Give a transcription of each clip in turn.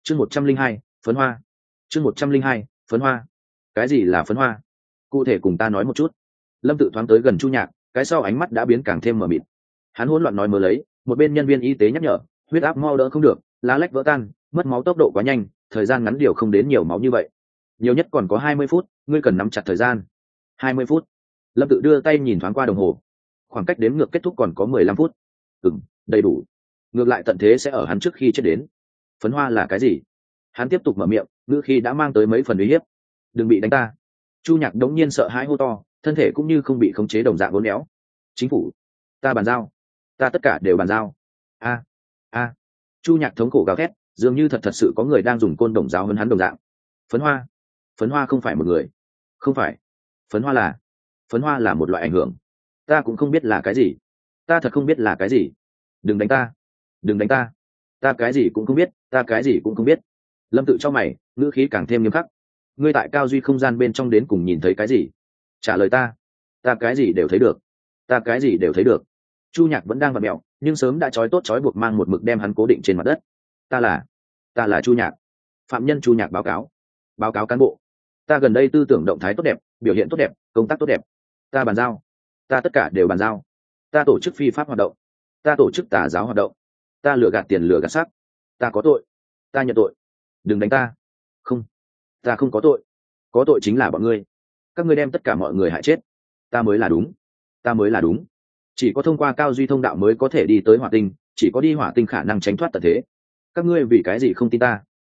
chương 102, phấn hoa. chương 102, phấn hoa. Cái gì là phấn hoa? Cụ thể cùng ta nói một chút. Lâm Tự thoáng tới gần Chu Nhạc, cái sau ánh mắt đã biến càng thêm mờ mịt. Hắn hỗn loạn nói mớ lấy, một bên nhân viên y tế nhắc nhở, huyết áp mau đỡ không được, lá lách vỡ tan, mất máu tốc độ quá nhanh, thời gian ngắn điều không đến nhiều máu như vậy. Nhiều nhất còn có 20 phút, ngươi cần nắm chặt thời gian. 20 phút. Lâm Tự đưa tay nhìn thoáng qua đồng hồ. Khoảng cách đếm ngược kết thúc còn có 15 phút. Đầy đủ. Ngược lại tận thế sẽ ở hắn trước khi chết đến. Phấn hoa là cái gì? Hắn tiếp tục mở miệng, ngữ khi đã mang tới mấy phần uy hiếp. Đừng bị đánh ta. Chu Nhạc đống nhiên sợ hãi hô to, thân thể cũng như không bị khống chế đồng dạng uốn éo. Chính phủ, ta bàn giao, ta tất cả đều bàn giao. A. Chu Nhạc thống khổ gào thét, dường như thật sự có người đang dùng côn đồng giáo hơn hắn đồng dạng. Phấn hoa không phải một người. Không phải. Phấn hoa là một loại ảnh hưởng. Ta cũng không biết là cái gì. Ta thật không biết là cái gì. Đừng đánh ta. Ta cái gì cũng không biết. Lâm Tự cho mày, ngữ khí càng thêm nghiêm khắc. Ngươi tại cao duy không gian bên trong đến cùng nhìn thấy cái gì? Trả lời ta. Ta cái gì đều thấy được. Chu Nhạc vẫn đang vặn mẹo, nhưng sớm đã trói tốt trói buộc mang một mực đem hắn cố định trên mặt đất. Ta là Chu Nhạc. Phạm nhân Chu Nhạc báo cáo cán bộ. Ta gần đây tư tưởng động thái tốt đẹp, biểu hiện tốt đẹp, công tác tốt đẹp. Ta bàn giao. Ta tất cả đều bàn giao. Ta tổ chức phi pháp hoạt động. Ta tổ chức tà giáo hoạt động. Ta lừa gạt tiền lừa gạt sắc. Ta có tội. Ta nhận tội. Đừng đánh ta. Không. Ta không có tội. Có tội chính là bọn ngươi. Các ngươi đem tất cả mọi người hại chết. Ta mới là đúng. Chỉ có thông qua cao duy thông đạo mới có thể đi tới hỏa tinh, chỉ có đi hỏa tinh khả năng tránh thoát tận thế. Các ngươi vì cái gì không tin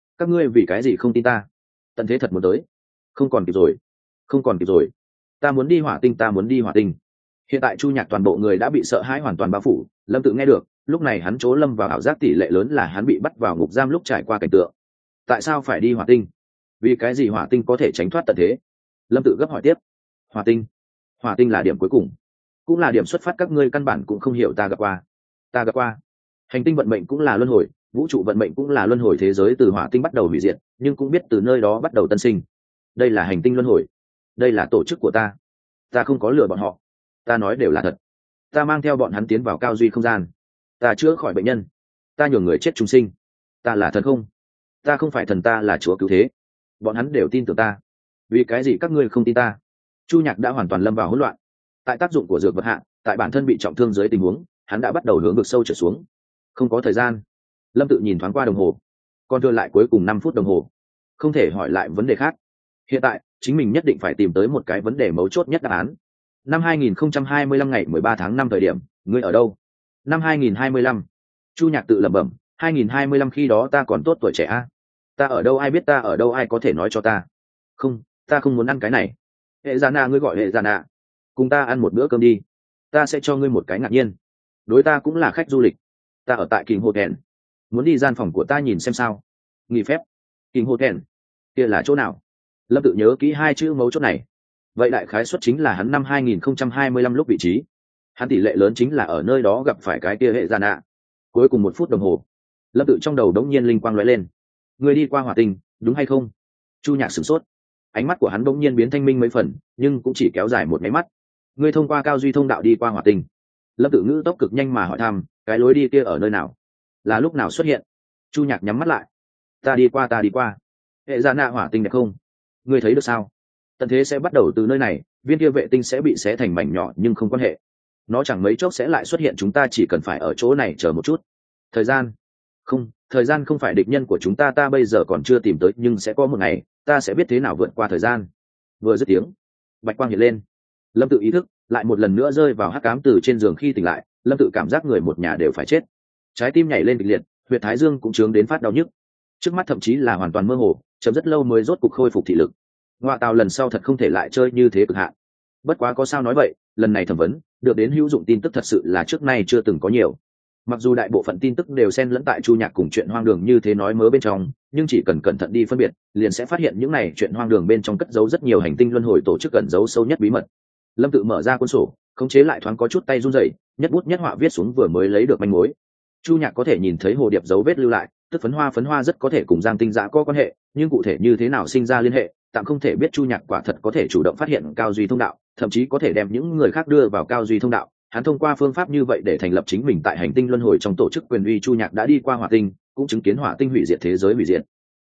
ta? Tận thế thật muốn tới. Không còn kịp rồi. Ta muốn đi hỏa tinh. Hiện tại Chu Nhạc toàn bộ người đã bị sợ hãi hoàn toàn bao phủ. Lâm Tự nghe được, lúc này hắn trố lâm vào ảo giác tỷ lệ lớn là hắn bị bắt vào ngục giam lúc trải qua cảnh tượng. Tại sao phải đi hỏa tinh? Vì cái gì hỏa tinh có thể tránh thoát tận thế? Lâm Tự gấp hỏi tiếp. Hỏa tinh là điểm cuối cùng, cũng là điểm xuất phát, các ngươi căn bản cũng không hiểu ta gặp qua. Hành tinh vận mệnh cũng là luân hồi, vũ trụ vận mệnh cũng là luân hồi, thế giới từ hỏa tinh bắt đầu hủy diệt, nhưng cũng biết từ nơi đó bắt đầu tân sinh. Đây là hành tinh luân hồi, đây là tổ chức của ta. Ta không có lừa bọn họ, ta nói đều là thật. Ta mang theo bọn hắn tiến vào cao duy không gian, ta chữa khỏi bệnh nhân, ta nhường người chết chúng sinh. Ta là thần không? Ta không phải thần, ta là chúa cứu thế. Bọn hắn đều tin tưởng ta. Vì cái gì các ngươi không tin ta? Chu Nhạc đã hoàn toàn lâm vào hỗn loạn. Tại tác dụng của dược vật hạ, tại bản thân bị trọng thương dưới tình huống, hắn đã bắt đầu hướng vực sâu trở xuống. Không có thời gian. Lâm Tự nhìn thoáng qua đồng hồ, còn thừa lại cuối cùng 5 phút đồng hồ. Không thể hỏi lại vấn đề khác. Hiện tại chính mình nhất định phải tìm tới một cái vấn đề mấu chốt nhất đáp án. Năm 2025 ngày 13 tháng 5 thời điểm, ngươi ở đâu? Năm 2025. Chu Nhạc tự lẩm bẩm, 2025 khi đó ta còn tốt tuổi trẻ a. Ta ở đâu ai biết, ta ở đâu ai có thể nói cho ta? Không, ta không muốn ăn cái này. Hệ Già Nạ, ngươi gọi Hệ Già Nạ, cùng ta ăn một bữa cơm đi. Ta sẽ cho ngươi một cái ngạc nhiên. Đối ta cũng là khách du lịch. Ta ở tại King Hotel. Muốn đi gian phòng của ta nhìn xem sao? Nghỉ phép. King Hotel. Kia là chỗ nào? Lâm Tự nhớ kỹ 2 chữ mấu chốt này. Vậy đại khái suất chính là hắn năm 2025 lúc vị trí. Hắn tỷ lệ lớn chính là ở nơi đó gặp phải cái kia Hệ Già Nạ. Cuối cùng 1 phút đồng hồ, Lâm Tự trong đầu đống nhiên linh quang lóe lên. Người đi qua hỏa tinh, đúng hay không? Chu Nhạc sửng sốt. Ánh mắt của hắn đống nhiên biến thanh minh mấy phần, nhưng cũng chỉ kéo dài một máy mắt. Ngươi thông qua cao duy thông đạo đi qua hỏa tinh. Lâm Tự ngữ tốc cực nhanh mà hỏi thăm, cái lối đi kia ở nơi nào? Là lúc nào xuất hiện? Chu Nhạc nhắm mắt lại. Ta đi qua. Hệ Già Nạ hỏa tinh đẹp không? Ngươi thấy được sao? Tận thế sẽ bắt đầu từ nơi này, viên kia vệ tinh sẽ bị xé thành mảnh nhỏ nhưng không quan hệ. Nó chẳng mấy chốc sẽ lại xuất hiện, chúng ta chỉ cần phải ở chỗ này chờ một chút. Thời gian không phải địch nhân của chúng ta, ta bây giờ còn chưa tìm tới, nhưng sẽ có một ngày, ta sẽ biết thế nào vượt qua thời gian. Vừa dứt tiếng, bạch quang hiện lên. Lâm Tự ý thức lại một lần nữa rơi vào hắc ám. Từ trên giường khi tỉnh lại, Lâm Tự cảm giác người một nhà đều phải chết. Trái tim nhảy lên kịch liệt, huyệt thái dương cũng trướng đến phát đau nhức. Trước mắt thậm chí là hoàn toàn mơ hồ, chậm rất lâu mới rốt cục khôi phục thị lực. Ngoại tào, lần sau thật không thể lại chơi như thế cực hạn. Bất quá có sao nói vậy, lần này thẩm vấn được đến hữu dụng tin tức thật sự là trước nay chưa từng có nhiều. Mặc dù đại bộ phận tin tức đều xen lẫn tại Chu Nhạc cùng chuyện hoang đường như thế nói mớ bên trong, nhưng chỉ cần cẩn thận đi phân biệt, liền sẽ phát hiện những này chuyện hoang đường bên trong cất giấu rất nhiều hành tinh luân hồi tổ chức ẩn giấu sâu nhất bí mật. Lâm Tự mở ra cuốn sổ, khống chế lại thoáng có chút tay run rẩy, nhất bút nhất họa viết xuống vừa mới lấy được manh mối. Chu Nhạc có thể nhìn thấy hồ điệp dấu vết lưu lại, tức phấn hoa rất có thể cùng Giang Tinh Dã có quan hệ, nhưng cụ thể như thế nào sinh ra liên hệ, tạm không thể biết. Chu Nhạc quả thật có thể chủ động phát hiện cao duy thông đạo, thậm chí có thể đem những người khác đưa vào cao duy thông đạo. Hắn thông qua phương pháp như vậy để thành lập chính mình tại hành tinh luân hồi trong tổ chức quyền uy. Chu Nhạc đã đi qua hỏa tinh, cũng chứng kiến hỏa tinh hủy diệt thế giới hủy diệt.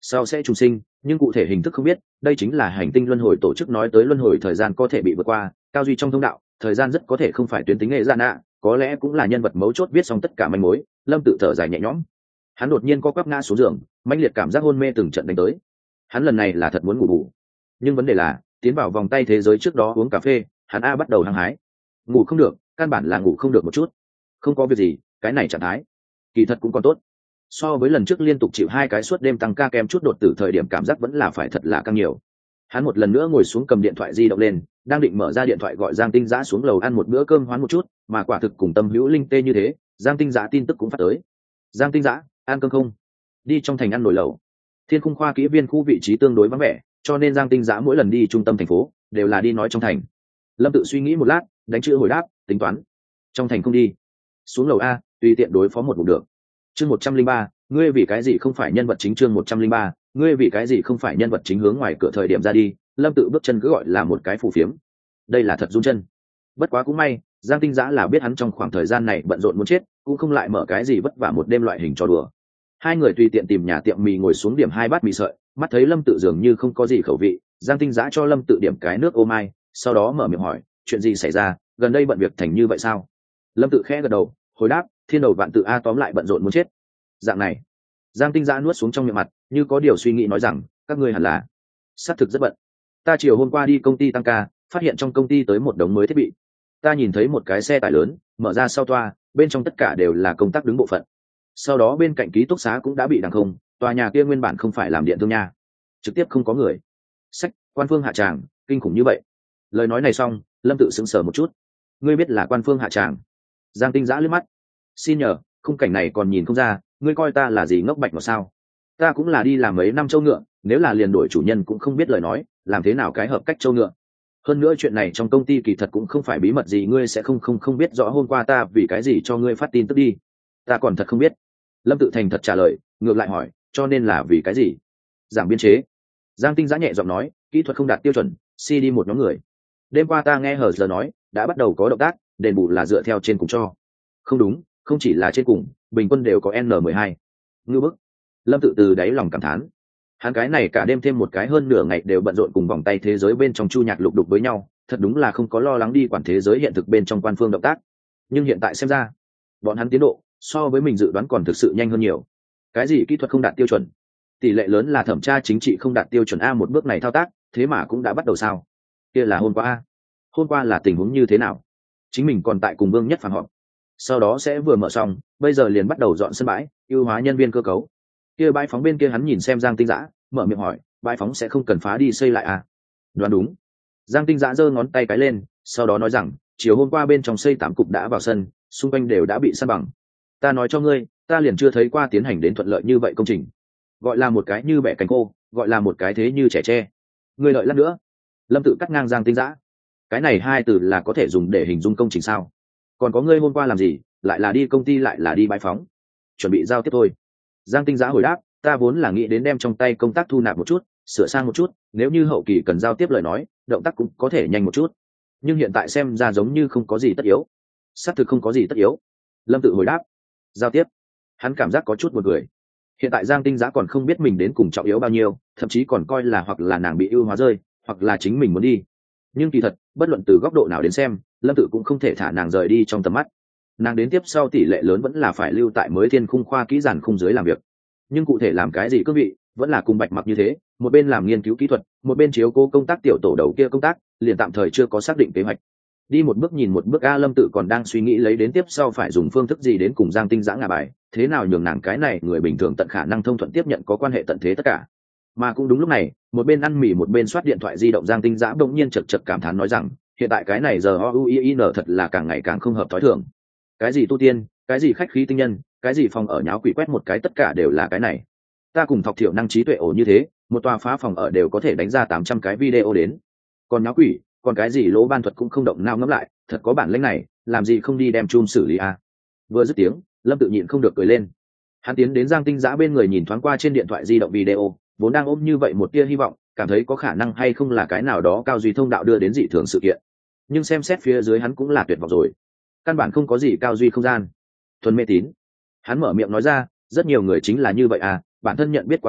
sau sẽ trùng sinh, nhưng cụ thể hình thức không biết. Đây chính là hành tinh luân hồi tổ chức nói tới luân hồi thời gian có thể bị vượt qua, cao duy trong thông đạo thời gian rất có thể không phải tuyến tính nghệ gian nạ, có lẽ cũng là nhân vật mấu chốt viết xong tất cả manh mối. Lâm tự thở dài nhẹ nhõm. Hắn đột nhiên co quắp ngã xuống giường, mãnh liệt cảm giác hôn mê từng trận đánh tới. Hắn lần này là thật muốn ngủ bù, nhưng vấn đề là tiến vào vòng tay thế giới trước đó uống cà phê, hắn bắt đầu hăng hái. Ngủ không được, căn bản là ngủ không được một chút. Không có việc gì, cái này trạng thái kỳ thật cũng còn tốt. So với lần trước liên tục chịu 2 cái suốt đêm tăng ca kèm chút đột tử thời điểm, cảm giác vẫn là phải thật là căng nhiều. Hắn một lần nữa ngồi xuống cầm điện thoại di động lên, đang định mở ra điện thoại gọi Giang Tinh Dã xuống lầu ăn một bữa cơm hoán một chút, mà quả thực cùng Tâm Hữu Linh tê như thế, Giang Tinh Dã tin tức cũng phát tới. Giang Tinh Dã, ăn cơm không? Đi trong thành ăn nồi lẩu. Thiên Khung khoa kỹ viên khu vị trí tương đối vắng vẻ, cho nên Giang Tinh Dã mỗi lần đi trung tâm thành phố đều là đi nói trong thành. Lâm tự suy nghĩ một lát, đánh chữ hồi đáp, tính toán. Trong thành không đi. Xuống lầu a, tùy tiện đối phó một vụ được. Chương 103, ngươi vì cái gì không phải nhân vật chính. Chương 103, ngươi vì cái gì không phải nhân vật chính. Hướng ngoài cửa thời điểm ra đi, Lâm tự bước chân cứ gọi là một cái phù phiếm. Đây là thật run chân. Bất quá cũng may, Giang Tinh Dã là biết hắn trong khoảng thời gian này bận rộn muốn chết, cũng không lại mở cái gì vất vả một đêm loại hình trò đùa. Hai người tùy tiện tìm nhà tiệm mì ngồi xuống điểm 2 bát mì sợi, mắt thấy Lâm tự dường như không có gì khẩu vị, Giang Tinh Dã cho Lâm tự điểm cái nước ô mai, sau đó mở miệng hỏi, chuyện gì xảy ra, gần đây bận việc thành như vậy sao? Lâm tự khẽ gật đầu, hồi đáp, thiên đầu vạn tự a, tóm lại bận rộn muốn chết. Dạng này. Giang Tinh Dã nuốt xuống trong miệng mặt, như có điều suy nghĩ nói rằng, các ngươi hẳn là xác thực rất bận. Ta chiều hôm qua đi công ty tăng ca, phát hiện trong công ty tới một đống mới thiết bị. Ta nhìn thấy một cái xe tải lớn, mở ra sau toa, bên trong tất cả đều là công tác đứng bộ phận. Sau đó bên cạnh ký túc xá cũng đã bị đằng không, tòa nhà kia nguyên bản không phải làm điện thương nha, trực tiếp không có người. Sách, quan phương hạ tràng, kinh khủng như vậy. Lời nói này xong, Lâm tự sững sờ một chút. Ngươi biết là quan phương hạ tràng? Giang Tinh Dã liếc mắt. Xin nhờ, khung cảnh này còn nhìn không ra, ngươi coi ta là gì ngốc bạch mà sao? Ta cũng là đi làm mấy năm trâu ngựa, nếu là liền đổi chủ nhân cũng không biết lời nói, làm thế nào cái hợp cách trâu ngựa. Hơn nữa chuyện này trong công ty kỳ thật cũng không phải bí mật gì, ngươi sẽ không biết rõ hôm qua ta vì cái gì cho ngươi phát tin tức đi. Ta còn thật không biết. Lâm tự thành thật trả lời, ngược lại hỏi, cho nên là vì cái gì? Giảm biên chế. Giang Tinh Dã nhẹ giọng nói, kỹ thuật không đạt tiêu chuẩn, CD một nhóm người. Đêm qua ta nghe hờ giờ nói, đã bắt đầu có động tác, đền bù là dựa theo trên cùng cho. Không đúng, không chỉ là trên cùng, bình quân đều có N12. Ngư bức. Lâm tự từ đáy lòng cảm thán. Hắn cái này cả đêm thêm một cái hơn nửa ngày đều bận rộn cùng vòng tay thế giới bên trong chu nhạc lục đục với nhau, thật đúng là không có lo lắng đi quản thế giới hiện thực bên trong quan phương động tác. Nhưng hiện tại xem ra, bọn hắn tiến độ so với mình dự đoán còn thực sự nhanh hơn nhiều. Cái gì kỹ thuật không đạt tiêu chuẩn, tỷ lệ lớn là thẩm tra chính trị không đạt tiêu chuẩn a, một bước này thao tác thế mà cũng đã bắt đầu sao? Kia là hôm qua a. Hôm qua là tình huống như thế nào? Chính mình còn tại cùng Vương Nhất phản họp, sau đó sẽ vừa mở xong, bây giờ liền bắt đầu dọn sân bãi, ưu hóa nhân viên cơ cấu. Kia bãi phóng bên kia hắn nhìn xem Giang Tinh Dã, mở miệng hỏi, bãi phóng sẽ không cần phá đi xây lại à? Đoán đúng. Giang Tinh Dã giơ ngón tay cái lên, sau đó nói rằng, chiều hôm qua bên trong xây 8 cục đã vào sân, xung quanh đều đã bị san bằng. Ta nói cho ngươi, ta liền chưa thấy qua tiến hành đến thuận lợi như vậy công trình. Gọi là một cái như bẻ cánh khô, gọi là một cái thế như trẻ tre. Ngươi đợi lát nữa. Lâm tự cắt ngang Giang Tinh Dã. Cái này 2 từ là có thể dùng để hình dung công trình sao? Còn có ngươi hôm qua làm gì, lại là đi công ty lại là đi bãi phóng? Chuẩn bị giao tiếp thôi. Giang Tinh Dã hồi đáp, ta vốn là nghĩ đến đem trong tay công tác thu nạp một chút, sửa sang một chút, nếu như hậu kỳ cần giao tiếp lời nói, động tác cũng có thể nhanh một chút. Nhưng hiện tại xem ra giống như không có gì tất yếu. Xác thực không có gì tất yếu. Lâm tự hồi đáp. Giao tiếp. Hắn cảm giác có chút buồn cười. Hiện tại Giang Tinh Dã còn không biết mình đến cùng trọng yếu bao nhiêu, thậm chí còn coi là hoặc là nàng bị ưu hóa rơi, hoặc là chính mình muốn đi. Nhưng kỳ thật, bất luận từ góc độ nào đến xem, Lâm tự cũng không thể thả nàng rời đi trong tầm mắt. Nàng đến tiếp sau tỷ lệ lớn vẫn là phải lưu tại mới Thiên Khung khoa kỹ giản khung dưới làm việc. Nhưng cụ thể làm cái gì cương vị, vẫn là cùng Bạch Mặc như thế, một bên làm nghiên cứu kỹ thuật, một bên chiếu cố công tác tiểu tổ đầu kia công tác, liền tạm thời chưa có xác định kế hoạch. Đi một bước nhìn một bước a, Lâm tự còn đang suy nghĩ lấy đến tiếp sau phải dùng phương thức gì đến cùng Giang Tinh Dã ngả bài, thế nào nhường nàng cái này người bình thường tận khả năng thông thuận tiếp nhận có quan hệ tận thế tất cả. Mà cũng đúng lúc này, một bên ăn mì một bên soát điện thoại di động, Giang Tinh Dã bỗng nhiên chật chật cảm thán nói rằng, hiện tại cái này giờ OUIN thật là càng ngày càng không hợp thói thường. Cái gì tu tiên, cái gì khách khí tinh nhân, cái gì phòng ở nháo quỷ quét một cái, tất cả đều là cái này. Ta cùng Thọc Thiểu năng trí tuệ ổ như thế, một tòa phá phòng ở đều có thể đánh ra 800 cái video đến. Còn nháo quỷ, còn cái gì lỗ ban thuật cũng không động nào ngẫm lại, thật có bản lĩnh này, làm gì không đi đem chum xử lý a. Vừa dứt tiếng, Lâm tự nhịn không được cười lên. Hắn tiến đến Giang Tinh Dã bên người nhìn thoáng qua trên điện thoại di động video, vốn đang ôm như vậy một tia hy vọng, cảm thấy có khả năng hay không là cái nào đó cao duy thông đạo đưa đến dị thường sự kiện. Nhưng xem xét phía dưới hắn cũng là tuyệt vọng rồi. Căn bản không có gì cao duy không gian, thuần mê tín. Hắn mở miệng nói ra, rất nhiều người chính là như vậy à, bản thân nhận biết quá cao,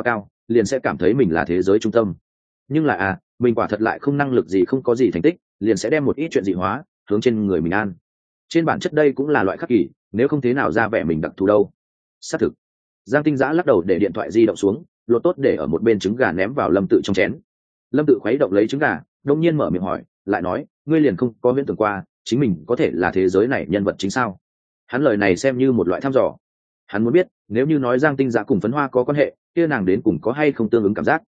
liền sẽ cảm thấy mình là thế giới trung tâm. Nhưng là mình quả thật lại không năng lực gì, không có gì thành tích, liền sẽ đem một ít chuyện dị hóa hướng trên người mình an. Trên bản chất đây cũng là loại khắc kỷ, nếu không thế nào ra vẻ mình đặc thù đâu. Xác thực. Giang Tinh Dã lắc đầu để điện thoại di động xuống, lột tốt để ở một bên trứng gà ném vào Lâm Tự trong chén. Lâm Tự khuấy động lấy trứng gà, đông nhiên mở miệng hỏi, lại nói, ngươi liền không có huyễn tưởng qua chính mình có thể là thế giới này nhân vật chính sao? Hắn lời này xem như một loại thăm dò. Hắn muốn biết, nếu như nói Giang Tinh Dã cùng Phấn Hoa có quan hệ, kia nàng đến cùng có hay không tương ứng cảm giác.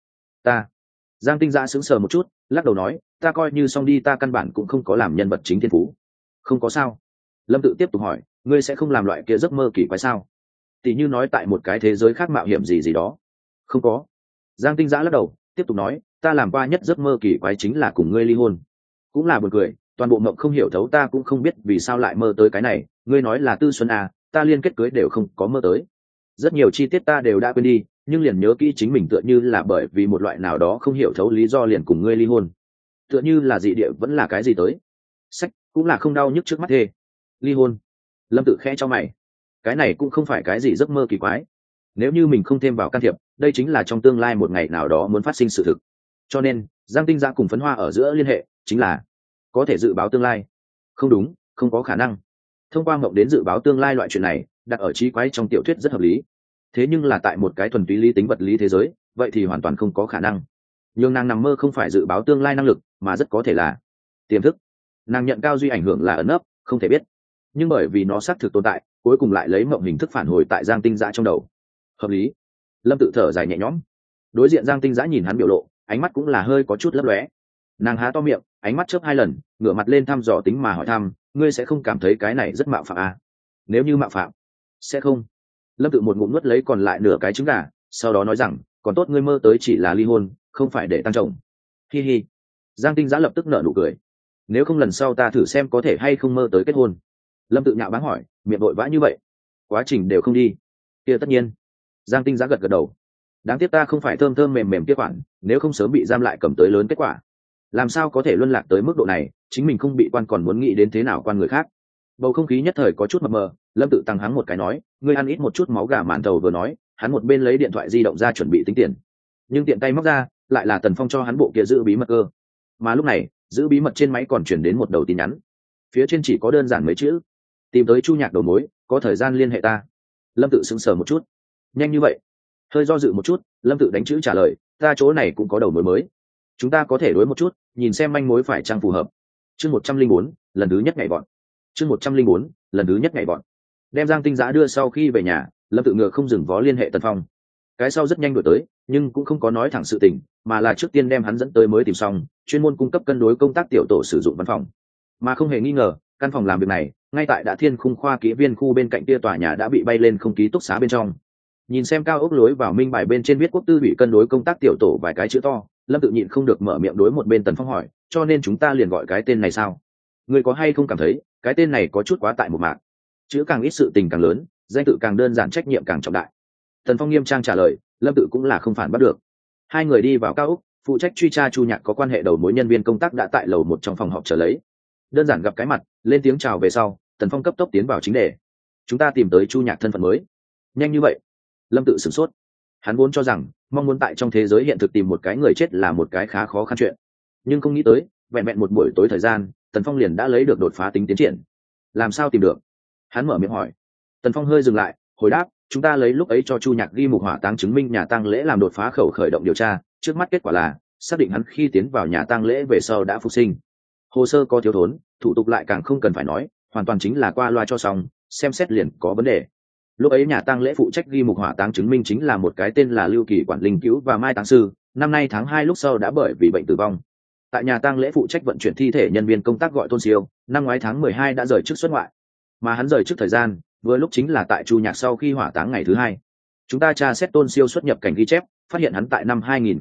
Giang Tinh Dã sững sờ một chút, lắc đầu nói, ta coi như xong đi, ta căn bản cũng không có làm nhân vật chính thiên phú. Không có sao? Lâm Tự tiếp tục hỏi, ngươi sẽ không làm loại kia giấc mơ kỳ quái sao? Tỷ như nói tại một cái thế giới khác mạo hiểm gì gì đó. Không có. Giang Tinh Dã lắc đầu, tiếp tục nói, ta làm qua nhất giấc mơ kỳ quái chính là cùng ngươi ly hôn. Cũng là buồn cười, toàn bộ mộng không hiểu thấu, ta cũng không biết vì sao lại mơ tới cái này. Ngươi nói là Tư Xuân ta liên kết cưới đều không có mơ tới. Rất nhiều chi tiết ta đều đã quên đi, nhưng liền nhớ kỹ chính mình tựa như là bởi vì một loại nào đó không hiểu thấu lý do liền cùng ngươi ly hôn. Tựa như là dị địa vẫn là cái gì tới. Sách, cũng là không đau nhức trước mắt thê. Ly hôn. Lâm Tự khẽ cho mày. Cái này cũng không phải cái gì giấc mơ kỳ quái. Nếu như mình không thêm vào can thiệp, đây chính là trong tương lai một ngày nào đó muốn phát sinh sự thực. Cho nên, Giang Tinh Dã cùng Phấn Hoa ở giữa liên hệ chính là có thể dự báo tương lai. Không đúng, không có khả năng. Thông qua mộng đến dự báo tương lai loại chuyện này, đặt ở trí quái trong tiểu thuyết rất hợp lý. Thế nhưng là tại một cái thuần túy lý tính vật lý thế giới, vậy thì hoàn toàn không có khả năng. Nhưng nàng nằm mơ không phải dự báo tương lai năng lực, mà rất có thể là tiềm thức. Nàng nhận cao duy ảnh hưởng là ẩn ấp, không thể biết. Nhưng bởi vì nó xác thực tồn tại, cuối cùng lại lấy mộng hình thức phản hồi tại Giang Tinh Dã trong đầu. Hợp lý. Lâm Tự thở dài nhẹ nhõm. Đối diện Giang Tinh Dã nhìn hắn biểu lộ, ánh mắt cũng là hơi có chút lấp lóe. Nàng há to miệng, ánh mắt chớp 2 lần, ngửa mặt lên thăm dò tính mà hỏi thăm, ngươi sẽ không cảm thấy cái này rất mạo phạm Nếu như mạo phạm, sẽ không. Lâm Tự một ngụm nuốt lấy còn lại nửa cái trứng gà, sau đó nói rằng, còn tốt ngươi mơ tới chỉ là ly hôn, không phải để tăng chồng. Hi hi. Giang Tinh Dã lập tức nở nụ cười. Nếu không lần sau ta thử xem có thể hay không mơ tới kết hôn. Lâm Tự nhạo báng hỏi, miệng vội vã như vậy, quá trình đều không đi. Kia tất nhiên. Giang Tinh Dã gật gật đầu. Đáng tiếc ta không phải thơm thơm mềm mềm kia khoản, nếu không sớm bị giam lại cầm tới lớn kết quả. Làm sao có thể luân lạc tới mức độ này, chính mình không bị quan còn muốn nghĩ đến thế nào quan người khác. Bầu không khí nhất thời có chút mập mờ. Lâm Tự tăng hắng một cái nói, ngươi ăn ít một chút máu gà màn thầu vừa nói, hắn một bên lấy điện thoại di động ra chuẩn bị tính tiền, nhưng tiện tay móc ra lại là Tần Phong cho hắn bộ kia giữ bí mật cơ. Mà lúc này giữ bí mật trên máy còn chuyển đến một đầu tin nhắn, phía trên chỉ có đơn giản mấy chữ, tìm tới Chu Nhạc đầu mối, có thời gian liên hệ ta. Lâm Tự sững sờ một chút, nhanh như vậy? Hơi do dự một chút, Lâm Tự đánh chữ trả lời, ta chỗ này cũng có đầu mối mới, chúng ta có thể đối một chút, nhìn xem manh mối phải chăng phù hợp. Chương 104, lần thứ nhất ngày bọn. Chương 104, lần thứ nhất ngày bọn. Đem Giang Tinh Dã đưa sau khi về nhà, Lâm Tự ngựa không dừng vó liên hệ Tần Phong. Cái sau rất nhanh đuổi tới, nhưng cũng không có nói thẳng sự tình, mà là trước tiên đem hắn dẫn tới mới tìm xong, chuyên môn cung cấp cân đối công tác tiểu tổ sử dụng văn phòng. Mà không hề nghi ngờ, căn phòng làm việc này, ngay tại Đã Thiên khung khoa kỹ viên khu bên cạnh kia tòa nhà đã bị bay lên không ký túc xá bên trong. Nhìn xem cao ốc lối vào minh bài bên trên viết Quốc tư bị cân đối công tác tiểu tổ vài cái chữ to, Lâm Tự nhịn không được mở miệng đối một bên Tần Phong hỏi, cho nên chúng ta liền gọi cái tên này sao? Người có hay không cảm thấy, cái tên này có chút quá tại một mạc? Chữ càng ít sự tình càng lớn, danh tự càng đơn giản trách nhiệm càng trọng đại. Tần Phong nghiêm trang trả lời, Lâm Tự cũng là không phản bắt được. Hai người đi vào cao ốc, phụ trách truy tra Chu Nhạc có quan hệ đầu mối nhân viên công tác đã tại lầu 1 trong phòng họp chờ lấy. Đơn giản gặp cái mặt, lên tiếng chào về sau, Tần Phong cấp tốc tiến vào chính đề. Chúng ta tìm tới Chu Nhạc thân phận mới. Nhanh như vậy? Lâm Tự sửng sốt. Hắn vốn cho rằng mong muốn tại trong thế giới hiện thực tìm một cái người chết là một cái khá khó khăn chuyện, nhưng không nghĩ tới vẹn vẹn một buổi tối thời gian, Tần Phong liền đã lấy được đột phá tính tiến triển. Làm sao tìm được? Hắn mở miệng hỏi. Tần Phong hơi dừng lại, hồi đáp, chúng ta lấy lúc ấy cho Chu Nhạc ghi mục hỏa táng chứng minh nhà tang lễ làm đột phá khẩu khởi động điều tra, trước mắt kết quả là xác định hắn khi tiến vào nhà tang lễ về sau đã phục sinh. Hồ sơ có thiếu thốn, thủ tục lại càng không cần phải nói, hoàn toàn chính là qua loa cho xong, xem xét liền có vấn đề. Lúc ấy nhà tang lễ phụ trách ghi mục hỏa táng chứng minh chính là một cái tên là Lưu Kỳ quản linh cứu và mai táng sư, năm nay tháng 2 lúc sau đã bởi vì bệnh tử vong. Tại nhà tang lễ phụ trách vận chuyển thi thể nhân viên công tác gọi Tôn Siêu, năm ngoái tháng 12 đã rời chức xuất ngoại, mà hắn rời chức thời gian vừa lúc chính là tại Chu Nhạc sau khi hỏa táng ngày thứ 2. Chúng ta tra xét Tôn Siêu xuất nhập cảnh ghi chép, phát hiện hắn tại năm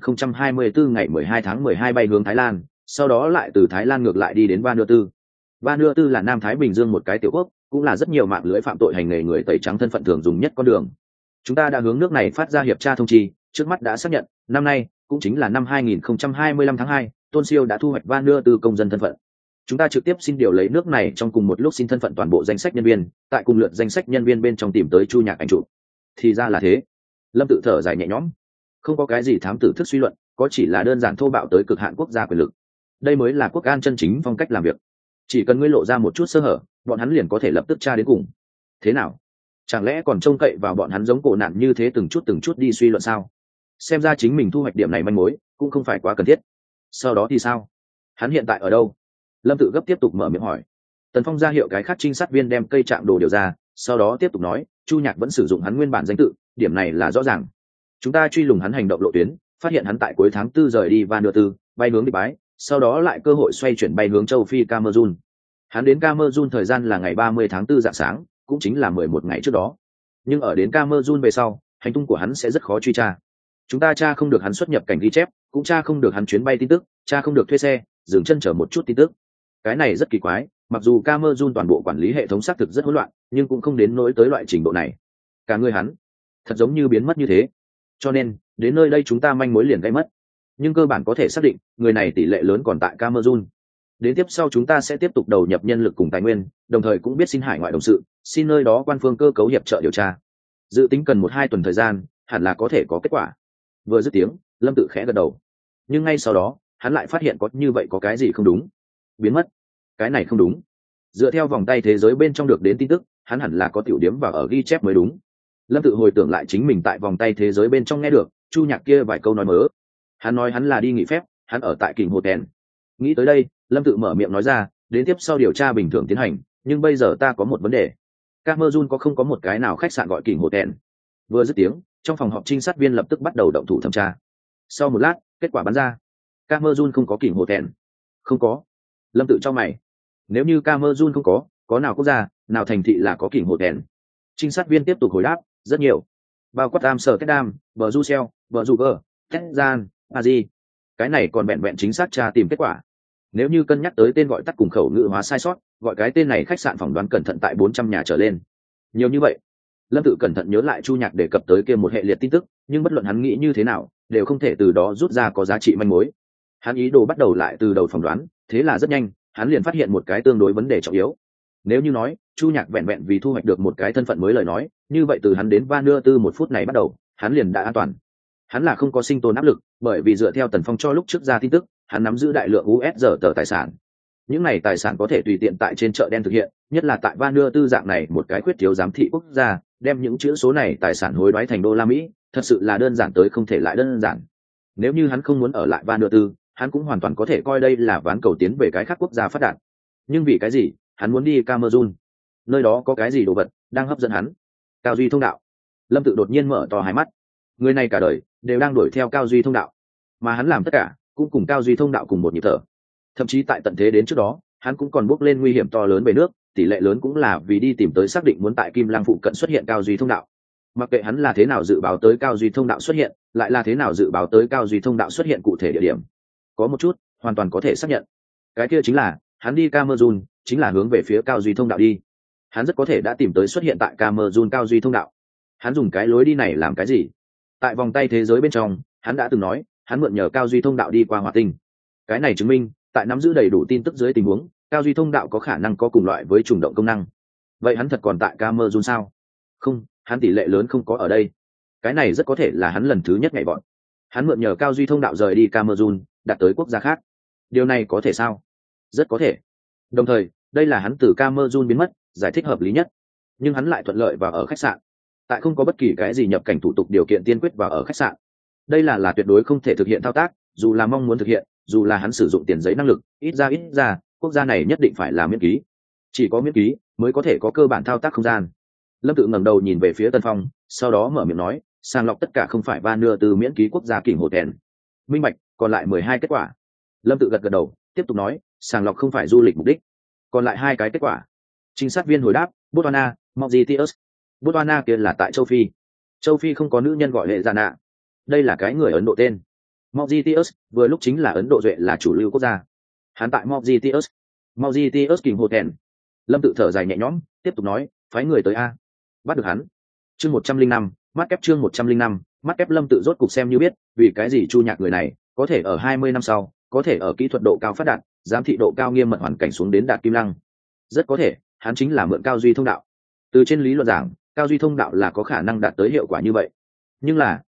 2024 ngày 12 tháng 12 bay hướng Thái Lan, sau đó lại từ Thái Lan ngược lại đi đến Vanuatu. Vanuatu là Nam Thái Bình Dương một cái tiểu quốc, cũng là rất nhiều mạng lưới phạm tội hành nghề người tẩy trắng thân phận thường dùng nhất con đường. Chúng ta đã hướng nước này phát ra hiệp tra thông chi, trước mắt đã xác nhận, năm nay cũng chính là năm 2025 tháng 2, Tôn Siêu đã thu hoạch Vanuatu công dân thân phận. Chúng ta trực tiếp xin điều lấy nước này trong cùng một lúc xin thân phận toàn bộ danh sách nhân viên, tại cùng lượt danh sách nhân viên bên trong tìm tới Chu Nhạc ảnh chụp. Thì ra là thế. Lâm Tự thở dài nhẹ nhõm. Không có cái gì thám tử thức suy luận, có chỉ là đơn giản thô bạo tới cực hạn quốc gia quyền lực. Đây mới là quốc an chân chính phong cách làm việc. Chỉ cần ngươi lộ ra một chút sơ hở, bọn hắn liền có thể lập tức tra đến cùng. Thế nào, chẳng lẽ còn trông cậy vào bọn hắn giống cổ nạn như thế từng chút đi suy luận sao? Xem ra chính mình thu hoạch điểm này manh mối cũng không phải quá cần thiết. Sau đó thì sao? Hắn hiện tại ở đâu? Lâm Tự gấp tiếp tục mở miệng hỏi. Tần Phong ra hiệu cái khác trinh sát viên đem cây trạng đồ điều ra, sau đó tiếp tục nói, Chu Nhạc vẫn sử dụng hắn nguyên bản danh tự, điểm này là rõ ràng. Chúng ta truy lùng hắn hành động lộ tuyến, phát hiện hắn tại cuối tháng 4 rời đi Vanuatu, bay hướng đi Bái, sau đó lại cơ hội xoay chuyển bay hướng châu Phi Cameroon. Hắn đến Cameroon thời gian là ngày 30 tháng 4 rạng sáng, cũng chính là 11 ngày trước đó. Nhưng ở đến Cameroon về sau, hành tung của hắn sẽ rất khó truy tra. Chúng ta tra không được hắn xuất nhập cảnh ghi chép, cũng tra không được hắn chuyến bay tin tức, tra không được thuê xe, dừng chân chở một chút tin tức. Cái này rất kỳ quái, mặc dù Cameroon toàn bộ quản lý hệ thống xác thực rất hỗn loạn, nhưng cũng không đến nỗi tới loại trình độ này. Cả người hắn thật giống như biến mất như thế. Cho nên, đến nơi đây chúng ta manh mối liền gây mất. Nhưng cơ bản có thể xác định, người này tỷ lệ lớn còn tại Cameroon. Đến tiếp sau chúng ta sẽ tiếp tục đầu nhập nhân lực cùng tài nguyên, đồng thời cũng biết xin hải ngoại đồng sự, xin nơi đó quan phương cơ cấu hiệp trợ điều tra. Dự tính cần 1-2 tuần thời gian, hẳn là có thể có kết quả. Vừa dứt tiếng, Lâm Tự khẽ gật đầu. Nhưng ngay sau đó, hắn lại phát hiện có như vậy có cái gì không đúng. Biến mất. Cái này không đúng. Dựa theo vòng tay thế giới bên trong được đến tin tức, hắn hẳn là có tiểu điểm vào ở ghi chép mới đúng. Lâm Tự hồi tưởng lại chính mình tại vòng tay thế giới bên trong nghe được Chu Nhạc kia vài câu nói mớ. Hắn nói hắn là đi nghỉ phép, hắn ở tại Kình Hotel. Nghĩ tới đây, Lâm Tự mở miệng nói ra, đến tiếp sau điều tra bình thường tiến hành, nhưng bây giờ ta có một vấn đề. Cameroon có không có một cái nào khách sạn gọi Kình Hotel? Vừa dứt tiếng, trong phòng họp trinh sát viên lập tức bắt đầu động thủ thẩm tra. Sau một lát, kết quả bắn ra. Cameroon không có Kình Hotel. Không có. Lâm Tự cho mày. Nếu như Cameroon không có nào quốc gia, nào thành thị là có Kình Hotel? Trinh sát viên tiếp tục hồi đáp, rất nhiều. Bao quát Amsterdam, Brussels, Vancouver, Tehran, Paris. Cái này còn vẹn vẹn chính xác tra tìm kết quả. Nếu như cân nhắc tới tên gọi tắt cùng khẩu ngữ hóa sai sót, gọi cái tên này khách sạn phỏng đoán cẩn thận tại 400 nhà trở lên. Nhiều như vậy. Lâm Tự cẩn thận nhớ lại Chu Nhạc đề cập tới kia một hệ liệt tin tức, nhưng bất luận hắn nghĩ như thế nào, đều không thể từ đó rút ra có giá trị manh mối. Hắn ý đồ bắt đầu lại từ đầu phỏng đoán, thế là rất nhanh, hắn liền phát hiện một cái tương đối vấn đề trọng yếu. Nếu như nói, Chu Nhạc vẹn vẹn vì thu hoạch được một cái thân phận mới lời nói, như vậy từ hắn đến Vanuatu 1 phút này bắt đầu, hắn liền đã an toàn. Hắn là không có sinh tồn áp lực, bởi vì dựa theo Tần Phong cho lúc trước ra tin tức, hắn nắm giữ đại lượng USD tờ tài sản. Những này tài sản có thể tùy tiện tại trên chợ đen thực hiện, nhất là tại Vanuatu dạng này một cái khuyết thiếu giám thị quốc gia, đem những chữ số này tài sản hối đoái thành đô la Mỹ, thật sự là đơn giản tới không thể lại đơn giản. Nếu như hắn không muốn ở lại Vanuatu, hắn cũng hoàn toàn có thể coi đây là ván cầu tiến về cái khác quốc gia phát đạt. Nhưng vì cái gì, hắn muốn đi Cameroon? Nơi đó có cái gì đồ vật đang hấp dẫn hắn? Cao duy thông đạo. Lâm Tự đột nhiên mở to hai mắt. Người này cả đời đều đang đuổi theo cao duy thông đạo, mà hắn làm tất cả cũng cùng cao duy thông đạo cùng một nhịp thở. Thậm chí tại tận thế đến trước đó, hắn cũng còn bước lên nguy hiểm to lớn về nước, tỷ lệ lớn cũng là vì đi tìm tới xác định muốn tại Kim Lăng phụ cận xuất hiện cao duy thông đạo. Mặc kệ hắn là thế nào dự báo tới cao duy thông đạo xuất hiện, lại là thế nào dự báo tới cao duy thông đạo xuất hiện cụ thể địa điểm, có một chút hoàn toàn có thể xác nhận, cái kia chính là hắn đi Cameroon chính là hướng về phía cao duy thông đạo đi. Hắn rất có thể đã tìm tới xuất hiện tại Cameroon cao duy thông đạo. Hắn dùng cái lối đi này làm cái gì? Tại vòng tay thế giới bên trong, hắn đã từng nói hắn mượn nhờ cao duy thông đạo đi qua hỏa tinh. Cái này chứng minh tại nắm giữ đầy đủ tin tức dưới tình huống, cao duy thông đạo có khả năng có cùng loại với trùng động công năng. Vậy hắn thật còn tại Cameroon sao? Không, hắn tỷ lệ lớn không có ở đây. Cái này rất có thể là hắn lần thứ nhất nhảy vọt. Hắn mượn nhờ cao duy thông đạo rời đi Cameroon, đặt tới quốc gia khác. Điều này có thể sao? Rất có thể. Đồng thời, đây là hắn từ Cameroon biến mất, giải thích hợp lý nhất. Nhưng hắn lại thuận lợi vào ở khách sạn. Tại không có bất kỳ cái gì nhập cảnh thủ tục điều kiện tiên quyết vào ở khách sạn. Đây là tuyệt đối không thể thực hiện thao tác, dù là mong muốn thực hiện, dù là hắn sử dụng tiền giấy năng lực, ít ra, quốc gia này nhất định phải là miễn ký. Chỉ có miễn ký mới có thể có cơ bản thao tác không gian. Lâm Tự ngẩng đầu nhìn về phía Tân Phong, sau đó mở miệng nói, sàng lọc tất cả không phải Vanuatu miễn ký quốc gia Kình Hotel. Minh bạch, còn lại 12 kết quả. Lâm Tự gật gật đầu, tiếp tục nói, sàng lọc không phải du lịch mục đích. Còn lại 2 cái kết quả. Trinh sát viên hồi đáp, Botswana, Mauritius. Botswana kia là tại châu Phi. Châu Phi không có nữ nhân gọi Hệ Gia Nạ. Đây là cái người Ấn Độ tên. Mauritius vừa lúc chính là Ấn Độ Duệ là chủ lưu quốc gia. Hắn tại Mauritius Kình Hotel. Lâm Tự thở dài nhẹ nhõm, tiếp tục nói, phái người tới a. Bắt được hắn. Chương 105, mắt kép chương 105, mắt kép. Lâm Tự rốt cục xem như biết, vì cái gì Chu Nhạc người này có thể ở 20 năm sau, có thể ở kỹ thuật độ cao phát đạt, giám thị độ cao nghiêm mật hoàn cảnh xuống đến đạt Kim Lăng. Rất có thể, hắn chính là mượn cao duy thông đạo. Từ trên lý luận giảng, cao duy thông đạo là có khả năng đạt tới hiệu quả như vậy. Nhưng là,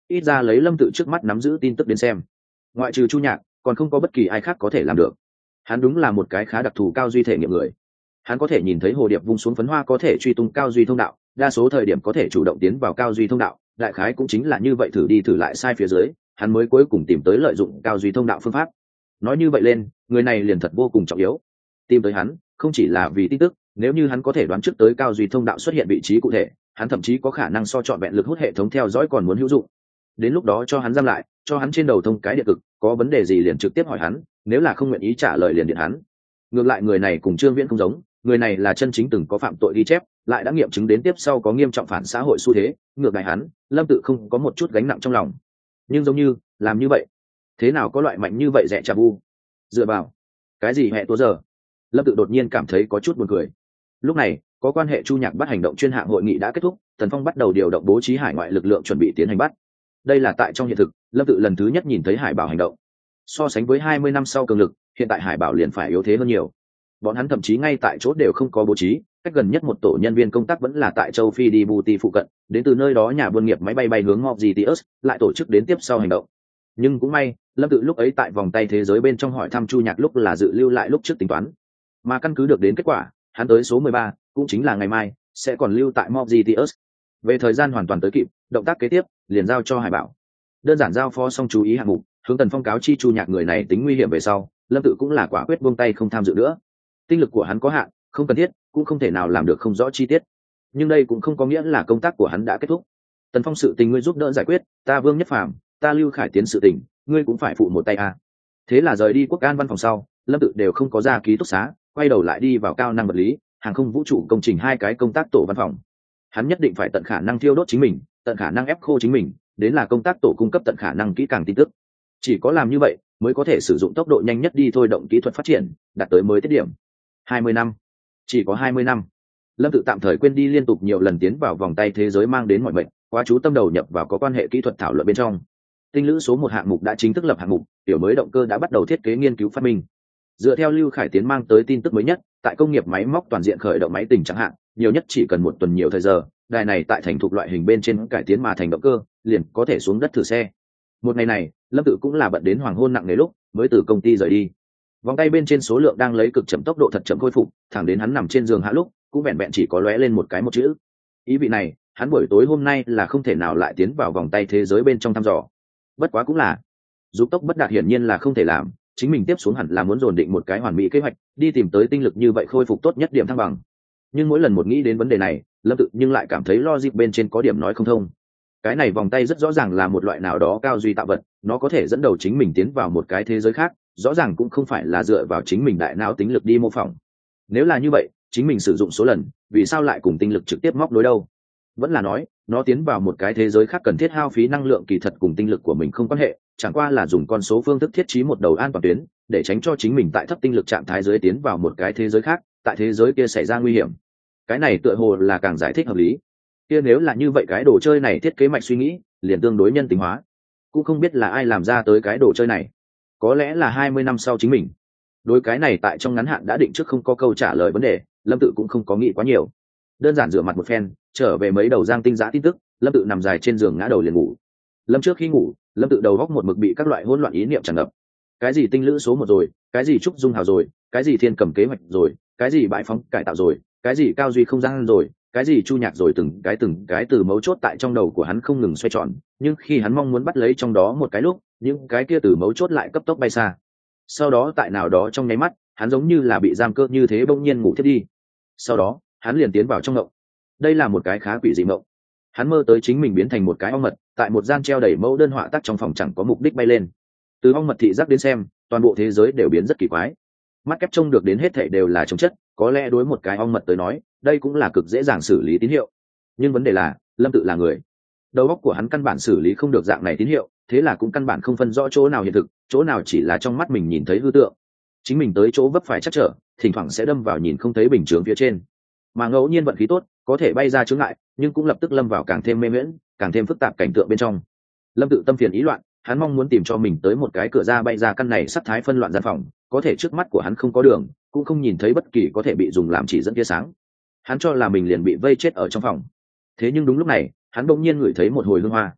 ít ra lấy Lâm Tự trước mắt nắm giữ tin tức đến xem, ngoại trừ Chu Nhạc còn không có bất kỳ ai khác có thể làm được. Hắn đúng là một cái khá đặc thù cao duy thể nghiệm người. Hắn có thể nhìn thấy hồ điệp vung xuống phấn hoa có thể truy tung cao duy thông đạo, đa số thời điểm có thể chủ động tiến vào cao duy thông đạo, đại khái cũng chính là như vậy, thử đi thử lại sai phía dưới, hắn mới cuối cùng tìm tới lợi dụng cao duy thông đạo phương pháp. Nói như vậy lên, người này liền thật vô cùng trọng yếu. Tìm tới hắn không chỉ là vì tin tức, nếu như hắn có thể đoán trước tới cao duy thông đạo xuất hiện vị trí cụ thể, hắn thậm chí có khả năng so trọn vẹn lực hút hệ thống theo dõi còn muốn hữu dụng. Đến lúc đó cho hắn giam lại, cho hắn trên đầu thông cái điện cực, có vấn đề gì liền trực tiếp hỏi hắn, nếu là không nguyện ý trả lời liền điện hắn. Ngược lại người này cùng Trương Viễn không giống, người này là chân chính từng có phạm tội ghi chép, lại đã nghiệm chứng đến tiếp sau có nghiêm trọng phản xã hội xu thế, ngược lại hắn, Lâm Tự không có một chút gánh nặng trong lòng. Nhưng giống như, làm như vậy, thế nào có loại mạnh như vậy rẻ chà bu. Dựa vào cái gì hệ tố giờ? Lâm Tự đột nhiên cảm thấy có chút buồn cười. Lúc này, có quan hệ Chu Nhạc bắt hành động chuyên hạng hội nghị đã kết thúc, Tần Phong bắt đầu điều động bố trí hải ngoại lực lượng chuẩn bị tiến hành bắt. Đây là tại trong hiện thực, Lâm Tự lần thứ nhất nhìn thấy hải bảo hành động. So sánh với 20 năm sau cường lực, hiện tại hải bảo liền phải yếu thế hơn nhiều. Bọn hắn thậm chí ngay tại chỗ đều không có bố trí, cách gần nhất một tổ nhân viên công tác vẫn là tại châu Phi Djibouti phụ cận, đến từ nơi đó nhà buôn nghiệp máy bay bay hướng Mauritius, lại tổ chức đến tiếp sau hành động. Nhưng cũng may, Lâm Tự lúc ấy tại vòng tay thế giới bên trong hỏi thăm Chu Nhạc lúc là dự lưu lại lúc trước tính toán, mà căn cứ được đến kết quả, hắn tới số 13, cũng chính là ngày mai, sẽ còn lưu tại Mauritius. Về thời gian hoàn toàn tới kịp, động tác kế tiếp liền giao cho hải bảo. Đơn giản giao phó xong chú ý hạng mục, hướng Tần Phong cáo chi Chu Nhạc người này tính nguy hiểm về sau, Lâm Tự cũng là quả quyết buông tay không tham dự nữa. Tinh lực của hắn có hạn, không cần thiết, cũng không thể nào làm được không rõ chi tiết. Nhưng đây cũng không có nghĩa là công tác của hắn đã kết thúc. Tần Phong sự tình ngươi giúp đỡ giải quyết, ta Vương Nhất Phàm, ta Lưu Khải Tiến sự tình, ngươi cũng phải phụ một tay à. Thế là rời đi Quốc An văn phòng sau, Lâm Tự đều không có ra ký túc xá, quay đầu lại đi vào cao năng vật lý, hàng không vũ trụ công trình hai cái công tác tổ văn phòng. Hắn nhất định phải tận khả năng thiêu đốt chính mình, tận khả năng ép khô chính mình, đến là công tác tổ cung cấp tận khả năng kỹ càng tin tức. Chỉ có làm như vậy mới có thể sử dụng tốc độ nhanh nhất đi thôi động kỹ thuật phát triển, đạt tới mới tiết điểm. 20 năm, chỉ có 20 năm. Lâm Tự tạm thời quên đi liên tục nhiều lần tiến vào vòng tay thế giới mang đến mọi mệnh, quá chú tâm đầu nhập vào có quan hệ kỹ thuật thảo luận bên trong. Tinh lữ số 1 hạng mục đã chính thức lập hạng mục, tiểu mới động cơ đã bắt đầu thiết kế nghiên cứu phát minh. Dựa theo Lưu Khải Tiến mang tới tin tức mới nhất, tại công nghiệp máy móc toàn diện khởi động máy tình chẳng hạn, nhiều nhất chỉ cần một tuần nhiều thời giờ, đài này tại thành thục loại hình bên trên cải tiến mà thành động cơ, liền có thể xuống đất thử xe. Một ngày này, Lâm Tự cũng là bận đến hoàng hôn nặng nề lúc mới từ công ty rời đi. Vòng tay bên trên số lượng đang lấy cực chậm tốc độ thật chậm khôi phục, thẳng đến hắn nằm trên giường hạ lúc, cũng vẹn vẹn chỉ có lóe lên một cái một chữ. Ý vị này, hắn buổi tối hôm nay là không thể nào lại tiến vào vòng tay thế giới bên trong thăm dò. Bất quá cũng là, dục tốc bất đạt hiển nhiên là không thể làm, chính mình tiếp xuống hẳn là muốn dồn định một cái hoàn mỹ kế hoạch, đi tìm tới tinh lực như vậy khôi phục tốt nhất điểm thăng bằng. Nhưng mỗi lần một nghĩ đến vấn đề này, Lâm Tự nhưng lại cảm thấy logic bên trên có điểm nói không thông. Cái này vòng tay rất rõ ràng là một loại nào đó cao duy tạo vật, nó có thể dẫn đầu chính mình tiến vào một cái thế giới khác, rõ ràng cũng không phải là dựa vào chính mình đại não tính lực đi mô phỏng. Nếu là như vậy, chính mình sử dụng số lần, vì sao lại cùng tinh lực trực tiếp móc nối đâu? Vẫn là nói, nó tiến vào một cái thế giới khác cần thiết hao phí năng lượng kỳ thật cùng tinh lực của mình không quan hệ, chẳng qua là dùng con số phương thức thiết trí một đầu an toàn tuyến, để tránh cho chính mình tại thấp tinh lực trạng thái dưới tiến vào một cái thế giới khác, tại thế giới kia xảy ra nguy hiểm. Cái này tựa hồ là càng giải thích hợp lý. Kia nếu là như vậy, cái đồ chơi này thiết kế mạch suy nghĩ liền tương đối nhân tính hóa. Cũng không biết là ai làm ra tới cái đồ chơi này, có lẽ là 20 năm sau chính mình. Đối cái này tại trong ngắn hạn đã định trước không có câu trả lời vấn đề, Lâm Tự cũng không có nghĩ quá nhiều. Đơn giản rửa mặt một phen, trở về mấy đầu giang tinh giã tin tức, Lâm Tự nằm dài trên giường ngã đầu liền ngủ. Trước khi ngủ, Lâm Tự đầu góc một mực bị các loại hỗn loạn ý niệm tràn ngập. Cái gì tinh lữ số 1 rồi, cái gì trúc dung hào rồi, cái gì thiên cầm kế hoạch rồi, cái gì bãi phóng cải tạo rồi, cái gì cao duy không gian rồi, cái gì Chu Nhạc rồi, từng cái từ mấu chốt tại trong đầu của hắn không ngừng xoay tròn, nhưng khi hắn mong muốn bắt lấy trong đó một cái lúc, những cái kia từ mấu chốt lại cấp tốc bay xa. Sau đó tại nào đó trong nháy mắt, hắn giống như là bị giam cơ như thế bỗng nhiên ngủ thiếp đi. Sau đó, hắn liền tiến vào trong mộng. Đây là một cái khá quỷ dị mộng. Hắn mơ tới chính mình biến thành một cái ong mật, tại một gian treo đầy mẫu đơn họa tác trong phòng chẳng có mục đích bay lên. Từ ong mật thị giác đến xem, toàn bộ thế giới đều biến rất kỳ quái. Mắt kép trông được đến hết thảy đều là trống chất, có lẽ đối một cái ong mật tới nói, đây cũng là cực dễ dàng xử lý tín hiệu. Nhưng vấn đề là, Lâm Tự là người, đầu óc của hắn căn bản xử lý không được dạng này tín hiệu, thế là cũng căn bản không phân rõ chỗ nào hiện thực, chỗ nào chỉ là trong mắt mình nhìn thấy hư tượng. Chính mình tới chỗ vấp phải chắc trở, thỉnh thoảng sẽ đâm vào nhìn không thấy bình chướng phía trên, mà ngẫu nhiên vận khí tốt, có thể bay ra chướng ngại, nhưng cũng lập tức lâm vào càng thêm mê miễn, càng thêm phức tạp cảnh tượng bên trong. Lâm Tự tâm phiền ý loạn, hắn mong muốn tìm cho mình tới một cái cửa ra bay ra căn này sắc thái phân loạn gian phòng, có thể trước mắt của hắn không có đường, cũng không nhìn thấy bất kỳ có thể bị dùng làm chỉ dẫn tia sáng. Hắn cho là mình liền bị vây chết ở trong phòng. Thế nhưng đúng lúc này, hắn bỗng nhiên ngửi thấy một hồi hương hoa.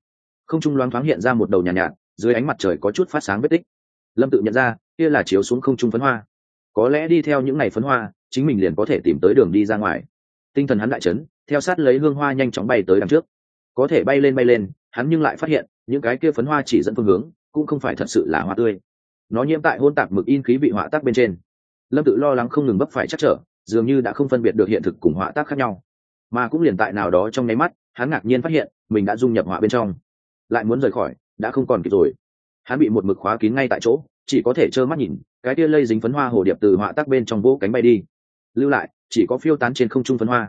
không trung loáng thoáng hiện ra một đầu nhàn nhạt, dưới ánh mặt trời có chút phát sáng vết tích. Lâm tự nhận ra kia là chiếu xuống không trung phấn hoa, có lẽ đi theo những ngày phấn hoa chính mình liền có thể tìm tới đường đi ra ngoài. Tinh thần hắn đại chấn, theo sát lấy hương hoa nhanh chóng bay tới đằng trước. Có thể bay lên hắn nhưng lại phát hiện những cái kia phấn hoa chỉ dẫn phương hướng cũng không phải thật sự là hoa tươi, nó nhiễm tại hôn tạp mực in khí vị họa tác bên trên. Lâm tự lo lắng không ngừng vấp phải chắc trở, dường như đã không phân biệt được hiện thực cùng họa tác khác nhau, mà cũng liền tại nào đó trong nháy mắt hắn ngạc nhiên phát hiện mình đã dung nhập họa bên trong, lại muốn rời khỏi đã không còn kịp rồi. Hắn bị một mực khóa kín ngay tại chỗ, chỉ có thể trơ mắt nhìn cái kia lây dính phấn hoa hồ điệp từ họa tác bên trong vỗ cánh bay đi, lưu lại chỉ có phiêu tán trên không trung phấn hoa.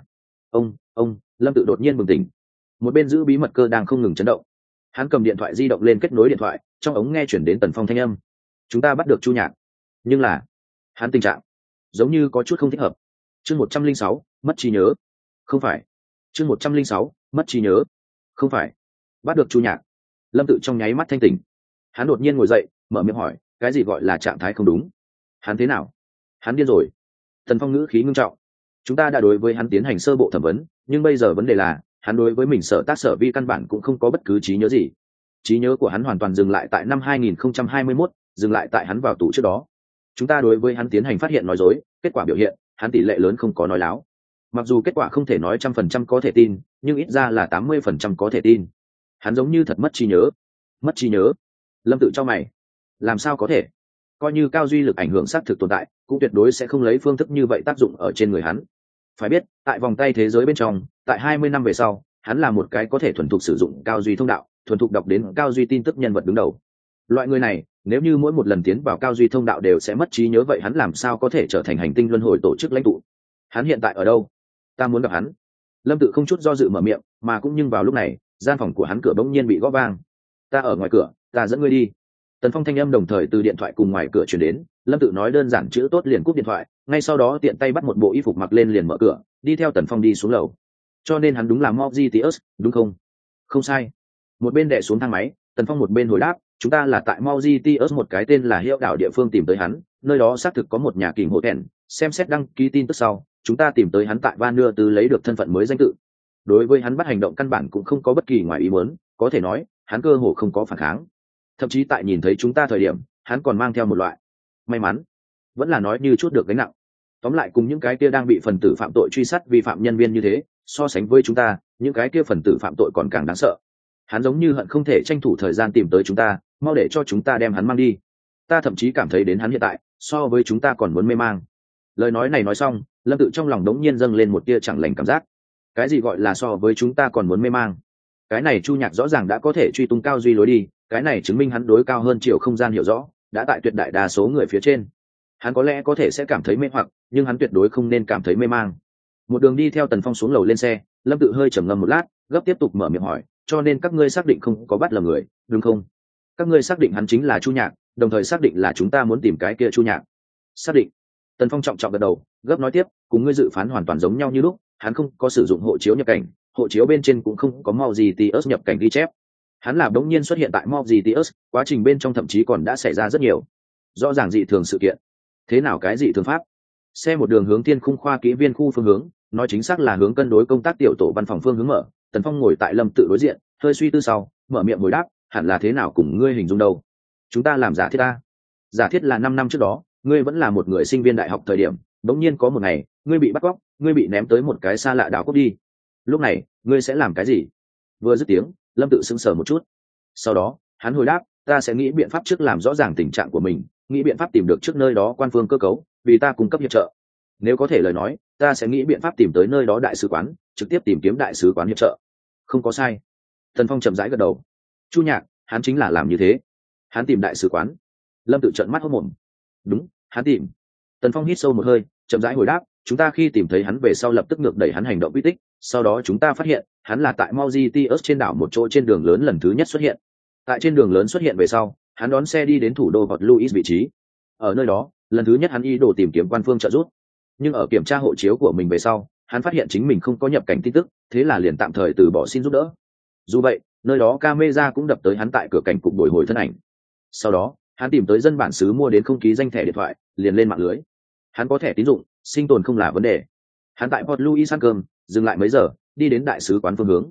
Ông Lâm tự đột nhiên bừng tỉnh, một bên giữ bí mật cơ đang không ngừng chấn động. Hắn cầm điện thoại di động lên kết nối điện thoại, trong ống nghe chuyển đến Tần Phong thanh âm: chúng ta bắt được Chu Nhạc. Nhưng là hắn tình trạng giống như có chút không thích hợp. Chương 106, mất trí nhớ. Không phải. Chương 106, mất trí nhớ. Không phải. Bắt được Chu Nhạc. Lâm tự trong nháy mắt thanh tỉnh. Hắn đột nhiên ngồi dậy, mở miệng hỏi, cái gì gọi là trạng thái không đúng? Hắn thế nào? Hắn điên rồi. Tần Phong ngữ khí ngưng trọng. Chúng ta đã đối với hắn tiến hành sơ bộ thẩm vấn, nhưng bây giờ vấn đề là hắn đối với mình sở tác sở vi căn bản cũng không có bất cứ trí nhớ gì. Trí nhớ của hắn hoàn toàn dừng lại tại năm 2021, dừng lại tại hắn vào tù trước đó. Chúng ta đối với hắn tiến hành phát hiện nói dối, kết quả biểu hiện hắn tỷ lệ lớn không có nói láo. Mặc dù kết quả không thể nói 100% có thể tin, nhưng ít ra là 80% có thể tin. Hắn giống như thật mất trí nhớ. Mất trí nhớ? Lâm tự cho mày. Làm sao có thể? Coi như cao duy lực ảnh hưởng xác thực tồn tại, cũng tuyệt đối sẽ không lấy phương thức như vậy tác dụng ở trên người hắn. Phải biết, tại vòng tay thế giới bên trong, tại 20 năm về sau, hắn là một cái có thể thuần thục sử dụng cao duy thông đạo, thuần thục đọc đến cao duy tin tức nhân vật đứng đầu. Loại người này, nếu như mỗi một lần tiến vào cao duy thông đạo đều sẽ mất trí nhớ, vậy hắn làm sao có thể trở thành hành tinh luân hồi tổ chức lãnh tụ? Hắn hiện tại ở đâu? Ta muốn gặp hắn. Lâm tự không chút do dự mở miệng, mà cũng nhưng vào lúc này, gian phòng của hắn cửa bỗng nhiên bị gõ vang. Ta ở ngoài cửa, ta dẫn ngươi đi. Tần Phong thanh âm đồng thời từ điện thoại cùng ngoài cửa truyền đến. Lâm tự nói đơn giản chữ tốt liền cúp điện thoại, ngay sau đó tiện tay bắt một bộ y phục mặc lên liền mở cửa, đi theo Tần Phong đi xuống lầu. Cho nên hắn đúng là Mauritius, đúng không? Không sai. Một bên đè xuống thang máy, Tần Phong một bên hồi đáp, chúng ta là tại Mauritius một cái tên là Hiệu đảo địa phương tìm tới hắn, nơi đó xác thực có một nhà kình hộ thẹn, xem xét đăng ký tin tức sau, chúng ta tìm tới hắn tại Vanuatu lấy được thân phận mới danh tự. Đối với hắn bắt hành động căn bản cũng không có bất kỳ ngoài ý muốn, có thể nói, hắn cơ hồ không có phản kháng. Thậm chí tại nhìn thấy chúng ta thời điểm, hắn còn mang theo một loại may mắn, vẫn là nói như chút được gánh nặng. Tóm lại cùng những cái kia đang bị phần tử phạm tội truy sát vi phạm nhân viên như thế, so sánh với chúng ta, những cái kia phần tử phạm tội còn càng đáng sợ. Hắn giống như hận không thể tranh thủ thời gian tìm tới chúng ta, mau để cho chúng ta đem hắn mang đi. Ta thậm chí cảm thấy đến hắn hiện tại so với chúng ta còn muốn mê mang. Lời nói này nói xong, Lâm tự trong lòng đống nhiên dâng lên một tia chẳng lành cảm giác. Cái gì gọi là so với chúng ta còn muốn mê mang? Cái này Chu Nhạc rõ ràng đã có thể truy tung cao duy lối đi, cái này chứng minh hắn đối cao hơn chiều không gian hiểu rõ, đã tại tuyệt đại đa số người phía trên. Hắn có lẽ có thể sẽ cảm thấy mê hoặc, nhưng hắn tuyệt đối không nên cảm thấy mê mang. Một đường đi theo Tần Phong xuống lầu lên xe, Lâm tự hơi trầm ngâm một lát, gấp tiếp tục mở miệng hỏi, cho nên các ngươi xác định không có bắt lầm người, đúng không? Các ngươi xác định hắn chính là Chu Nhạc, đồng thời xác định là chúng ta muốn tìm cái kia Chu Nhạc. Xác định. Tần Phong trọng trọng gật đầu, gấp nói tiếp, cùng ngươi dự phán hoàn toàn giống nhau như lúc, hắn không có sử dụng hộ chiếu nhập cảnh, hộ chiếu bên trên cũng không có Mauritius nhập cảnh ghi chép. Hắn là bỗng nhiên xuất hiện tại Mauritius, quá trình bên trong thậm chí còn đã xảy ra rất nhiều rõ ràng dị thường sự kiện. Thế nào cái dị thường pháp? Xe một đường hướng Thiên Khung khoa kỹ viên khu phương hướng, nói chính xác là hướng cân đối công tác tiểu tổ văn phòng phương hướng mở. Tần Phong ngồi tại Lâm tự đối diện, hơi suy tư sau, mở miệng hồi đáp, hẳn là thế nào cùng ngươi hình dung đâu? Chúng ta làm giả thiết ta. Giả thiết là 5 năm trước đó, ngươi vẫn là một người sinh viên đại học thời điểm, bỗng nhiên có một ngày, ngươi bị bắt cóc, ngươi bị ném tới một cái xa lạ đảo quốc đi. Lúc này, ngươi sẽ làm cái gì? Vừa dứt tiếng, Lâm tự sững sờ một chút. Sau đó, hắn hồi đáp, ta sẽ nghĩ biện pháp trước làm rõ ràng tình trạng của mình, nghĩ biện pháp tìm được trước nơi đó quan phương cơ cấu, vì ta cung cấp hiệp trợ. Nếu có thể lời nói, ta sẽ nghĩ biện pháp tìm tới nơi đó đại sứ quán, trực tiếp tìm kiếm đại sứ quán hiệp trợ. Không có sai. Tần Phong chậm rãi gật đầu. Chu Nhạc, hắn chính là làm như thế. Hắn tìm đại sứ quán. Lâm tự trợn mắt hốt mồm. Đúng, hắn tìm. Tần Phong hít sâu một hơi, chậm rãi hồi đáp, chúng ta khi tìm thấy hắn về sau lập tức ngược đẩy hắn hành động quy tích, sau đó chúng ta phát hiện hắn là tại Mauritius trên đảo một chỗ trên đường lớn lần thứ nhất xuất hiện. Tại trên đường lớn xuất hiện về sau, hắn đón xe đi đến thủ đô Port Louis vị trí. Ở nơi đó, lần thứ nhất hắn ý đồ tìm kiếm quan phương trợ giúp, nhưng ở kiểm tra hộ chiếu của mình về sau, hắn phát hiện chính mình không có nhập cảnh tin tức, thế là liền tạm thời từ bỏ xin giúp đỡ. Dù vậy, nơi đó camera cũng đập tới hắn tại cửa cảnh cục bồi hồi thân ảnh. Sau đó, hắn tìm tới dân bản xứ mua đến không ký danh thẻ điện thoại, liền lên mạng lưới. Hắn có thẻ tín dụng, sinh tồn không là vấn đề. Hắn tại Port Louis ăn cơm, dừng lại mấy giờ, đi đến đại sứ quán phương hướng.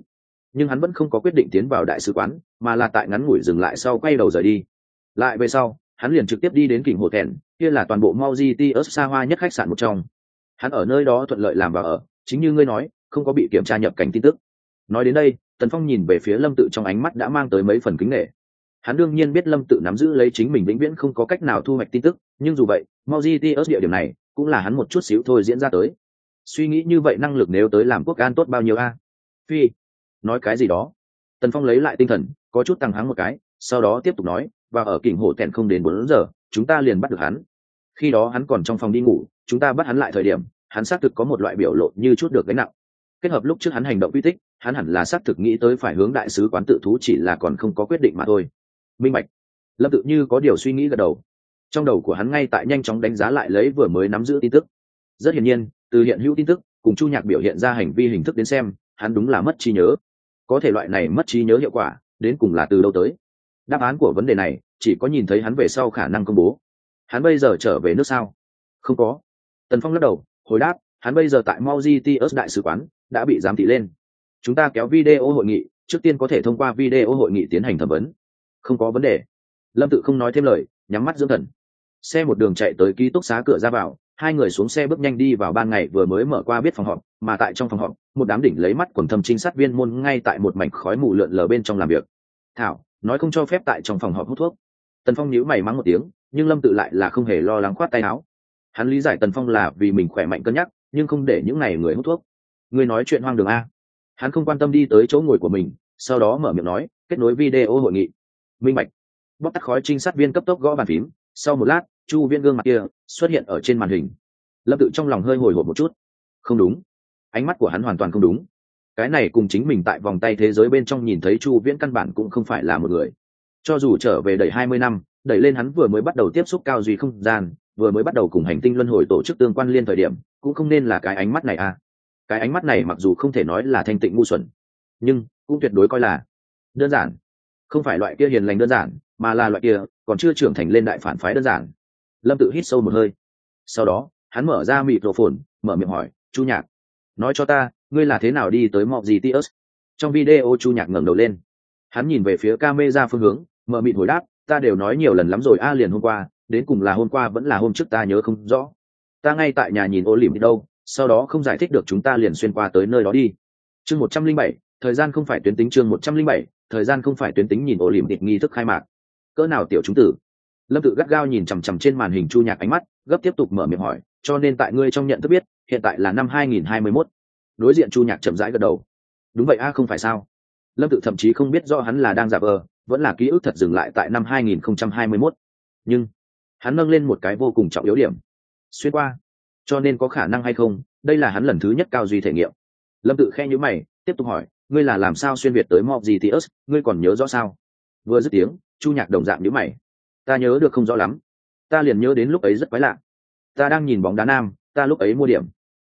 nhưng hắn vẫn không có quyết định tiến vào đại sứ quán, mà là tại ngắn ngủi dừng lại sau quay đầu rời đi. Lại về sau, hắn liền trực tiếp đi đến Kình Hồ Thẹn, kia là toàn bộ Mauritius xa hoa nhất khách sạn một trong. Hắn ở nơi đó thuận lợi làm và ở, chính như ngươi nói, không có bị kiểm tra nhập cảnh tin tức. Nói đến đây, Tần Phong nhìn về phía Lâm Tự trong ánh mắt đã mang tới mấy phần kính nể. Hắn đương nhiên biết Lâm Tự nắm giữ lấy chính mình vĩnh viễn không có cách nào thu hoạch tin tức, nhưng dù vậy, Mauritius địa điểm này cũng là hắn một chút xíu thôi diễn ra tới. Suy nghĩ như vậy năng lực nếu tới làm quốc an tốt bao nhiêu a? Phi, nói cái gì đó? Tần Phong lấy lại tinh thần, có chút tăng hắng một cái, sau đó tiếp tục nói, và ở Kình Hồ Thẹn không đến 4 giờ, chúng ta liền bắt được hắn. Khi đó hắn còn trong phòng đi ngủ, chúng ta bắt hắn lại thời điểm, hắn xác thực có một loại biểu lộ như chút được gánh nặng. Kết hợp lúc trước hắn hành động uy tích, hắn hẳn là xác thực nghĩ tới phải hướng đại sứ quán tự thú, chỉ là còn không có quyết định mà thôi. Minh bạch. Lâm Tự như có điều suy nghĩ gật đầu. Trong đầu của hắn ngay tại nhanh chóng đánh giá lại lấy vừa mới nắm giữ tin tức. Rất hiển nhiên, từ hiện hữu tin tức cùng Chu Nhạc biểu hiện ra hành vi hình thức đến xem, hắn đúng là mất trí nhớ. Có thể loại này mất trí nhớ hiệu quả đến cùng là từ đâu tới? Đáp án của vấn đề này chỉ có nhìn thấy hắn về sau khả năng công bố. Hắn bây giờ trở về nước sao? Không có. Tần Phong lắc đầu, hồi đáp, hắn bây giờ tại Mauritius đại sứ quán đã bị giám thị lên. Chúng ta kéo video hội nghị, trước tiên có thể thông qua video hội nghị tiến hành thẩm vấn. Không có vấn đề. Lâm Tự không nói thêm lời, nhắm mắt dưỡng thần. Xe một đường chạy tới ký túc xá cửa ra vào, hai người xuống xe bước nhanh đi vào ban ngày vừa mới mở qua biết phòng họp, mà tại trong phòng họp, một đám đỉnh lấy mắt quần thâm trinh sát viên môn ngay tại một mảnh khói mù lượn lờ bên trong làm việc. Thảo, nói không cho phép tại trong phòng họp hút thuốc. Tần Phong nhíu mày mắng một tiếng, nhưng Lâm Tự lại là không hề lo lắng, khoát tay áo. Hắn lý giải Tần Phong là vì mình khỏe mạnh cân nhắc, nhưng không để những này người hút thuốc. Người nói chuyện hoang đường a? Hắn không quan tâm đi tới chỗ ngồi của mình, sau đó mở miệng nói, kết nối video hội nghị. Minh bạch. Bóc tắt khói trinh sát viên cấp tốc gõ bàn phím, sau một lát, Chu Viễn gương mặt kia xuất hiện ở trên màn hình. Lâm Tự trong lòng hơi hồi hộp một chút. Không đúng, ánh mắt của hắn hoàn toàn không đúng. Cái này cùng chính mình tại vòng tay thế giới bên trong nhìn thấy Chu Viễn căn bản cũng không phải là một người. Cho dù trở về đẩy 20 năm, đẩy lên hắn vừa mới bắt đầu tiếp xúc cao duy không gian, vừa mới bắt đầu cùng hành tinh luân hồi tổ chức tương quan liên thời điểm, cũng không nên là cái ánh mắt này à. Cái ánh mắt này mặc dù không thể nói là thanh tịnh ngu xuẩn, nhưng cũng tuyệt đối coi là đơn giản. Không phải loại kia hiền lành đơn giản, mà là loại kia còn chưa trưởng thành lên đại phản phái đơn giản. Lâm Tự hít sâu một hơi, sau đó hắn mở ra microphone, mở miệng hỏi, Chu Nhạc, nói cho ta, ngươi là thế nào đi tới Mauritius? Trong video Chu Nhạc ngẩng đầu lên, hắn nhìn về phía camera phương hướng, mở miệng hồi đáp, ta đều nói nhiều lần lắm rồi a, liền hôm qua, đến cùng là hôm qua vẫn là hôm trước ta nhớ không rõ. Ta ngay tại nhà nhìn Olympic đâu, sau đó không giải thích được chúng ta liền xuyên qua tới nơi đó đi. Chương 107, thời gian không phải tuyến tính. Chương 107, thời gian không phải tuyến tính. Nhìn Olympic nghi thức khai mạc. Cỡ nào tiểu chúng tử? Lâm Tự gắt gao nhìn chằm chằm trên màn hình Chu Nhạc, ánh mắt gấp tiếp tục mở miệng hỏi, cho nên tại ngươi trong nhận thức biết, hiện tại là năm 2021. Đối diện Chu Nhạc chậm rãi gật đầu. Đúng vậy a, không phải sao? Lâm Tự thậm chí không biết rõ hắn là đang giả vờ, vẫn là ký ức thật dừng lại tại năm 2021. Nhưng hắn nâng lên một cái vô cùng trọng yếu điểm. Xuyên qua. Cho nên có khả năng hay không, đây là hắn lần thứ nhất cao duy thể nghiệm. Lâm Tự khe nhíu mày, tiếp tục hỏi, ngươi là làm sao xuyên việt tới Mauritius, ngươi còn nhớ rõ sao? Vừa dứt tiếng, Chu Nhạc đồng dạng nhíu mày. Ta nhớ được không rõ lắm, ta liền nhớ đến lúc ấy rất quái lạ. Ta đang nhìn bóng đá nam, ta lúc ấy mua điểm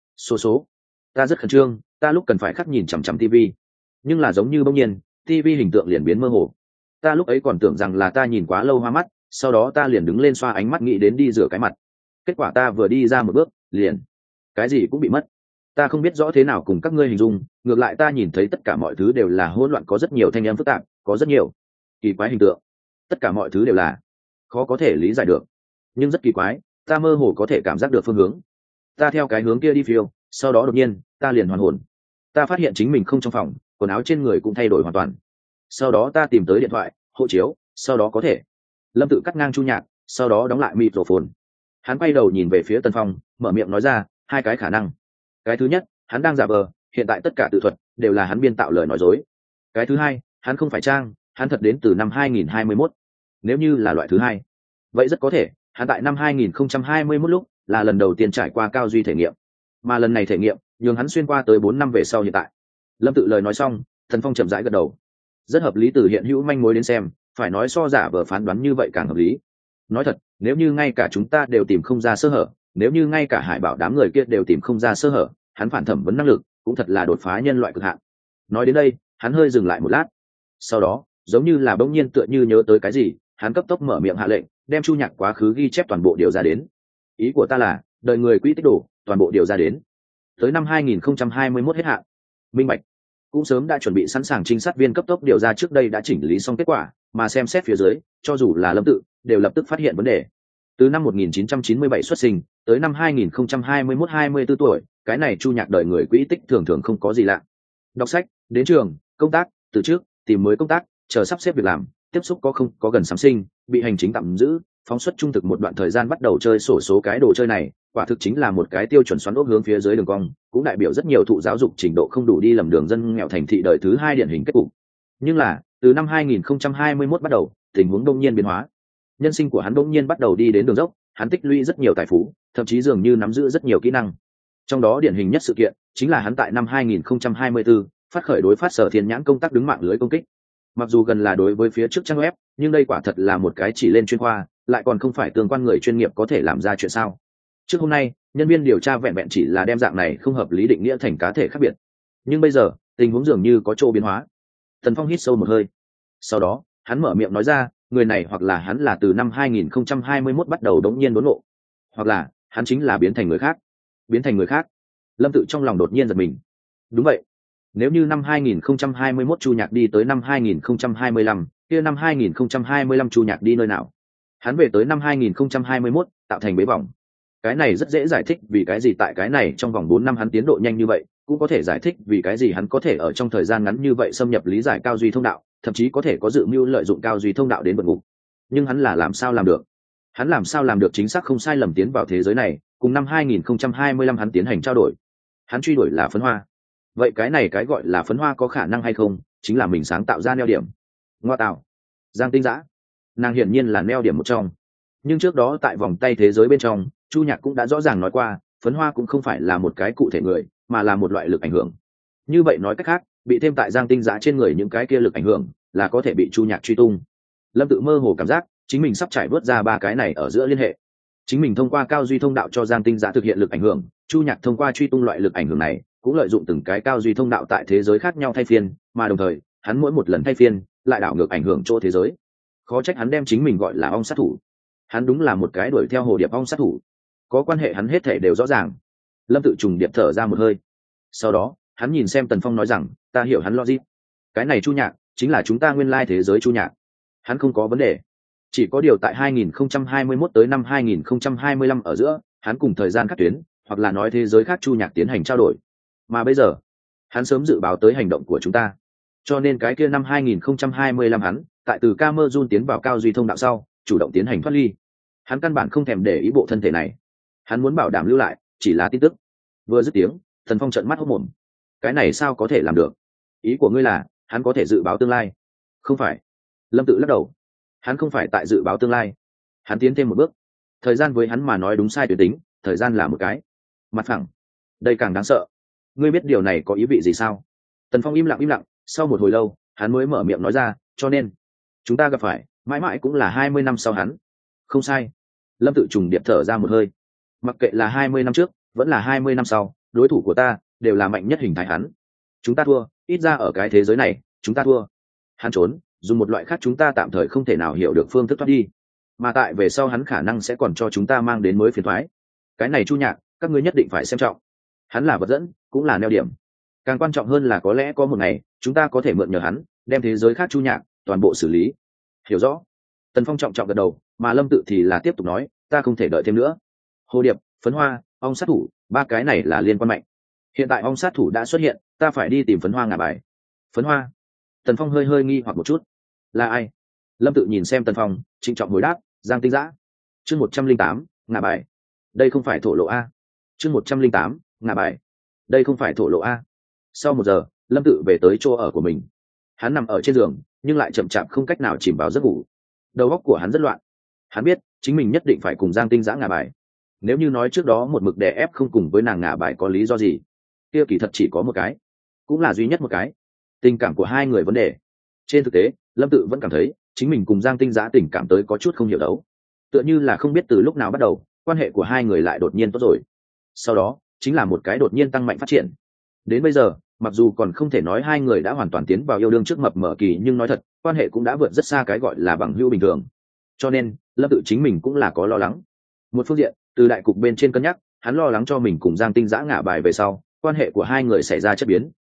số, ta rất khẩn trương, ta lúc cần phải khắc nhìn chằm chằm TV, nhưng là giống như bỗng nhiên TV hình tượng liền biến mơ hồ. Ta lúc ấy còn tưởng rằng là ta nhìn quá lâu hoa mắt, sau đó ta liền đứng lên xoa ánh mắt nghĩ đến đi rửa cái mặt. Kết quả ta vừa đi ra một bước, liền cái gì cũng bị mất. Ta không biết rõ thế nào cùng các ngươi hình dung, ngược lại ta nhìn thấy tất cả mọi thứ đều là hỗn loạn, có rất nhiều thanh âm phức tạp, có rất nhiều kỳ quái hình tượng, tất cả mọi thứ đều là khó có thể lý giải được, nhưng rất kỳ quái, ta mơ hồ có thể cảm giác được phương hướng. Ta theo cái hướng kia đi phiêu, sau đó đột nhiên ta liền hoàn hồn. Ta phát hiện chính mình không trong phòng, quần áo trên người cũng thay đổi hoàn toàn. Sau đó ta tìm tới điện thoại, hộ chiếu, sau đó có thể. Lâm Tự cắt ngang Chu Nhạc, sau đó đóng lại microphone. Hắn quay đầu nhìn về phía Tần Phong, mở miệng nói ra hai cái khả năng. Cái thứ nhất, hắn đang giả vờ, hiện tại tất cả tự thuật đều là hắn biên tạo lời nói dối. Cái thứ hai, hắn không phải trang, hắn thật đến từ năm 2021. Nếu như là loại thứ hai, vậy rất có thể hắn tại năm 2021 lúc là lần đầu tiên trải qua cao duy thể nghiệm, mà lần này thể nghiệm nhường hắn xuyên qua tới 4 năm về sau hiện tại. Lâm Tự lời nói xong, Tần Phong chậm rãi gật đầu. Rất hợp lý, từ hiện hữu manh mối đến xem, phải nói so giả vờ phán đoán như vậy càng hợp lý. Nói thật, nếu như ngay cả chúng ta đều tìm không ra sơ hở, nếu như ngay cả Hải Bảo đám người kia đều tìm không ra sơ hở, hắn phản thẩm vấn năng lực cũng thật là đột phá nhân loại cực hạn. Nói đến đây, hắn hơi dừng lại một lát, sau đó giống như là bỗng nhiên tựa như nhớ tới cái gì, hắn cấp tốc mở miệng hạ lệnh, đem Chu Nhạc quá khứ ghi chép toàn bộ điều ra đến. Ý của ta là đời người quỹ tích đồ toàn bộ điều ra đến, tới năm 2021 hết hạn. Minh bạch. cũng sớm đã chuẩn bị sẵn sàng trinh sát viên cấp tốc điều ra trước đây đã chỉnh lý xong kết quả, mà xem xét phía dưới, cho dù là Lâm Tự, đều lập tức phát hiện vấn đề. Từ năm 1997 xuất sinh, tới năm 2021-24 tuổi, cái này Chu Nhạc đời người quỹ tích thường thường không có gì lạ. Đọc sách, đến trường, công tác, từ trước, tìm mới công tác, chờ sắp xếp việc làm, tiếp xúc có không có gần sắm sinh, bị hành chính tạm giữ, phóng xuất trung thực một đoạn thời gian bắt đầu chơi sổ số cái đồ chơi này, quả thực chính là một cái tiêu chuẩn xoắn ốc hướng phía dưới đường cong, cũng đại biểu rất nhiều thụ giáo dục trình độ không đủ đi lầm đường dân nghèo thành thị đời thứ hai điển hình kết cục. Nhưng là, từ năm 2021 bắt đầu, tình huống đông nhiên biến hóa. Nhân sinh của hắn đông nhiên bắt đầu đi đến đường dốc, hắn tích lũy rất nhiều tài phú, thậm chí dường như nắm giữ rất nhiều kỹ năng. Trong đó điển hình nhất sự kiện chính là hắn tại năm 2024 phát khởi đối phát Sở Thiên Nhãn công tác đứng mạng lưới công kích. Mặc dù gần là đối với phía trước trang web, nhưng đây quả thật là một cái chỉ lên chuyên khoa, lại còn không phải tương quan người chuyên nghiệp có thể làm ra chuyện sao. Trước hôm nay, nhân viên điều tra vẹn vẹn chỉ là đem dạng này không hợp lý định nghĩa thành cá thể khác biệt. Nhưng bây giờ, tình huống dường như có chỗ biến hóa. Tần Phong hít sâu một hơi. Sau đó, hắn mở miệng nói ra, người này hoặc là hắn là từ năm 2021 bắt đầu đống nhiên đốn ngộ, hoặc là hắn chính là biến thành người khác. Biến thành người khác. Lâm Tự trong lòng đột nhiên giật mình. Đúng vậy. Nếu như năm 2021 Chu Nhạc đi tới năm 2025, kia năm 2025 Chu Nhạc đi nơi nào? Hắn về tới năm 2021, tạo thành bế vòng. Cái này rất dễ giải thích vì cái gì tại cái này trong vòng 4 năm hắn tiến độ nhanh như vậy, cũng có thể giải thích vì cái gì hắn có thể ở trong thời gian ngắn như vậy xâm nhập lý giải cao duy thông đạo, thậm chí có thể có dự mưu lợi dụng cao duy thông đạo đến vượt ngục. Nhưng hắn là làm sao làm được? Hắn làm sao làm được chính xác không sai lầm tiến vào thế giới này, cùng năm 2025 hắn tiến hành trao đổi. Hắn truy đuổi là phấn hoa. Vậy cái này cái gọi là phấn hoa có khả năng hay không, chính là mình sáng tạo ra neo điểm. Ngoa tạo. Giang Tinh Dã. Nàng hiển nhiên là neo điểm một trong. Nhưng trước đó tại vòng tay thế giới bên trong, Chu Nhạc cũng đã rõ ràng nói qua, phấn hoa cũng không phải là một cái cụ thể người, mà là một loại lực ảnh hưởng. Như vậy nói cách khác, bị thêm tại Giang Tinh Dã trên người những cái kia lực ảnh hưởng, là có thể bị Chu Nhạc truy tung. Lâm Tự mơ hồ cảm giác, chính mình sắp trải vớt ra ba cái này ở giữa liên hệ. Chính mình thông qua cao duy thông đạo cho Giang Tinh Dã thực hiện lực ảnh hưởng, Chu Nhạc thông qua truy tung loại lực ảnh hưởng này, cũng lợi dụng từng cái cao duy thông đạo tại thế giới khác nhau thay phiên, mà đồng thời, hắn mỗi một lần thay phiên, lại đảo ngược ảnh hưởng chỗ thế giới. Khó trách hắn đem chính mình gọi là ong sát thủ. Hắn đúng là một cái đuổi theo hồ điệp ong sát thủ. Có quan hệ hắn hết thể đều rõ ràng. Lâm Tự trùng điệp thở ra một hơi. Sau đó, hắn nhìn xem Tần Phong nói rằng, ta hiểu hắn logic. Cái này Chu Nhạc, chính là chúng ta nguyên lai thế giới Chu Nhạc. Hắn không có vấn đề. Chỉ có điều tại 2021 tới năm 2025 ở giữa, hắn cùng thời gian khác tuyến, hoặc là nói thế giới khác Chu Nhạc tiến hành trao đổi. Mà bây giờ, hắn sớm dự báo tới hành động của chúng ta. Cho nên cái kia năm 2025 hắn, tại từ Camerun tiến vào cao duy thông đạo sau, chủ động tiến hành thoát ly. Hắn căn bản không thèm để ý bộ thân thể này. Hắn muốn bảo đảm lưu lại, chỉ là tin tức. Vừa dứt tiếng, Thần Phong trợn mắt hốt mồm. Cái này sao có thể làm được? Ý của ngươi là, hắn có thể dự báo tương lai? Không phải. Lâm Tự lắc đầu. Hắn không phải tại dự báo tương lai. Hắn tiến thêm một bước. Thời gian với hắn mà nói đúng sai tuyệt tính, thời gian là một cái mặt phẳng. Đây càng đáng sợ. Ngươi biết điều này có ý vị gì sao? Tần Phong im lặng, sau một hồi lâu, hắn mới mở miệng nói ra, cho nên chúng ta gặp phải, mãi mãi cũng là 20 năm sau hắn. Không sai. Lâm Tự trùng điệp thở ra một hơi. Mặc kệ là 20 năm trước, vẫn là 20 năm sau, đối thủ của ta đều là mạnh nhất hình thái hắn. Chúng ta thua, ít ra ở cái thế giới này, chúng ta thua. Hắn trốn, dùng một loại khác chúng ta tạm thời không thể nào hiểu được phương thức thoát đi. Mà tại về sau hắn khả năng sẽ còn cho chúng ta mang đến mới phiền toái. Cái này Chu Nhạc, các ngươi nhất định phải xem trọng. Hắn là vật dẫn, cũng là neo điểm. Càng quan trọng hơn là có lẽ có một ngày, chúng ta có thể mượn nhờ hắn, đem thế giới khác Chu Nhạc toàn bộ xử lý. Hiểu rõ. Tần Phong trọng trọng gật đầu, mà Lâm Tự thì là tiếp tục nói, ta không thể đợi thêm nữa. Hồ điệp, phấn hoa, ong sát thủ, ba cái này là liên quan mạnh. Hiện tại ong sát thủ đã xuất hiện, ta phải đi tìm phấn hoa ngả bài. Phấn hoa? Tần Phong hơi nghi hoặc một chút. Là ai? Lâm Tự nhìn xem Tần Phong, trịnh trọng hồi đáp, Giang Tinh Dã. Chương 108, ngả bài. Đây không phải thổ lộ a. Chương 108, ngả bài. Đây không phải thổ lộ a. Sau 1 giờ, Lâm Tự về tới chỗ ở của mình. Hắn nằm ở trên giường, nhưng lại chậm chạp không cách nào chìm vào giấc ngủ. Đầu óc của hắn rất loạn. Hắn biết, chính mình nhất định phải cùng Giang Tinh Dã ngả bài. Nếu như nói trước đó một mực đè ép không cùng với nàng ngả bài có lý do gì, kia kỳ thật chỉ có một cái, cũng là duy nhất một cái, tình cảm của hai người vấn đề. Trên thực tế, Lâm Tự vẫn cảm thấy chính mình cùng Giang Tinh Dã tình cảm tới có chút không hiểu đấu, tựa như là không biết từ lúc nào bắt đầu, quan hệ của hai người lại đột nhiên tốt rồi. Sau đó, chính là một cái đột nhiên tăng mạnh phát triển. Đến bây giờ, mặc dù còn không thể nói hai người đã hoàn toàn tiến vào yêu đương trước mập mờ kỳ, nhưng nói thật, quan hệ cũng đã vượt rất xa cái gọi là bằng hữu bình thường. Cho nên, Lâm Tự chính mình cũng là có lo lắng. Một phương diện, từ đại cục bên trên cân nhắc, hắn lo lắng cho mình cùng Giang Tinh Dã ngả bài về sau, quan hệ của hai người xảy ra chất biến,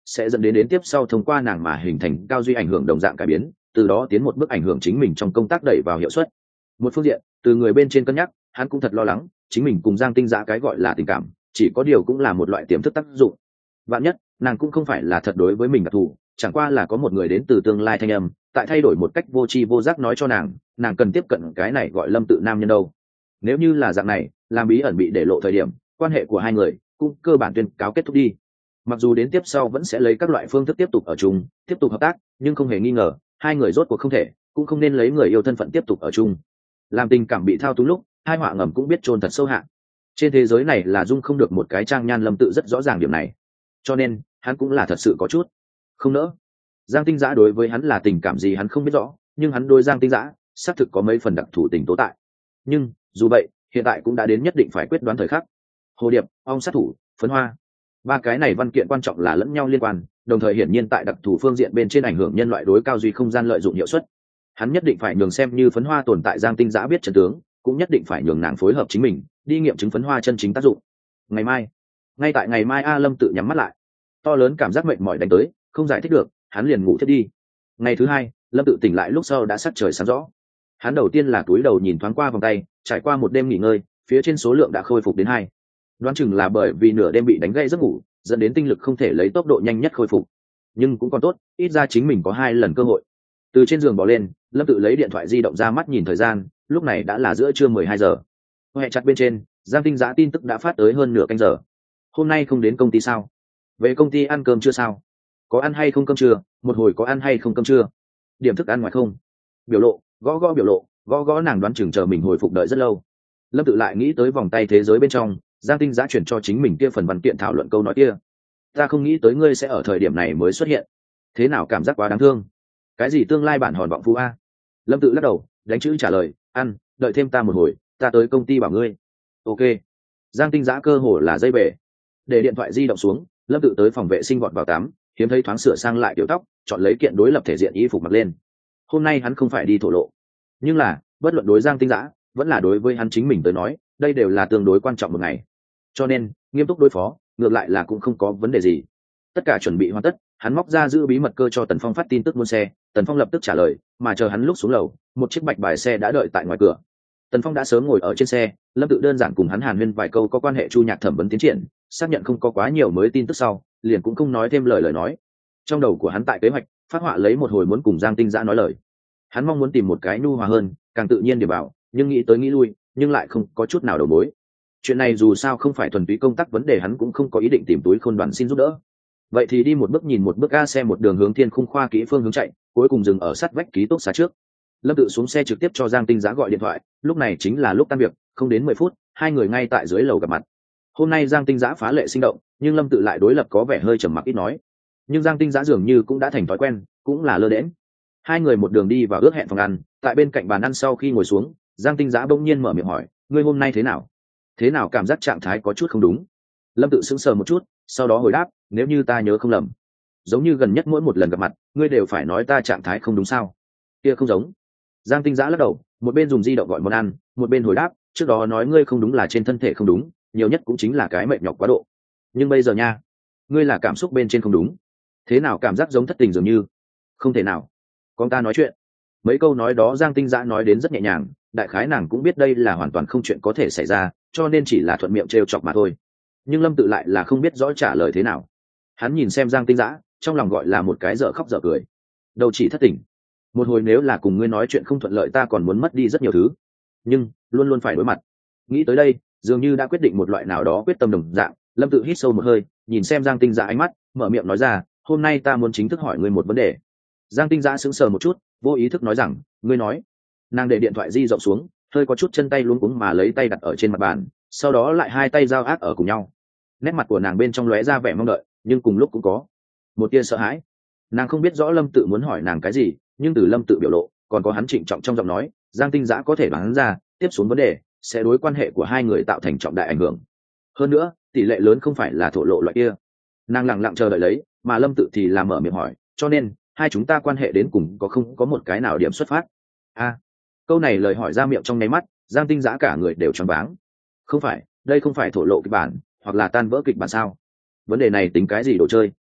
sẽ dẫn đến tiếp sau thông qua nàng mà hình thành cao duy ảnh hưởng đồng dạng cải biến, từ đó tiến một bước ảnh hưởng chính mình trong công tác đẩy vào hiệu suất. Một phương diện, từ người bên trên cân nhắc, hắn cũng thật lo lắng chính mình cùng Giang Tinh Dã cái gọi là tình cảm chỉ có điều cũng là một loại tiềm thức tác dụng. Vạn nhất nàng cũng không phải là thật đối với mình đặc thù, chẳng qua là có một người đến từ tương lai thanh âm tại thay đổi một cách vô tri vô giác nói cho nàng cần tiếp cận cái này gọi Lâm Tự nam nhân đâu. Nếu như là dạng này, làm bí ẩn bị để lộ thời điểm, quan hệ của hai người cũng cơ bản tuyên cáo kết thúc đi. Mặc dù đến tiếp sau vẫn sẽ lấy các loại phương thức tiếp tục ở chung, tiếp tục hợp tác, nhưng không hề nghi ngờ hai người rốt cuộc không thể cũng không nên lấy người yêu thân phận tiếp tục ở chung. Làm tình cảm bị thao túng lúc, hai họa ngầm cũng biết chôn thật sâu hạ. Trên thế giới này là dung không được một cái trang nhan Lâm Tự rất rõ ràng điểm này, cho nên hắn cũng là thật sự có chút không nỡ. Giang Tinh Dã đối với hắn là tình cảm gì hắn không biết rõ, nhưng hắn đối Giang Tinh Dã xác thực có mấy phần đặc thù tình tố tại. Nhưng dù vậy, hiện tại cũng đã đến nhất định phải quyết đoán thời khắc. Hồ điệp, ong sát thủ, phấn hoa, ba cái này văn kiện quan trọng là lẫn nhau liên quan, đồng thời hiển nhiên tại đặc thù phương diện bên trên ảnh hưởng nhân loại đối cao duy không gian lợi dụng hiệu suất. Hắn nhất định phải nhường xem như phấn hoa tồn tại Giang Tinh Dã biết trận tướng, cũng nhất định phải nhường nàng phối hợp chính mình đi nghiệm chứng phấn hoa chân chính tác dụng. Ngày mai, ngay tại ngày mai, Lâm Tự nhắm mắt lại, to lớn cảm giác mệt mỏi đánh tới, không giải thích được, hắn liền ngủ thiếp đi. Ngày thứ hai, Lâm Tự tỉnh lại lúc sau đã sắc trời sáng rõ. Hắn đầu tiên là cúi đầu nhìn thoáng qua vòng tay, trải qua một đêm nghỉ ngơi, phía trên số lượng đã khôi phục đến 2. Đoán chừng là bởi vì nửa đêm bị đánh gãy giấc ngủ, dẫn đến tinh lực không thể lấy tốc độ nhanh nhất khôi phục. Nhưng cũng còn tốt, ít ra chính mình có 2 lần cơ hội. Từ trên giường bỏ lên, Lâm Tự lấy điện thoại di động ra mắt nhìn thời gian, lúc này đã là giữa trưa 12 giờ. Hệ chặt bên trên, Giang Tinh Dã tin tức đã phát tới hơn nửa canh giờ. Hôm nay không đến công ty sao? Về công ty ăn cơm chưa sao? Có ăn hay không cơm trưa? Một hồi có ăn hay không cơm trưa? Điểm thức ăn ngoài không? Biểu lộ, gõ biểu lộ, gõ nàng đoán chừng chờ mình hồi phục đợi rất lâu. Lâm Tự lại nghĩ tới vòng tay thế giới bên trong, Giang Tinh Dã chuyển cho chính mình kia phần văn kiện thảo luận câu nói kia. Ta không nghĩ tới ngươi sẽ ở thời điểm này mới xuất hiện. Thế nào cảm giác quá đáng thương. Cái gì tương lai bản hòn vọng phú a? Lâm Tự lắc đầu, đánh chữ trả lời, ăn, đợi thêm ta một hồi, ta tới công ty bảo ngươi. Ok. Giang Tinh Dã cơ hồ là dây bể. Để điện thoại di động xuống, Lâm Tự tới phòng vệ sinh vọt vào tắm, hiếm thấy thoáng sửa sang lại kiểu tóc, chọn lấy kiện đối lập thể diện y phục mặc lên. Hôm nay hắn không phải đi thổ lộ, nhưng là bất luận đối Giang Tinh Dã vẫn là đối với hắn chính mình tới nói, đây đều là tương đối quan trọng một ngày, cho nên nghiêm túc đối phó ngược lại là cũng không có vấn đề gì. Tất cả chuẩn bị hoàn tất, hắn móc ra giữ bí mật cơ cho Tần Phong phát tin tức muốn xe. Tần Phong lập tức trả lời, mà chờ hắn lúc xuống lầu, một chiếc bạch bài xe đã đợi tại ngoài cửa. Tần Phong đã sớm ngồi ở trên xe, Lâm Tự đơn giản cùng hắn hàn huyên vài câu có quan hệ Chu Nhạc thẩm vấn tiến triển, xác nhận không có quá nhiều mới tin tức sau, liền cũng không nói thêm lời nói. Trong đầu của hắn tại kế hoạch phát họa lấy một hồi muốn cùng Giang Tinh Dã nói lời. Hắn mong muốn tìm một cái nhu hòa hơn, càng tự nhiên để bảo, nhưng nghĩ tới nghĩ lui, nhưng lại không có chút nào đầu mối. Chuyện này dù sao không phải thuần túy công tác vấn đề, hắn cũng không có ý định tìm túi khôn đoàn xin giúp đỡ. Vậy thì đi một bước nhìn một bước, xe một đường hướng Thiên Khung khoa kỹ phương hướng chạy, cuối cùng dừng ở sát vách ký túc xá trước. Lâm Tự xuống xe trực tiếp cho Giang Tinh Dã gọi điện thoại, lúc này chính là lúc tan việc, không đến 10 phút, hai người ngay tại dưới lầu gặp mặt. Hôm nay Giang Tinh Dã phá lệ sinh động, nhưng Lâm Tự lại đối lập có vẻ hơi trầm mặc ít nói. Nhưng Giang Tinh Dã dường như cũng đã thành thói quen, cũng là lơ đễnh. Hai người một đường đi vào ước hẹn phòng ăn, tại bên cạnh bàn ăn sau khi ngồi xuống, Giang Tinh Dã bỗng nhiên mở miệng hỏi, ngươi hôm nay thế nào? Thế nào cảm giác trạng thái có chút không đúng? Lâm Tự sững sờ một chút, sau đó hồi đáp, nếu như ta nhớ không lầm, giống như gần nhất mỗi một lần gặp mặt, ngươi đều phải nói ta trạng thái không đúng sao? Kia không giống. Giang Tinh Dã lắc đầu, một bên dùng di động gọi món ăn, một bên hồi đáp, trước đó nói ngươi không đúng là trên thân thể không đúng, nhiều nhất cũng chính là cái mệt nhọc quá độ. Nhưng bây giờ nha, ngươi là cảm xúc bên trên không đúng. Thế nào cảm giác giống thất tình dường như? Không thể nào. Con ta nói chuyện. Mấy câu nói đó Giang Tinh Dã nói đến rất nhẹ nhàng, đại khái nàng cũng biết đây là hoàn toàn không chuyện có thể xảy ra, cho nên chỉ là thuận miệng trêu chọc mà thôi. Nhưng Lâm Tự lại là không biết rõ trả lời thế nào. Hắn nhìn xem Giang Tinh Dã, trong lòng gọi là một cái dở khóc dở cười. Đâu chỉ thất tình. Một hồi nếu là cùng ngươi nói chuyện không thuận lợi, ta còn muốn mất đi rất nhiều thứ, nhưng luôn luôn phải đối mặt. Nghĩ tới đây, dường như đã quyết định một loại nào đó quyết tâm đồng dạng, Lâm Tự hít sâu một hơi, nhìn xem Giang Tinh Dã ánh mắt, mở miệng nói ra, hôm nay ta muốn chính thức hỏi ngươi một vấn đề. Giang Tinh Dã sững sờ một chút, vô ý thức nói rằng, ngươi nói. Nàng để điện thoại di rộng xuống, hơi có chút chân tay luống cuống mà lấy tay đặt ở trên mặt bàn, sau đó lại hai tay giao ác ở cùng nhau. Nét mặt của nàng bên trong lóe ra vẻ mong đợi, nhưng cùng lúc cũng có một tia sợ hãi. Nàng không biết rõ Lâm Tự muốn hỏi nàng cái gì, nhưng từ Lâm Tự biểu lộ, còn có hắn trịnh trọng trong giọng nói, Giang Tinh Dã có thể đoán ra, tiếp xuống vấn đề sẽ đối quan hệ của hai người tạo thành trọng đại ảnh hưởng. Hơn nữa, tỷ lệ lớn không phải là thổ lộ loại kia. Nàng lặng lặng chờ đợi lấy, mà Lâm Tự thì làm mở miệng hỏi, cho nên hai chúng ta quan hệ đến cùng có không có một cái nào điểm xuất phát? Câu này lời hỏi ra miệng trong nháy mắt, Giang Tinh Dã cả người đều choáng váng. Không phải, đây không phải thổ lộ kịch bản, hoặc là tan vỡ kịch bản sao? Vấn đề này tính cái gì đồ chơi?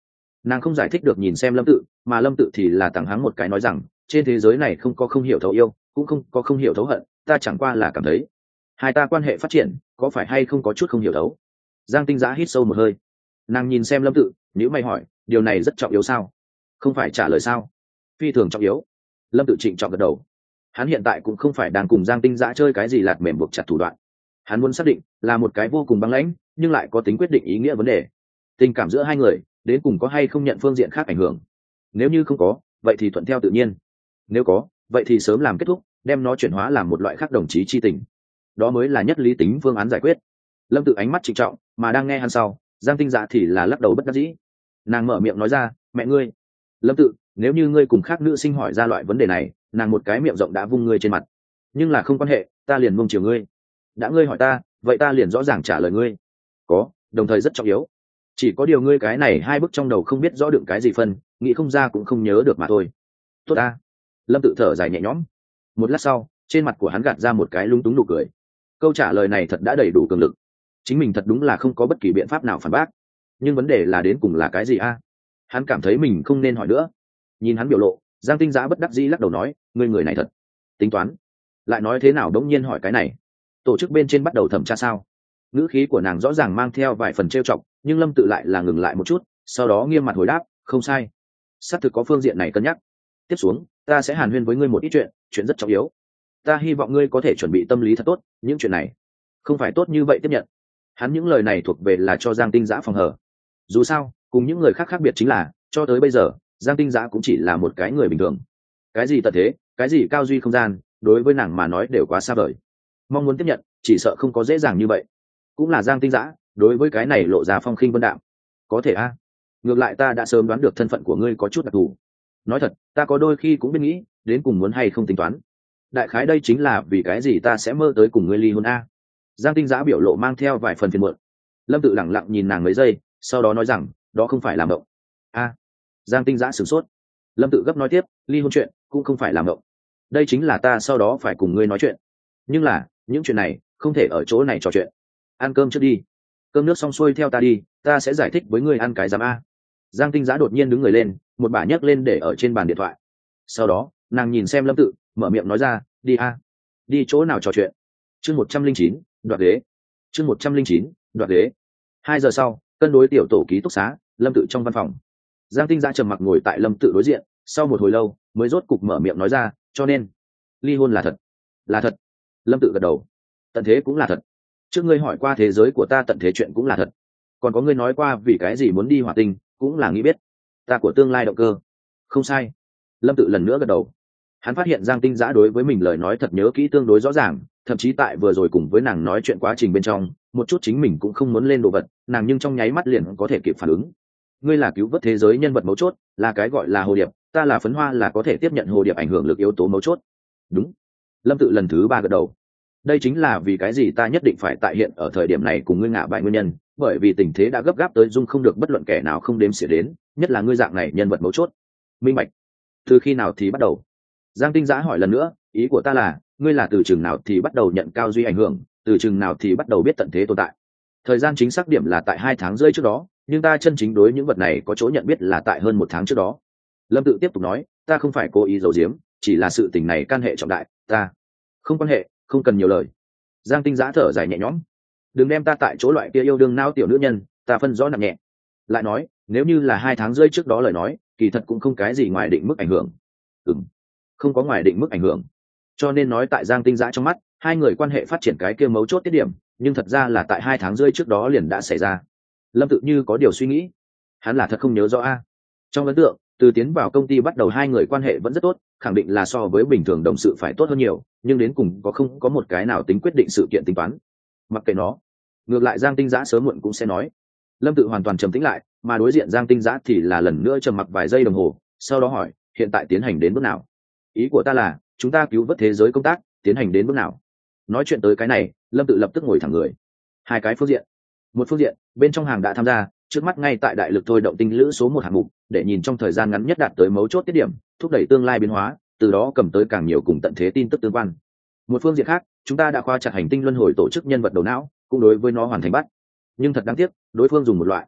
Nàng không giải thích được nhìn xem Lâm Tự, mà Lâm Tự thì là tặng hắn một cái nói rằng trên thế giới này không có không hiểu thấu yêu, cũng không có không hiểu thấu hận, ta chẳng qua là cảm thấy hai ta quan hệ phát triển có phải hay không có chút không hiểu thấu. Giang Tinh Giã hít sâu một hơi, nàng nhìn xem Lâm Tự, nếu mày hỏi điều này rất trọng yếu sao? Không phải trả lời sao? Phi thường trọng yếu. Lâm Tự trịnh trọng gật đầu. Hắn hiện tại cũng không phải đang cùng Giang Tinh Giã chơi cái gì lạt mềm buộc chặt thủ đoạn, hắn muốn xác định là một cái vô cùng băng lãnh nhưng lại có tính quyết định ý nghĩa vấn đề, tình cảm giữa hai người đến cùng có hay không nhận phương diện khác ảnh hưởng. Nếu như không có, vậy thì thuận theo tự nhiên; nếu có, vậy thì sớm làm kết thúc, đem nó chuyển hóa làm một loại khác đồng chí chi tình, đó mới là nhất lý tính phương án giải quyết. Lâm Tự ánh mắt trịnh trọng, mà đang nghe hắn sau, Giang Tinh Dạ thì là lắc đầu bất đắc dĩ. Nàng mở miệng nói ra, mẹ ngươi. Lâm Tự, nếu như ngươi cùng khác nữ sinh hỏi ra loại vấn đề này, nàng một cái miệng rộng đã vung ngươi trên mặt. Nhưng là không quan hệ, ta liền mông chiều ngươi. Đã ngươi hỏi ta, vậy ta liền rõ ràng trả lời ngươi. Có, đồng thời rất trọng yếu. Chỉ có điều ngươi cái này hai bức trong đầu không biết rõ đựng cái gì phân, nghĩ không ra cũng không nhớ được mà thôi. Tốt ta. Lâm Tự thở dài nhẹ nhõm. Một lát sau, trên mặt của hắn gạt ra một cái lung túng nụ cười. Câu trả lời này thật đã đầy đủ cường lực, chính mình thật đúng là không có bất kỳ biện pháp nào phản bác. Nhưng vấn đề là đến cùng là cái gì a? Hắn cảm thấy mình không nên hỏi nữa. Nhìn hắn biểu lộ, Giang Tinh Giã bất đắc dĩ lắc đầu nói, ngươi người này thật tính toán. Lại nói thế nào đống nhiên hỏi cái này? Tổ chức bên trên bắt đầu thẩm tra sao? Ngữ khí của nàng rõ ràng mang theo vài phần trêu chọc, nhưng Lâm Tự lại là ngừng lại một chút, sau đó nghiêm mặt hồi đáp, không sai, xác thực có phương diện này cân nhắc. Tiếp xuống, ta sẽ hàn huyên với ngươi một ít chuyện rất trọng yếu. Ta hy vọng ngươi có thể chuẩn bị tâm lý thật tốt, những chuyện này không phải tốt như vậy tiếp nhận. Hắn những lời này thuộc về là cho Giang Tinh Giã phòng hờ. Dù sao, cùng những người khác khác biệt chính là, cho tới bây giờ, Giang Tinh Giã cũng chỉ là một cái người bình thường. Cái gì tận thế, cái gì cao duy không gian, đối với nàng mà nói đều quá xa vời. Mong muốn tiếp nhận, chỉ sợ không có dễ dàng như vậy. Cũng là Giang Tinh Giã, đối với cái này lộ ra phong khinh vân đạm. Có thể a? Ngược lại ta đã sớm đoán được thân phận của ngươi có chút đặc thù. Nói thật, ta có đôi khi cũng biết nghĩ, đến cùng muốn hay không tính toán. Đại khái đây chính là vì cái gì ta sẽ mơ tới cùng ngươi ly hôn a. Giang Tinh Giã biểu lộ mang theo vài phần phiền muộn. Lâm Tự lẳng lặng nhìn nàng mấy giây, sau đó nói rằng, đó không phải làm mộng. A. Giang Tinh Giã sửng sốt. Lâm Tự gấp nói tiếp, ly hôn chuyện cũng không phải làm mộng. Đây chính là ta sau đó phải cùng ngươi nói chuyện. Nhưng là, những chuyện này không thể ở chỗ này trò chuyện. Ăn cơm trước đi. Cơm nước xong xuôi theo ta đi, ta sẽ giải thích với ngươi ăn cái giám a. Giang Tinh Giã đột nhiên đứng người lên, một bả nhấc lên để ở trên bàn điện thoại. Sau đó, nàng nhìn xem Lâm Tự, mở miệng nói ra, đi a. Đi chỗ nào trò chuyện? Chương 109, đoạt ghế. Chương 109, đoạt ghế. 2 giờ sau, cân đối tiểu tổ ký túc xá, Lâm Tự trong văn phòng. Giang Tinh Giã trầm mặc ngồi tại Lâm Tự đối diện, sau một hồi lâu, mới rốt cục mở miệng nói ra, cho nên ly hôn là thật. Là thật. Lâm Tự gật đầu. Tận thế cũng là thật. Trước ngươi hỏi qua thế giới của ta tận thế chuyện cũng là thật. Còn có ngươi nói qua vì cái gì muốn đi hỏa tinh, cũng là nghĩ biết. Ta của tương lai động cơ. Không sai. Lâm Tự lần nữa gật đầu. Hắn phát hiện Giang Tinh Giã đối với mình lời nói thật nhớ kỹ tương đối rõ ràng, thậm chí tại vừa rồi cùng với nàng nói chuyện quá trình bên trong, một chút chính mình cũng không muốn lên đồ vật, nàng nhưng trong nháy mắt liền có thể kịp phản ứng. Ngươi là cứu vớt thế giới nhân vật mấu chốt, là cái gọi là hồ điệp, ta là phấn hoa, là có thể tiếp nhận hồ điệp ảnh hưởng lực yếu tố mấu chốt. Đúng. Lâm Tự lần thứ 3 gật đầu. Đây chính là vì cái gì ta nhất định phải tại hiện ở thời điểm này cùng ngươi ngạ bại nguyên nhân, bởi vì tình thế đã gấp gáp tới dung không được bất luận kẻ nào không đếm xỉa đến, nhất là ngươi dạng này nhân vật mấu chốt. Minh bạch. Từ khi nào thì bắt đầu? Giang Tinh Giã hỏi lần nữa, ý của ta là, ngươi là từ chừng nào thì bắt đầu nhận cao duy ảnh hưởng, từ chừng nào thì bắt đầu biết tận thế tồn tại? Thời gian chính xác điểm là tại 2 tháng rưỡi trước đó, nhưng ta chân chính đối những vật này có chỗ nhận biết là tại hơn 1 tháng trước đó. Lâm Tự tiếp tục nói, ta không phải cố ý giấu giếm, chỉ là sự tình này can hệ trọng đại, ta không quan hệ, không cần nhiều lời. Giang Tinh Giã thở dài nhẹ nhõm. Đừng đem ta tại chỗ loại kia yêu đương nao tiểu nữ nhân, ta phân rõ nặng nhẹ. Lại nói, nếu như là 2 tháng rưỡi trước đó lời nói, kỳ thật cũng không cái gì ngoài định mức ảnh hưởng. Không có ngoài định mức ảnh hưởng. Cho nên nói tại Giang Tinh Giã trong mắt, hai người quan hệ phát triển cái kia mấu chốt tiết điểm, nhưng thật ra là tại 2 tháng rưỡi trước đó liền đã xảy ra. Lâm Tự như có điều suy nghĩ. Hắn là thật không nhớ rõ a. Trong ấn tượng, từ tiến vào công ty bắt đầu hai người quan hệ vẫn rất tốt, khẳng định là so với bình thường đồng sự phải tốt hơn nhiều, nhưng đến cùng không có một cái nào tính quyết định sự kiện tính toán. Mặc kệ nó, ngược lại Giang Tinh Giã sớm muộn cũng sẽ nói. Lâm Tự hoàn toàn trầm tĩnh lại, mà đối diện Giang Tinh Giã thì là lần nữa trầm mặc vài giây đồng hồ, sau đó hỏi, hiện tại tiến hành đến bước nào? Ý của ta là, chúng ta cứu vớt thế giới công tác tiến hành đến bước nào? Nói chuyện tới cái này, Lâm Tự lập tức ngồi thẳng người. 2 cái phương diện. Một phương diện, bên trong hàng đã tham gia, trước mắt ngay tại đại lực thôi động tinh lữ số 1 hạng mục, để nhìn trong thời gian ngắn nhất đạt tới mấu chốt tiết điểm, thúc đẩy tương lai biến hóa, từ đó cầm tới càng nhiều cùng tận thế tin tức tương quan. Một phương diện khác, chúng ta đã khóa chặt hành tinh luân hồi tổ chức nhân vật đầu não, cũng đối với nó hoàn thành bắt. Nhưng thật đáng tiếc, đối phương dùng một loại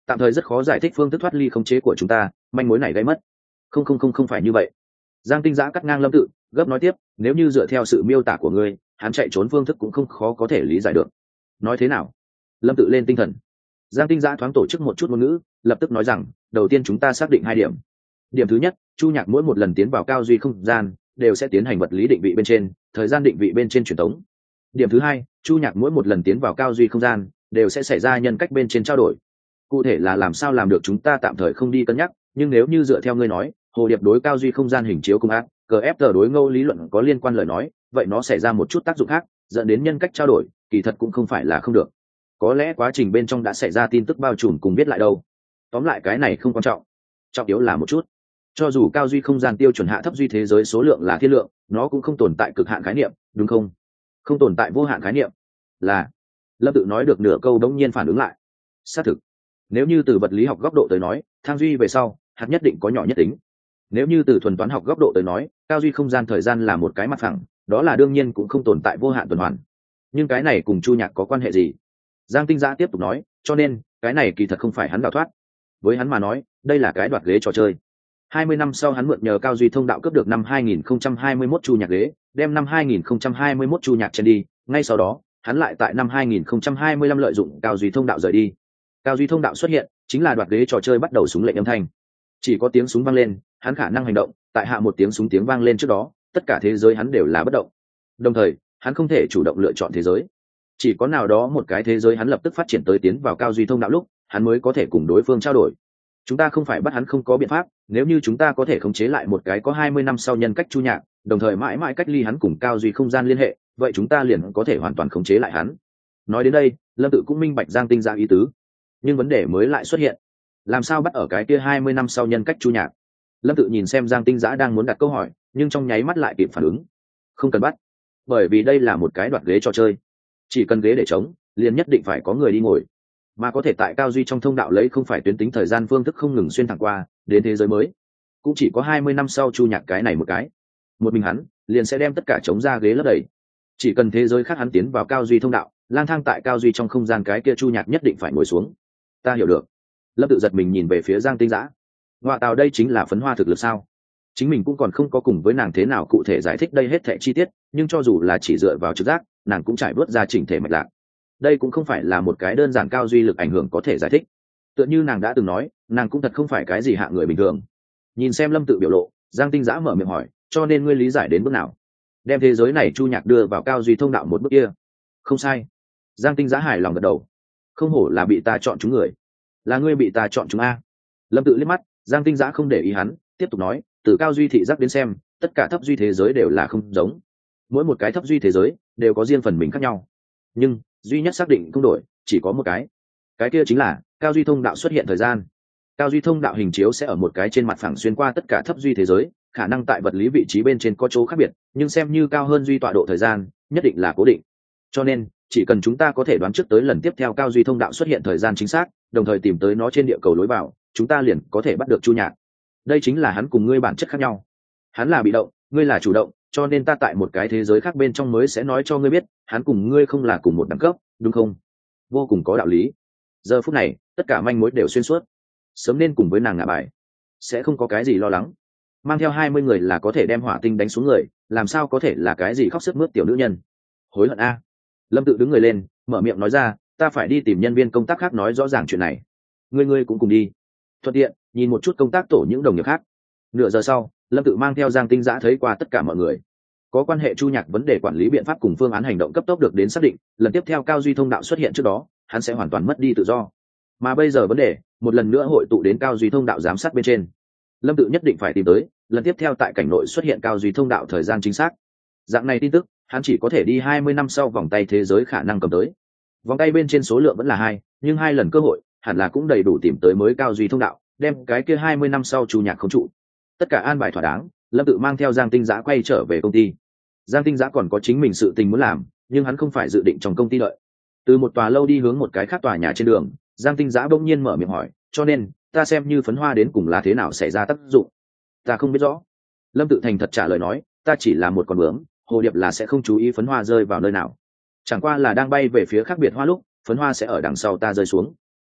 tạm thời rất khó giải thích phương thức thoát ly khống chế của chúng ta, manh mối này gây mất. Không phải như vậy. Giang Tinh Dã cắt ngang Lâm Tự, gấp nói tiếp, nếu như dựa theo sự miêu tả của ngươi, hắn chạy trốn phương thức cũng không khó có thể lý giải được. Nói thế nào? Lâm Tự lên tinh thần. Giang Tinh Dã thoáng tổ chức một chút ngôn ngữ, lập tức nói rằng, đầu tiên chúng ta xác định 2 điểm. Điểm thứ nhất, Chu Nhạc mỗi một lần tiến vào cao duy không gian, đều sẽ tiến hành vật lý định vị bên trên, thời gian định vị bên trên truyền tống. Điểm thứ hai, Chu Nhạc mỗi một lần tiến vào cao duy không gian, đều sẽ xảy ra nhân cách bên trên trao đổi. Cụ thể là làm sao làm được chúng ta tạm thời không đi cân nhắc, nhưng nếu như dựa theo ngươi nói, hồ điệp đối cao duy không gian hình chiếu cung ác, CFT đối Ngô lý luận có liên quan lời nói, vậy nó xảy ra một chút tác dụng khác, dẫn đến nhân cách trao đổi, kỳ thật cũng không phải là không được. Có lẽ quá trình bên trong đã xảy ra tin tức bao trùm cùng biết lại đâu. Tóm lại cái này không quan trọng, trọng yếu là một chút, cho dù cao duy không gian tiêu chuẩn hạ thấp duy thế giới số lượng là thiên lượng, nó cũng không tồn tại cực hạn khái niệm, đúng không? Không tồn tại vô hạn khái niệm. Là. Lâm Tự nói được nửa câu đống nhiên phản ứng lại. Xác thực. Nếu như từ vật lý học góc độ tới nói, thang duy về sau, hạt nhất định có nhỏ nhất tính. Nếu như từ thuần toán học góc độ tới nói, cao duy không gian thời gian là một cái mặt phẳng, đó là đương nhiên cũng không tồn tại vô hạn tuần hoàn. Nhưng cái này cùng Chu Nhạc có quan hệ gì? Giang Tinh Dã tiếp tục nói, cho nên, cái này kỳ thật không phải hắn đào thoát. Với hắn mà nói, đây là cái đoạt ghế trò chơi. 20 năm sau hắn mượn nhờ cao duy thông đạo cướp được năm 2021 Chu Nhạc ghế, đem năm 2021 Chu Nhạc chen đi, ngay sau đó, hắn lại tại năm 2025 lợi dụng cao duy thông đạo rời đi. Cao duy thông đạo xuất hiện, chính là đoạt ghế trò chơi bắt đầu súng lệnh âm thanh. Chỉ có tiếng súng vang lên, hắn khả năng hành động, tại hạ một tiếng súng tiếng vang lên trước đó, tất cả thế giới hắn đều là bất động. Đồng thời, hắn không thể chủ động lựa chọn thế giới. Chỉ có nào đó một cái thế giới hắn lập tức phát triển tới tiến vào cao duy thông đạo lúc, hắn mới có thể cùng đối phương trao đổi. Chúng ta không phải bắt hắn không có biện pháp, nếu như chúng ta có thể khống chế lại một cái có 20 năm sau nhân cách Chu Nhạc, đồng thời mãi mãi cách ly hắn cùng cao duy không gian liên hệ, vậy chúng ta liền có thể hoàn toàn khống chế lại hắn. Nói đến đây, Lâm Tự cũng minh bạch Giang Tinh Dã ý tứ. Nhưng vấn đề mới lại xuất hiện. Làm sao bắt ở cái kia 20 năm sau nhân cách Chu Nhạc? Lâm Tự nhìn xem Giang Tinh Dã đang muốn đặt câu hỏi, nhưng trong nháy mắt lại kịp phản ứng. Không cần bắt, bởi vì đây là một cái đoạt ghế trò chơi. Chỉ cần ghế để trống, liền nhất định phải có người đi ngồi. Mà có thể tại cao duy trong thông đạo lấy không phải tuyến tính thời gian phương thức không ngừng xuyên thẳng qua đến thế giới mới, cũng chỉ có 20 năm sau Chu Nhạc cái này một cái. Một mình hắn liền sẽ đem tất cả trống ra ghế lấp đầy. Chỉ cần thế giới khác hắn tiến vào cao duy thông đạo, lang thang tại cao duy trong không gian, cái kia Chu Nhạc nhất định phải ngồi xuống. Ta hiểu được. Lâm Tự giật mình nhìn về phía Giang Tinh Dã. Ngoại tào đây chính là phấn hoa thực lực sao? Chính mình cũng còn không có cùng với nàng thế nào cụ thể giải thích đây hết thảy chi tiết, nhưng cho dù là chỉ dựa vào trực giác, nàng cũng trải bớt ra chỉnh thể mạch lạc. Đây cũng không phải là một cái đơn giản cao duy lực ảnh hưởng có thể giải thích. Tựa như nàng đã từng nói, nàng cũng thật không phải cái gì hạng người bình thường. Nhìn xem Lâm Tự biểu lộ, Giang Tinh Dã mở miệng hỏi, cho nên ngươi lý giải đến bước nào? Đem thế giới này Chu Nhạc đưa vào cao duy thông đạo một bước kia. Không sai. Giang Tinh Dã hài lòng gật đầu. Không hổ là bị ta chọn chúng người. Là ngươi bị ta chọn chúng a. Lâm Tự liếc mắt, Giang Tinh Dã không để ý hắn, tiếp tục nói, từ cao duy thị giác đến xem, tất cả thấp duy thế giới đều là không giống. Mỗi một cái thấp duy thế giới đều có riêng phần mình khác nhau. Nhưng duy nhất xác định không đổi, chỉ có một cái kia chính là cao duy thông đạo xuất hiện thời gian. Cao duy thông đạo hình chiếu sẽ ở một cái trên mặt phẳng xuyên qua tất cả thấp duy thế giới, khả năng tại vật lý vị trí bên trên có chỗ khác biệt, nhưng xem như cao hơn duy tọa độ thời gian, nhất định là cố định. Cho nên, chỉ cần chúng ta có thể đoán trước tới lần tiếp theo cao duy thông đạo xuất hiện thời gian chính xác, đồng thời tìm tới nó trên địa cầu lối vào, chúng ta liền có thể bắt được Chu Nhạc. Đây chính là hắn cùng ngươi bản chất khác nhau. Hắn là bị động, ngươi là chủ động, cho nên ta tại một cái thế giới khác bên trong mới sẽ nói cho ngươi biết, hắn cùng ngươi không là cùng một đẳng cấp, đúng không? Vô cùng có đạo lý. Giờ phút này, tất cả manh mối đều xuyên suốt. Sớm nên cùng với nàng ngả bài, sẽ không có cái gì lo lắng. Mang theo 20 người là có thể đem hỏa tinh đánh xuống người, làm sao có thể là cái gì khóc sướt mướt tiểu nữ nhân? Hối hận a. Lâm Tự đứng người lên, mở miệng nói ra, ta phải đi tìm nhân viên công tác khác nói rõ ràng chuyện này. Ngươi cũng cùng đi. Thuận tiện nhìn một chút công tác tổ những đồng nghiệp khác. Nửa giờ sau, Lâm Tự mang theo Giang Tinh Dã thấy qua tất cả mọi người. Có quan hệ Chu Nhạc vấn đề quản lý biện pháp cùng phương án hành động cấp tốc được đến xác định, lần tiếp theo cao duy thông đạo xuất hiện trước đó, hắn sẽ hoàn toàn mất đi tự do. Mà bây giờ vấn đề, một lần nữa hội tụ đến cao duy thông đạo giám sát bên trên. Lâm Tự nhất định phải tìm tới, lần tiếp theo tại cảnh nội xuất hiện cao duy thông đạo thời gian chính xác. Dạng này tin tức, hắn chỉ có thể đi 20 năm sau vòng tay thế giới khả năng cầm tới. Vòng tay bên trên số lượng vẫn là 2, nhưng 2 lần cơ hội, hẳn là cũng đầy đủ tìm tới mới cao duy thông đạo, đem cái kia 20 năm sau Chu Nhạc khống trụ. Tất cả an bài thỏa đáng, Lâm Tự mang theo Giang Tinh Dã quay trở về công ty. Giang Tinh Dã còn có chính mình sự tình muốn làm, nhưng hắn không phải dự định trong công ty đợi. Từ một tòa lâu đi hướng một cái khác tòa nhà trên đường, Giang Tinh Dã bỗng nhiên mở miệng hỏi, cho nên ta xem như phấn hoa đến cùng là thế nào xảy ra tác dụng? Ta không biết rõ. Lâm Tự thành thật trả lời nói, ta chỉ là một con bướm, hồ điệp là sẽ không chú ý phấn hoa rơi vào nơi nào. Chẳng qua là đang bay về phía khác biệt hoa lúc, phấn hoa sẽ ở đằng sau ta rơi xuống.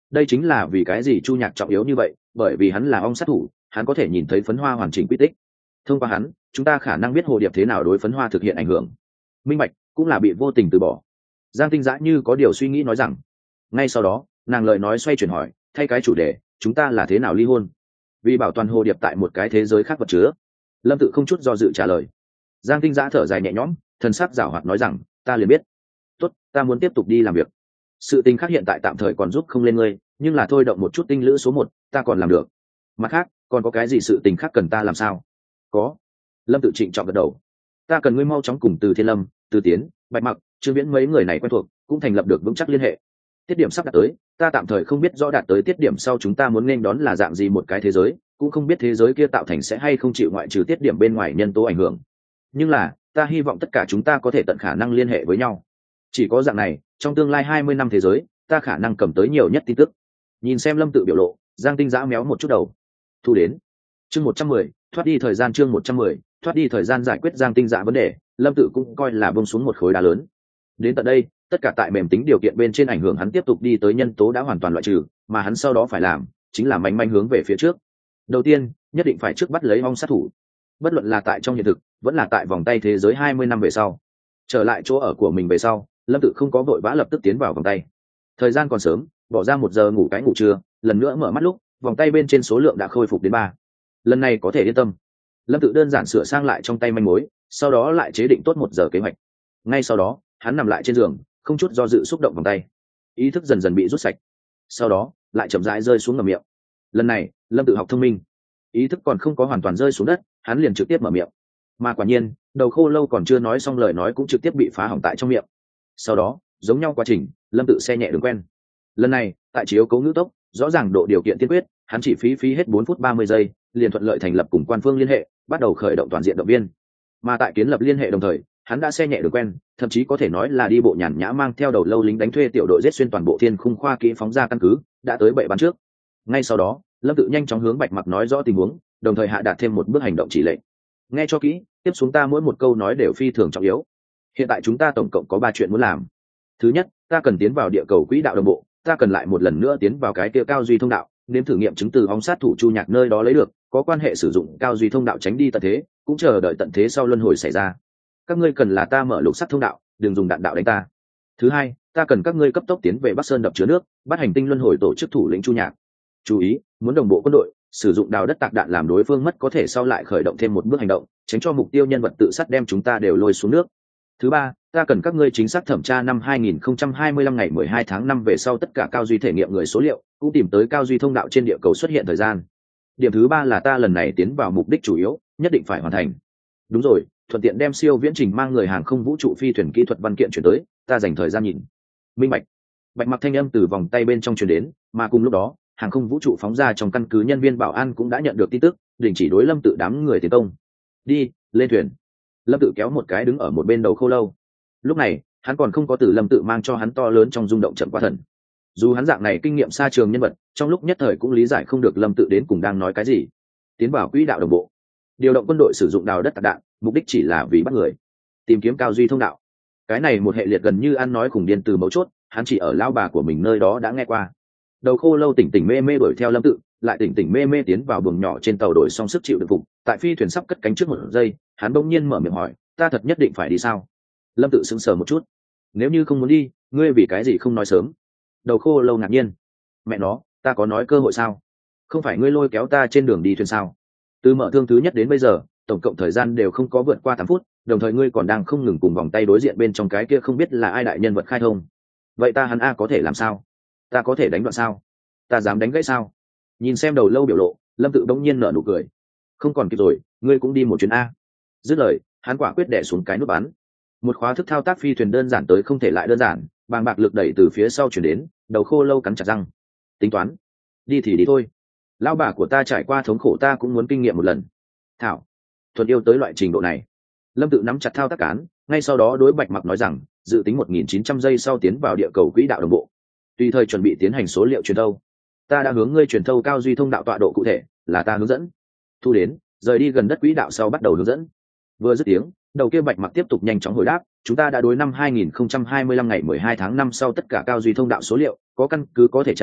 đây chính là vì cái gì Chu Nhạc trọng yếu như vậy, bởi vì hắn là ong sát thủ, hắn có thể nhìn thấy phấn hoa hoàn chỉnh quy tích. Thông qua hắn, chúng ta khả năng biết hồ điệp thế nào đối phấn hoa thực hiện ảnh hưởng. Minh bạch cũng là bị vô tình từ bỏ. Giang Tinh Dã như có điều suy nghĩ nói rằng. Ngay sau đó, nàng lời nói xoay chuyển hỏi, thay cái chủ đề, chúng ta là thế nào ly hôn? Vì bảo toàn hồ điệp tại một cái thế giới khác vật chứa. Lâm Tự không chút do dự trả lời. Giang Tinh Dã thở dài nhẹ nhõm, thần sắc giảo hoạt nói rằng, ta liền biết. Tốt, ta muốn tiếp tục đi làm việc. Sự tình khác hiện tại tạm thời còn giúp không lên ngươi, nhưng là thôi động một chút tinh lữ số 1, ta còn làm được. Mặt khác, còn có cái gì sự tình khác cần ta làm sao? Có. Lâm Tự trịnh trọng gật đầu. Ta cần ngươi mau chóng cùng Từ Thiên Lâm, Từ Tiến, Bạch Mặc, Trương Viễn mấy người này quen thuộc, cũng thành lập được vững chắc liên hệ. Tiết điểm sắp đạt tới, ta tạm thời không biết rõ đạt tới tiết điểm sau chúng ta muốn nên đón là dạng gì một cái thế giới, cũng không biết thế giới kia tạo thành sẽ hay không chịu ngoại trừ tiết điểm bên ngoài nhân tố ảnh hưởng. Nhưng là, ta hy vọng tất cả chúng ta có thể tận khả năng liên hệ với nhau. Chỉ có dạng này, trong tương lai 20 năm thế giới, ta khả năng cầm tới nhiều nhất tin tức. Nhìn xem Lâm Tự biểu lộ, Giang Tinh Dã méo một chút đầu. Thu đến. Chương 110, thoát đi thời gian chương 110, thoát đi thời gian giải quyết Giang Tinh Dã vấn đề, Lâm Tự cũng coi là buông xuống một khối đá lớn. Đến tận đây, tất cả tại mềm tính điều kiện bên trên ảnh hưởng hắn tiếp tục đi tới nhân tố đã hoàn toàn loại trừ, mà hắn sau đó phải làm chính là manh manh hướng về phía trước. Đầu tiên, nhất định phải trước bắt lấy ong sát thủ. Bất luận là tại trong hiện thực, vẫn là tại vòng tay thế giới 20 năm về sau. Trở lại chỗ ở của mình về sau, Lâm Tự không có vội vã lập tức tiến vào vòng tay. Thời gian còn sớm, bỏ ra 1 giờ ngủ cái ngủ trưa, lần nữa mở mắt lúc, vòng tay bên trên số lượng đã khôi phục đến 3. Lần này có thể yên tâm. Lâm Tự đơn giản sửa sang lại trong tay manh mối, sau đó lại chế định tốt 1 giờ kế hoạch. Ngay sau đó, hắn nằm lại trên giường, không chút do dự xúc động vòng tay, ý thức dần dần bị rút sạch, sau đó lại chậm rãi rơi xuống ngầm miệng. Lần này Lâm Tự học thông minh, ý thức còn không có hoàn toàn rơi xuống đất, hắn liền trực tiếp mở miệng. Mà quả nhiên, đầu khô lâu còn chưa nói xong lời nói cũng trực tiếp bị phá hỏng tại trong miệng. Sau đó, giống nhau quá trình, Lâm Tự xe nhẹ đường quen. Lần này, tại chiếu cấu ngữ tốc, rõ ràng độ điều kiện tiên quyết, hắn chỉ phí hết 4 phút 30 giây, liền thuận lợi thành lập cùng quan phương liên hệ, bắt đầu khởi động toàn diện động viên. Mà tại kiến lập liên hệ đồng thời, hắn đã xe nhẹ đường quen, thậm chí có thể nói là đi bộ nhàn nhã mang theo đầu lâu lính đánh thuê tiểu đội giết xuyên toàn bộ thiên khung khoa kỹ phóng ra căn cứ, đã tới bệ bắn trước. Ngay sau đó, Lâm Tự nhanh chóng hướng Bạch Mặc nói rõ tình huống, đồng thời hạ đạt thêm một bước hành động chỉ lệnh. Nghe cho kỹ, tiếp xuống ta mỗi một câu nói đều phi thường trọng yếu. Hiện tại chúng ta tổng cộng có 3 chuyện muốn làm. Thứ nhất, ta cần tiến vào địa cầu quỹ đạo đồng bộ, ta cần lại một lần nữa tiến vào cái kia cao duy thông đạo, nếm thử nghiệm chứng từ ong sát thủ Chu Nhạc nơi đó lấy được, có quan hệ sử dụng cao duy thông đạo tránh đi tận thế, cũng chờ đợi tận thế sau luân hồi xảy ra. Các ngươi cần là ta mở lục sắc thông đạo, đừng dùng đạn đạo đánh ta. Thứ hai, ta cần các ngươi cấp tốc tiến về Bắc Sơn đập chứa nước, bắt hành tinh luân hồi tổ chức thủ lĩnh Chu Nhạc. Chú ý, muốn đồng bộ quân đội, sử dụng đào đất tạc đạn làm đối phương mất có thể sau lại khởi động thêm một bước hành động, tránh cho mục tiêu nhân vật tự sát đem chúng ta đều lôi xuống nước. Thứ ba, ta cần các ngươi chính xác thẩm tra năm 2025 ngày 12 tháng 5 về sau tất cả cao duy thể nghiệm người số liệu, cũng tìm tới cao duy thông đạo trên địa cầu xuất hiện thời gian. Điểm thứ ba là ta lần này tiến vào mục đích chủ yếu, nhất định phải hoàn thành. Đúng rồi, thuận tiện đem siêu viễn trình mang người hàng không vũ trụ phi thuyền kỹ thuật văn kiện chuyển tới, ta dành thời gian nhìn. Minh bạch. Bạch Mặc thanh âm từ vòng tay bên trong truyền đến, mà cùng lúc đó, hàng không vũ trụ phóng ra trong căn cứ nhân viên bảo an cũng đã nhận được tin tức, đình chỉ đối Lâm Tự đám người tiến công. Đi, lên thuyền. Lâm Tự kéo một cái đứng ở một bên đầu khô lâu. Lúc này, hắn còn không có từ Lâm Tự mang cho hắn to lớn trong rung động chậm qua thần. Dù hắn dạng này kinh nghiệm xa trường nhân vật, trong lúc nhất thời cũng lý giải không được Lâm Tự đến cùng đang nói cái gì. Tiến vào quỹ đạo đồng bộ, điều động quân đội sử dụng đào đất tạc đạn, mục đích chỉ là vì bắt người, tìm kiếm cao duy thông đạo. Cái này một hệ liệt gần như ăn nói khủng điên từ mấu chốt, hắn chỉ ở lao bà của mình nơi đó đã nghe qua. Đầu khô lâu tỉnh tỉnh mê mê đuổi theo Lâm Tự, lại tỉnh tỉnh mê mê tiến vào buồng nhỏ trên tàu đổi xong sức chịu đựng phục. Tại phi thuyền sắp cất cánh trước 1 giây, hắn bỗng nhiên mở miệng hỏi, ta thật nhất định phải đi sao? Lâm Tự sững sờ một chút. Nếu như không muốn đi, ngươi vì cái gì không nói sớm? Đầu khô lâu ngạc nhiên. Mẹ nó, ta có nói cơ hội sao? Không phải ngươi lôi kéo ta trên đường đi thuyền sao? Từ mở thương thứ nhất đến bây giờ, tổng cộng thời gian đều không có vượt qua 8 phút, đồng thời ngươi còn đang không ngừng cùng vòng tay đối diện bên trong cái kia không biết là ai đại nhân vật khai thông. Vậy ta hắn a có thể làm sao? Ta có thể đánh đoạn sao? Ta dám đánh gãy sao? Nhìn xem đầu lâu biểu lộ, Lâm Tự đống nhiên nở nụ cười. Không còn kịp rồi, ngươi cũng đi một chuyến a. Dứt lời, hắn quả quyết đè xuống cái nút bắn. Một khóa thức thao tác phi thuyền đơn giản tới không thể lại đơn giản, bàng bạc lực đẩy từ phía sau chuyển đến, đầu khô lâu cắn chặt răng. Tính toán, đi thì đi thôi. Lão bà của ta trải qua thống khổ ta cũng muốn kinh nghiệm một lần. Thảo, thuần yêu tới loại trình độ này. Lâm Tự nắm chặt thao tác cán, ngay sau đó đối Bạch Mặc nói rằng, dự tính 1900 giây sau tiến vào địa cầu quỹ đạo đồng bộ. Tùy thời chuẩn bị tiến hành số liệu truyền thâu. Ta đã hướng ngươi truyền thâu cao duy thông đạo tọa độ cụ thể, là ta hướng dẫn. Thu đến, rời đi gần đất quỹ đạo sau bắt đầu hướng dẫn. Vừa dứt tiếng, đầu kia Bạch Mặc tiếp tục nhanh chóng hồi đáp, chúng ta đã đối năm 2025 ngày 12 tháng 5 sau tất cả cao duy thông đạo số liệu, có căn cứ có thể tra,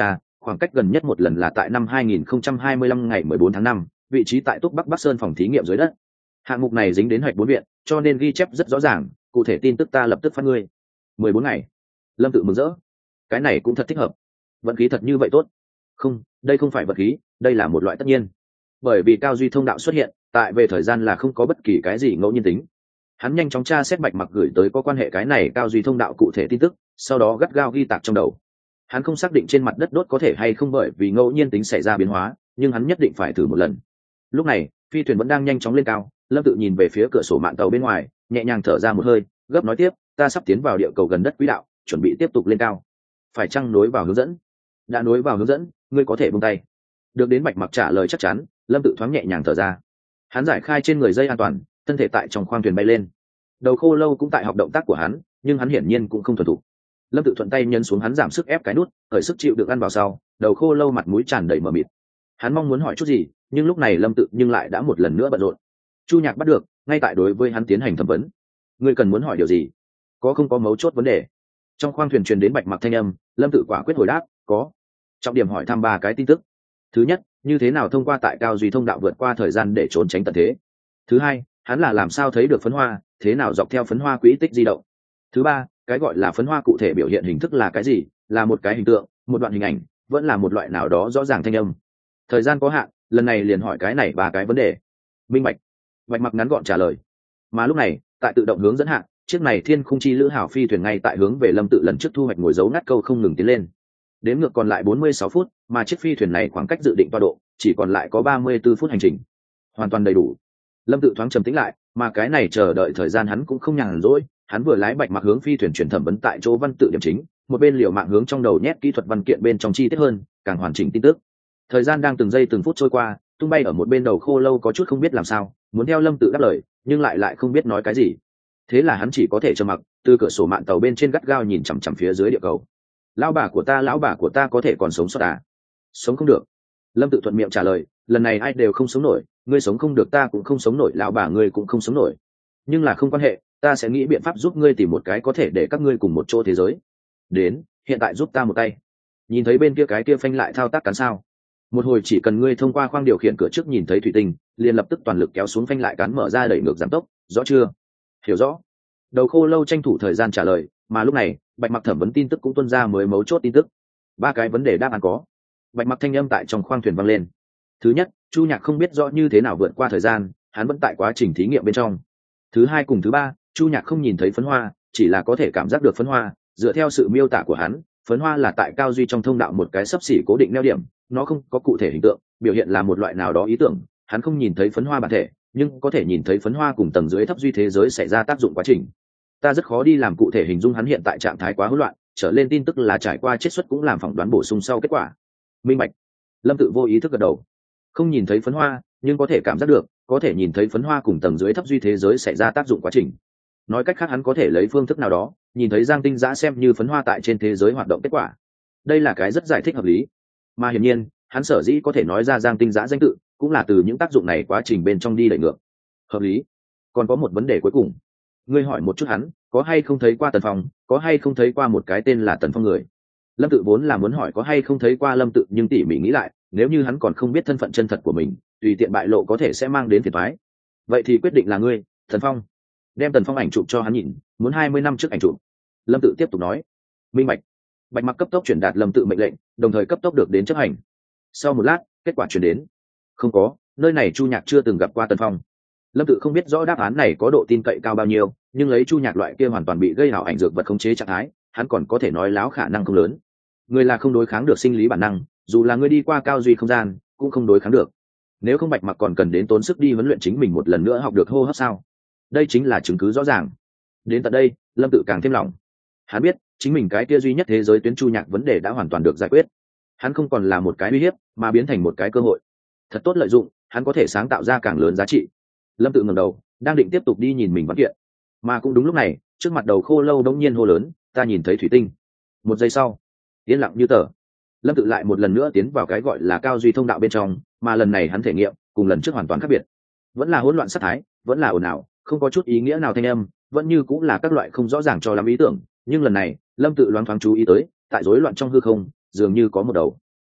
khoảng cách gần nhất một lần là tại năm 2025 ngày 14 tháng 5, vị trí tại Túc Bắc Bắc Sơn phòng thí nghiệm dưới đất. Hạng mục này dính đến hoạch 4 viện, cho nên ghi chép rất rõ ràng, cụ thể tin tức ta lập tức phát ngươi. 14 ngày. Lâm Tự mừng rỡ. Cái này cũng thật thích hợp. Vận khí thật như vậy tốt. Không, đây không phải vận khí, đây là một loại tất nhiên. Bởi vì cao duy thông đạo xuất hiện, tại về thời gian là không có bất kỳ cái gì ngẫu nhiên tính. Hắn nhanh chóng tra xét Bạch Mặc gửi tới có quan hệ cái này cao duy thông đạo cụ thể tin tức, sau đó gắt gao ghi tạc trong đầu. Hắn không xác định trên mặt đất đốt có thể hay không bởi vì ngẫu nhiên tính xảy ra biến hóa, nhưng hắn nhất định phải thử một lần. Lúc này, phi thuyền vẫn đang nhanh chóng lên cao, Lâm Tự nhìn về phía cửa sổ mạn tàu bên ngoài, nhẹ nhàng thở ra một hơi, gấp nói tiếp, ta sắp tiến vào địa cầu gần đất quỹ đạo, chuẩn bị tiếp tục lên cao. Phải chăng nối vào hướng dẫn? Đã nối vào hướng dẫn, ngươi có thể buông tay. Được đến Bạch Mặc trả lời chắc chắn, Lâm Tự thoáng nhẹ nhàng thở ra. Hắn giải khai trên người dây an toàn, thân thể tại trong khoang thuyền bay lên. Đầu Khô Lâu cũng tại học động tác của hắn, nhưng hắn hiển nhiên cũng không thuần thục. Lâm Tự thuận tay nhấn xuống hắn giảm sức ép cái nút, khởi sức chịu được ăn vào sau, Đầu Khô Lâu mặt mũi tràn đầy mờ mịt. Hắn mong muốn hỏi chút gì, nhưng lúc này Lâm Tự nhưng lại đã một lần nữa bận rộn. Chu Nhạc bắt được, ngay tại đối với hắn tiến hành thẩm vấn. Ngươi cần muốn hỏi điều gì? Có không có mấu chốt vấn đề? Trong khoang thuyền truyền đến Bạch Mặc thanh âm, Lâm Tự quả quyết hồi đáp, có. Trọng điểm hỏi thăm 3 cái tin tức. Thứ nhất, như thế nào thông qua tại cao duy thông đạo vượt qua thời gian để trốn tránh tận thế? Thứ hai, hắn là làm sao thấy được phấn hoa, thế nào dọc theo phấn hoa quỹ tích di động? Thứ ba, cái gọi là phấn hoa cụ thể biểu hiện hình thức là cái gì? Là một cái hình tượng, một đoạn hình ảnh, vẫn là một loại nào đó rõ ràng thanh âm? Thời gian có hạn, lần này liền hỏi cái này 3 cái vấn đề. Minh bạch. Bạch Mặc ngắn gọn trả lời. Mà lúc này, tại tự động hướng dẫn hạng, chiếc này Thiên Khung Chi Lữ hảo phi thuyền ngay tại hướng về Lâm Tự lần trước thu hoạch ngồi dấu ngắt câu không ngừng tiến lên. Đếm ngược còn lại 46 phút, mà chiếc phi thuyền này khoảng cách dự định tọa độ chỉ còn lại có 34 phút hành trình. Hoàn toàn đầy đủ. Lâm Tự thoáng trầm tĩnh lại, mà cái này chờ đợi thời gian hắn cũng không nhàn rỗi, hắn vừa lái Bạch Mặc hướng phi thuyền chuyển thẩm vấn tại chỗ văn tự điểm chính, một bên liều mạng hướng trong đầu nhét kỹ thuật văn kiện bên trong chi tiết hơn, càng hoàn chỉnh tin tức. Thời gian đang từng giây từng phút trôi qua, tung bay ở một bên Đầu Khô Lâu có chút không biết làm sao, muốn theo Lâm Tự đáp lời, nhưng lại không biết nói cái gì. Thế là hắn chỉ có thể trầm mặc, từ cửa sổ mạn tàu bên trên gắt gao nhìn chằm chằm phía dưới địa cầu. Lão bà của ta có thể còn sống sót à? Sống không được. Lâm Tự thuận miệng trả lời, lần này ai đều không sống nổi, ngươi sống không được ta cũng không sống nổi, lão bà ngươi cũng không sống nổi. Nhưng là không quan hệ, ta sẽ nghĩ biện pháp giúp ngươi tìm một cái có thể để các ngươi cùng một chỗ thế giới. Đến, hiện tại giúp ta một tay. Nhìn thấy bên kia cái kia phanh lại thao tác cắn sao? Một hồi chỉ cần ngươi thông qua khoang điều khiển cửa trước nhìn thấy thủy tinh, liền lập tức toàn lực kéo xuống phanh lại cắn mở ra đẩy ngược giảm tốc, rõ chưa? Hiểu rõ. Đầu Khô Lâu tranh thủ thời gian trả lời, mà lúc này Bạch Mặc thẩm vấn tin tức cũng tuôn ra mới mấu chốt tin tức. 3 cái vấn đề đáp án có. Bạch Mặc thanh âm tại trong khoang thuyền vang lên. Thứ nhất, Chu Nhạc không biết rõ như thế nào vượt qua thời gian, hắn vẫn tại quá trình thí nghiệm bên trong. Thứ hai cùng thứ ba, Chu Nhạc không nhìn thấy phấn hoa, chỉ là có thể cảm giác được phấn hoa, dựa theo sự miêu tả của hắn, phấn hoa là tại cao duy trong thông đạo một cái xấp xỉ cố định neo điểm, nó không có cụ thể hình tượng, biểu hiện là một loại nào đó ý tưởng, hắn không nhìn thấy phấn hoa bản thể, nhưng có thể nhìn thấy phấn hoa cùng tầng dưới thấp duy thế giới xảy ra tác dụng quá trình. Ta rất khó đi làm cụ thể hình dung hắn hiện tại trạng thái quá hỗn loạn, trở lên tin tức là trải qua chiết xuất cũng làm phỏng đoán bổ sung sau kết quả. Minh bạch. Lâm Tự vô ý thức gật đầu. Không nhìn thấy phấn hoa, nhưng có thể cảm giác được, có thể nhìn thấy phấn hoa cùng tầng dưới thấp duy thế giới xảy ra tác dụng quá trình. Nói cách khác hắn có thể lấy phương thức nào đó, nhìn thấy Giang Tinh Giã xem như phấn hoa tại trên thế giới hoạt động kết quả. Đây là cái rất giải thích hợp lý. Mà hiển nhiên, hắn sở dĩ có thể nói ra Giang Tinh Giã danh tự, cũng là từ những tác dụng này quá trình bên trong đi đẩy ngược. Hợp lý. Còn có một vấn đề cuối cùng. Ngươi hỏi một chút hắn, có hay không thấy qua Tần Phong, có hay không thấy qua một cái tên là Tần Phong người? Lâm Tự vốn là muốn hỏi có hay không thấy qua Lâm Tự, nhưng tỉ mỉ nghĩ lại, nếu như hắn còn không biết thân phận chân thật của mình, tùy tiện bại lộ có thể sẽ mang đến phiền toái. Vậy thì quyết định là ngươi, Tần Phong. Đem Tần Phong ảnh chụp cho hắn nhìn, muốn 20 năm trước ảnh chụp. Lâm Tự tiếp tục nói. Minh bạch. Bạch Mặc cấp tốc truyền đạt Lâm Tự mệnh lệnh, đồng thời cấp tốc được đến chấp hành. Sau một lát, kết quả truyền đến. Không có, nơi này Chu Nhạc chưa từng gặp qua Tần Phong. Lâm Tự không biết rõ đáp án này có độ tin cậy cao bao nhiêu, nhưng lấy Chu Nhạc loại kia hoàn toàn bị gây ảo ảnh dược vật khống chế trạng thái, hắn còn có thể nói láo khả năng không lớn. Người là không đối kháng được sinh lý bản năng, dù là người đi qua cao duy không gian, cũng không đối kháng được. Nếu không Bạch Mặc còn cần đến tốn sức đi huấn luyện chính mình một lần nữa học được hô hấp sao? Đây chính là chứng cứ rõ ràng. Đến tận đây, Lâm Tự càng thêm lòng. Hắn biết, chính mình cái kia duy nhất thế giới tuyến Chu Nhạc vấn đề đã hoàn toàn được giải quyết. Hắn không còn là một cái uy hiếp, mà biến thành một cái cơ hội. Thật tốt lợi dụng, hắn có thể sáng tạo ra càng lớn giá trị. Lâm Tự ngẩng đầu, đang định tiếp tục đi nhìn mình văn kiện, mà cũng đúng lúc này, trước mặt Đầu Khô Lâu đống nhiên hô lớn, ta nhìn thấy thủy tinh. Một giây sau, yên lặng như tờ. Lâm Tự lại một lần nữa tiến vào cái gọi là cao duy thông đạo bên trong, mà lần này hắn thể nghiệm cùng lần trước hoàn toàn khác biệt. Vẫn là hỗn loạn sát thái, vẫn là ồn ào, không có chút ý nghĩa nào thanh âm, vẫn như cũng là các loại không rõ ràng cho lắm ý tưởng, nhưng lần này, Lâm Tự loáng thoáng chú ý tới, tại rối loạn trong hư không, dường như có một đầu.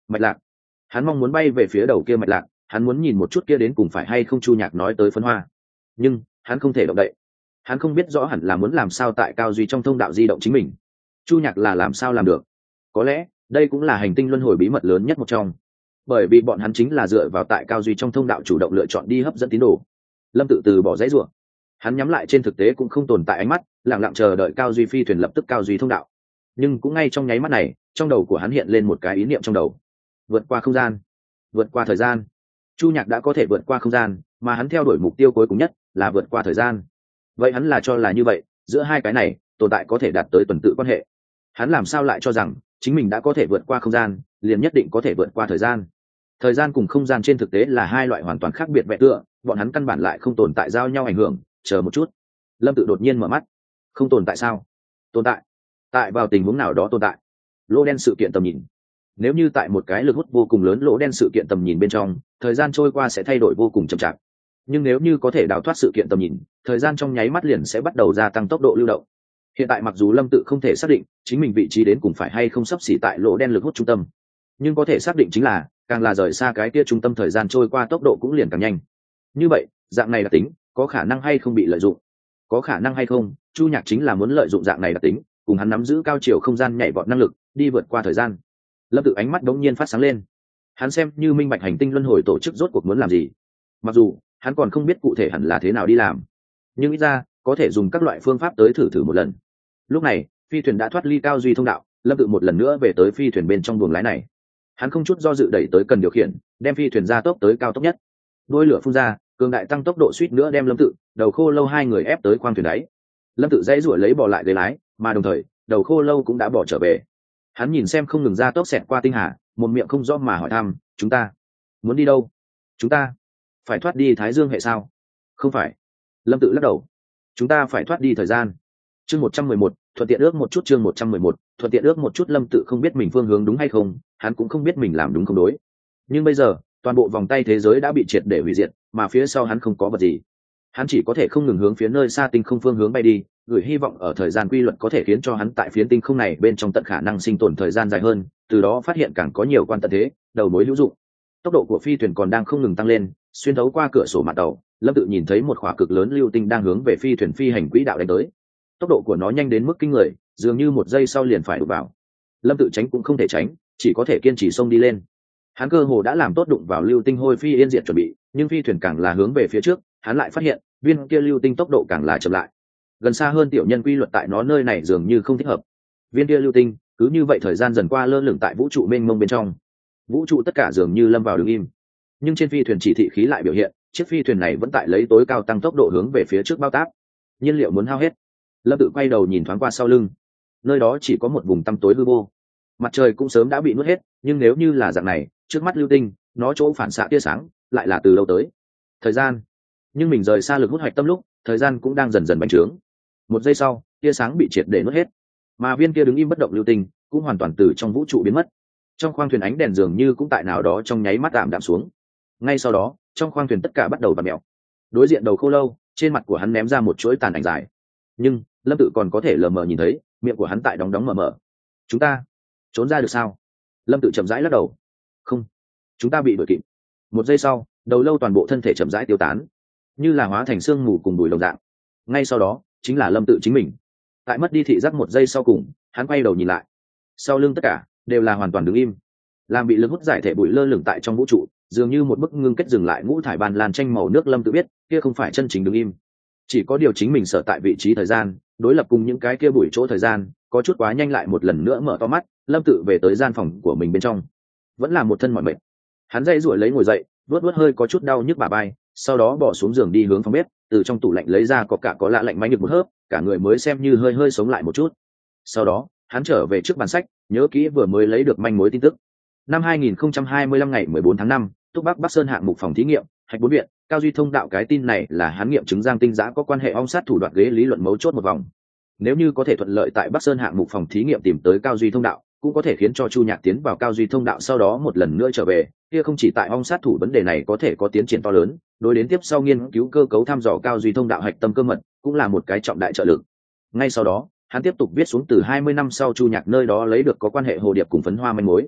mạch lạc. Hắn mong muốn bay về phía đầu kia mạch lạc, hắn muốn nhìn một chút kia đến cùng phải hay không Chu Nhạc nói tới phấn hoa, nhưng hắn không thể động đậy. Hắn không biết rõ hẳn là muốn làm sao tại cao duy trong thông đạo di động chính mình. Chu Nhạc là làm sao làm được? Có lẽ đây cũng là hành tinh luân hồi bí mật lớn nhất một trong, bởi vì bọn hắn chính là dựa vào tại cao duy trong thông đạo chủ động lựa chọn đi hấp dẫn tín đồ. Lâm Tự từ bỏ dãy rủa, hắn nhắm lại trên thực tế cũng không tồn tại ánh mắt, lặng lặng chờ đợi cao duy phi thuyền lập tức cao duy thông đạo. Nhưng cũng ngay trong nháy mắt này, trong đầu của hắn hiện lên một cái ý niệm trong đầu: vượt qua không gian, vượt qua thời gian. Chu Nhạc đã có thể vượt qua không gian, mà hắn theo đuổi mục tiêu cuối cùng nhất là vượt qua thời gian. Vậy hắn là cho là như vậy, giữa hai cái này tồn tại có thể đạt tới tuần tự quan hệ. Hắn làm sao lại cho rằng chính mình đã có thể vượt qua không gian liền nhất định có thể vượt qua thời gian? Thời gian cùng không gian trên thực tế là hai loại hoàn toàn khác biệt vẹn tựa, bọn hắn căn bản lại không tồn tại giao nhau ảnh hưởng. Chờ một chút. Lâm Tự đột nhiên mở mắt. Không tồn tại sao? Tồn tại. Tại vào tình huống nào đó tồn tại. Lỗ đen sự kiện tầm nhìn. Nếu như tại một cái lực hút vô cùng lớn lỗ đen sự kiện tầm nhìn bên trong, thời gian trôi qua sẽ thay đổi vô cùng chậm chạp. Nhưng nếu như có thể đào thoát sự kiện tầm nhìn, thời gian trong nháy mắt liền sẽ bắt đầu gia tăng tốc độ lưu động. Hiện tại mặc dù Lâm Tự không thể xác định chính mình vị trí đến cùng phải hay không sắp xỉ tại lỗ đen lực hút trung tâm, nhưng có thể xác định chính là càng là rời xa cái kia trung tâm, thời gian trôi qua tốc độ cũng liền càng nhanh. Như vậy dạng này đặc tính có khả năng hay không bị lợi dụng? Có khả năng hay không Chu Nhạc chính là muốn lợi dụng dạng này đặc tính, cùng hắn nắm giữ cao chiều không gian nhảy vọt năng lực đi vượt qua thời gian. Lâm Tự ánh mắt đống nhiên phát sáng lên. Hắn xem như minh bạch hành tinh luân hồi tổ chức rốt cuộc muốn làm gì. Mặc dù hắn còn không biết cụ thể hẳn là thế nào đi làm, nhưng ít ra có thể dùng các loại phương pháp tới thử một lần. Lúc này phi thuyền đã thoát ly cao duy thông đạo, Lâm Tự một lần nữa về tới phi thuyền bên trong buồng lái này. Hắn không chút do dự đẩy tới cần điều khiển, đem phi thuyền ra tốc tới cao tốc nhất. Đuôi lửa phun ra, cường đại tăng tốc độ suýt nữa đem Lâm Tự, Đầu Khô Lâu hai người ép tới khoang thuyền đáy. Lâm Tự dãy giụa lấy bỏ lại ghế lái, mà đồng thời Đầu Khô Lâu cũng đã bỏ trở về. Hắn nhìn xem không ngừng ra tốc xẹt qua tinh hà, một miệng không rõ mà hỏi thăm: chúng ta muốn đi đâu? Chúng ta phải thoát đi Thái Dương hệ sao? Không phải. Lâm Tự lắc đầu. Chúng ta phải thoát đi thời gian. Chương 111, thuận tiện ước một chút. Chương 111, thuận tiện ước một chút. Lâm Tự không biết mình phương hướng đúng hay không, hắn cũng không biết mình làm đúng không đối. Nhưng bây giờ toàn bộ vòng tay thế giới đã bị triệt để hủy diệt, mà phía sau hắn không có vật gì. Hắn chỉ có thể không ngừng hướng phía nơi xa tinh không phương hướng bay đi, gửi hy vọng ở thời gian quy luật có thể khiến cho hắn tại phiến tinh không này bên trong tận khả năng sinh tồn thời gian dài hơn, từ đó phát hiện càng có nhiều quan tận thế, đầu mối hữu dụng. Tốc độ của phi thuyền còn đang không ngừng tăng lên, xuyên thấu qua cửa sổ mạn tàu, Lâm Tự nhìn thấy một khỏa cực lớn lưu tinh đang hướng về phi thuyền phi hành quỹ đạo đánh tới. Tốc độ của nó nhanh đến mức kinh người, dường như một giây sau liền phải đụng vào. Lâm Tự tránh cũng không thể tránh, chỉ có thể kiên trì xông đi lên. Hắn cơ hồ đã làm tốt đụng vào lưu tinh hôi phi yên diệt chuẩn bị, nhưng phi thuyền càng là hướng về phía trước, hắn lại phát hiện viên kia lưu tinh tốc độ càng là chậm lại. Gần xa hơn tiểu nhân quy luật tại nó nơi này dường như không thích hợp. Viên kia lưu tinh cứ như vậy thời gian dần qua lơ lửng tại vũ trụ mênh mông bên trong. Vũ trụ tất cả dường như lâm vào đứng im, nhưng trên phi thuyền chỉ thị khí lại biểu hiện chiếc phi thuyền này vẫn tại lấy tối cao tăng tốc độ hướng về phía trước bao táp. Nhiên liệu muốn hao hết. Lâm Tự quay đầu nhìn thoáng qua sau lưng, nơi đó chỉ có một vùng tăm tối hư vô. Mặt trời cũng sớm đã bị nuốt hết, nhưng nếu như là dạng này, trước mắt lưu tinh nó chỗ phản xạ tia sáng lại là từ lâu tới. Thời gian, nhưng mình rời xa lực hút hoạch tâm lúc, thời gian cũng đang dần dần bành trướng. Một giây sau, tia sáng bị triệt để nuốt hết, mà viên kia đứng im bất động lưu tinh cũng hoàn toàn từ trong vũ trụ biến mất. Trong khoang thuyền ánh đèn dường như cũng tại nào đó trong nháy mắt tạm đạm xuống. Ngay sau đó, trong khoang thuyền tất cả bắt đầu vặn mèo. Đối diện Đầu Khô Lâu, trên mặt của hắn ném ra một chuỗi tàn ảnh dài, nhưng Lâm Tự còn có thể lờ mờ nhìn thấy miệng của hắn tại đóng đóng mở mở. Chúng ta trốn ra được sao? Lâm Tự chậm rãi lắc đầu. Không, chúng ta bị đuổi kịp. Một giây sau, Đầu Lâu toàn bộ thân thể chậm rãi tiêu tán, như là hóa thành sương mù cùng bụi đồng dạng. Ngay sau đó chính là Lâm Tự chính mình. Tại mất đi thị giác một giây sau cùng, hắn quay đầu nhìn lại, sau lưng tất cả đều là hoàn toàn đứng im, làm bị lực hút giải thể bụi lơ lửng tại trong vũ trụ, dường như một bức ngưng kết dừng lại ngũ thải ban lan tranh màu nước. Lâm Tự biết kia không phải chân chính đứng im, chỉ có điều chính mình sở tại vị trí thời gian đối lập cùng những cái kia bụi chỗ thời gian có chút quá nhanh. Lại một lần nữa mở to mắt, Lâm Tự về tới gian phòng của mình bên trong, vẫn là một thân mỏi mệt. Hắn dây ruổi lấy ngồi dậy, vuốt hơi có chút đau nhức bả vai, sau đó bỏ xuống giường đi hướng phòng bếp, từ trong tủ lạnh lấy ra có lạ lạnh máy nhược một hớp, cả người mới xem như hơi sống lại một chút. Sau đó hắn trở về trước bàn sách, nhớ kỹ vừa mới lấy được manh mối tin tức. Năm 2025 ngày 14 tháng 5, Túc Bắc Sơn hạng mục phòng thí nghiệm, hạch 4 viện, cao duy thông đạo. Cái tin này là hắn nghiệm chứng Giang Tinh Giã có quan hệ ong sát thủ đoạt ghế lý luận mấu chốt một vòng. Nếu như có thể thuận lợi tại Bắc Sơn hạng mục phòng thí nghiệm tìm tới cao duy thông đạo, cũng có thể khiến cho Chu Nhạc tiến vào cao duy thông đạo, sau đó một lần nữa trở về. Kia không chỉ tại ong sát thủ vấn đề này có thể có tiến triển to lớn, đối đến tiếp sau nghiên cứu cơ cấu thăm dò cao duy thông đạo hạch tâm cơ mật cũng là một cái trọng đại trợ lực. Ngay sau đó hắn tiếp tục viết xuống từ 20 năm sau Chu Nhạc nơi đó lấy được có quan hệ hồ điệp cùng phấn hoa manh mối.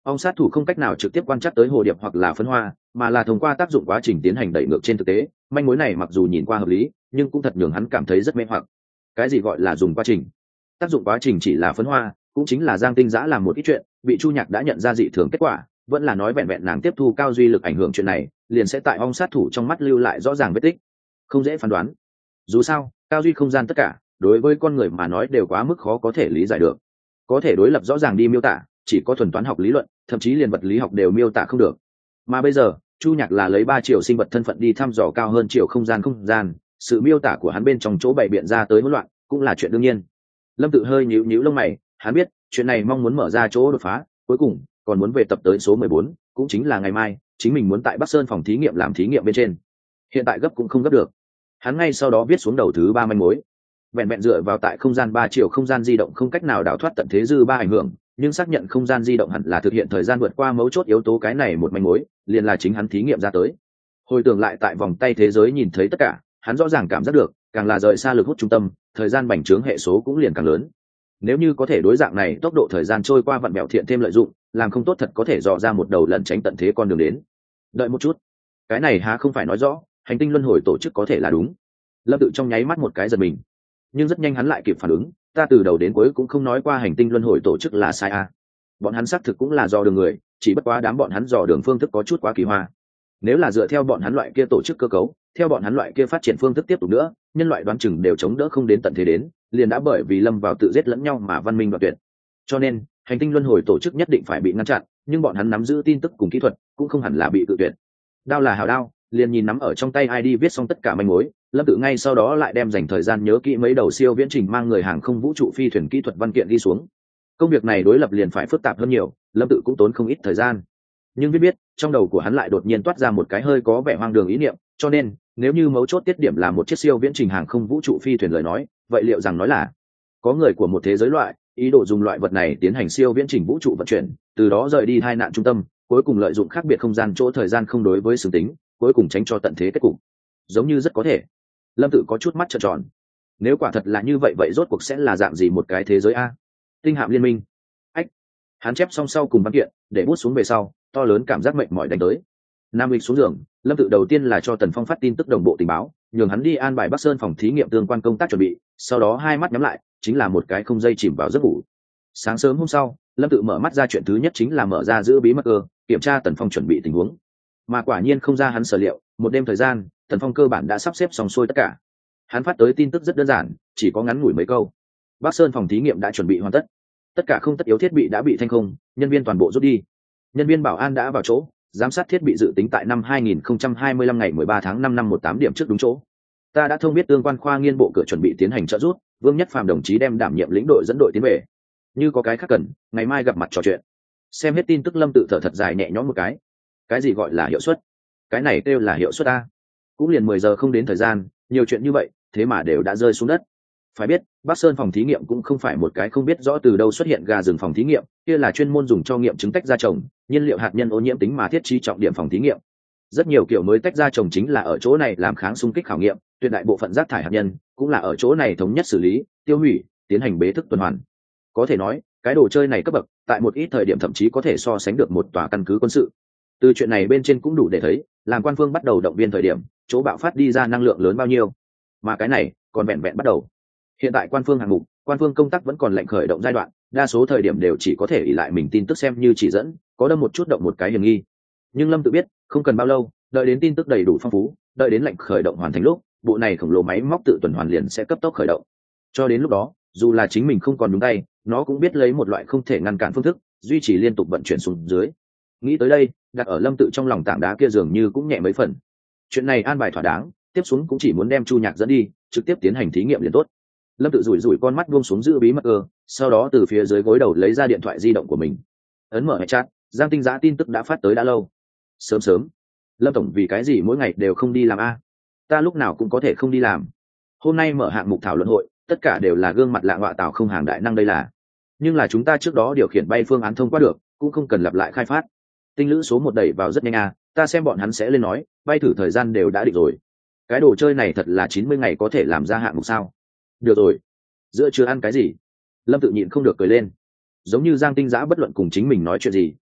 Ong sát thủ không cách nào trực tiếp quan trắc tới hồ điệp hoặc là phấn hoa, mà là thông qua tác dụng quá trình tiến hành đẩy ngược trên thực tế. Manh mối này mặc dù nhìn qua hợp lý, nhưng cũng thật nhường hắn cảm thấy rất mê hoặc. Cái gì gọi là dùng quá trình? Tác dụng quá trình chỉ là phấn hoa, cũng chính là Giang Tinh Dã làm một ít chuyện, bị Chu Nhạc đã nhận ra dị thường kết quả, vẫn là nói vẹn vẹn nàng tiếp thu cao duy lực ảnh hưởng chuyện này, liền sẽ tại ong sát thủ trong mắt lưu lại rõ ràng vết tích. Không dễ phán đoán. Dù sao, cao duy không gian tất cả, đối với con người mà nói đều quá mức khó có thể lý giải được. Có thể đối lập rõ ràng đi miêu tả, chỉ có thuần toán học lý luận, thậm chí liền vật lý học đều miêu tả không được. Mà bây giờ, Chu Nhạc là lấy 3 triệu sinh vật thân phận đi thăm dò cao hơn triệu không gian, sự miêu tả của hắn bên trong chỗ bày biện ra tới hỗn loạn, cũng là chuyện đương nhiên. Lâm Tự hơi nhíu nhíu lông mày, hắn biết, chuyện này mong muốn mở ra chỗ đột phá, cuối cùng còn muốn về tập tới số 14, cũng chính là ngày mai, chính mình muốn tại Bắc Sơn phòng thí nghiệm làm thí nghiệm bên trên. Hiện tại gấp cũng không gấp được. Hắn ngay sau đó viết xuống đầu thứ 3 manh mối. Vẹn vẹn dựa vào tại không gian 3 triệu không gian di động không cách nào đào thoát tận thế dư ba ảnh hưởng, nhưng xác nhận không gian di động hẳn là thực hiện thời gian vượt qua mấu chốt yếu tố, cái này một manh mối, liền là chính hắn thí nghiệm ra tới. Hồi tưởng lại tại vòng tay thế giới nhìn thấy tất cả, hắn rõ ràng cảm giác được, càng là rời xa lực hút trung tâm, thời gian bành trướng hệ số cũng liền càng lớn. Nếu như có thể đối dạng này tốc độ thời gian trôi qua vặn mẹo thiện thêm lợi dụng, làm không tốt thật có thể dò ra một đầu lẩn tránh tận thế con đường đến. Đợi một chút, cái này há không phải nói rõ hành tinh luân hồi tổ chức có thể là đúng? Lâm Tự trong nháy mắt một cái giật mình, nhưng rất nhanh hắn lại kịp phản ứng, ta từ đầu đến cuối cũng không nói qua hành tinh luân hồi tổ chức là sai à. Bọn hắn xác thực cũng là dò đường người, chỉ bất quá đám bọn hắn dò đường phương thức có chút quá kỳ hoa. Nếu là dựa theo bọn hắn loại kia tổ chức cơ cấu, theo bọn hắn loại kia phát triển phương thức tiếp tục nữa, nhân loại đoán chừng đều chống đỡ không đến tận thế đến, liền đã bởi vì lâm vào tự giết lẫn nhau mà văn minh đoạt tuyệt. Cho nên hành tinh luân hồi tổ chức nhất định phải bị ngăn chặn, nhưng bọn hắn nắm giữ tin tức cùng kỹ thuật cũng không hẳn là bị tự tuyệt. Đao là hào đao, liền nhìn nắm ở trong tay ID viết xong tất cả manh mối, Lâm Tự ngay sau đó lại đem dành thời gian nhớ kỹ mấy đầu siêu viễn trình mang người hàng không vũ trụ phi thuyền kỹ thuật văn kiện đi xuống. Công việc này đối lập liền phải phức tạp hơn nhiều, Lâm Tự cũng tốn không ít thời gian. Nhưng biết trong đầu của hắn lại đột nhiên toát ra một cái hơi có vẻ hoang đường ý niệm, cho nên nếu như mấu chốt tiết điểm là một chiếc siêu viễn trình hàng không vũ trụ phi thuyền lời nói, vậy liệu rằng nói là có người của một thế giới loại ý đồ dùng loại vật này tiến hành siêu viễn trình vũ trụ vận chuyển, từ đó rời đi hai nạn trung tâm, cuối cùng lợi dụng khác biệt không gian chỗ thời gian không đối với xứng tính, cuối cùng tránh cho tận thế kết cục. Giống như rất có thể. Lâm Tự có chút mắt trợn tròn. Nếu quả thật là như vậy, vậy rốt cuộc sẽ là dạng gì một cái thế giới a? Tinh hạm liên minh. Ách. Hắn chép xong sau cùng văn kiện, để bút xuống về sau, to lớn cảm giác mệt mỏi đánh tới. Nam Lịch xuống giường, Lâm Tự đầu tiên là cho Tần Phong phát tin tức đồng bộ tình báo, nhường hắn đi an bài Bắc Sơn phòng thí nghiệm tương quan công tác chuẩn bị, sau đó hai mắt nhắm lại, chính là một cái không dây chìm vào giấc ngủ. Sáng sớm hôm sau, Lâm Tự mở mắt ra, chuyện thứ nhất chính là mở ra giữ bí mật cơ, kiểm tra Tần Phong chuẩn bị tình huống. Mà quả nhiên không ra hắn sở liệu, một đêm thời gian, Tần Phong cơ bản đã sắp xếp xong xuôi tất cả. Hắn phát tới tin tức rất đơn giản, chỉ có ngắn ngủi mấy câu. Bắc Sơn phòng thí nghiệm đã chuẩn bị hoàn tất, tất cả không tất yếu thiết bị đã bị thanh không, nhân viên toàn bộ rút đi. Nhân viên bảo an đã vào chỗ, giám sát thiết bị dự tính tại năm 2025 ngày 13 tháng 5 năm 18 điểm trước đúng chỗ. Ta đã thông biết tương quan khoa nghiên bộ cửa chuẩn bị tiến hành trợ rút, Vương Nhất Phàm đồng chí đem đảm nhiệm lĩnh đội dẫn đội tiến về. Như có cái khác cần, ngày mai gặp mặt trò chuyện. Xem hết tin tức, Lâm Tự thở thật dài nhẹ nhõm một cái. Cái gì gọi là hiệu suất? Cái này kêu là hiệu suất a? Cũng liền 10 giờ không đến thời gian, nhiều chuyện như vậy, thế mà đều đã rơi xuống đất. Phải biết, Bắc Sơn phòng thí nghiệm cũng không phải một cái không biết rõ từ đâu xuất hiện gà rừng phòng thí nghiệm, kia là chuyên môn dùng cho nghiệm chứng tách ra trồng, nhiên liệu hạt nhân ô nhiễm tính mà thiết trí trọng điểm phòng thí nghiệm. Rất nhiều kiểu mới tách ra trồng chính là ở chỗ này làm kháng xung kích khảo nghiệm, tuyệt đại bộ phận rác thải hạt nhân cũng là ở chỗ này thống nhất xử lý, tiêu hủy, tiến hành bế thức tuần hoàn. Có thể nói, cái đồ chơi này cấp bậc, tại một ít thời điểm thậm chí có thể so sánh được một tòa căn cứ quân sự. Từ chuyện này bên trên cũng đủ để thấy, làm quan phương bắt đầu động viên thời điểm, chỗ bạo phát đi ra năng lượng lớn bao nhiêu. Mà cái này còn vẹn vẹn bắt đầu. Hiện tại quan phương hạng mục, quan phương công tác vẫn còn lệnh khởi động giai đoạn, đa số thời điểm đều chỉ có thể ỷ lại mình tin tức xem như chỉ dẫn, có đâm một chút động một cái hiểm nghi. Nhưng Lâm Tự biết, không cần bao lâu, đợi đến tin tức đầy đủ phong phú, đợi đến lệnh khởi động hoàn thành lúc, bộ này khổng lồ máy móc tự tuần hoàn liền sẽ cấp tốc khởi động. Cho đến lúc đó, dù là chính mình không còn đúng tay, nó cũng biết lấy một loại không thể ngăn cản phương thức, duy trì liên tục vận chuyển xuống dưới. Nghĩ tới đây, đặt ở Lâm Tự trong lòng tảng đá kia dường như cũng nhẹ mấy phần. Chuyện này an bài thỏa đáng, tiếp xuống cũng chỉ muốn đem Chu Nhạc dẫn đi, trực tiếp tiến hành thí nghiệm liền tốt. Lâm Tự rủi rủi con mắt buông xuống giữ bí mật cơ, sau đó từ phía dưới gối đầu lấy ra điện thoại di động của mình, ấn mở hệ chat. Giang Tinh Dã tin tức đã phát tới đã lâu. Sớm sớm, Lâm tổng vì cái gì mỗi ngày đều không đi làm a? Ta lúc nào cũng có thể không đi làm. Hôm nay mở hạng mục thảo luận hội, tất cả đều là gương mặt lạ họa tảo không hàng đại năng đây là. Nhưng là chúng ta trước đó điều khiển bay phương án thông qua được, cũng không cần lặp lại khai phát. Tinh lữ số 1 đẩy vào rất nhanh a, ta xem bọn hắn sẽ lên nói, bay thử thời gian đều đã định rồi. Cái đồ chơi này thật là 90 ngày có thể làm ra hạng mục sao? Được rồi, giữa chưa ăn cái gì? Lâm Tự nhịn không được cười lên. Giống như Giang Tinh Dã bất luận cùng chính mình nói chuyện gì,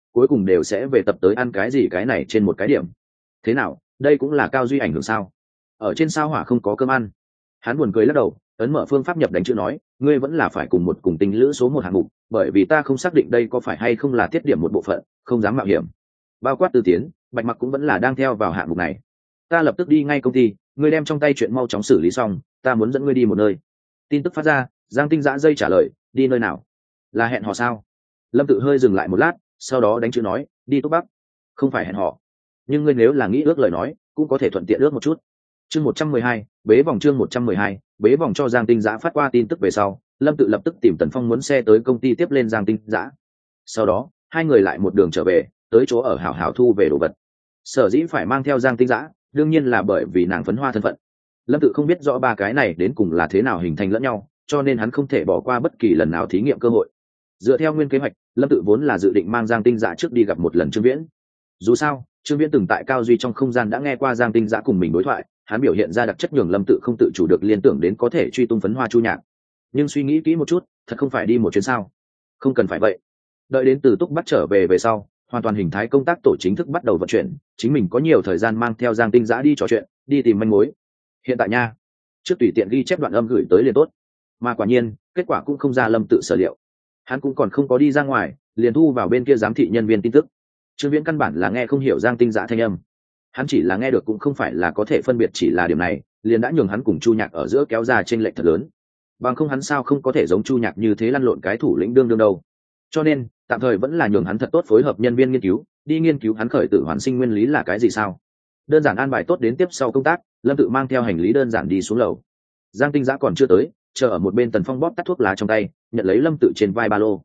cuối cùng đều sẽ về tập tới ăn cái gì cái này trên một cái điểm. Thế nào, đây cũng là Cao Duy ảnh hưởng sao? Ở trên sao hỏa không có cơm ăn. Hắn buồn cười lắc đầu, ấn mở phương pháp nhập đánh chữ nói, ngươi vẫn là phải cùng một cùng tinh lữ số một hạng mục, bởi vì ta không xác định đây có phải hay không là tiết điểm một bộ phận, không dám mạo hiểm. Bao quát Tư Tiến, Bạch Mặc cũng vẫn là đang theo vào hạng mục này. Ta lập tức đi ngay công ty, ngươi đem trong tay chuyện mau chóng xử lý xong, ta muốn dẫn ngươi đi một nơi. Tin tức phát ra, Giang Tinh Dã dây trả lời, đi nơi nào? Là hẹn hò sao? Lâm Tự hơi dừng lại một lát, sau đó đánh chữ nói, đi Túc Bắc. Không phải hẹn hò, nhưng ngươi nếu là nghĩ ước lời nói, cũng có thể thuận tiện ước một chút. Chương 112, bế vòng chương 112, bế vòng cho Giang Tinh Dã phát qua tin tức về sau, Lâm Tự lập tức tìm Tần Phong muốn xe tới công ty tiếp lên Giang Tinh Dã. Sau đó, hai người lại một đường trở về, tới chỗ ở hảo hảo thu về đồ vật. Sở dĩ phải mang theo Giang Tinh Dã, đương nhiên là bởi vì nàng phấn hoa thân phận. Lâm Tự không biết rõ ba cái này đến cùng là thế nào hình thành lẫn nhau, cho nên hắn không thể bỏ qua bất kỳ lần nào thí nghiệm cơ hội. Dựa theo nguyên kế hoạch, Lâm Tự vốn là dự định mang Giang Tinh Dã trước đi gặp một lần Trương Viễn. Dù sao, Trương Viễn từng tại Cao Duy trong không gian đã nghe qua Giang Tinh Dã cùng mình đối thoại, hắn biểu hiện ra đặc chất nhường Lâm Tự không tự chủ được liên tưởng đến có thể truy tung phấn hoa Chu Nhạc. Nhưng suy nghĩ kỹ một chút, thật không phải đi một chuyến sao? Không cần phải vậy. Đợi đến từ Túc Bắc trở về sau, hoàn toàn hình thái công tác tổ chính thức bắt đầu vận chuyển, chính mình có nhiều thời gian mang theo Giang Tinh Dã đi trò chuyện, đi tìm manh mối. Hiện tại nha, trước tùy tiện ghi chép đoạn âm gửi tới liền tốt. Mà quả nhiên, kết quả cũng không ra Lâm Tự sở liệu. Hắn cũng còn không có đi ra ngoài, liền thu vào bên kia giám thị nhân viên tin tức. Trương Viễn căn bản là nghe không hiểu Giang Tinh Dã thanh âm. Hắn chỉ là nghe được cũng không phải là có thể phân biệt, chỉ là điểm này, liền đã nhường hắn cùng Chu Nhạc ở giữa kéo ra chênh lệch thật lớn. Bằng không hắn sao không có thể giống Chu Nhạc như thế lăn lộn cái thủ lĩnh đương đâu. Cho nên, tạm thời vẫn là nhường hắn thật tốt phối hợp nhân viên nghiên cứu, đi nghiên cứu hắn khởi tử hoàn sinh nguyên lý là cái gì sao. Đơn giản an bài tốt đến tiếp sau công tác, Lâm Tự mang theo hành lý đơn giản đi xuống lầu. Giang Tinh Dã còn chưa tới, chờ ở một bên Tần Phong bóp tắt thuốc lá trong tay, nhận lấy Lâm Tự trên vai ba lô.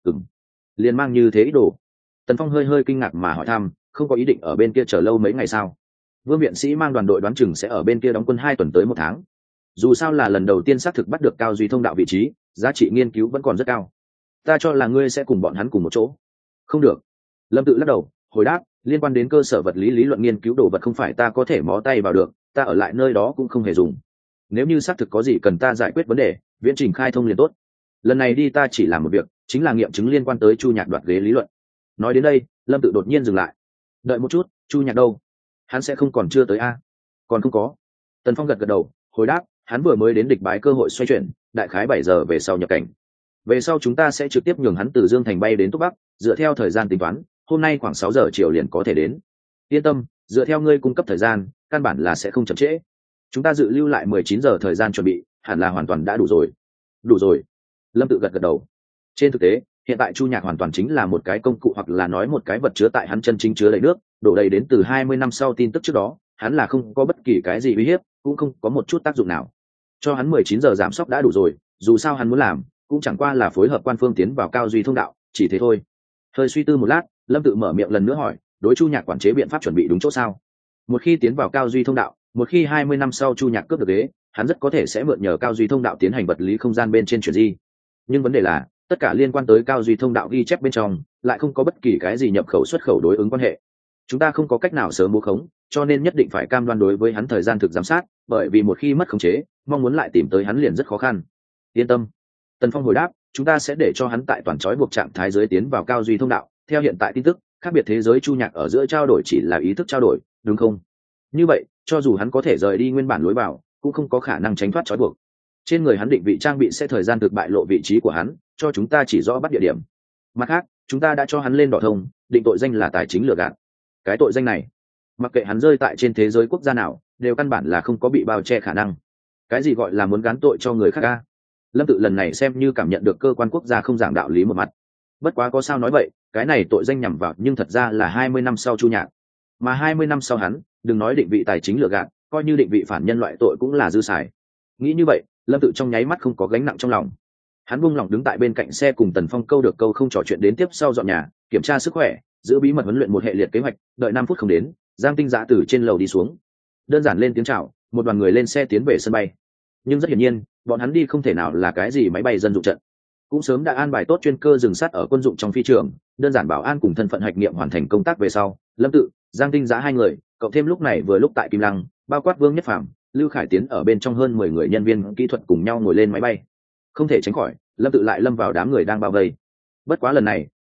Liền mang như thế ý đồ. Tần Phong hơi hơi kinh ngạc mà hỏi thăm, không có ý định ở bên kia chờ lâu mấy ngày sao? Vương viện sĩ mang đoàn đội đoán chừng sẽ ở bên kia đóng quân 2 tuần tới 1 tháng. Dù sao là lần đầu tiên xác thực bắt được Cao Duy thông đạo vị trí, giá trị nghiên cứu vẫn còn rất cao. Ta cho là ngươi sẽ cùng bọn hắn cùng một chỗ. Không được. Lâm Tự lắc đầu, hồi đáp, liên quan đến cơ sở vật lý lý luận nghiên cứu đồ vật không phải ta có thể mó tay vào được, ta ở lại nơi đó cũng không hề dùng. Nếu như xác thực có gì cần ta giải quyết vấn đề, viễn trình khai thông liền tốt. Lần này đi ta chỉ làm một việc, chính là nghiệm chứng liên quan tới Chu Nhạc đoạt ghế lý luận. Nói đến đây, Lâm Tự đột nhiên dừng lại. Đợi một chút, Chu Nhạc đâu? Hắn sẽ không còn chưa tới a? Còn không có. Tần Phong gật gật đầu, hồi đáp, hắn vừa mới đến địch bái cơ hội xoay chuyển, đại khái 7 giờ về sau nhập cảnh. Về sau chúng ta sẽ trực tiếp nhường hắn từ Dương Thành bay đến Túc Bắc, dựa theo thời gian tính toán, hôm nay khoảng 6 giờ chiều liền có thể đến. Yên tâm, dựa theo ngươi cung cấp thời gian, căn bản là sẽ không chậm trễ. Chúng ta dự lưu lại 19 giờ thời gian chuẩn bị, hẳn là hoàn toàn đã đủ rồi. Đủ rồi. Lâm Tự gật gật đầu. Trên thực tế, hiện tại Chu Nhạc hoàn toàn chính là một cái công cụ, hoặc là nói một cái vật chứa tại hắn chân chính chứa đầy nước, đổ đầy đến từ 20 năm sau tin tức trước đó, hắn là không có bất kỳ cái gì uy hiếp, cũng không có một chút tác dụng nào. Cho hắn 19 giờ giảm sốc đã đủ rồi, dù sao hắn muốn làm, cũng chẳng qua là phối hợp quan phương tiến vào Cao Duy thông đạo, chỉ thế thôi. Hơi suy tư một lát, Lâm Tự mở miệng lần nữa hỏi, đối Chu Nhạc quản chế biện pháp chuẩn bị đúng chỗ sao? Một khi tiến vào Cao Duy thông đạo, một khi 20 năm sau Chu Nhạc cướp được ghế, hắn rất có thể sẽ mượn nhờ Cao Duy thông đạo tiến hành vật lý không gian bên trên chuyển di. Nhưng vấn đề là, tất cả liên quan tới Cao Duy thông đạo ghi chép bên trong, lại không có bất kỳ cái gì nhập khẩu xuất khẩu đối ứng quan hệ. Chúng ta không có cách nào sớm bố khống, cho nên nhất định phải cam đoan đối với hắn thời gian thực giám sát, bởi vì một khi mất khống chế, mong muốn lại tìm tới hắn liền rất khó khăn. Yên tâm. Tần Phong hồi đáp, chúng ta sẽ để cho hắn tại toàn trói buộc trạng thái dưới tiến vào Cao Duy thông đạo. Theo hiện tại tin tức, khác biệt thế giới Chu Nhạc ở giữa trao đổi chỉ là ý thức trao đổi, đúng không? Như vậy, cho dù hắn có thể rời đi nguyên bản lối vào, cũng không có khả năng tránh thoát trói buộc. Trên người hắn định vị trang bị sẽ thời gian thực bại lộ vị trí của hắn, cho chúng ta chỉ rõ bắt địa điểm. Mặt khác, chúng ta đã cho hắn lên đỏ thông, định tội danh là tài chính lừa gạt. Cái tội danh này, mặc kệ hắn rơi tại trên thế giới quốc gia nào, đều căn bản là không có bị bao che khả năng. Cái gì gọi là muốn gán tội cho người khác a? Lâm Tự lần này xem như cảm nhận được cơ quan quốc gia không giảng đạo lý một mặt. Bất quá có sao nói vậy, cái này tội danh nhằm vào nhưng thật ra là 20 năm sau Chu Nhạc. Mà 20 năm sau hắn, đừng nói định vị tài chính lừa gạt, coi như định vị phản nhân loại tội cũng là dư xài. Nghĩ như vậy, Lâm Tự trong nháy mắt không có gánh nặng trong lòng. Hắn buông lỏng đứng tại bên cạnh xe cùng Tần Phong câu được câu không trò chuyện đến tiếp sau dọn nhà, kiểm tra sức khỏe, giữ bí mật huấn luyện một hệ liệt kế hoạch, đợi 5 phút không đến, Giang Tinh Dã từ trên lầu đi xuống. Đơn giản lên tiếng chào, một đoàn người lên xe tiến về sân bay. Nhưng rất hiển nhiên, bọn hắn đi không thể nào là cái gì máy bay dân dụng trận. Cũng sớm đã an bài tốt chuyên cơ dừng sát ở quân dụng trong phi trường, đơn giản bảo an cùng thân phận hạch nghiệm hoàn thành công tác về sau, Lâm Tự, Giang Tinh Dã hai người, cộng thêm lúc này vừa lúc tại Kim Lăng, bao quát Vương Nhất Phàm, Lưu Khải Tiến ở bên trong hơn 10 người nhân viên kỹ thuật cùng nhau ngồi lên máy bay. Không thể tránh khỏi, Lâm Tự lại lâm vào đám người đang bao vây. Bất quá lần này,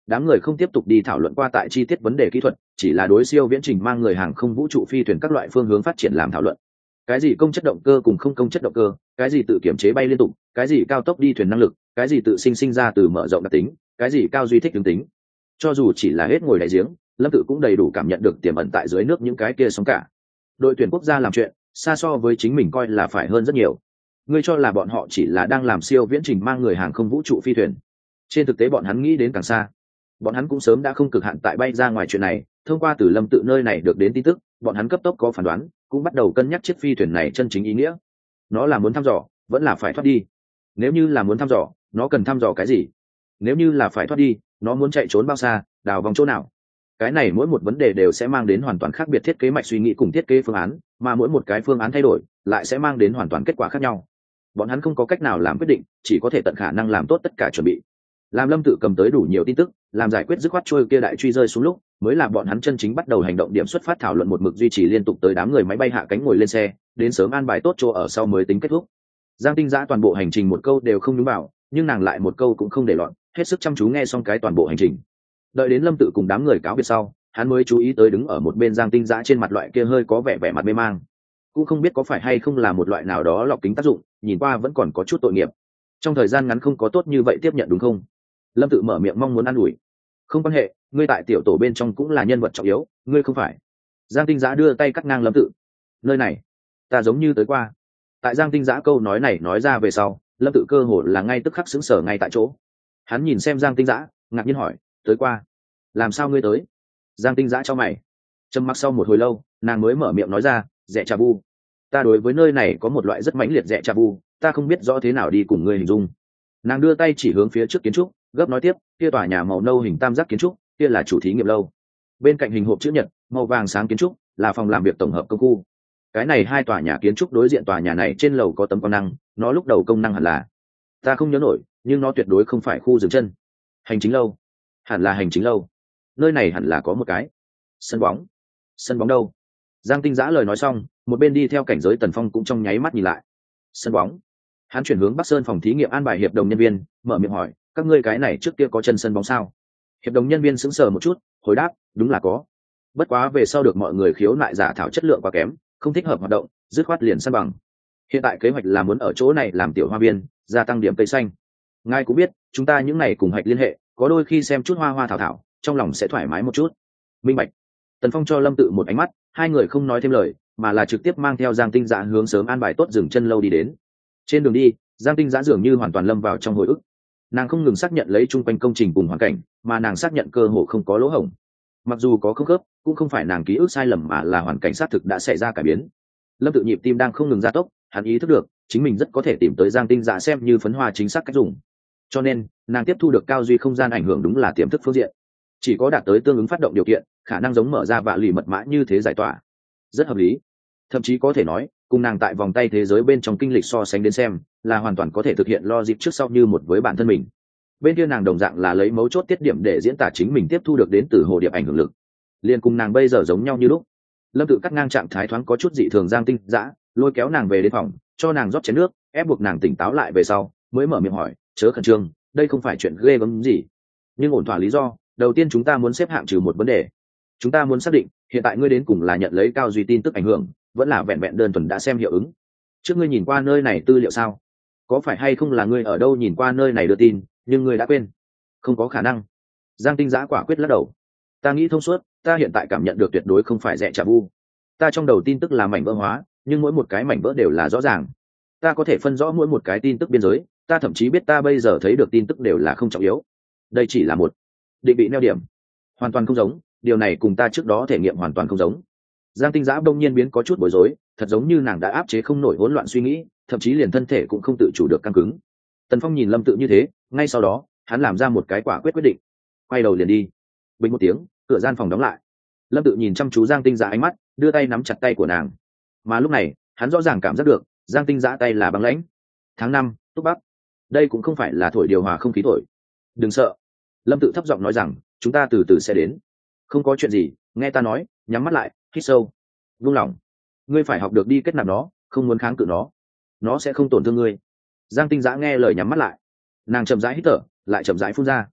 đám người không tiếp tục đi thảo luận qua tại chi tiết vấn đề kỹ thuật, chỉ là đối siêu viễn trình mang người hàng không vũ trụ phi thuyền các loại phương hướng phát triển làm thảo luận. Cái gì công chất động cơ cùng không công chất động cơ, cái gì tự kiểm chế bay liên tục, cái gì cao tốc đi thuyền năng lực, cái gì tự sinh ra từ mở rộng đặc tính, cái gì cao duy thích ứng tính. Cho dù chỉ là hết ngồi đại giếng, Lâm Tự cũng đầy đủ cảm nhận được tiềm ẩn tại dưới nước những cái kia sóng cả. Đội tuyển quốc gia làm chuyện xa so với chính mình coi là phải hơn rất nhiều. Ngươi cho là bọn họ chỉ là đang làm siêu viễn trình mang người hàng không vũ trụ phi thuyền, trên thực tế bọn hắn nghĩ đến càng xa. Bọn hắn cũng sớm đã không cực hạn tại bay ra ngoài chuyện này, thông qua từ Lâm Tự nơi này được đến tin tức, bọn hắn cấp tốc có phán đoán, cũng bắt đầu cân nhắc chiếc phi thuyền này chân chính ý nghĩa. Nó là muốn thăm dò, vẫn là phải thoát đi? Nếu như là muốn thăm dò, nó cần thăm dò cái gì? Nếu như là phải thoát đi, nó muốn chạy trốn bao xa, đào vòng chỗ nào? Cái này mỗi một vấn đề đều sẽ mang đến hoàn toàn khác biệt thiết kế mạch suy nghĩ cùng thiết kế phương án, mà mỗi một cái phương án thay đổi lại sẽ mang đến hoàn toàn kết quả khác nhau. Bọn hắn không có cách nào làm quyết định, chỉ có thể tận khả năng làm tốt tất cả chuẩn bị. Làm Lâm Tự cầm tới đủ nhiều tin tức, làm giải quyết dứt khoát trôi kia đại truy rơi xuống lúc, mới là bọn hắn chân chính bắt đầu hành động điểm xuất phát thảo luận một mực duy trì liên tục tới đám người máy bay hạ cánh ngồi lên xe, đến sớm an bài tốt chỗ ở sau mới tính kết thúc. Giang Tinh Dã toàn bộ hành trình một câu đều không nhúng vào, nhưng nàng lại một câu cũng không để loạn, hết sức chăm chú nghe xong cái toàn bộ hành trình. Đợi đến Lâm Tự cùng đám người cáo biệt sau, hắn mới chú ý tới đứng ở một bên Giang Tinh Dã trên mặt loại kia hơi có vẻ mặt mê mang, cũng không biết có phải hay không là một loại nào đó lọc kính tác dụng, nhìn qua vẫn còn có chút tội nghiệp. Trong thời gian ngắn không có tốt như vậy tiếp nhận đúng không? Lâm Tự mở miệng mong muốn an ủi. Không quan hệ, ngươi tại tiểu tổ bên trong cũng là nhân vật trọng yếu, ngươi không phải? Giang Tinh Dã đưa tay cắt ngang Lâm Tự. Nơi này ta giống như tới qua. Tại Giang Tinh Dã câu nói này nói ra về sau, Lâm Tự cơ hồ là ngay tức khắc sững sờ ngay tại chỗ. Hắn nhìn xem Giang Tinh Dã, ngạc nhiên hỏi, tới qua? Làm sao ngươi tới? Giang Tinh Dã cho mày. Trầm mặc sau một hồi lâu, nàng mới mở miệng nói ra, rẻ trà bu. Ta đối với nơi này có một loại rất mãnh liệt rẻ trà bu, ta không biết rõ thế nào đi cùng ngươi hình dung. Nàng đưa tay chỉ hướng phía trước kiến trúc, gấp nói tiếp, kia tòa nhà màu nâu hình tam giác kiến trúc, kia là chủ thí nghiệm lâu. Bên cạnh hình hộp chữ nhật màu vàng sáng kiến trúc là phòng làm việc tổng hợp công khu. Cái này hai tòa nhà kiến trúc đối diện tòa nhà này trên lầu có tấm công năng, nó lúc đầu công năng hẳn là, ta không nhớ nổi, nhưng nó tuyệt đối không phải khu dừng chân. Hành chính lâu, hẳn là hành chính lâu. Nơi này hẳn là có một cái sân bóng. Sân bóng đâu? Giang Tinh Dã lời nói xong, một bên đi theo cảnh giới Tần Phong cũng trong nháy mắt nhìn lại. Sân bóng? Hắn chuyển hướng Bắc Sơn phòng thí nghiệm an bài hiệp đồng nhân viên, mở miệng hỏi, các ngươi cái này trước kia có chân sân bóng sao? Hiệp đồng nhân viên sững sờ một chút, hồi đáp, đúng là có. Bất quá về sau được mọi người khiếu nại giả thảo chất lượng quá kém, không thích hợp hoạt động, dứt khoát liền săn bằng. Hiện tại kế hoạch là muốn ở chỗ này làm tiểu hoa viên, gia tăng điểm cây xanh. Ngài cũng biết, chúng ta những này cùng hạch liên hệ, có đôi khi xem chút hoa hoa thảo thảo, trong lòng sẽ thoải mái một chút. Minh bạch. Tần Phong cho Lâm Tự một ánh mắt, hai người không nói thêm lời, mà là trực tiếp mang theo Giang Tinh Dã hướng sớm an bài tốt dừng chân lâu đi đến. Trên đường đi, Giang Tinh Dã dường như hoàn toàn lâm vào trong hồi ức. Nàng không ngừng xác nhận lấy chung quanh công trình cùng hoàn cảnh, mà nàng xác nhận cơ hội không có lỗ hổng. Mặc dù có không khớp, cũng không phải nàng ký ức sai lầm mà là hoàn cảnh xác thực đã xảy ra cải biến. Lâm Tự nhịp tim đang không ngừng gia tốc, hắn ý thức được chính mình rất có thể tìm tới Giang Tinh Dã xem như phấn hoa chính xác cách dùng. Cho nên, nàng tiếp thu được cao duy không gian ảnh hưởng đúng là tiềm thức phương diện. Chỉ có đạt tới tương ứng phát động điều kiện, khả năng giống mở ra vạ lì mật mã như thế giải tỏa. Rất hợp lý. Thậm chí có thể nói, cùng nàng tại vòng tay thế giới bên trong kinh lịch so sánh đến xem, là hoàn toàn có thể thực hiện logic trước sau như một với bản thân mình. Bên kia nàng đồng dạng là lấy mấu chốt tiết điểm để diễn tả chính mình tiếp thu được đến từ hồ điệp ảnh hưởng lực. Liên cùng nàng bây giờ giống nhau như lúc. Lâm Tự cắt ngang trạng thái thoáng có chút dị thường Giang Tinh Dã, lôi kéo nàng về đến phòng, cho nàng rót chén nước, ép buộc nàng tỉnh táo lại về sau, mới mở miệng hỏi, chớ khẩn trương, đây không phải chuyện ghê gớm gì, nhưng ổn thỏa lý do. Đầu tiên chúng ta muốn xếp hạng trừ một vấn đề. Chúng ta muốn xác định, hiện tại ngươi đến cùng là nhận lấy cao duy tin tức ảnh hưởng, vẫn là vẹn vẹn đơn thuần đã xem hiệu ứng. Trước ngươi nhìn qua nơi này tư liệu sao? Có phải hay không là ngươi ở đâu nhìn qua nơi này đưa tin, nhưng ngươi đã quên? Không có khả năng. Giang Tinh Dã quả quyết lắc đầu. Ta nghĩ thông suốt, ta hiện tại cảm nhận được tuyệt đối không phải rẻ trả bu. Ta trong đầu tin tức là mảnh vỡ hóa, nhưng mỗi một cái mảnh vỡ đều là rõ ràng. Ta có thể phân rõ mỗi một cái tin tức biên giới, ta thậm chí biết ta bây giờ thấy được tin tức đều là không trọng yếu. Đây chỉ là một định vị neo điểm, hoàn toàn không giống, điều này cùng ta trước đó thể nghiệm hoàn toàn không giống. Giang Tinh Dã đông nhiên biến có chút bối rối, thật giống như nàng đã áp chế không nổi hỗn loạn suy nghĩ, thậm chí liền thân thể cũng không tự chủ được căng cứng. Tần Phong nhìn Lâm Tự như thế, ngay sau đó, hắn làm ra một cái quả quyết quyết định, quay đầu liền đi. Bình một tiếng, cửa gian phòng đóng lại. Lâm Tự nhìn chăm chú Giang Tinh Dã ánh mắt, đưa tay nắm chặt tay của nàng. Mà lúc này, hắn rõ ràng cảm giác được, Giang Tinh Dã tay là băng lãnh. Tháng 5, Túc Bắc. Đây cũng không phải là thổi điều hòa không khí thổi. Đừng sợ. Lâm Tự thấp giọng nói rằng, chúng ta từ từ sẽ đến. Không có chuyện gì, nghe ta nói, nhắm mắt lại, hít sâu, vung lòng. Ngươi phải học được đi kết nạp nó, không muốn kháng cự nó sẽ không tổn thương ngươi. Giang Tinh Dã nghe lời nhắm mắt lại. Nàng chậm rãi hít thở, lại chậm rãi phun ra.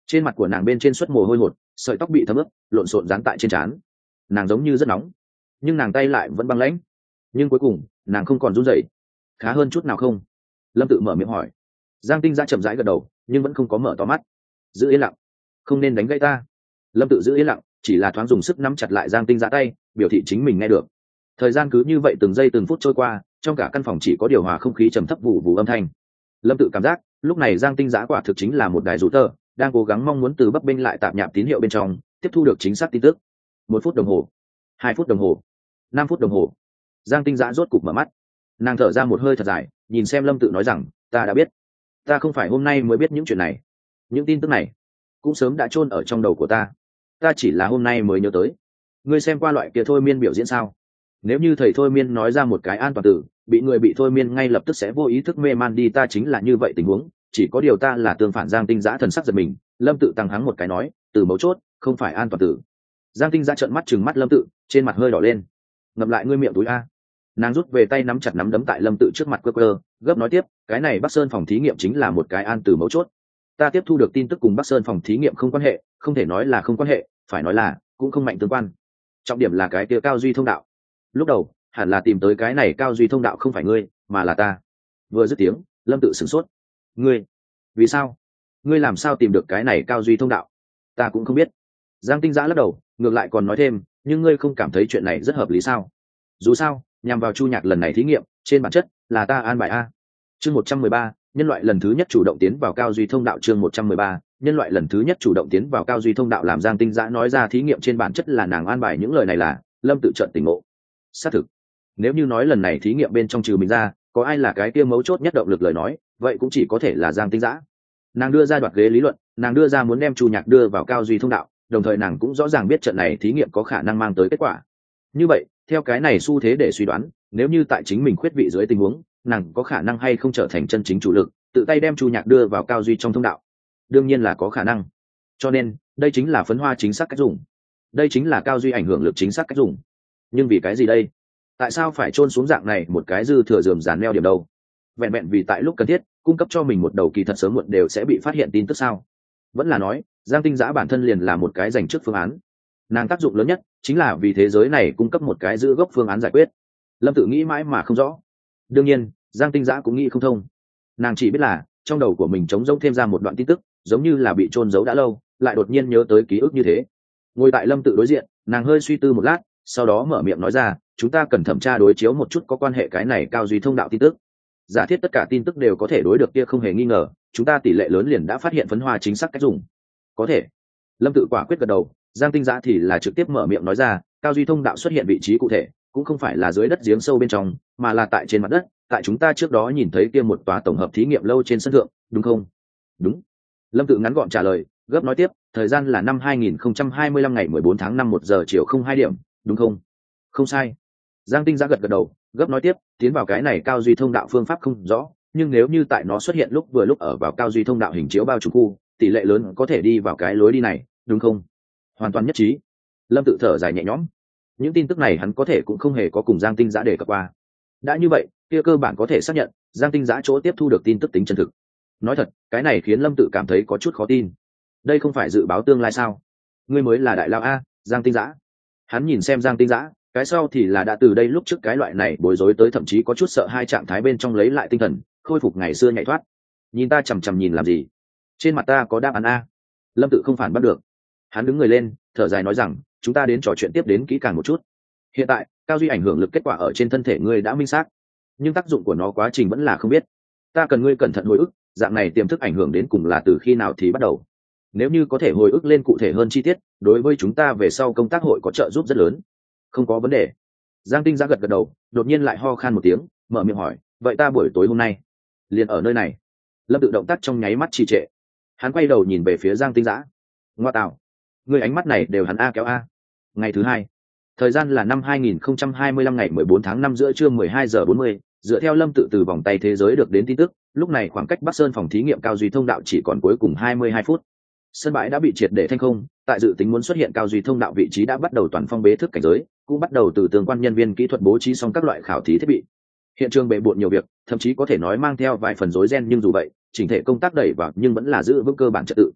Trên mặt của nàng bên trên xuất mồ hôi hột, sợi tóc bị thấm ướt lộn xộn dán tại trên trán. Nàng giống như rất nóng, nhưng nàng tay lại vẫn băng lãnh. Nhưng cuối cùng nàng không còn run rẩy. Khá hơn chút nào không? Lâm Tự mở miệng hỏi. Giang Tinh Giã chậm rãi gật đầu, nhưng vẫn không có mở to mắt. Giữ yên lặng, không nên đánh gãy ta. Lâm Tự giữ yên lặng, chỉ là thoáng dùng sức nắm chặt lại Giang Tinh Giã tay, biểu thị chính mình nghe được. Thời gian cứ như vậy từng giây từng phút trôi qua, trong cả căn phòng chỉ có điều hòa không khí trầm thấp vụ vụ âm thanh. Lâm Tự cảm giác lúc này Giang Tinh Giã quả thực chính là một đài rủ tơ, đang cố gắng mong muốn từ bấp bênh lại tạp nhạp tín hiệu bên trong tiếp thu được chính xác tin tức. 1 phút đồng hồ, 2 phút đồng hồ, 5 phút đồng hồ, Giang Tinh Giã rốt cục mở mắt. Nàng thở ra một hơi thật dài, nhìn xem Lâm Tự nói rằng, ta đã biết. Ta không phải hôm nay mới biết những chuyện này, những tin tức này cũng sớm đã chôn ở trong đầu của ta. Ta chỉ là hôm nay mới nhớ tới. Ngươi xem qua loại kia thôi miên biểu diễn sao? Nếu như thầy thôi miên nói ra một cái an toàn từ, bị người bị thôi miên ngay lập tức sẽ vô ý thức mê man đi. Ta chính là như vậy tình huống, chỉ có điều ta là tương phản. Giang Tinh Giã thần sắc giật mình. Lâm Tự tăng hắng một cái nói, từ mấu chốt không phải an toàn từ. Giang Tinh Giã trợn mắt chừng mắt Lâm Tự, trên mặt hơi đỏ lên. Ngậm lại ngươi miệng túi a. Nàng rút về tay nắm chặt nắm đấm tại Lâm Tự trước mặt cơ gấp nói tiếp, cái này Bắc Sơn phòng thí nghiệm chính là một cái an từ mấu chốt. Ta tiếp thu được tin tức cùng Bắc Sơn phòng thí nghiệm không quan hệ, không thể nói là không quan hệ, phải nói là cũng không mạnh tương quan. Trọng điểm là cái kia cao duy thông đạo. Lúc đầu hẳn là tìm tới cái này cao duy thông đạo không phải ngươi, mà là ta. Vừa dứt tiếng, Lâm Tự sửng sốt. Ngươi? Vì sao? Ngươi làm sao tìm được cái này cao duy thông đạo? Ta cũng không biết. Giang Tinh Giã lắc đầu, ngược lại còn nói thêm, nhưng ngươi không cảm thấy chuyện này rất hợp lý sao? Dù sao, nhằm vào Chu Nhạc lần này thí nghiệm, trên bản chất là ta an bài a. Chương 113, nhân loại lần thứ nhất chủ động tiến vào cao duy thông đạo. Chương 113, nhân loại lần thứ nhất chủ động tiến vào cao duy thông đạo. Làm Giang Tinh Giã nói ra thí nghiệm trên bản chất là nàng an bài những lời này là, Lâm Tự chợt tỉnh ngộ. Xác thực, nếu như nói lần này thí nghiệm bên trong trừ mình ra, có ai là cái kia mấu chốt nhất động lực lời nói, vậy cũng chỉ có thể là Giang Tinh Giã. Nàng đưa ra đoạt ghế lý luận, nàng đưa ra muốn đem Chu Nhạc đưa vào cao duy thông đạo, đồng thời nàng cũng rõ ràng biết trận này thí nghiệm có khả năng mang tới kết quả. Như vậy, theo cái này xu thế để suy đoán, nếu như tại chính mình khuyết vị dưới tình huống, nàng có khả năng hay không trở thành chân chính chủ lực, tự tay đem Chu Nhạc đưa vào cao duy trong thông đạo? Đương nhiên là có khả năng. Cho nên, đây chính là phấn hoa chính xác cách dùng. Đây chính là cao duy ảnh hưởng lực chính xác cách dùng. Nhưng vì cái gì đây? Tại sao phải chôn xuống dạng này một cái dư thừa rườm ràn neo điểm đâu? Vẹn vẹn vì tại lúc cần thiết, cung cấp cho mình một đầu kỳ thật sớm muộn đều sẽ bị phát hiện tin tức sao? Vẫn là nói, Giang Tinh Giã bản thân liền là một cái dành trước phương án. Nàng tác dụng lớn nhất chính là vì thế giới này cung cấp một cái giữ gốc phương án giải quyết. Lâm Tự nghĩ mãi mà không rõ. Đương nhiên, Giang Tinh Giã cũng nghĩ không thông. Nàng chỉ biết là trong đầu của mình trống rỗng thêm ra một đoạn tin tức, giống như là bị chôn giấu đã lâu, lại đột nhiên nhớ tới ký ức như thế. Ngồi tại Lâm Tự đối diện, nàng hơi suy tư một lát, sau đó mở miệng nói ra, chúng ta cần thẩm tra đối chiếu một chút có quan hệ cái này cao duy thông đạo tin tức. Giả thiết tất cả tin tức đều có thể đối được kia không hề nghi ngờ, chúng ta tỷ lệ lớn liền đã phát hiện phấn hoa chính xác cách dùng. Có thể. Lâm Tự quả quyết gật đầu. Giang Tinh Giã thì là trực tiếp mở miệng nói ra, cao duy thông đạo xuất hiện vị trí cụ thể cũng không phải là dưới đất giếng sâu bên trong, mà là tại trên mặt đất, tại chúng ta trước đó nhìn thấy kia một tòa tổng hợp thí nghiệm lâu trên sân thượng, đúng không? Đúng. Lâm Tự ngắn gọn trả lời, gấp nói tiếp, thời gian là năm 2025 ngày 14 tháng 5 1 giờ chiều 02 điểm, đúng không? Không sai. Giang Tinh Giã gật gật đầu, gấp nói tiếp, tiến vào cái này cao duy thông đạo phương pháp không rõ, nhưng nếu như tại nó xuất hiện lúc vừa lúc ở vào cao duy thông đạo hình chiếu bao trùm khu, tỷ lệ lớn có thể đi vào cái lối đi này, đúng không? Hoàn toàn nhất trí. Lâm Tự thở dài nhẹ nhõm. Những tin tức này hắn có thể cũng không hề có cùng Giang Tinh Giã đề cập qua. Đã như vậy, kia cơ bản có thể xác nhận Giang Tinh Giã chỗ tiếp thu được tin tức tính chân thực. Nói thật, cái này khiến Lâm Tự cảm thấy có chút khó tin. Đây không phải dự báo tương lai sao? Ngươi mới là đại lao a, Giang Tinh Giã. Hắn nhìn xem Giang Tinh Giã, cái sau thì là đã từ đây lúc trước cái loại này bối rối tới thậm chí có chút sợ hai trạng thái bên trong lấy lại tinh thần, khôi phục ngày xưa nhảy thoát. Nhìn ta chằm chằm nhìn làm gì? Trên mặt ta có đáp án a. Lâm Tự không phản bắt được. Hắn đứng người lên, thở dài nói rằng, chúng ta đến trò chuyện tiếp đến kỹ càng một chút. Hiện tại, cao duy ảnh hưởng lực kết quả ở trên thân thể ngươi đã minh xác, nhưng tác dụng của nó quá trình vẫn là không biết. Ta cần ngươi cẩn thận hồi ức, dạng này tiềm thức ảnh hưởng đến cùng là từ khi nào thì bắt đầu. Nếu như có thể hồi ức lên cụ thể hơn chi tiết, đối với chúng ta về sau công tác hội có trợ giúp rất lớn. Không có vấn đề. Giang Tinh Giã gật gật đầu, đột nhiên lại ho khan một tiếng, mở miệng hỏi, vậy ta buổi tối hôm nay liền ở nơi này? Lâm Tự động tác trong nháy mắt trì trệ. Hắn quay đầu nhìn về phía Giang Tinh Giã. Ngoa tạo, người ánh mắt này đều hắn a kéo a. Ngày thứ hai, thời gian là năm 2025 ngày 14 tháng 5 giữa trưa 12 giờ 40, dựa theo Lâm Tự từ vòng tay thế giới được đến tin tức, lúc này khoảng cách Bắc Sơn phòng thí nghiệm cao duy thông đạo chỉ còn cuối cùng 22 phút. Sân bãi đã bị triệt để thanh không, tại dự tính muốn xuất hiện cao duy thông đạo vị trí đã bắt đầu toàn phong bế thức cảnh giới, cũng bắt đầu từ tương quan nhân viên kỹ thuật bố trí xong các loại khảo thí thiết bị. Hiện trường bề bộn nhiều việc, thậm chí có thể nói mang theo vài phần rối ren, nhưng dù vậy, chỉnh thể công tác đẩy vào nhưng vẫn là giữ vững cơ bản trật tự.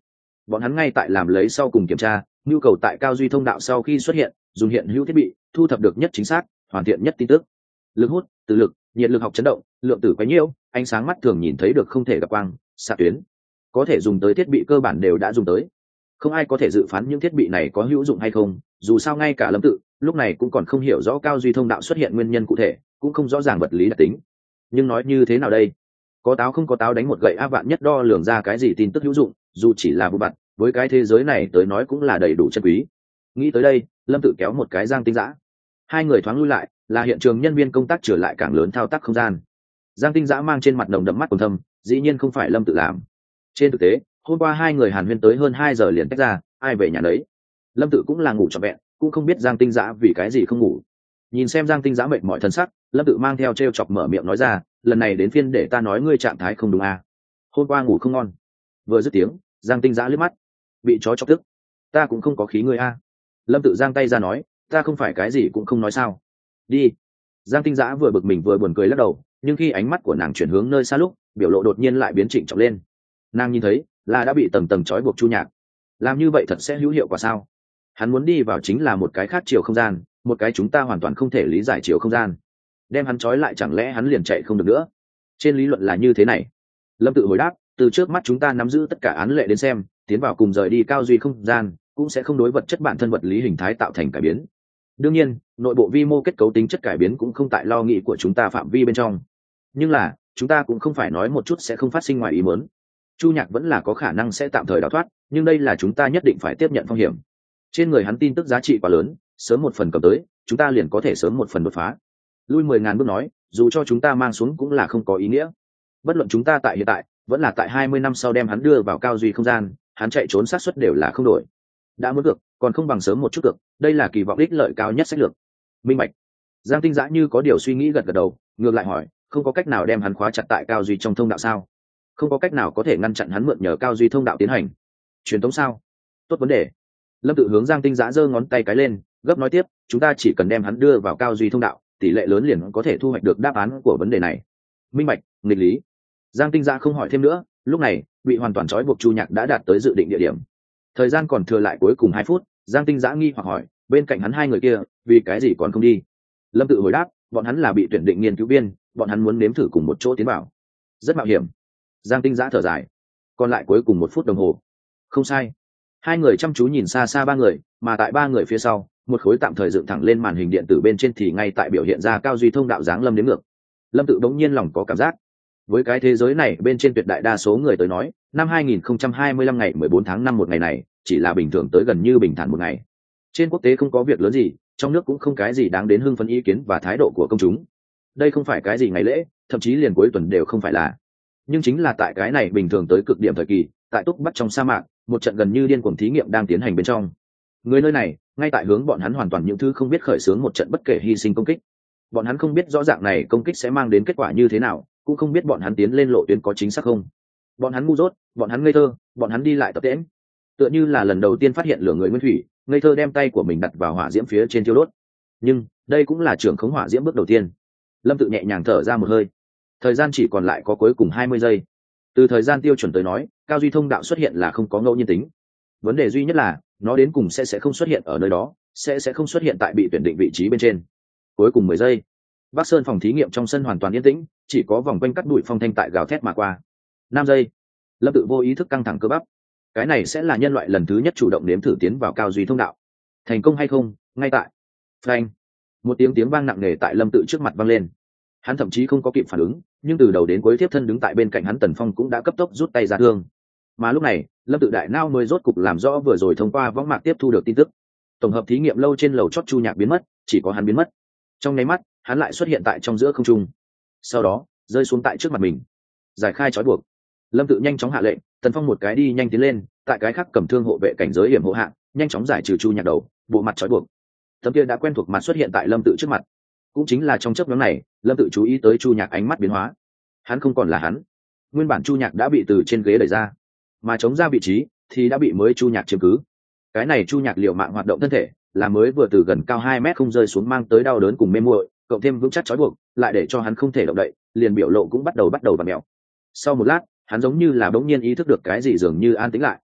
bọn hắn ngay tại làm lấy sau cùng kiểm tra, nhu cầu tại cao duy thông đạo sau khi xuất hiện dùng hiện hữu thiết bị thu thập được nhất chính xác hoàn thiện nhất tin tức. Lực hút, từ lực, nhiệt lực học chấn động, lượng tử quấy nhiễu, ánh sáng mắt thường nhìn thấy được không thể gặp quang, xạ tuyến, có thể dùng tới thiết bị cơ bản đều đã dùng tới. Không ai có thể dự phán những thiết bị này có hữu dụng hay không, dù sao ngay cả Lâm Tự lúc này cũng còn không hiểu rõ cao duy thông đạo xuất hiện nguyên nhân cụ thể, cũng không rõ ràng vật lý đặc tính. Nhưng nói như thế nào đây? Có táo không có táo đánh một gậy áp vạn nhất đo lường ra cái gì tin tức hữu dụng, dù chỉ là vụ vặt, với cái thế giới này tới nói cũng là đầy đủ chân quý. Nghĩ tới đây, Lâm Tự kéo một cái Giang Tinh Dã. Hai người thoáng lui lại, là hiện trường nhân viên công tác trở lại càng lớn thao tác không gian. Giang Tinh Dã mang trên mặt nồng đậm mắt còn thâm, dĩ nhiên không phải Lâm Tự làm. Trên thực tế, hôm qua hai người hàn huyên tới hơn 2 giờ liền tách ra, ai về nhà đấy. Lâm Tự cũng là ngủ trọn vẹn, cũng không biết Giang Tinh Dã vì cái gì không ngủ. Nhìn xem Giang Tinh Dã mệt mỏi thân sắc, Lâm Tự mang theo trêu chọc mở miệng nói ra, lần này đến phiên để ta nói ngươi trạng thái không đúng à? Hôm qua ngủ không ngon. Vừa dứt tiếng, Giang Tinh Dã liếc mắt, bị chó chọc tức. Ta cũng không có khí ngươi a. Lâm Tự giang tay ra nói, ta không phải cái gì cũng không nói sao. Đi. Giang Tinh Dã vừa bực mình vừa buồn cười lắc đầu, nhưng khi ánh mắt của nàng chuyển hướng nơi xa lúc, biểu lộ đột nhiên lại biến trịnh trọng lên. Nàng nhìn thấy là đã bị tầng tầng trói buộc Chu Nhạc. Làm như vậy thật sẽ hữu hiệu quả sao? Hắn muốn đi vào chính là một cái khác chiều không gian, một cái chúng ta hoàn toàn không thể lý giải chiều không gian. Đem hắn trói lại chẳng lẽ hắn liền chạy không được nữa? Trên lý luận là như thế này. Lâm Tự hồi đáp, từ trước mắt chúng ta nắm giữ tất cả án lệ đến xem, tiến vào cùng rời đi cao duy không gian cũng sẽ không đối vật chất bản thân vật lý hình thái tạo thành cải biến. Đương nhiên, nội bộ vi mô kết cấu tính chất cải biến cũng không tại lo nghĩ của chúng ta phạm vi bên trong. Nhưng là, chúng ta cũng không phải nói một chút sẽ không phát sinh ngoài ý muốn. Chu Nhạc vẫn là có khả năng sẽ tạm thời đào thoát, nhưng đây là chúng ta nhất định phải tiếp nhận phong hiểm. Trên người hắn tin tức giá trị quá lớn, sớm một phần cầm tới, chúng ta liền có thể sớm một phần đột phá. Lui 10.000 bước nói, dù cho chúng ta mang xuống cũng là không có ý nghĩa. Bất luận chúng ta tại hiện tại, vẫn là tại 20 năm sau đem hắn đưa vào cao duy không gian, hắn chạy trốn xác suất đều là không đổi. Đã muốn được, còn không bằng sớm một chút được, đây là kỳ vọng ích lợi cao nhất sách lược. Minh bạch. Giang Tinh Dã như có điều suy nghĩ gật gật đầu, ngược lại hỏi, không có cách nào đem hắn khóa chặt tại cao duy trong thông đạo sao? Không có cách nào có thể ngăn chặn hắn mượn nhờ cao duy thông đạo tiến hành truyền tống sao? Tốt vấn đề. Lâm Tự hướng Giang Tinh Dã giơ ngón tay cái lên, gấp nói tiếp, chúng ta chỉ cần đem hắn đưa vào cao duy thông đạo, tỷ lệ lớn liền có thể thu hoạch được đáp án của vấn đề này. Minh bạch, nghịch lý. Giang Tinh Dã không hỏi thêm nữa, lúc này bị hoàn toàn trói buộc Chu Nhạc đã đạt tới dự định địa điểm. Thời gian còn thừa lại cuối cùng 2 phút, Giang Tinh Dã nghi hoặc hỏi, bên cạnh hắn hai người kia vì cái gì còn không đi? Lâm Tự hồi đáp, bọn hắn là bị tuyển định nghiên cứu viên, bọn hắn muốn nếm thử cùng một chỗ tiến vào, rất mạo hiểm. Giang Tinh Dã thở dài, còn lại cuối cùng 1 phút đồng hồ. Không sai. Hai người chăm chú nhìn xa xa 3 người, mà tại 3 người phía sau, một khối tạm thời dựng thẳng lên màn hình điện tử bên trên thì ngay tại biểu hiện ra cao duy thông đạo dáng lâm đến ngược. Lâm Tự bỗng nhiên lòng có cảm giác, với cái thế giới này bên trên tuyệt đại đa số người tới nói, năm 2025 ngày 14 tháng 5 một ngày này chỉ là bình thường tới gần như bình thản một ngày. Trên quốc tế không có việc lớn gì, trong nước cũng không cái gì đáng đến hưng phấn ý kiến và thái độ của công chúng. Đây không phải cái gì ngày lễ, thậm chí liền cuối tuần đều không phải là. Nhưng chính là tại cái này bình thường tới cực điểm thời kỳ, tại Túc Bắc trong sa mạc, một trận gần như điên cuồng thí nghiệm đang tiến hành bên trong. Người nơi này, ngay tại hướng bọn hắn hoàn toàn những thứ không biết khởi xướng một trận bất kể hy sinh công kích. Bọn hắn không biết rõ ràng này công kích sẽ mang đến kết quả như thế nào, cũng không biết bọn hắn tiến lên lộ tuyến có chính xác không. Bọn hắn ngu dốt, bọn hắn ngây thơ, bọn hắn đi lại tập tễnh. Tựa như là lần đầu tiên phát hiện lửa người nguyên thủy, ngây thơ đem tay của mình đặt vào hỏa diễm phía trên thiêu đốt. Nhưng đây cũng là trưởng khống hỏa diễm bước đầu tiên. Lâm Tự nhẹ nhàng thở ra một hơi. Thời gian chỉ còn lại có cuối cùng 20 giây. Từ thời gian tiêu chuẩn tới nói, cao duy thông đạo xuất hiện là không có ngẫu nhiên tính. Vấn đề duy nhất là nó đến cùng sẽ không xuất hiện ở nơi đó, sẽ không xuất hiện tại bị tuyển định vị trí bên trên. Cuối cùng 10 giây. Bắc Sơn phòng thí nghiệm trong sân hoàn toàn yên tĩnh, chỉ có vòng quanh cắt đuổi phong thanh tại gào thét mà qua. 5 giây. Lâm Tự vô ý thức căng thẳng cơ bắp. Cái này sẽ là nhân loại lần thứ nhất chủ động nếm thử tiến vào cao duy thông đạo. Thành công hay không, ngay tại. Phanh. Một tiếng vang nặng nề tại Lâm Tự trước mặt vang lên. Hắn thậm chí không có kịp phản ứng, nhưng từ đầu đến cuối tiếp thân đứng tại bên cạnh hắn Tần Phong cũng đã cấp tốc rút tay ra thương. Mà lúc này, Lâm Tự đại não mới rốt cục làm rõ vừa rồi thông qua võng mạc tiếp thu được tin tức. Tổng hợp thí nghiệm lâu trên lầu chót Chu Nhạc biến mất, chỉ có hắn biến mất. Trong nháy mắt, hắn lại xuất hiện tại trong giữa không trung, sau đó rơi xuống tại trước mặt mình. Giải khai trói buộc. Lâm Tự nhanh chóng hạ lệnh, Tần Phong một cái đi nhanh tiến lên, tại cái khác cầm thương hộ vệ cảnh giới hiểm hộ hạng, nhanh chóng giải trừ Chu Nhạc đầu, bộ mặt trói buộc. Tấm kia đã quen thuộc mặt xuất hiện tại Lâm Tự trước mặt. Cũng chính là trong chớp nhoáng này, Lâm Tự chú ý tới Chu Nhạc ánh mắt biến hóa. Hắn không còn là hắn. Nguyên bản Chu Nhạc đã bị từ trên ghế đẩy ra, mà chống ra vị trí thì đã bị mới Chu Nhạc chiếm cứ. Cái này Chu Nhạc liều mạng hoạt động thân thể, là mới vừa từ gần cao 2 mét không rơi xuống mang tới đau đớn cùng mê muội, cộng thêm vững chắc trói buộc, lại để cho hắn không thể động đậy, liền biểu lộ cũng bắt đầu vặn mèo. Sau một lát, hắn giống như là bỗng nhiên ý thức được cái gì dường như an tĩnh lại.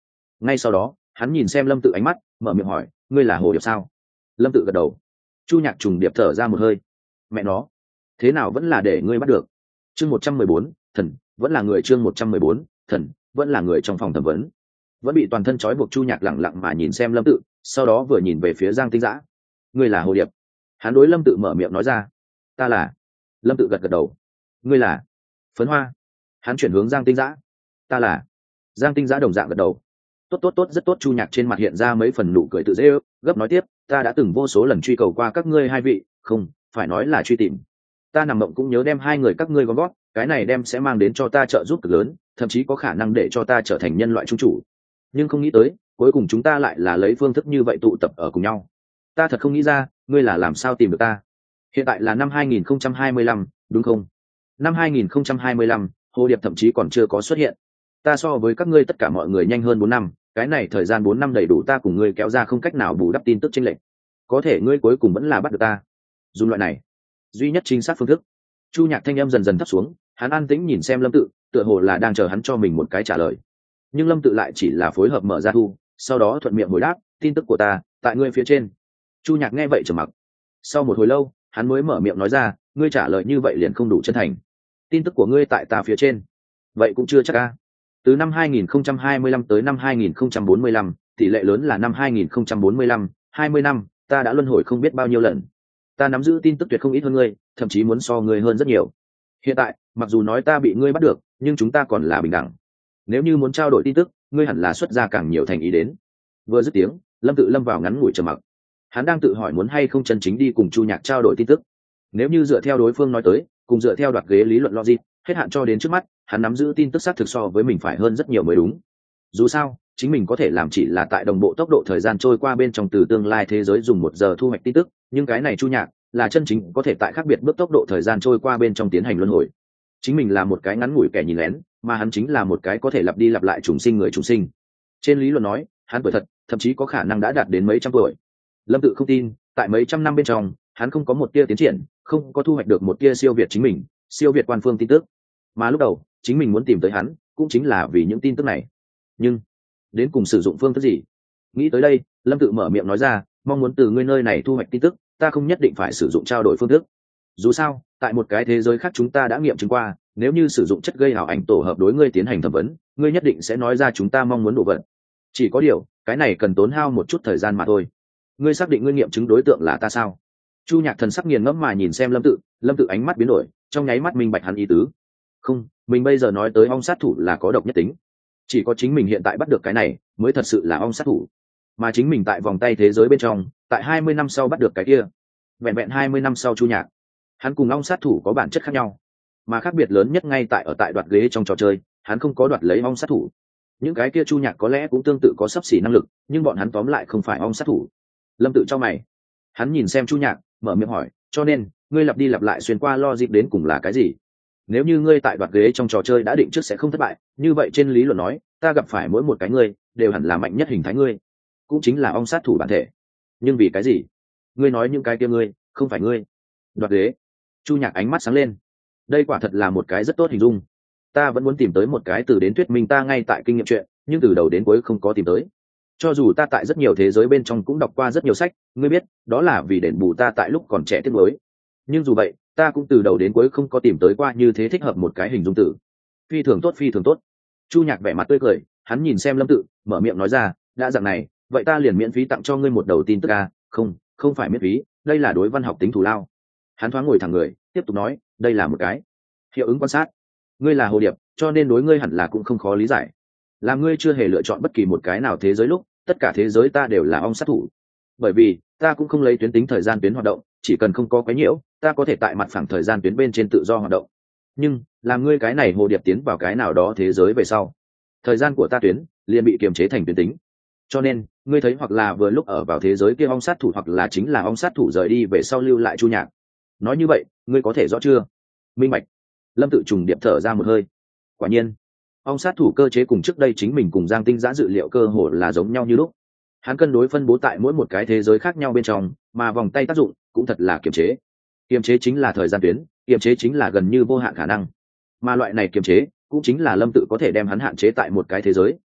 ngay sau đó hắn nhìn xem lâm tự ánh mắt mở miệng hỏi, ngươi là hồ điệp sao? Lâm tự gật đầu. Chu Nhạc trùng điệp thở ra một hơi. Mẹ nó, thế nào vẫn là để ngươi bắt được. Chương 114, thần vẫn là người. Chương 114, thần vẫn là người. Trong phòng thẩm vấn vẫn bị toàn thân trói buộc Chu Nhạc lẳng lặng mà nhìn xem lâm tự, sau đó vừa nhìn về phía Giang Tinh Dã. Ngươi là hồ điệp? Hắn đối lâm tự mở miệng nói ra. Ta là. Lâm tự gật gật đầu. Ngươi là phấn hoa? Hắn chuyển hướng Giang Tinh Dã. Ta là. Giang Tinh Dã đồng dạng gật đầu. Tốt tốt tốt, rất tốt. Chu Nhạc trên mặt hiện ra mấy phần nụ cười tự dễ ước, gấp nói tiếp, ta đã từng vô số lần truy cầu qua các ngươi hai vị, không phải nói là truy tìm. Ta nằm mộng cũng nhớ đem hai người các ngươi gom gót, cái này đem sẽ mang đến cho ta trợ giúp cực lớn, thậm chí có khả năng để cho ta trở thành nhân loại trung chủ. Nhưng không nghĩ tới cuối cùng chúng ta lại là lấy phương thức như vậy tụ tập ở cùng nhau. Ta thật không nghĩ ra ngươi là làm sao tìm được ta. Hiện tại là năm 2025, đúng không? Năm 2025, hồ điệp thậm chí còn chưa có xuất hiện. Ta so với các ngươi tất cả mọi người nhanh hơn 4 năm, cái này thời gian 4 năm đầy đủ ta cùng ngươi kéo ra không cách nào bù đắp tin tức chênh lệch. Có thể ngươi cuối cùng vẫn là bắt được ta. Dùng loại này duy nhất chính xác phương thức. Chu Nhạc thanh âm dần dần thấp xuống, hắn an tĩnh nhìn xem lâm tự, tựa hồ là đang chờ hắn cho mình một cái trả lời. Nhưng lâm tự lại chỉ là phối hợp mở ra thu, sau đó thuận miệng hồi đáp, tin tức của ta tại ngươi phía trên. Chu Nhạc nghe vậy trầm mặc. Sau một hồi lâu hắn mới mở miệng nói ra, ngươi trả lời như vậy liền không đủ chân thành. Tin tức của ngươi tại ta phía trên. Vậy cũng chưa chắc a. Từ năm 2025 tới năm 2045, tỷ lệ lớn là năm 2045, 20 năm, ta đã luân hồi không biết bao nhiêu lần. Ta nắm giữ tin tức tuyệt không ít hơn ngươi, thậm chí muốn so ngươi hơn rất nhiều. Hiện tại, mặc dù nói ta bị ngươi bắt được, nhưng chúng ta còn là bình đẳng. Nếu như muốn trao đổi tin tức, ngươi hẳn là xuất ra càng nhiều thành ý đến. Vừa dứt tiếng, Lâm Tự lâm vào ngắn ngủi trầm mặc. Hắn đang tự hỏi muốn hay không chân chính đi cùng Chu Nhạc trao đổi tin tức. Nếu như dựa theo đối phương nói tới, cùng dựa theo đoạt ghế lý luận logic, hết hạn cho đến trước mắt, hắn nắm giữ tin tức xác thực so với mình phải hơn rất nhiều mới đúng. Dù sao, chính mình có thể làm chỉ là tại đồng bộ tốc độ thời gian trôi qua bên trong từ tương lai thế giới dùng 1 giờ thu hoạch tin tức, nhưng cái này Chu Nhạc là chân chính có thể tại khác biệt bước tốc độ thời gian trôi qua bên trong tiến hành luân hồi. Chính mình là một cái ngắn ngủi kẻ nhìn lén, mà hắn chính là một cái có thể lặp đi lặp lại trùng sinh người trùng sinh. Trên lý luận nói, hắn tuổi thật, thậm chí có khả năng đã đạt đến mấy trăm tuổi. Lâm Tự không tin, tại mấy trăm năm bên trong, hắn không có một tia tiến triển, không có thu hoạch được một tia siêu việt chính mình, siêu việt quan phương tin tức. Mà lúc đầu, chính mình muốn tìm tới hắn, cũng chính là vì những tin tức này. Nhưng, đến cùng sử dụng phương thức gì? Nghĩ tới đây, Lâm Tự mở miệng nói ra, mong muốn từ ngươi nơi này thu hoạch tin tức, ta không nhất định phải sử dụng trao đổi phương thức. Dù sao, tại một cái thế giới khác chúng ta đã nghiệm chứng qua, nếu như sử dụng chất gây ảo ảnh tổ hợp đối ngươi tiến hành thẩm vấn, ngươi nhất định sẽ nói ra chúng ta mong muốn đồ vật. Chỉ có điều, cái này cần tốn hao một chút thời gian mà thôi. Ngươi xác định ngươi nghiệm chứng đối tượng là ta sao? Chu Nhạc thần sắc nghiền ngẫm mà nhìn xem Lâm Tự ánh mắt biến đổi, trong nháy mắt minh bạch hắn ý tứ. Không, mình bây giờ nói tới ong sát thủ là có độc nhất tính. Chỉ có chính mình hiện tại bắt được cái này, mới thật sự là ong sát thủ. Mà chính mình tại vòng tay thế giới bên trong, tại 20 năm sau bắt được cái kia. Vẹn vẹn 20 năm sau Chu Nhạc, hắn cùng ong sát thủ có bản chất khác nhau. Mà khác biệt lớn nhất ngay tại đoạt ghế trong trò chơi, hắn không có đoạt lấy ong sát thủ. Những cái kia Chu Nhạc có lẽ cũng tương tự có xấp xỉ năng lực, nhưng bọn hắn tóm lại không phải ong sát thủ. Lâm Tự cho mày. Hắn nhìn xem Chu Nhạc, mở miệng hỏi, cho nên, ngươi lặp đi lặp lại xuyên qua logic đến cùng là cái gì? Nếu như ngươi tại đoạt ghế trong trò chơi đã định trước sẽ không thất bại, như vậy trên lý luận nói, ta gặp phải mỗi một cái ngươi đều hẳn là mạnh nhất hình thái ngươi, cũng chính là ong sát thủ bản thể. Nhưng vì cái gì? Ngươi nói những cái kia ngươi, không phải ngươi. Đoạt ghế. Chu Nhạc ánh mắt sáng lên. Đây quả thật là một cái rất tốt hình dung. Ta vẫn muốn tìm tới một cái từ đến thuyết minh ta ngay tại kinh nghiệm chuyện, nhưng từ đầu đến cuối không có tìm tới. Cho dù ta tại rất nhiều thế giới bên trong cũng đọc qua rất nhiều sách, ngươi biết, đó là vì đền bù ta tại lúc còn trẻ tiếc nuối. Nhưng dù vậy, ta cũng từ đầu đến cuối không có tìm tới qua như thế thích hợp một cái hình dung từ. Phi thường tốt, phi thường tốt. Chu Nhạc vẻ mặt tươi cười, hắn nhìn xem Lâm Tự, mở miệng nói ra, đã dạng này, vậy ta liền miễn phí tặng cho ngươi một đầu tin tức a, không phải miễn phí, đây là đối văn học tính thù lao. Hắn thoáng ngồi thẳng người, tiếp tục nói, đây là một cái hiệu ứng quan sát. Ngươi là hồ điệp, cho nên đối ngươi hẳn là cũng không khó lý giải. Là ngươi chưa hề lựa chọn bất kỳ một cái nào thế giới lúc, tất cả thế giới ta đều là ong sát thủ. Bởi vì, ta cũng không lấy tuyến tính thời gian tuyến hoạt động, chỉ cần không có quấy nhiễu, ta có thể tại mặt phẳng thời gian tuyến bên trên tự do hoạt động. Nhưng, làm ngươi cái này hồ điệp tiến vào cái nào đó thế giới về sau, thời gian của ta tuyến liền bị kiềm chế thành tuyến tính. Cho nên, ngươi thấy hoặc là vừa lúc ở vào thế giới kia ong sát thủ hoặc là chính là ong sát thủ rời đi về sau lưu lại Chu Nhạc. Nói như vậy, ngươi có thể rõ chưa? Minh bạch. Lâm Tự trùng điệp thở ra một hơi. Quả nhiên, ong sát thủ cơ chế cùng trước đây chính mình cùng Giang Tinh Dã dự liệu cơ hồ là giống nhau như lúc. Hắn cân đối phân bố tại mỗi một cái thế giới khác nhau bên trong, mà vòng tay tác dụng cũng thật là kiềm chế. Kiềm chế chính là thời gian tuyến, kiềm chế chính là gần như vô hạn khả năng. Mà loại này kiềm chế cũng chính là Lâm Tự có thể đem hắn hạn chế tại một cái thế giới,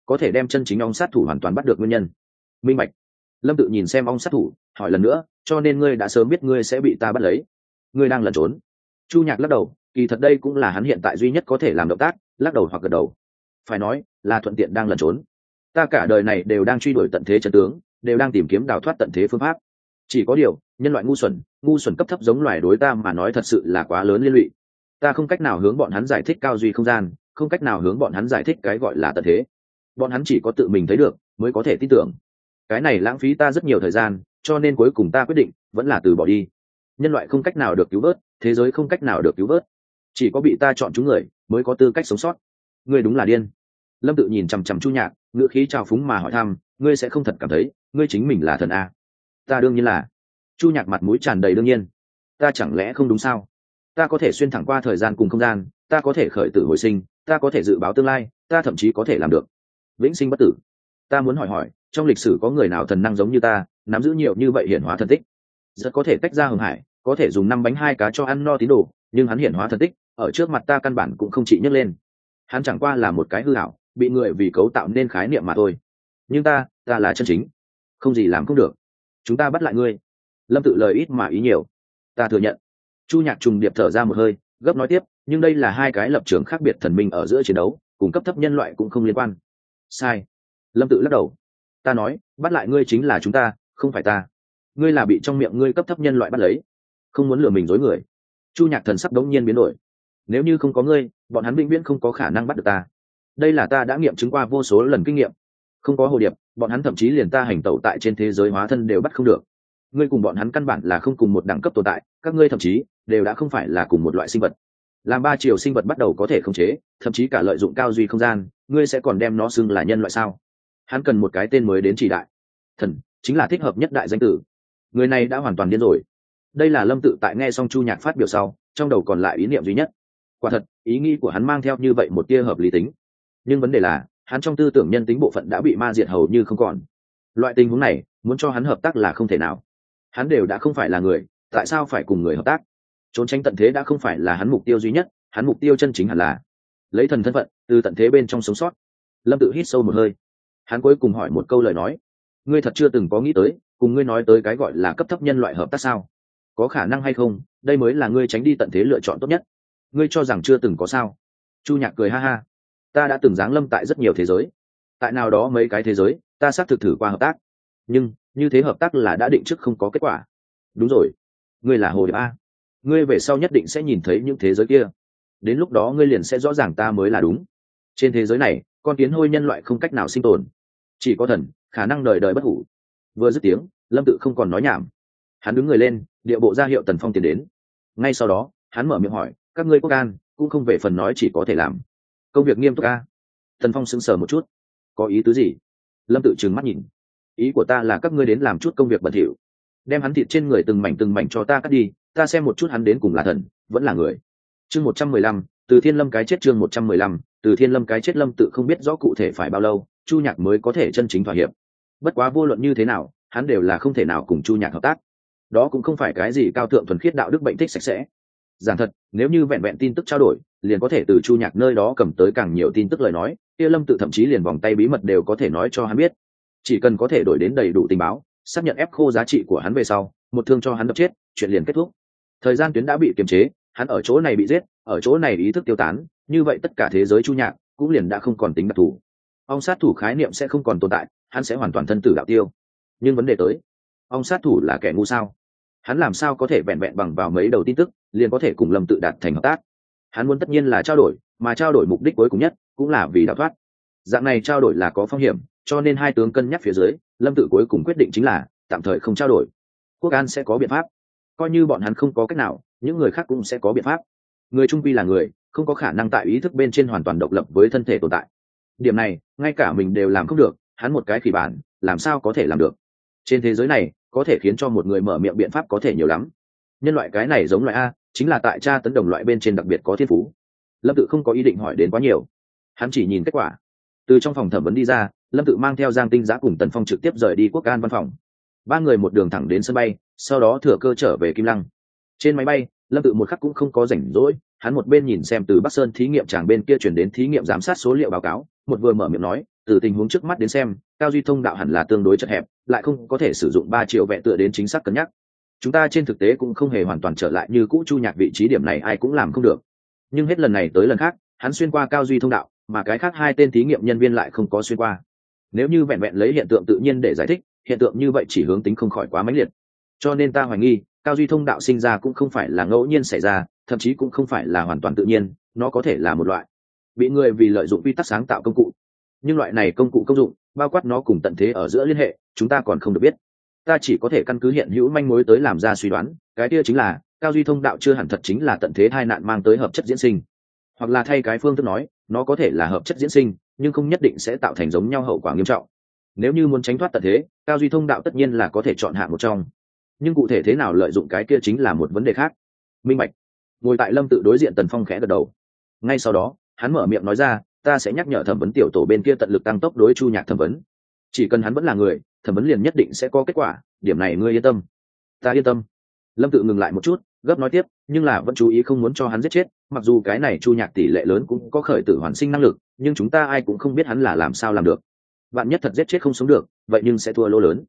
có thể đem chân chính ong sát thủ hoàn toàn bắt được nguyên nhân. Minh bạch. Lâm Tự nhìn xem ong sát thủ, hỏi lần nữa, cho nên ngươi đã sớm biết ngươi sẽ bị ta bắt lấy, ngươi đang lẩn trốn. Chu Nhạc lắc đầu, kỳ thật đây cũng là hắn hiện tại duy nhất có thể làm động tác, lắc đầu hoặc gật đầu. Phải nói là thuận tiện đang lẩn trốn. Ta cả đời này đều đang truy đuổi tận thế chân tướng, đều đang tìm kiếm đào thoát tận thế phương pháp. Chỉ có điều, nhân loại ngu xuẩn cấp thấp giống loài đối ta mà nói thật sự là quá lớn liên lụy. Ta không cách nào hướng bọn hắn giải thích cao duy không gian, không cách nào hướng bọn hắn giải thích cái gọi là tận thế. Bọn hắn chỉ có tự mình thấy được mới có thể tin tưởng. Cái này lãng phí ta rất nhiều thời gian, cho nên cuối cùng ta quyết định vẫn là từ bỏ đi. Nhân loại không cách nào được cứu vớt, thế giới không cách nào được cứu vớt, chỉ có bị ta chọn chúng người mới có tư cách sống sót. Ngươi đúng là điên. Lâm Tự nhìn chằm chằm Chu Nhạc, ngữ khí trào phúng mà hỏi thăm, ngươi sẽ không thật cảm thấy ngươi chính mình là thần a? Ta đương nhiên là. Chu Nhạc mặt mũi tràn đầy đương nhiên. Ta chẳng lẽ không đúng sao? Ta có thể xuyên thẳng qua thời gian cùng không gian, ta có thể khởi tử hồi sinh, ta có thể dự báo tương lai, ta thậm chí có thể làm được vĩnh sinh bất tử. Ta muốn hỏi, trong lịch sử có người nào thần năng giống như ta, nắm giữ nhiều như vậy hiển hóa thần tích? Rất có thể tách ra hồng hải, có thể dùng 5 bánh 2 cá cho ăn no tín đồ, nhưng hắn hiển hóa thần tích ở trước mặt ta căn bản cũng không trị nhấc lên. Hắn chẳng qua là một cái hư ảo, bị người vì cấu tạo nên khái niệm mà thôi. Nhưng ta là chân chính, không gì làm không được. Chúng ta bắt lại ngươi. Lâm Tự lời ít mà ý nhiều. Ta thừa nhận. Chu Nhạc trùng điệp thở ra một hơi, gấp nói tiếp, nhưng đây là hai cái lập trường khác biệt thần minh ở giữa chiến đấu, cùng cấp thấp nhân loại cũng không liên quan. Sai. Lâm Tự lắc đầu. Ta nói, bắt lại ngươi chính là chúng ta, không phải ta. Ngươi là bị trong miệng ngươi cấp thấp nhân loại bắt lấy, không muốn lừa mình dối người. Chu Nhạc thần sắc đống nhiên biến đổi. Nếu như không có ngươi, bọn hắn vĩnh viễn không có khả năng bắt được ta. Đây là ta đã nghiệm chứng qua vô số lần kinh nghiệm. Không có hồ điệp, bọn hắn thậm chí liền ta hành tẩu tại trên thế giới hóa thân đều bắt không được. Ngươi cùng bọn hắn căn bản là không cùng một đẳng cấp tồn tại, các ngươi thậm chí đều đã không phải là cùng một loại sinh vật. Làm 3 chiều sinh vật bắt đầu có thể khống chế, thậm chí cả lợi dụng cao duy không gian, ngươi sẽ còn đem nó xưng là nhân loại sao? Hắn cần một cái tên mới đến chỉ đại. Thần chính là thích hợp nhất đại danh tử. Người này đã hoàn toàn điên rồi. Đây là Lâm Tự tại nghe xong Chu Nhạc phát biểu sau, trong đầu còn lại ý niệm duy nhất. Quả thật, ý nghĩ của hắn mang theo như vậy một tia hợp lý tính. Nhưng vấn đề là, hắn trong tư tưởng nhân tính bộ phận đã bị ma diệt hầu như không còn. Loại tình huống này, muốn cho hắn hợp tác là không thể nào. Hắn đều đã không phải là người, tại sao phải cùng người hợp tác? Trốn tránh tận thế đã không phải là hắn mục tiêu duy nhất, hắn mục tiêu chân chính hẳn là lấy thần thân phận từ tận thế bên trong sống sót. Lâm Tự hít sâu một hơi, hắn cuối cùng hỏi một câu lời nói, ngươi thật chưa từng có nghĩ tới cùng ngươi nói tới cái gọi là cấp thấp nhân loại hợp tác sao? Có khả năng hay không, đây mới là ngươi tránh đi tận thế lựa chọn tốt nhất. Ngươi cho rằng chưa từng có sao? Chu Nhạc cười ha ha, ta đã từng giáng lâm tại rất nhiều thế giới, tại nào đó mấy cái thế giới ta xác thực thử qua hợp tác, nhưng như thế hợp tác là đã định trước không có kết quả. Đúng rồi, ngươi là hồ điệp a, ngươi về sau nhất định sẽ nhìn thấy những thế giới kia, đến lúc đó ngươi liền sẽ rõ ràng ta mới là đúng. Trên thế giới này, con kiến hôi nhân loại không cách nào sinh tồn, chỉ có thần khả năng đời đời bất hủ. Vừa dứt tiếng, Lâm Tự không còn nói nhảm, hắn đứng người lên, địa bộ ra hiệu Tần Phong tiến đến. Ngay sau đó, hắn mở miệng hỏi, các ngươi quốc an cũng không về phần nói chỉ có thể làm công việc nghiêm túc a? Tần Phong sững sờ một chút, có ý tứ gì? Lâm Tự trừng mắt nhìn, ý của ta là các ngươi đến làm chút công việc bẩn thỉu, đem hắn thịt trên người từng mảnh cho ta cắt đi, ta xem một chút hắn đến cùng là thần vẫn là người. Chương 115, từ Thiên Lâm cái chết. Chương 115, từ Thiên Lâm cái chết. Lâm Tự không biết rõ cụ thể phải bao lâu Chu Nhạc mới có thể chân chính thỏa hiệp. Bất quá vô luận như thế nào, hắn đều là không thể nào cùng Chu Nhạc hợp tác. Đó cũng không phải cái gì cao thượng thuần khiết đạo đức bệnh thích sạch sẽ. Giảng thật, nếu như vẹn vẹn tin tức trao đổi, liền có thể từ Chu Nhạc nơi đó cầm tới càng nhiều tin tức lời nói, kia Lâm Tự thậm chí liền vòng tay bí mật đều có thể nói cho hắn biết. Chỉ cần có thể đổi đến đầy đủ tình báo, xác nhận ép khô giá trị của hắn về sau, một thương cho hắn đập chết, chuyện liền kết thúc. Thời gian tuyến đã bị kiềm chế, hắn ở chỗ này bị giết, ở chỗ này ý thức tiêu tán, như vậy tất cả thế giới Chu Nhạc cũng liền đã không còn tính đặc thù. Ông sát thủ khái niệm sẽ không còn tồn tại, hắn sẽ hoàn toàn thân tử đạo tiêu. Nhưng vấn đề tới, ông sát thủ là kẻ ngu sao? Hắn làm sao có thể vẹn vẹn bằng vào mấy đầu tin tức liền có thể cùng Lâm Tự đạt thành hợp tác? Hắn muốn tất nhiên là trao đổi, mà trao đổi mục đích cuối cùng nhất cũng là vì đào thoát. Dạng này trao đổi là có phong hiểm, cho nên hai tướng cân nhắc phía dưới, Lâm Tự cuối cùng quyết định chính là tạm thời không trao đổi. Quốc an sẽ có biện pháp, coi như bọn hắn không có cách nào, những người khác cũng sẽ có biện pháp. Người trung quy là người, không có khả năng tại ý thức bên trên hoàn toàn độc lập với thân thể tồn tại. Điểm này ngay cả mình đều làm không được, hắn một cái khỉ bản làm sao có thể làm được? Trên thế giới này có thể khiến cho một người mở miệng biện pháp có thể nhiều lắm. Nhân loại cái này giống loại a, chính là tại tra tấn đồng loại bên trên đặc biệt có thiên phú. Lâm Tự không có ý định hỏi đến quá nhiều, hắn chỉ nhìn kết quả. Từ trong phòng thẩm vấn đi ra, Lâm Tự mang theo Giang Tinh Giá cùng Tần Phong trực tiếp rời đi Quốc an văn phòng. 3 người một đường thẳng đến sân bay, sau đó thừa cơ trở về Kim Lăng. Trên máy bay, Lâm Tự một khắc cũng không có rảnh rỗi, hắn một bên nhìn xem từ Bắc Sơn thí nghiệm tràng bên kia chuyển đến thí nghiệm giám sát số liệu báo cáo, một vừa mở miệng nói, từ tình huống trước mắt đến xem cao duy thông đạo hẳn là tương đối chật hẹp, lại không có thể sử dụng 3 triệu vẹn tựa đến chính xác cân nhắc. Chúng ta trên thực tế cũng không hề hoàn toàn trở lại như cũ. Chu Nhạc vị trí điểm này ai cũng làm không được, nhưng hết lần này tới lần khác hắn xuyên qua cao duy thông đạo, mà cái khác 2 tên thí nghiệm nhân viên lại không có xuyên qua. Nếu như vẹn vẹn lấy hiện tượng tự nhiên để giải thích, hiện tượng như vậy chỉ hướng tính không khỏi quá mãnh liệt, cho nên ta hoài nghi cao duy thông đạo sinh ra cũng không phải là ngẫu nhiên xảy ra, thậm chí cũng không phải là hoàn toàn tự nhiên, nó có thể là một loại bị người vì lợi dụng quy tắc sáng tạo công cụ. Nhưng loại này công cụ công dụng, bao quát nó cùng tận thế ở giữa liên hệ, chúng ta còn không được biết. Ta chỉ có thể căn cứ hiện hữu manh mối tới làm ra suy đoán, cái kia chính là cao duy thông đạo chưa hẳn thật chính là tận thế tai nạn mang tới hợp chất diễn sinh, hoặc là thay cái phương thức nói, nó có thể là hợp chất diễn sinh nhưng không nhất định sẽ tạo thành giống nhau hậu quả nghiêm trọng. Nếu như muốn tránh thoát tận thế, cao duy thông đạo tất nhiên là có thể chọn hạng một trong, nhưng cụ thể thế nào lợi dụng cái kia chính là một vấn đề khác. Minh bạch. Ngồi tại Lâm Tự đối diện Tần Phong khẽ gật đầu. Ngay sau đó hắn mở miệng nói ra, ta sẽ nhắc nhở thẩm vấn tiểu tổ bên kia tận lực tăng tốc đối Chu Nhạc thẩm vấn, chỉ cần hắn vẫn là người, thẩm vấn liền nhất định sẽ có kết quả, điểm này ngươi yên tâm. Ta yên tâm. Lâm Tự ngừng lại một chút, gấp nói tiếp, nhưng là vẫn chú ý không muốn cho hắn giết chết, mặc dù cái này Chu Nhạc tỷ lệ lớn cũng có khởi tử hoàn sinh năng lực, nhưng chúng ta ai cũng không biết hắn là làm sao làm được. Vạn nhất thật giết chết không sống được, vậy nhưng sẽ thua lỗ lớn.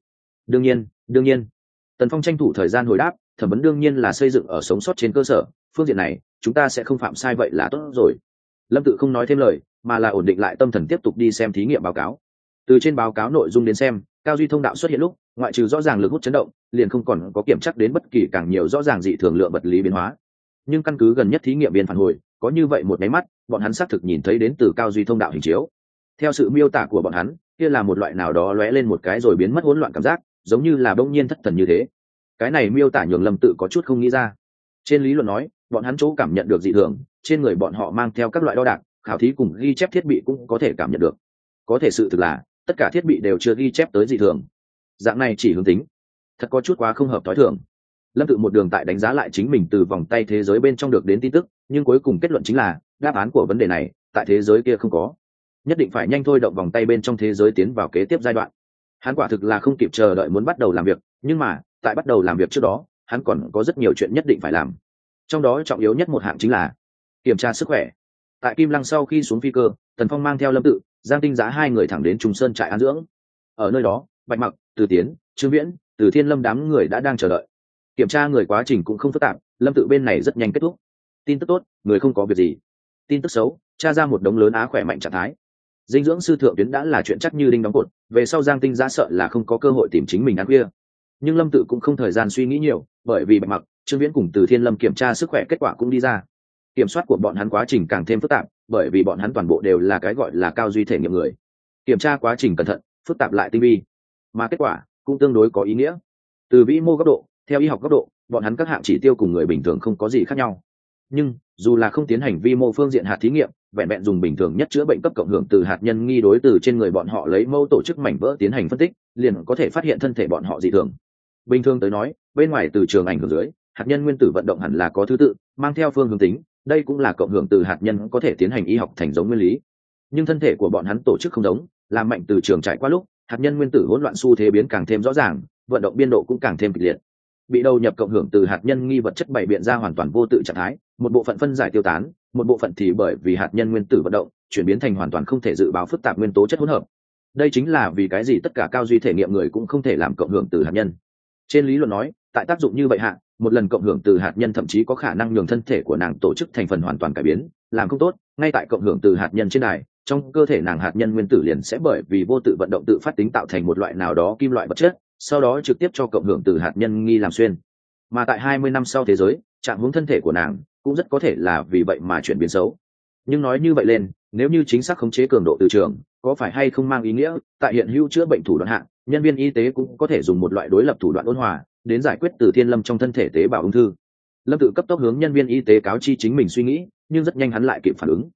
Đương nhiên. Tần Phong tranh thủ thời gian hồi đáp, thẩm vấn đương nhiên là xây dựng ở sống sót trên cơ sở, phương diện này chúng ta sẽ không phạm sai, vậy là tốt rồi. Lâm Tự không nói thêm lời, mà là ổn định lại tâm thần tiếp tục đi xem thí nghiệm báo cáo. Từ trên báo cáo nội dung đến xem, cao duy thông đạo xuất hiện lúc, ngoại trừ rõ ràng lực hút chấn động, liền không còn có kiểm chắc đến bất kỳ càng nhiều rõ ràng dị thường lượng vật lý biến hóa. Nhưng căn cứ gần nhất thí nghiệm biên phản hồi, có như vậy một máy mắt, bọn hắn xác thực nhìn thấy đến từ cao duy thông đạo hình chiếu. Theo sự miêu tả của bọn hắn, kia là một loại nào đó lóe lên một cái rồi biến mất hỗn loạn cảm giác, giống như là bỗng nhiên thất thần như thế. Cái này miêu tả nhường Lâm Tự có chút không nghĩ ra. Trên lý luận nói, bọn hắn chỗ cảm nhận được dị thường, trên người bọn họ mang theo các loại đo đạc, khảo thí cùng ghi chép thiết bị cũng có thể cảm nhận được. Có thể sự thực là, tất cả thiết bị đều chưa ghi chép tới dị thường. Dạng này chỉ hướng tính, thật có chút quá không hợp thói thường. Lâm Tự một đường tại đánh giá lại chính mình từ vòng tay thế giới bên trong được đến tin tức, nhưng cuối cùng kết luận chính là đáp án của vấn đề này tại thế giới kia không có, nhất định phải nhanh thôi động vòng tay bên trong thế giới tiến vào kế tiếp giai đoạn. Hắn quả thực là không kịp chờ đợi muốn bắt đầu làm việc, nhưng mà tại bắt đầu làm việc trước đó, hắn còn có rất nhiều chuyện nhất định phải làm. Trong đó trọng yếu nhất một hạng chính là kiểm tra sức khỏe. Tại Kim Lăng sau khi xuống phi cơ, Tần Phong mang theo Lâm Tự, Giang Tinh Giá 2 người thẳng đến Trung Sơn trại an dưỡng. Ở nơi đó, Bạch Mặc, Từ Tiến, Trương Viễn, Từ Thiên Lâm đám người đã đang chờ đợi. Kiểm tra người quá trình cũng không phức tạp, Lâm Tự bên này rất nhanh kết thúc. Tin tức tốt, người không có việc gì. Tin tức xấu, tra ra một đống lớn á khỏe mạnh trạng thái. Dinh dưỡng sư thượng tuyến đã là chuyện chắc như đinh đóng cột, về sau Giang Tinh Giá sợ là không có cơ hội tìm chính mình ăn khuya. Nhưng Lâm Tự cũng không thời gian suy nghĩ nhiều, bởi vì Bạch Mặc, Trương Viễn cùng Từ Thiên Lâm kiểm tra sức khỏe kết quả cũng đi ra. Kiểm soát của bọn hắn quá trình càng thêm phức tạp, bởi vì bọn hắn toàn bộ đều là cái gọi là cao duy thể nghiệm người. Kiểm tra quá trình cẩn thận, phức tạp lại tinh vi, mà kết quả cũng tương đối có ý nghĩa. Từ vĩ mô góc độ, theo y học góc độ, bọn hắn các hạng chỉ tiêu cùng người bình thường không có gì khác nhau. Nhưng dù là không tiến hành vi mô phương diện hạt thí nghiệm, vẹn vẹn dùng bình thường nhất chữa bệnh cấp cộng hưởng từ hạt nhân nghi đối từ trên người bọn họ lấy mẫu tổ chức mảnh vỡ tiến hành phân tích, liền có thể phát hiện thân thể bọn họ dị thường. Bình thường tới nói, bên ngoài từ trường ảnh hưởng dưới, hạt nhân nguyên tử vận động hẳn là có thứ tự, mang theo phương hướng tính, đây cũng là cộng hưởng từ hạt nhân có thể tiến hành y học thành giống nguyên lý. Nhưng thân thể của bọn hắn tổ chức không giống, làm mạnh từ trường trải qua lúc, hạt nhân nguyên tử hỗn loạn xu thế biến càng thêm rõ ràng, vận động biên độ cũng càng thêm kịch liệt. Bị đầu nhập cộng hưởng từ hạt nhân nghi vật chất bày biện ra hoàn toàn vô tự trạng thái, một bộ phận phân giải tiêu tán, một bộ phận thì bởi vì hạt nhân nguyên tử vận động chuyển biến thành hoàn toàn không thể dự báo phức tạp nguyên tố chất hỗn hợp. Đây chính là vì cái gì tất cả cao duy thể nghiệm người cũng không thể làm cộng hưởng từ hạt nhân. Trên lý luận nói, tại tác dụng như vậy hạ, một lần cộng hưởng từ hạt nhân thậm chí có khả năng nhường thân thể của nàng tổ chức thành phần hoàn toàn cải biến, làm không tốt, ngay tại cộng hưởng từ hạt nhân trên này, trong cơ thể nàng hạt nhân nguyên tử liền sẽ bởi vì vô tự vận động tự phát tính tạo thành một loại nào đó kim loại vật chất, sau đó trực tiếp cho cộng hưởng từ hạt nhân nghi làm xuyên. Mà tại 20 năm sau thế giới, trạng huống thân thể của nàng cũng rất có thể là vì vậy mà chuyển biến xấu. Nhưng nói như vậy lên, nếu như chính xác khống chế cường độ từ trường, có phải hay không mang ý nghĩa tại hiện hữu chữa bệnh thủ đoạn hạng, nhân viên y tế cũng có thể dùng một loại đối lập thủ đoạn ôn hòa đến giải quyết Từ Thiên Lâm trong thân thể tế bào ung thư. Lâm Tự cấp tốc hướng nhân viên y tế cáo chi chính mình suy nghĩ, nhưng rất nhanh hắn lại kịp phản ứng.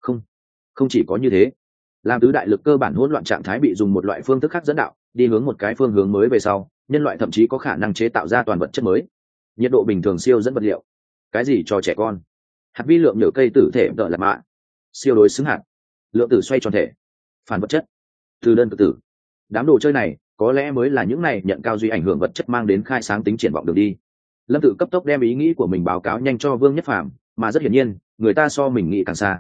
Không chỉ có như thế, làm tứ đại lực cơ bản hỗn loạn trạng thái bị dùng một loại phương thức khác dẫn đạo, đi hướng một cái phương hướng mới về sau, nhân loại thậm chí có khả năng chế tạo ra toàn vật chất mới. Nhiệt độ bình thường siêu dẫn vật liệu. Cái gì cho trẻ con? Hạt vi lượng nhựa cây tử thể đỡ là mạ. Siêu đối xứng hạt. Lượng tử xoay tròn thể. Phản vật chất. Từ đơn cực tử. Đám đồ chơi này có lẽ mới là những này nhận cao duy ảnh hưởng vật chất mang đến khai sáng tính triển vọng đường đi. Lâm Tự cấp tốc đem ý nghĩ của mình báo cáo nhanh cho Vương Nhất Phàm, mà rất hiển nhiên, người ta so mình nghĩ càng xa.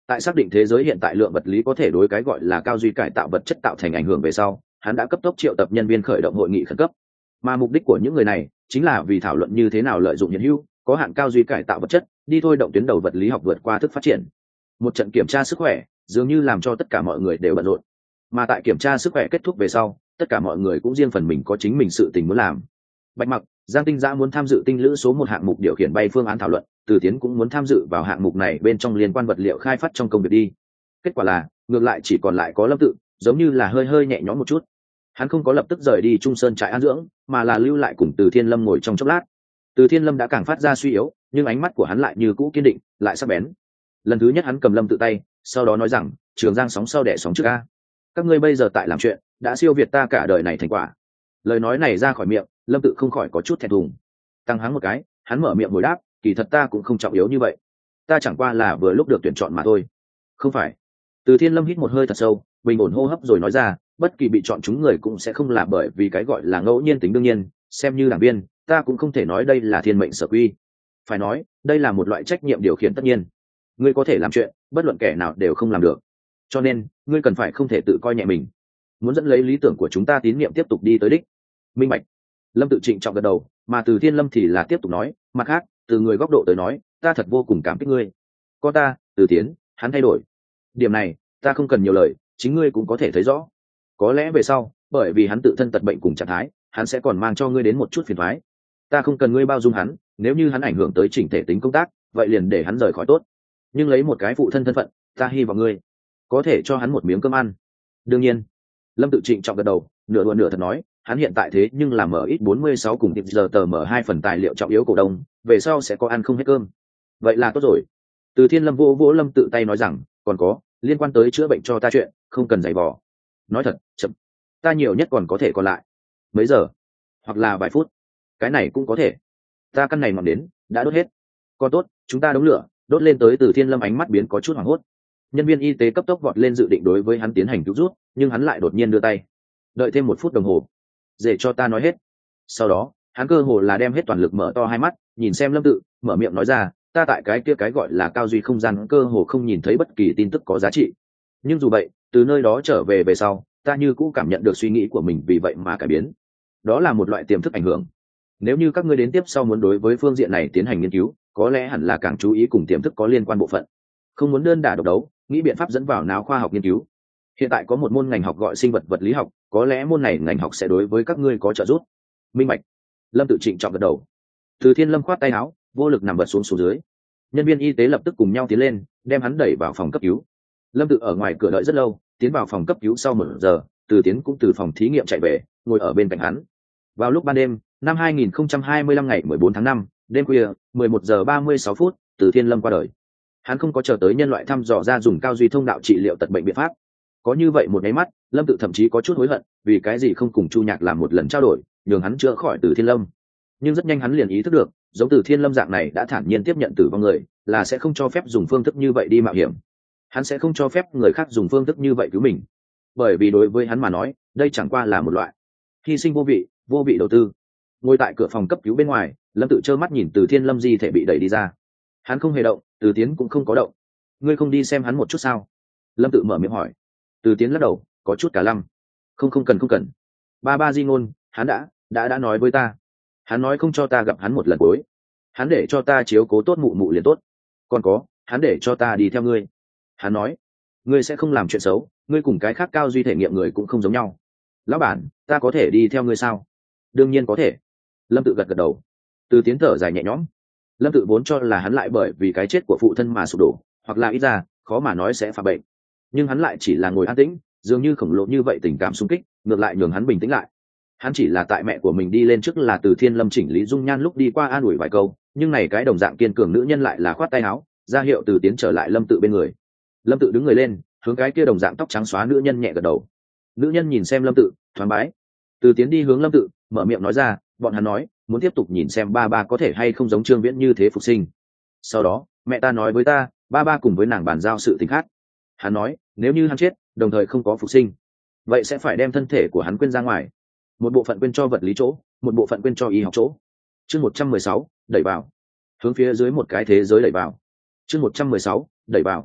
Tại xác định thế giới hiện tại lượng vật lý có thể đối cái gọi là cao duy cải tạo vật chất tạo thành ảnh hưởng về sau, hắn đã cấp tốc triệu tập nhân viên khởi động hội nghị khẩn cấp. Mà mục đích của những người này chính là vì thảo luận như thế nào lợi dụng hiện hữu có hạn cao duy cải tạo vật chất đi thôi động tuyến đầu vật lý học vượt qua thức phát triển. Một trận kiểm tra sức khỏe dường như làm cho tất cả mọi người đều bận rộn. Mà tại kiểm tra sức khỏe kết thúc về sau, tất cả mọi người cũng riêng phần mình có chính mình sự tình muốn làm. Bạch Mặc, Giang Tinh Dã muốn tham dự tinh lữ số 1 hạng mục điều khiển bay phương án thảo luận, Từ Tiến cũng muốn tham dự vào hạng mục này bên trong liên quan vật liệu khai phát trong công việc đi. Kết quả là, ngược lại chỉ còn lại có Lâm Tự, giống như là hơi hơi nhẹ nhõm một chút. Hắn không có lập tức rời đi Trung Sơn trại an dưỡng, mà là lưu lại cùng Từ Thiên Lâm ngồi trong chốc lát. Từ Thiên Lâm đã càng phát ra suy yếu, nhưng ánh mắt của hắn lại như cũ kiên định, lại sắc bén. Lần thứ nhất hắn cầm Lâm Tự tay, sau đó nói rằng, Trường Giang sóng sau đẻ sóng trước a. Các ngươi bây giờ tại làm chuyện, đã siêu việt ta cả đời này thành quả. Lời nói này ra khỏi miệng, Lâm Tự không khỏi có chút thẹn thùng. Tăng hắng một cái, hắn mở miệng hồi đáp, kỳ thật ta cũng không trọng yếu như vậy, ta chẳng qua là vừa lúc được tuyển chọn mà thôi. Không phải. Từ Thiên Lâm hít một hơi thật sâu, bình ổn hô hấp rồi nói ra, bất kỳ bị chọn chúng người cũng sẽ không là bởi vì cái gọi là ngẫu nhiên tính đương nhiên, xem như đảng viên, ta cũng không thể nói đây là thiên mệnh sở quy. Phải nói, đây là một loại trách nhiệm điều khiển tất nhiên. Ngươi có thể làm chuyện, bất luận kẻ nào đều không làm được. Cho nên, ngươi cần phải không thể tự coi nhẹ mình. Muốn dẫn lấy lý tưởng của chúng ta tín nhiệm tiếp tục đi tới đích. Minh bạch. Lâm Tự trịnh trọng gật đầu, mà Từ Thiên Lâm thì là tiếp tục nói, mặt khác, từ người góc độ tới nói, ta thật vô cùng cảm kích ngươi. Có ta, Từ Tiến, hắn thay đổi. Điểm này, ta không cần nhiều lời, chính ngươi cũng có thể thấy rõ. Có lẽ về sau, bởi vì hắn tự thân tật bệnh cùng trạng thái, hắn sẽ còn mang cho ngươi đến một chút phiền toái. Ta không cần ngươi bao dung hắn, nếu như hắn ảnh hưởng tới chỉnh thể tính công tác, vậy liền để hắn rời khỏi tốt. Nhưng lấy một cái phụ thân thân phận, ta hy vọng ngươi có thể cho hắn một miếng cơm ăn. Đương nhiên. Lâm Tự trịnh trọng gật đầu, nửa đùa nửa thật nói, hắn hiện tại thế nhưng là mở X46 cùng giờ tờ mở 2 phần tài liệu trọng yếu cổ đông, về sau sẽ có ăn không hết cơm. Vậy là tốt rồi. Từ Thiên Lâm vỗ Lâm Tự tay nói rằng, còn có, liên quan tới chữa bệnh cho ta chuyện, không cần giày vò. Nói thật, chậm. Ta nhiều nhất còn có thể còn lại mấy giờ, hoặc là vài phút. Cái này cũng có thể. Ta căn này ngọn đến, đã đốt hết. Còn tốt, chúng ta đống lửa, đốt lên tới. Từ Thiên Lâm ánh mắt biến có chút hoảng hốt. Nhân viên y tế cấp tốc vọt lên dự định đối với hắn tiến hành cứu rút, nhưng hắn lại đột nhiên đưa tay. Đợi thêm 1 phút đồng hồ, để cho ta nói hết. Sau đó, hắn cơ hồ là đem hết toàn lực mở to hai mắt, nhìn xem Lâm Tự, mở miệng nói ra, ta tại cái kia cái gọi là cao duy không gian cơ hồ không nhìn thấy bất kỳ tin tức có giá trị. Nhưng dù vậy, từ nơi đó trở về sau, ta như cũ cảm nhận được suy nghĩ của mình vì vậy mà cải biến. Đó là một loại tiềm thức ảnh hưởng. Nếu như các ngươi đến tiếp sau muốn đối với phương diện này tiến hành nghiên cứu, có lẽ hẳn là càng chú ý cùng tiềm thức có liên quan bộ phận, không muốn đơn đả độc đấu, nghĩ biện pháp dẫn vào não khoa học nghiên cứu. Hiện tại có một môn ngành học gọi sinh vật vật lý học, có lẽ môn này ngành học sẽ đối với các ngươi có trợ giúp. Minh bạch. Lâm Tự trịnh trọng gật đầu. Từ Thiên Lâm khoát tay áo, vô lực nằm vật xuống dưới. Nhân viên y tế lập tức cùng nhau tiến lên, đem hắn đẩy vào phòng cấp cứu. Lâm Tự ở ngoài cửa đợi rất lâu, tiến vào phòng cấp cứu sau 1 giờ, Từ Tiến cũng từ phòng thí nghiệm chạy về, ngồi ở bên cạnh hắn. Vào lúc ban đêm, năm 2025 ngày 14 tháng 5, đêm khuya, 11 giờ 36 phút, Từ Thiên Lâm qua đời. Hắn không có chờ tới nhân loại thăm dò ra dùng cao duy thông đạo trị liệu tật bệnh biện pháp. Có như vậy một cái mắt, Lâm Tự thậm chí có chút hối hận, vì cái gì không cùng Chu Nhạc làm một lần trao đổi, nhường hắn chữa khỏi Từ Thiên Lâm. Nhưng rất nhanh hắn liền ý thức được, giống Từ Thiên Lâm dạng này đã thản nhiên tiếp nhận tử vong người, là sẽ không cho phép dùng phương thức như vậy đi mạo hiểm. Hắn sẽ không cho phép người khác dùng phương thức như vậy cứu mình, bởi vì đối với hắn mà nói, đây chẳng qua là một loại hy sinh vô vị đầu tư. Ngồi tại cửa phòng cấp cứu bên ngoài, Lâm Tự trơ mắt nhìn Từ Thiên Lâm di thể bị đẩy đi ra. Hắn không hề động, Từ Tiến cũng không có động. Ngươi không đi xem hắn một chút sao? Lâm Tự mở miệng hỏi. Từ Tiến lắc đầu, có chút cả lăm. Không cần. Ba di ngôn, hắn đã nói với ta. Hắn nói không cho ta gặp hắn một lần cuối. Hắn để cho ta chiếu cố tốt mụ mụ liền tốt. Còn có, hắn để cho ta đi theo ngươi. Hắn nói, ngươi sẽ không làm chuyện xấu, ngươi cùng cái khác cao duy thể nghiệm người cũng không giống nhau. Lão bản, ta có thể đi theo ngươi sao? Đương nhiên có thể. Lâm Tự gật đầu. Từ Tiến thở dài nhẹ nhõm. Lâm Tự vốn cho là hắn lại bởi vì cái chết của phụ thân mà sụp đổ, hoặc là ít ra, khó mà nói sẽ phạm bệnh. Nhưng hắn lại chỉ là ngồi an tĩnh, dường như khổng lồ như vậy tình cảm xung kích, ngược lại nhường hắn bình tĩnh lại. Hắn chỉ là tại mẹ của mình đi lên trước là Từ Thiên Lâm chỉnh lý dung nhan lúc đi qua an ủi vài câu, nhưng này cái đồng dạng kiên cường nữ nhân lại là khoát tay áo, ra hiệu Từ Tiến trở lại Lâm Tự bên người. Lâm Tự đứng người lên, hướng cái kia đồng dạng tóc trắng xóa nữ nhân nhẹ gật đầu. Nữ nhân nhìn xem Lâm Tự, thoáng bái. Từ Tiến đi hướng Lâm Tự, mở miệng nói ra, bọn hắn nói muốn tiếp tục nhìn xem ba có thể hay không giống Trương Viễn như thế phục sinh. Sau đó, mẹ ta nói với ta, ba cùng với nàng bàn giao sự tình khác. Hắn nói, nếu như hắn chết, đồng thời không có phục sinh, vậy sẽ phải đem thân thể của hắn quên ra ngoài. Một bộ phận quên cho vật lý chỗ, một bộ phận quên cho y học chỗ. Chương 116, đẩy vào. Hướng phía dưới một cái thế giới đẩy vào. Chương 116, đẩy vào.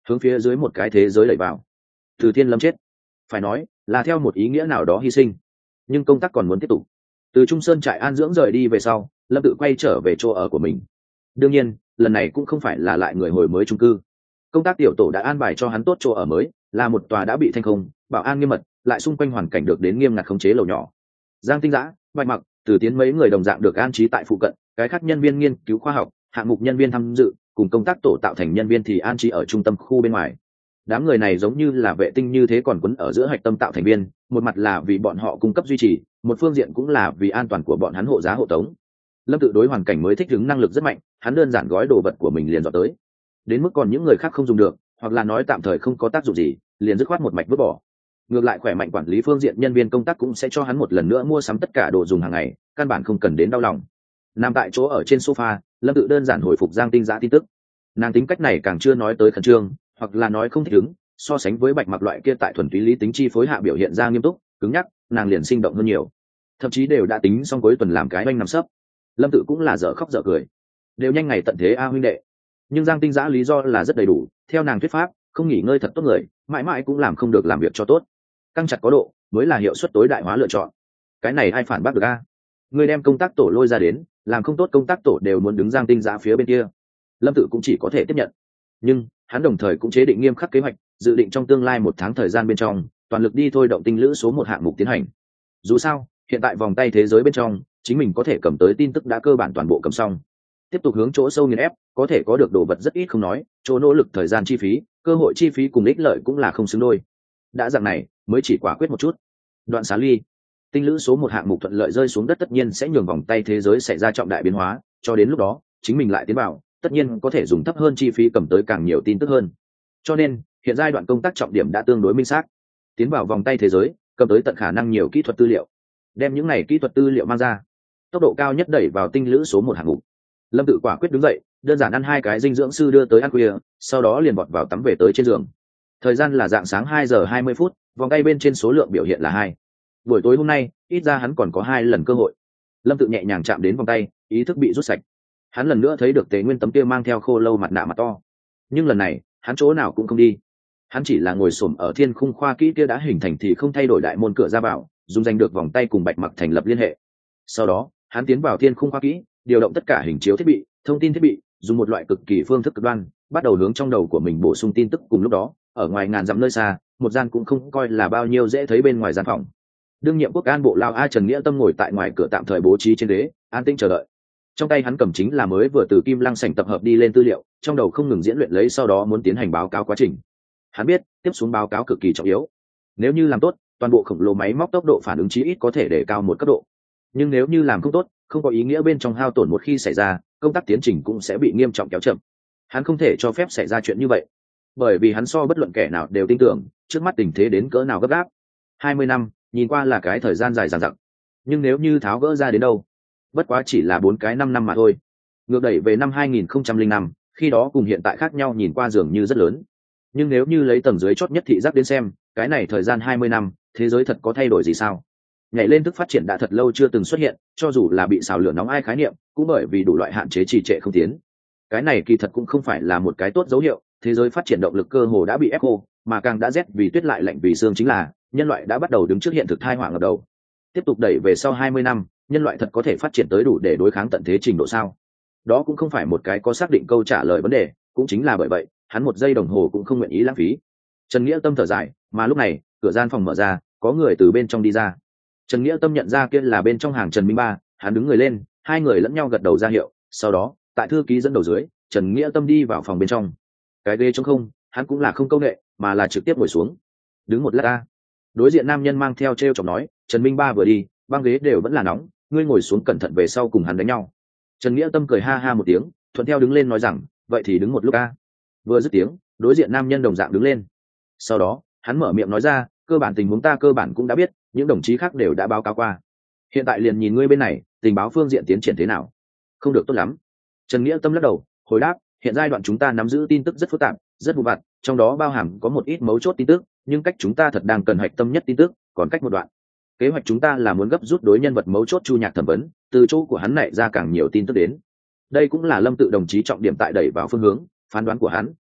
hướng phía dưới một cái thế giới đẩy vào. Từ Thiên Lâm chết, phải nói là theo một ý nghĩa nào đó hy sinh, nhưng công tác còn muốn tiếp tục. Từ Trung Sơn trại an dưỡng rời đi về sau, Lâm Tự quay trở về chỗ ở của mình. Đương nhiên lần này cũng không phải là lại người hồi mới chung cư. Công tác tiểu tổ đã an bài cho hắn tốt chỗ ở mới, là một tòa đã bị thanh không, bảo an nghiêm mật, lại xung quanh hoàn cảnh được đến nghiêm ngặt khống chế lầu nhỏ. Giang Tinh Dã, Bạch Mặc, Từ Tiến mấy người đồng dạng được an trí tại phụ cận, cái khác nhân viên nghiên cứu khoa học, hạng mục nhân viên tham dự, cùng công tác tổ tạo thành nhân viên thì an trí ở trung tâm khu bên ngoài. Đám người này giống như là vệ tinh như thế còn quấn ở giữa hạch tâm tạo thành viên, một mặt là vì bọn họ cung cấp duy trì, một phương diện cũng là vì an toàn của bọn hắn hộ giá hộ tống. Lâm Tự đối hoàn cảnh mới thích ứng năng lực rất mạnh, hắn đơn giản gói đồ vật của mình liền dọn tới. Đến mức còn những người khác không dùng được, hoặc là nói tạm thời không có tác dụng gì, liền dứt khoát một mạch vứt bỏ. Ngược lại khỏe mạnh quản lý phương diện nhân viên công tác cũng sẽ cho hắn một lần nữa mua sắm tất cả đồ dùng hàng ngày, căn bản không cần đến đau lòng. Nằm tại chỗ ở trên sofa, Lâm Tự đơn giản hồi phục Giang Tinh Dã tin tức. Nàng tính cách này càng chưa nói tới khẩn trương, hoặc là nói không thích ứng, so sánh với Bạch Mặc loại kia tại thuần túy lý tính chi phối hạ biểu hiện ra nghiêm túc cứng nhắc, nàng liền sinh động hơn nhiều. Thậm chí đều đã tính xong cuối tuần làm cái oanh nằm sấp. Lâm Tự cũng là dở khóc dở cười, đều nhanh ngày tận thế a huynh đệ. Nhưng Giang Tinh Dã lý do là rất đầy đủ, theo nàng thuyết pháp, không nghỉ ngơi thật tốt người mãi mãi cũng làm không được làm việc cho tốt, căng chặt có độ mới là hiệu suất tối đại hóa lựa chọn. Cái này ai phản bác được a? Người đem công tác tổ lôi ra đến, làm không tốt công tác tổ đều muốn đứng Giang Tinh Dã phía bên kia. Lâm Tự cũng chỉ có thể tiếp nhận, nhưng hắn đồng thời cũng chế định nghiêm khắc kế hoạch, dự định trong tương lai 1 tháng thời gian bên trong toàn lực đi thôi động tinh lữ số 1 hạng mục tiến hành. Dù sao hiện tại vòng tay thế giới bên trong chính mình có thể cầm tới tin tức đã cơ bản toàn bộ cầm xong, tiếp tục hướng chỗ sâu nghiền ép, có thể có được đồ vật rất ít không nói, chỗ nỗ lực thời gian chi phí, cơ hội chi phí cùng ích lợi cũng là không xứng đôi. Đã dạng này mới chỉ quả quyết một chút. Đoạn Xá Ly, tinh lữ số 1 hạng mục thuận lợi rơi xuống đất tất nhiên sẽ nhường vòng tay thế giới xảy ra trọng đại biến hóa, cho đến lúc đó chính mình lại tiến vào, tất nhiên có thể dùng thấp hơn chi phí cầm tới càng nhiều tin tức hơn. Cho nên hiện giai đoạn công tác trọng điểm đã tương đối minh xác, tiến vào vòng tay thế giới, cầm tới tận khả năng nhiều kỹ thuật tư liệu, đem những này kỹ thuật tư liệu mang ra, tốc độ cao nhất đẩy vào tinh lữ số 1 hạng mục. Lâm Tự quả quyết đứng dậy, đơn giản ăn 2 cái dinh dưỡng sư đưa tới ăn khuya, sau đó liền vọt vào tắm về tới trên giường. Thời gian là dạng sáng 2 giờ 20 phút, vòng tay bên trên số lượng biểu hiện là 2. Buổi tối hôm nay ít ra hắn còn có 2 lần cơ hội. Lâm Tự nhẹ nhàng chạm đến vòng tay, ý thức bị rút sạch. Hắn lần nữa thấy được Tế Nguyên tấm kia mang theo khô lâu mặt nạ mặt to, nhưng lần này hắn chỗ nào cũng không đi, hắn chỉ là ngồi xổm ở thiên khung khoa kỹ kia đã hình thành thì không thay đổi đại môn cửa ra vào, dùng giành được vòng tay cùng Bạch Mặc thành lập liên hệ. Sau đó hắn tiến vào thiên khung khoa kỹ, điều động tất cả hình chiếu thiết bị, thông tin thiết bị, dùng một loại cực kỳ phương thức cực đoan, bắt đầu hướng trong đầu của mình bổ sung tin tức. Cùng lúc đó ở ngoài ngàn dặm nơi xa, một gian cũng không coi là bao nhiêu dễ thấy bên ngoài gian phòng, đương nhiệm quốc an bộ lao A Trần Nghĩa Tâm ngồi tại ngoài cửa tạm thời bố trí trên ghế, an tĩnh chờ đợi. Trong tay hắn cầm chính là mới vừa từ Kim Lăng sảnh tập hợp đi lên tư liệu, trong đầu không ngừng diễn luyện lấy sau đó muốn tiến hành báo cáo quá trình. Hắn biết tiếp xuống báo cáo cực kỳ trọng yếu, nếu như làm tốt, toàn bộ khổng lồ máy móc tốc độ phản ứng chí ít có thể để cao một cấp độ, nhưng nếu như làm không tốt, không có ý nghĩa bên trong hao tổn một khi xảy ra, công tác tiến trình cũng sẽ bị nghiêm trọng kéo chậm. Hắn không thể cho phép xảy ra chuyện như vậy, bởi vì hắn so bất luận kẻ nào đều tin tưởng trước mắt tình thế đến cỡ nào gấp gáp. 20 năm nhìn qua là cái thời gian dài dằng dặc, nhưng nếu như tháo gỡ ra đến đâu, bất quá chỉ là 4 cái 5 năm mà thôi. Ngược đẩy về năm 2005, khi đó cùng hiện tại khác nhau nhìn qua dường như rất lớn, nhưng nếu như lấy tầng dưới chót nhất thị giác đến xem, cái này thời gian 20 năm thế giới thật có thay đổi gì sao? Nhảy lên thức phát triển đã thật lâu chưa từng xuất hiện, cho dù là bị xào lửa nóng ai khái niệm, cũng bởi vì đủ loại hạn chế trì trệ không tiến. Cái này kỳ thật cũng không phải là một cái tốt dấu hiệu, thế giới phát triển động lực cơ hồ đã bị ép khô, mà càng đã rét vì tuyết lại lạnh vì xương, chính là nhân loại đã bắt đầu đứng trước hiện thực tai họa ngập đầu. Tiếp tục đẩy về sau 20 năm, nhân loại thật có thể phát triển tới đủ để đối kháng tận thế trình độ sao? Đó cũng không phải một cái có xác định câu trả lời vấn đề, cũng chính là bởi vậy, hắn 1 giây đồng hồ cũng không nguyện ý lãng phí. Trần Nghĩa Tâm thở dài, mà lúc này, cửa gian phòng mở ra, có người từ bên trong đi ra. Trần Nghĩa Tâm nhận ra kia là bên trong hàng Trần Minh Ba, hắn đứng người lên, 2 người lẫn nhau gật đầu ra hiệu, sau đó, tại thư ký dẫn đầu dưới, Trần Nghĩa Tâm đi vào phòng bên trong. Cái ghế trống không, hắn cũng là không câu nệ, mà là trực tiếp ngồi xuống. Đứng một lát ta. Đối diện nam nhân mang theo trêu chọc nói, Trần Minh Ba vừa đi, băng ghế đều vẫn là nóng, ngươi ngồi xuống cẩn thận về sau cùng hắn đánh nhau. Trần Nghĩa Tâm cười ha ha một tiếng, thuận theo đứng lên nói rằng, vậy thì đứng một lúc a. Vừa dứt tiếng, đối diện nam nhân đồng dạng đứng lên. Sau đó, hắn mở miệng nói ra, cơ bản tình huống ta cơ bản cũng đã biết, những đồng chí khác đều đã báo cáo qua. Hiện tại liền nhìn ngươi bên này, tình báo phương diện tiến triển thế nào? Không được tốt lắm. Trần Nghĩa Tâm lắc đầu, hồi đáp, hiện giai đoạn chúng ta nắm giữ tin tức rất phức tạp, rất vụn vặt, trong đó bao hàm có một ít mấu chốt tin tức, nhưng cách chúng ta thật đang cần hạch tâm nhất tin tức, còn cách một đoạn. Kế hoạch chúng ta là muốn gấp rút đối nhân vật mấu chốt Chu Nhạc thẩm vấn, từ chỗ của hắn nảy ra càng nhiều tin tức đến. Đây cũng là Lâm Tự đồng chí trọng điểm tại đẩy vào phương hướng, phán đoán của hắn,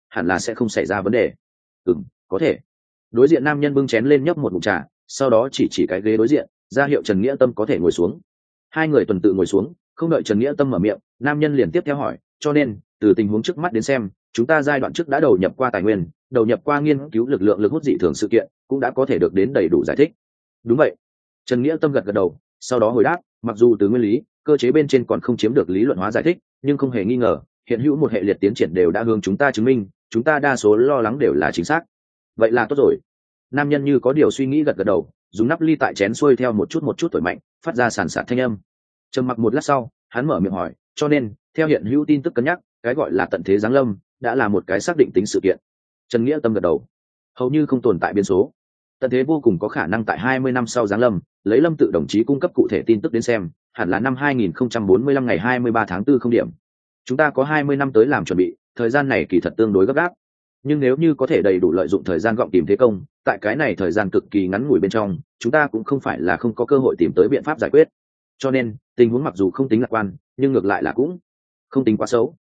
hẳn là sẽ không xảy ra vấn đề. Có thể. Đối diện nam nhân bưng chén lên nhấp một ngụm trà, sau đó chỉ cái ghế đối diện, ra hiệu Trần Nghĩa Tâm có thể ngồi xuống. Hai người tuần tự ngồi xuống, không đợi Trần Nghĩa Tâm mở miệng, nam nhân liền tiếp theo hỏi, cho nên từ tình huống trước mắt đến xem, chúng ta giai đoạn trước đã đầu nhập qua tài nguyên, đầu nhập qua nghiên cứu lực lượng lực hút dị thường sự kiện, cũng đã có thể được đến đầy đủ giải thích. Đúng vậy. Trần Nghĩa Tâm gật đầu, sau đó hồi đáp, mặc dù từ nguyên lý, cơ chế bên trên còn không chiếm được lý luận hóa giải thích, nhưng không hề nghi ngờ, hiện hữu một hệ liệt tiến triển đều đã hướng chúng ta chứng minh, chúng ta đa số lo lắng đều là chính xác. Vậy là tốt rồi. Nam nhân như có điều suy nghĩ gật đầu, dùng nắp ly tại chén xuôi theo một chút thổi mạnh, phát ra sàn sạt thanh âm. Trầm mặc một lát sau, hắn mở miệng hỏi, cho nên theo hiện hữu tin tức cân nhắc, cái gọi là tận thế giáng lâm đã là một cái xác định tính sự kiện. Trần Nghĩa Tâm gật đầu, hầu như không tồn tại biến số. Tận thế vô cùng có khả năng tại 20 năm sau giáng lâm, lấy Lâm Tự đồng chí cung cấp cụ thể tin tức đến xem, hẳn là năm 2045 ngày 23 tháng 4 không điểm. Chúng ta có 20 năm tới làm chuẩn bị, thời gian này kỳ thật tương đối gấp gáp. Nhưng nếu như có thể đầy đủ lợi dụng thời gian gọng tìm thế công, tại cái này thời gian cực kỳ ngắn ngủi bên trong, chúng ta cũng không phải là không có cơ hội tìm tới biện pháp giải quyết. Cho nên, tình huống mặc dù không tính lạc quan, nhưng ngược lại là cũng không tính quá xấu.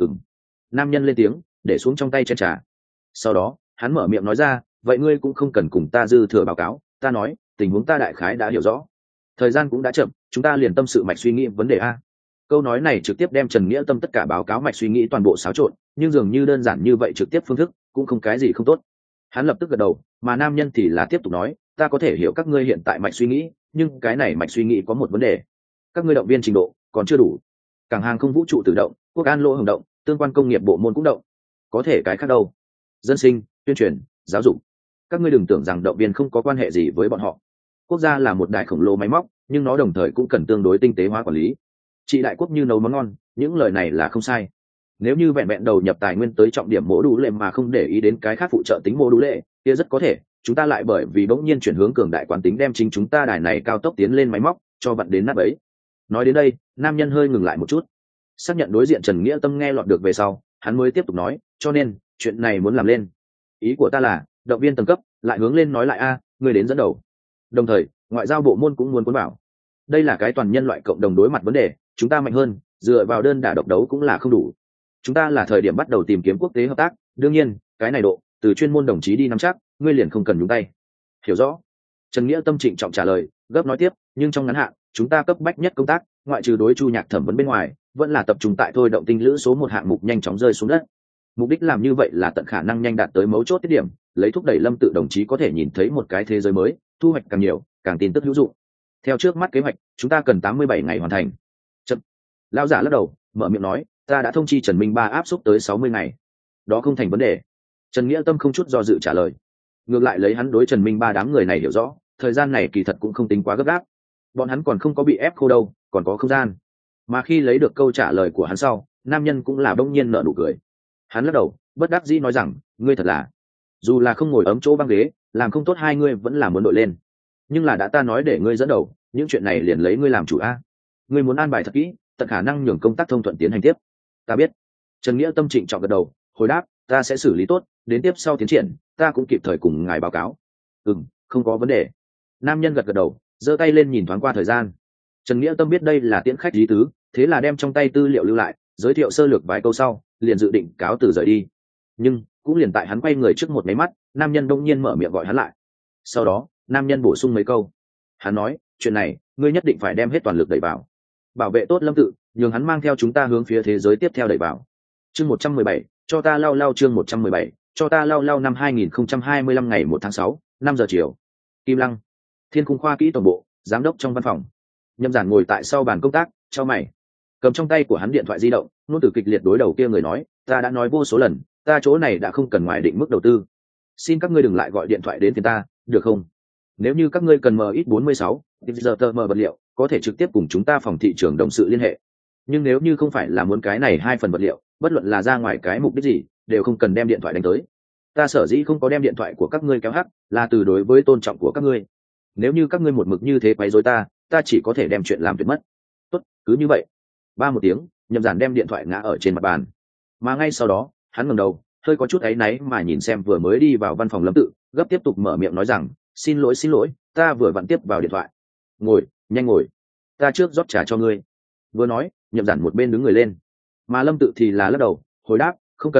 Nam nhân lên tiếng, để xuống trong tay chén trà. Sau đó, hắn mở miệng nói ra, vậy ngươi cũng không cần cùng ta dư thừa báo cáo, ta nói, tình huống ta đại khái đã hiểu rõ. Thời gian cũng đã chậm, chúng ta liền tâm sự mạch suy nghĩ vấn đề a. Câu nói này trực tiếp đem Trần Nghĩa Tâm tất cả báo cáo mạch suy nghĩ toàn bộ xáo trộn, nhưng dường như đơn giản như vậy trực tiếp phương thức cũng không cái gì không tốt. Hắn lập tức gật đầu, mà nam nhân thì là tiếp tục nói, ta có thể hiểu các ngươi hiện tại mạch suy nghĩ, nhưng cái này mạch suy nghĩ có một vấn đề. Các ngươi động viên trình độ còn chưa đủ. Cảng hàng không vũ trụ tự động, quốc an lỗ hồng động, tương quan công nghiệp bộ môn cũng động. Có thể cái khác đâu? Dân sinh, tuyên truyền, giáo dục. Các ngươi đừng tưởng rằng động viên không có quan hệ gì với bọn họ. Quốc gia là một đại khổng lồ máy móc, nhưng nó đồng thời cũng cần tương đối tinh tế hóa quản lý. Chị đại quốc như nấu món ngon, những lời này là không sai. Nếu như vẹn vẹn đầu nhập tài nguyên tới trọng điểm mô đũ lệ mà không để ý đến cái khác phụ trợ tính mô đũ lệ, kia rất có thể chúng ta lại bởi vì bỗng nhiên chuyển hướng cường đại quán tính đem chính chúng ta đài này cao tốc tiến lên máy móc cho vặn đến nát bấy. Nói đến đây, nam nhân hơi ngừng lại một chút, xác nhận đối diện Trần Nghĩa Tâm nghe lọt được về sau, hắn mới tiếp tục nói, cho nên chuyện này muốn làm lên. Ý của ta là động viên tầng cấp, lại hướng lên nói lại a, người đến dẫn đầu. Đồng thời, ngoại giao bộ môn cũng muốn cuốn vào. Đây là cái toàn nhân loại cộng đồng đối mặt vấn đề, chúng ta mạnh hơn, dựa vào đơn đả độc đấu cũng là không đủ. Chúng ta là thời điểm bắt đầu tìm kiếm quốc tế hợp tác, đương nhiên, cái này độ, từ chuyên môn đồng chí đi nắm chắc, ngươi liền không cần nhúng tay. Hiểu rõ. Trần Nghĩa Tâm trịnh trọng trả lời, gấp nói tiếp, nhưng trong ngắn hạn, chúng ta cấp bách nhất công tác, ngoại trừ đối Chu Nhạc thẩm vấn bên ngoài, vẫn là tập trung tại thôi động tinh lữ số 1 hạng mục nhanh chóng rơi xuống đất. Mục đích làm như vậy là tận khả năng nhanh đạt tới mấu chốt tiết điểm, lấy thúc đẩy Lâm Tự đồng chí có thể nhìn thấy một cái thế giới mới, thu hoạch càng nhiều, càng tin tức hữu dụng. Theo trước mắt kế hoạch, chúng ta cần 87 ngày hoàn thành. Chậm. Lão giả lắc đầu, mở miệng nói, ta đã thông chi Trần Minh Ba áp xúc tới 60 ngày. Đó không thành vấn đề. Trần Nghĩa Tâm không chút do dự trả lời. Ngược lại lấy hắn đối Trần Minh Ba đám người này hiểu rõ, thời gian này kỳ thật cũng không tính quá gấp gáp. Bọn hắn còn không có bị ép khô đâu, còn có không gian. Mà khi lấy được câu trả lời của hắn sau, nam nhân cũng là bỗng nhiên nở nụ cười. Hắn lắc đầu, bất đắc dĩ nói rằng, ngươi thật là, dù là không ngồi ấm chỗ băng ghế, làm không tốt hai ngươi vẫn là muốn đội lên. Nhưng là đã ta nói để ngươi dẫn đầu, những chuyện này liền lấy ngươi làm chủ a. Ngươi muốn an bài thật kỹ, tận khả năng nhường công tác thông thuận tiến hành tiếp. Ta biết. Trần Nghĩa Tâm trịnh trọng gật đầu, hồi đáp, ta sẽ xử lý tốt, đến tiếp sau tiến triển, ta cũng kịp thời cùng ngài báo cáo. Không có vấn đề. Nam nhân gật gật đầu, giơ tay lên nhìn thoáng qua thời gian. Trần Nghĩa Tâm biết đây là tiễn khách lý tứ, thế là đem trong tay tư liệu lưu lại, giới thiệu sơ lược vài câu sau, liền dự định cáo từ rời đi. Nhưng cũng liền tại hắn quay người trước một máy mắt, nam nhân đông nhiên mở miệng gọi hắn lại. Sau đó, nam nhân bổ sung mấy câu. Hắn nói, chuyện này, ngươi nhất định phải đem hết toàn lực đẩy vào, bảo vệ tốt Lâm Tự, nhường hắn mang theo chúng ta hướng phía thế giới tiếp theo đẩy vào. Chương 117, cho ta lau chương 117, cho ta lau năm 2025 ngày 1 tháng 6, 5 giờ chiều. Kim Lăng, Thiên Cung khoa kỹ tổng bộ, giám đốc trong văn phòng. Nhâm Giản ngồi tại sau bàn công tác, chau mày. Cầm trong tay của hắn điện thoại di động, nôn từ kịch liệt đối đầu kia người nói, ta đã nói vô số lần, ta chỗ này đã không cần ngoài định mức đầu tư. Xin các ngươi đừng lại gọi điện thoại đến phiền ta, được không? Nếu như các ngươi cần MX46, giờ tờ vật liệu, có thể trực tiếp cùng chúng ta phòng thị trường đồng sự liên hệ. Nhưng nếu như không phải là muốn cái này 2 phần vật liệu, bất luận là ra ngoài cái mục đích gì, đều không cần đem điện thoại đánh tới. Ta sở dĩ không có đem điện thoại của các ngươi kéo hắc, là từ đối với tôn trọng của các ngươi. Nếu như các ngươi một mực như thế quấy rối ta chỉ có thể đem chuyện làm tuyệt mất. Tốt, cứ như vậy. Ba một tiếng, Nhậm Giản đem điện thoại ngã ở trên mặt bàn. Mà ngay sau đó, hắn ngẩng đầu, hơi có chút áy náy mà nhìn xem vừa mới đi vào văn phòng Lâm Tự, gấp tiếp tục mở miệng nói rằng, xin lỗi, ta vừa vặn tiếp vào điện thoại. Ngồi, nhanh ngồi, ta trước rót trà cho ngươi. Vừa nói, Nhậm Giản một bên đứng người lên, mà Lâm Tự thì là lắc đầu, hồi đáp, không cần,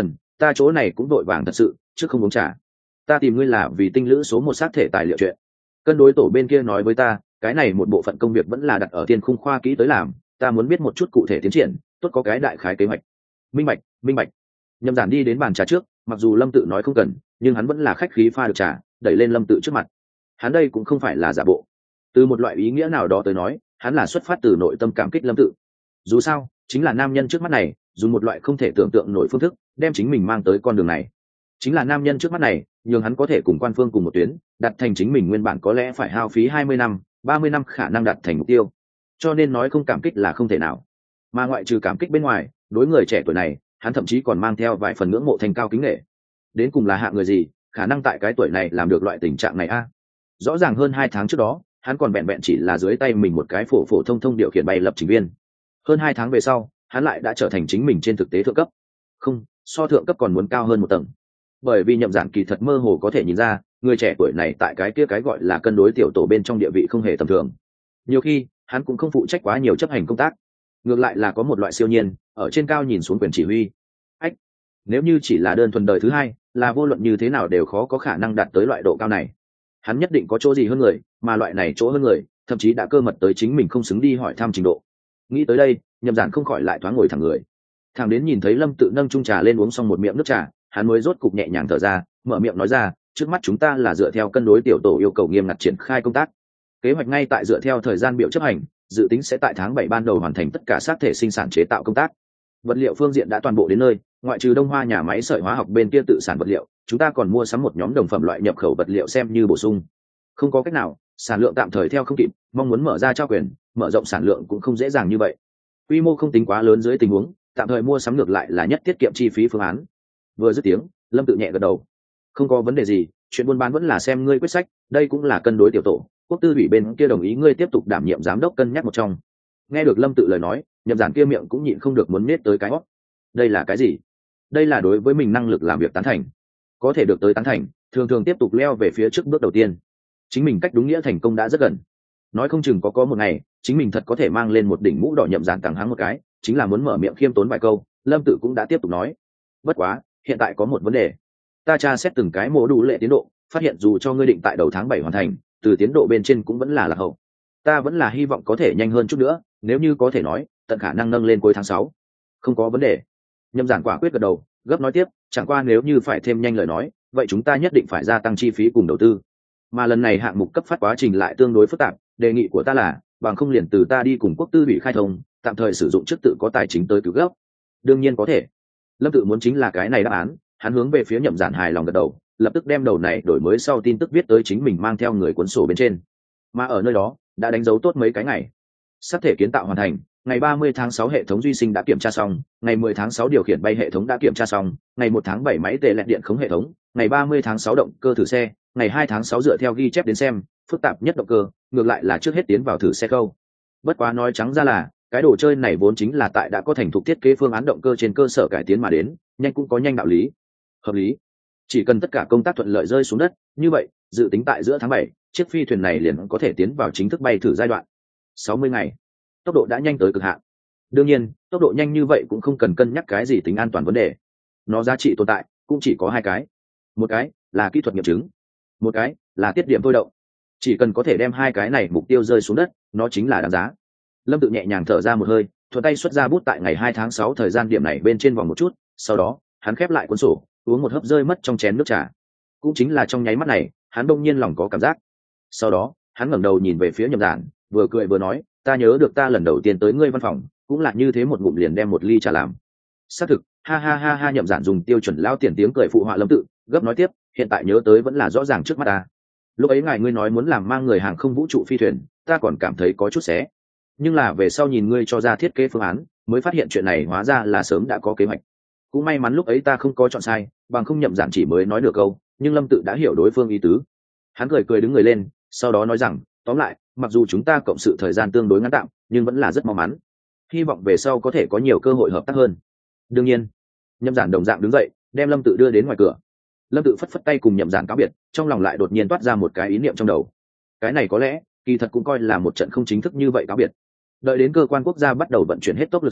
ta chỗ này cũng vội vàng thật sự chứ không uống trà. Ta tìm ngươi là vì tinh lữ số một xác thể tài liệu chuyện. Cân đối tổ bên kia nói với ta cái này một bộ phận công việc vẫn là đặt ở thiên khung khoa kỹ tới làm, ta muốn biết một chút cụ thể tiến triển, tốt có cái đại khái kế hoạch. Minh bạch. Nhậm Giản đi đến bàn trà trước, mặc dù Lâm Tự nói không cần, nhưng hắn vẫn là khách khí pha được trà đẩy lên Lâm Tự trước mặt. Hắn đây cũng không phải là giả bộ, từ một loại ý nghĩa nào đó tới nói, hắn là xuất phát từ nội tâm cảm kích Lâm Tự. Dù sao chính là nam nhân trước mắt này dùng một loại không thể tưởng tượng nổi phương thức đem chính mình mang tới con đường này, chính là nam nhân trước mắt này nhường hắn có thể cùng quan phương cùng một tuyến đặt thành chính mình nguyên bản có lẽ phải hao phí 20 năm 30 năm khả năng đạt thành mục tiêu. Cho nên nói không cảm kích là không thể nào, mà ngoại trừ cảm kích bên ngoài, đối người trẻ tuổi này hắn thậm chí còn mang theo vài phần ngưỡng mộ thành cao kính nghệ. Đến cùng là hạng người gì khả năng tại cái tuổi này làm được loại tình trạng này a? Rõ ràng hơn 2 tháng trước đó hắn còn vẹn vẹn chỉ là dưới tay mình một cái phổ thông điều khiển bay lập trình viên, hơn 2 tháng về sau hắn lại đã trở thành chính mình trên thực tế thượng cấp, không, so thượng cấp còn muốn cao hơn một tầng. Bởi vì Nhậm Giản kỳ thật mơ hồ có thể nhìn ra người trẻ tuổi này tại cái kia cái gọi là cân đối tiểu tổ bên trong địa vị không hề tầm thường. Nhiều khi hắn cũng không phụ trách quá nhiều chấp hành công tác, ngược lại là có một loại siêu nhiên ở trên cao nhìn xuống quyền chỉ huy. Ách, nếu như chỉ là đơn thuần đời thứ hai là vô luận như thế nào đều khó có khả năng đạt tới loại độ cao này. Hắn nhất định có chỗ gì hơn người, mà loại này chỗ hơn người thậm chí đã cơ mật tới chính mình không xứng đi hỏi thăm trình độ. Nghĩ tới đây, Nhậm Giản không khỏi lại thoáng ngồi thẳng người, thẳng đến nhìn thấy Lâm Tự nâng chung trà lên uống xong một miệng nước trà, hắn mới rốt cục nhẹ nhàng thở ra, mở miệng nói ra, trước mắt chúng ta là dựa theo cân đối tiểu tổ yêu cầu nghiêm ngặt triển khai công tác, kế hoạch ngay tại dựa theo thời gian biểu chấp hành, dự tính sẽ tại tháng 7 ban đầu hoàn thành tất cả xác thể sinh sản chế tạo công tác. Vật liệu phương diện đã toàn bộ đến nơi, ngoại trừ Đông Hoa nhà máy sợi hóa học bên kia tự sản vật liệu, chúng ta còn mua sắm một nhóm đồng phẩm loại nhập khẩu vật liệu xem như bổ sung. Không có cách nào, sản lượng tạm thời theo không kịp, mong muốn mở ra trao quyền, mở rộng sản lượng cũng không dễ dàng như vậy. Quy mô không tính quá lớn dưới tình huống, tạm thời mua sắm ngược lại là nhất tiết kiệm chi phí phương án. Vừa dứt tiếng, Lâm Tự nhẹ gật đầu. Không có vấn đề gì, chuyện buôn bán vẫn là xem ngươi quyết sách, đây cũng là cân đối tiểu tổ, quốc tư ủy bên kia đồng ý ngươi tiếp tục đảm nhiệm giám đốc cân nhắc một trong. Nghe được Lâm Tự lời nói, Nhậm Giản kia miệng cũng nhịn không được muốn nết tới cái hót. Đây là cái gì? Đây là đối với mình năng lực làm việc tán thành. Có thể được tới tán thành, thường thường tiếp tục leo về phía trước bước đầu tiên. Chính mình cách đúng nghĩa thành công đã rất gần. Nói không chừng có một ngày, chính mình thật có thể mang lên một đỉnh mũ đỏ. Nhậm Giản càng hắng một cái, chính là muốn mở miệng khiêm tốn vài câu, Lâm Tự cũng đã tiếp tục nói. Bất quá, hiện tại có một vấn đề. Ta tra xét từng cái mô đủ lệ tiến độ, phát hiện dù cho ngươi định tại đầu tháng 7 hoàn thành, từ tiến độ bên trên cũng vẫn là lạc hậu. Ta vẫn là hy vọng có thể nhanh hơn chút nữa, nếu như có thể nói, tận khả năng nâng lên cuối tháng 6. Không có vấn đề. Nhậm Giản quả quyết gật đầu, gấp nói tiếp, chẳng qua nếu như phải thêm nhanh lời nói, vậy chúng ta nhất định phải gia tăng chi phí cùng đầu tư. Mà lần này hạng mục cấp phát quá trình lại tương đối phức tạp, đề nghị của ta là, bằng không liền từ ta đi cùng quốc tư ủy khai thông, tạm thời sử dụng chức tự có tài chính tới cứu gấp. Đương nhiên có thể. Lâm Tự muốn chính là cái này đáp án, hắn hướng về phía Nhậm Giản hài lòng gật đầu, lập tức đem đầu này đổi mới sau tin tức viết tới chính mình mang theo người cuốn sổ bên trên. Mà ở nơi đó đã đánh dấu tốt mấy cái ngày. Sắp thể kiến tạo hoàn thành, ngày 30 tháng 6 hệ thống duy sinh đã kiểm tra xong, ngày 10 tháng 6 điều khiển bay hệ thống đã kiểm tra xong, ngày 1 tháng 7 máy tê lẹt điện khống hệ thống, ngày 30 tháng 6 động cơ thử xe, ngày 2 tháng 6 dựa theo ghi chép đến xem, phức tạp nhất động cơ, ngược lại là trước hết tiến vào thử xe câu. Bất quá nói trắng ra là, cái đồ chơi này vốn chính là tại đã có thành thục thiết kế phương án động cơ trên cơ sở cải tiến mà đến, nhanh cũng có nhanh đạo lý. Hợp lý. Chỉ cần tất cả công tác thuận lợi rơi xuống đất, như vậy, dự tính tại giữa tháng 7, chiếc phi thuyền này liền có thể tiến vào chính thức bay thử giai đoạn. 60 ngày. Tốc độ đã nhanh tới cực hạn. Đương nhiên, tốc độ nhanh như vậy cũng không cần cân nhắc cái gì tính an toàn vấn đề. Nó giá trị tồn tại cũng chỉ có 2 cái. Một cái là kỹ thuật nghiệm chứng, một cái là tiết điểm thôi động. Chỉ cần có thể đem 2 cái này mục tiêu rơi xuống đất, nó chính là đáng giá. Lâm Tự nhẹ nhàng thở ra một hơi, thuận tay xuất ra bút tại ngày 2 tháng 6 thời gian điểm này bên trên vòng một chút, sau đó, hắn khép lại cuốn sổ, uống một hớp rơi mất trong chén nước trà. Cũng chính là trong nháy mắt này, hắn bỗng nhiên lòng có cảm giác. Sau đó, hắn ngẩng đầu nhìn về phía Nhậm Giản, vừa cười vừa nói, ta nhớ được ta lần đầu tiên tới ngươi văn phòng, cũng là như thế một ngụm liền đem một ly trà làm. Xác thực, ha ha ha ha. Nhậm Giản dùng tiêu chuẩn lao tiền tiếng cười phụ họa Lâm Tự, gấp nói tiếp, hiện tại nhớ tới vẫn là rõ ràng trước mắt ta. Lúc ấy ngài ngươi nói muốn làm mang người hàng không vũ trụ phi thuyền, ta còn cảm thấy có chút xé. Nhưng là về sau nhìn ngươi cho ra thiết kế phương án, mới phát hiện chuyện này hóa ra là sớm đã có kế hoạch. Cũng may mắn lúc ấy ta không có chọn sai, bằng không Nhậm Giản chỉ mới nói được câu, nhưng Lâm Tự đã hiểu đối phương ý tứ. Hắn cười cười đứng người lên, sau đó nói rằng, tóm lại, mặc dù chúng ta cộng sự thời gian tương đối ngắn tạm, nhưng vẫn là rất may mắn. Hy vọng về sau có thể có nhiều cơ hội hợp tác hơn. Đương nhiên. Nhậm Giản đồng dạng đứng dậy, đem Lâm Tự đưa đến ngoài cửa. Lâm Tự phất phất tay cùng Nhậm Giản cáo biệt, trong lòng lại đột nhiên toát ra một cái ý niệm trong đầu. Cái này có lẽ, kỳ thật cũng coi là một trận không chính thức như vậy cáo biệt. Đợi đến cơ quan quốc gia bắt đầu vận chuyển hết tốc lực sau,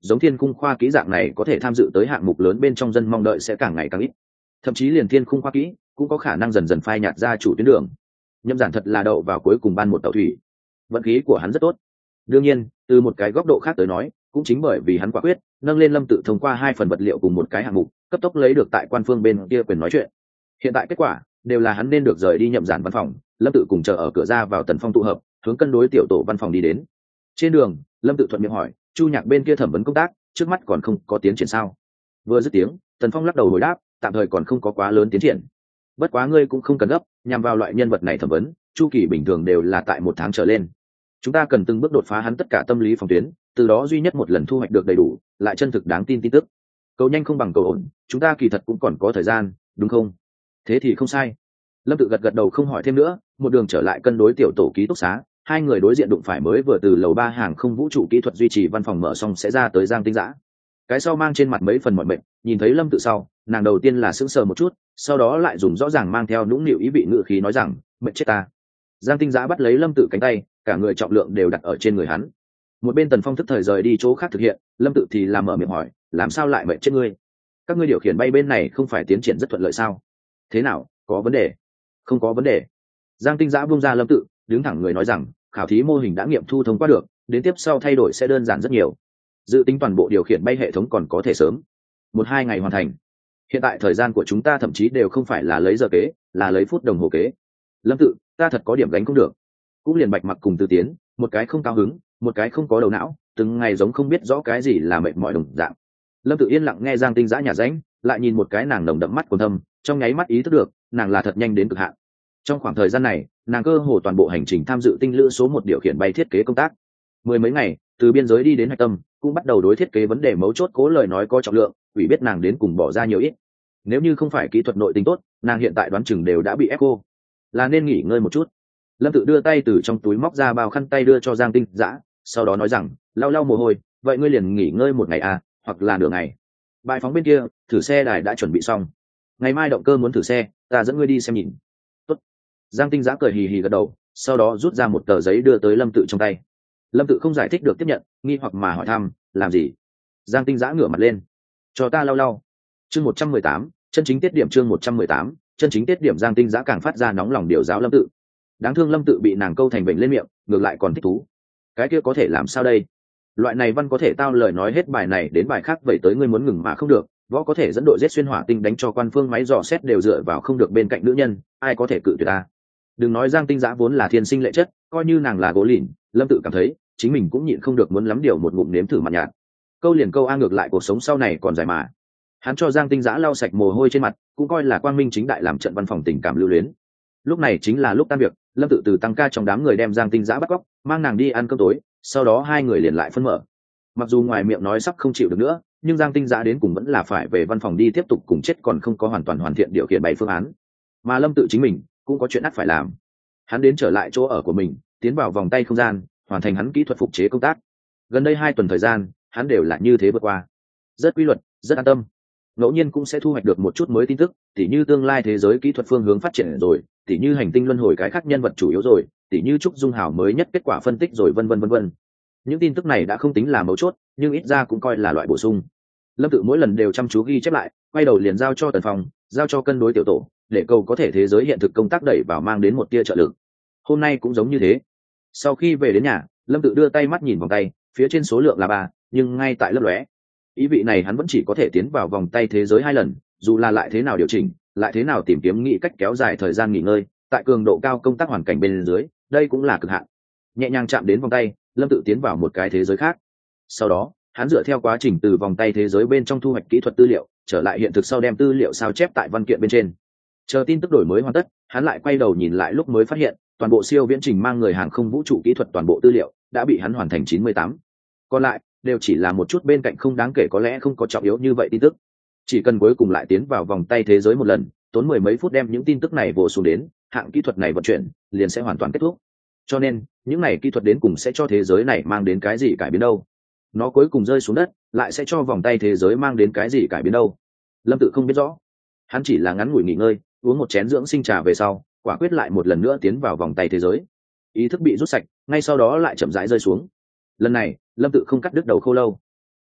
giống thiên khung khoa kỹ dạng này có thể tham dự tới hạng mục lớn bên trong dân mong đợi sẽ càng ngày càng ít, thậm chí liền thiên khung khoa kỹ cũng có khả năng dần dần phai nhạt ra chủ tuyến đường. Nhậm Giản thật là đậu vào cuối cùng ban một tàu thủy, vận khí của hắn rất tốt. Đương nhiên từ một cái góc độ khác tới nói, cũng chính bởi vì hắn quả quyết nâng lên Lâm Tự thông qua 2 phần vật liệu cùng một cái hạng mục cấp tốc lấy được tại quan phương bên kia quyền nói chuyện. Hiện tại kết quả đều là hắn nên được rời đi Nhậm Giản văn phòng, Lâm Tự cùng chờ ở cửa ra vào Tần Phong tụ hợp, hướng cân đối tiểu tổ văn phòng đi đến. Trên đường Lâm Tự thuận miệng hỏi, Chu Nhạc bên kia thẩm vấn công tác trước mắt còn không có tiến triển sao? Vừa dứt tiếng, Tần Phong lắc đầu hồi đáp, tạm thời còn không có quá lớn tiến triển. Bất quá ngươi cũng không cần gấp, nhằm vào loại nhân vật này thẩm vấn chu kỳ bình thường đều là tại 1 tháng trở lên. Chúng ta cần từng bước đột phá hắn tất cả tâm lý phòng tuyến, từ đó duy nhất một lần thu hoạch được đầy đủ lại chân thực đáng tin tin tức. Cầu nhanh không bằng cầu ổn, chúng ta kỳ thật cũng còn có thời gian, đúng không? Thế thì không sai. Lâm Tự gật đầu không hỏi thêm nữa, một đường trở lại cân đối tiểu tổ ký túc xá, hai người đối diện đụng phải mới vừa từ lầu 3 hàng không vũ trụ kỹ thuật duy trì văn phòng mở xong sẽ ra tới Giang Tinh Dã. Cái sau mang trên mặt mấy phần mỏi mệt, nhìn thấy Lâm Tự sau, nàng đầu tiên là sững sờ một chút, sau đó lại dùng rõ ràng mang theo nũng nịu ý vị ngữ khí nói rằng, mệt chết ta. Giang Tinh Dã bắt lấy Lâm Tự cánh tay, cả người trọng lượng đều đặt ở trên người hắn. Một bên Tần Phong thức thời rời đi chỗ khác thực hiện, Lâm Tự thì làm mở miệng hỏi, làm sao lại mệt chết ngươi? Các ngươi điều khiển bay bên này không phải tiến triển rất thuận lợi sao? Thế nào, có vấn đề? Không có vấn đề. Giang Tinh Dã buông ra Lâm Tự, đứng thẳng người nói rằng, khảo thí mô hình đã nghiệm thu thông qua được, đến tiếp sau thay đổi sẽ đơn giản rất nhiều. Dự tính toàn bộ điều khiển bay hệ thống còn có thể sớm 1-2 ngày hoàn thành. Hiện tại thời gian của chúng ta thậm chí đều không phải là lấy giờ kế, là lấy phút đồng hồ kế. Lâm Tự, ta thật có điểm gánh không được. Cũng liền Bạch Mặc cùng Từ Tiến, một cái không cao hứng, một cái không có đầu não, từng ngày giống không biết rõ cái gì là mệt mỏi đồng dạng. Lâm Tự yên lặng nghe Giang Tinh Dã nhả ránh, lại nhìn một cái nàng nồng đậm mắt còn thâm, trong nháy mắt ý thức được nàng là thật nhanh đến cực hạn. Trong khoảng thời gian này nàng cơ hồ toàn bộ hành trình tham dự tinh lữ số 1 điều khiển bay thiết kế công tác, 10 mấy ngày từ biên giới đi đến hạch tâm, cũng bắt đầu đối thiết kế vấn đề mấu chốt cố lời nói có trọng lượng, ủy biết nàng đến cùng bỏ ra nhiều ít. Nếu như không phải kỹ thuật nội tính tốt, nàng hiện tại đoán chừng đều đã bị ép cô, là nên nghỉ ngơi một chút. Lâm Tự đưa tay từ trong túi móc ra bao khăn tay đưa cho Giang Tinh Dã, sau đó nói rằng, lau lau mồ hôi, vậy ngươi liền nghỉ ngơi 1 ngày à, hoặc là nửa ngày. Bãi phóng bên kia thử xe đài đã chuẩn bị xong, ngày mai động cơ muốn thử xe, ta dẫn ngươi đi xem nhìn. Tốt. Giang Tinh Dã cười hì hì gật đầu, sau đó rút ra một tờ giấy đưa tới Lâm Tự trong tay. Lâm Tự không giải thích được tiếp nhận, nghi hoặc mà hỏi thăm, làm gì? Giang Tinh Dã ngửa mặt lên, cho ta lau lau. Chương 118, chân chính tiết điểm. Chương 118, chân chính tiết điểm. Giang Tinh Dã càng phát ra nóng lòng điều giáo Lâm Tự. Đáng thương Lâm Tự bị nàng câu thành bệnh lên miệng, ngược lại còn thích thú. Cái kia có thể làm sao đây? Loại này văn có thể tao lời nói hết bài này đến bài khác, vậy tới ngươi muốn ngừng mà không được, võ có thể dẫn đội giết xuyên hỏa tinh đánh cho quan phương máy dò xét đều dựa vào không được bên cạnh nữ nhân, ai có thể cự tuyệt ta? Đừng nói Giang Tinh Dã vốn là thiên sinh lệ chất, coi như nàng là gỗ lìn, Lâm Tự cảm thấy chính mình cũng nhịn không được muốn lắm điều một ngụm nếm thử mặn nhạt. Câu liền câu a, ngược lại cuộc sống sau này còn dài mà. Hắn cho Giang Tinh Dã lau sạch mồ hôi trên mặt, cũng coi là quang minh chính đại làm trận văn phòng tình cảm lưu luyến. Lúc này chính là lúc tan việc, Lâm Tự từ tăng ca trong đám người đem Giang Tinh Dã bắt cóc, mang nàng đi ăn cơm tối, sau đó hai người liền lại phân mở. Mặc dù ngoài miệng nói sắp không chịu được nữa, nhưng Giang Tinh Dã đến cùng vẫn là phải về văn phòng đi tiếp tục cùng chết còn không có hoàn toàn hoàn thiện điều khiển 7 phương án. Mà Lâm Tự chính mình cũng có chuyện ắt phải làm. Hắn đến trở lại chỗ ở của mình, tiến vào vòng tay không gian, hoàn thành hắn kỹ thuật phục chế công tác. Gần đây 2 tuần thời gian, hắn đều là như thế vượt qua, rất quy luật, rất an tâm. Ngẫu nhiên cũng sẽ thu hoạch được một chút mới tin tức, tỉ như tương lai thế giới kỹ thuật phương hướng phát triển rồi, tỉ như hành tinh luân hồi cái khác nhân vật chủ yếu rồi, tỉ như Trúc Dung Hảo mới nhất kết quả phân tích rồi, vân vân vân vân. Những tin tức này đã không tính là mấu chốt, nhưng ít ra cũng coi là loại bổ sung. Lâm Tự mỗi lần đều chăm chú ghi chép lại, quay đầu liền giao cho Tần Phong, giao cho cân đối tiểu tổ, để cầu có thể thế giới hiện thực công tác đẩy vào mang đến một tia trợ lực. Hôm nay cũng giống như thế. Sau khi về đến nhà, Lâm Tự đưa tay mắt nhìn vòng tay, phía trên số lượng là 3, nhưng ngay tại lấp lóe. Ý vị này hắn vẫn chỉ có thể tiến vào vòng tay thế giới 2 lần, dù là lại thế nào điều chỉnh, lại thế nào tìm kiếm nghĩ cách kéo dài thời gian nghỉ ngơi, tại cường độ cao công tác hoàn cảnh bên dưới, đây cũng là cực hạn. Nhẹ nhàng chạm đến vòng tay, Lâm Tự tiến vào một cái thế giới khác. Sau đó, hắn dựa theo quá trình từ vòng tay thế giới bên trong thu hoạch kỹ thuật tư liệu, trở lại hiện thực sau đem tư liệu sao chép tại văn kiện bên trên. Chờ tin tức đổi mới hoàn tất, hắn lại quay đầu nhìn lại lúc mới phát hiện, toàn bộ siêu viễn trình mang người hàng không vũ trụ kỹ thuật toàn bộ tư liệu đã bị hắn hoàn thành 98. Còn lại đều chỉ là một chút bên cạnh không đáng kể, có lẽ không có trọng yếu như vậy tin tức. Chỉ cần cuối cùng lại tiến vào vòng tay thế giới một lần, tốn 10 mấy phút đem những tin tức này vồ xuống đến, hạng kỹ thuật này vận chuyển liền sẽ hoàn toàn kết thúc. Cho nên những này kỹ thuật đến cùng sẽ cho thế giới này mang đến cái gì cải biến đâu? Nó cuối cùng rơi xuống đất lại sẽ cho vòng tay thế giới mang đến cái gì cải biến đâu? Lâm Tự không biết rõ. Hắn chỉ là ngắn ngủi nghỉ ngơi, uống một chén dưỡng sinh trà về sau, quả quyết lại một lần nữa tiến vào vòng tay thế giới. Ý thức bị rút sạch, ngay sau đó lại chậm rãi rơi xuống. Lần này Lâm Tự không cắt đứt đầu khô lâu.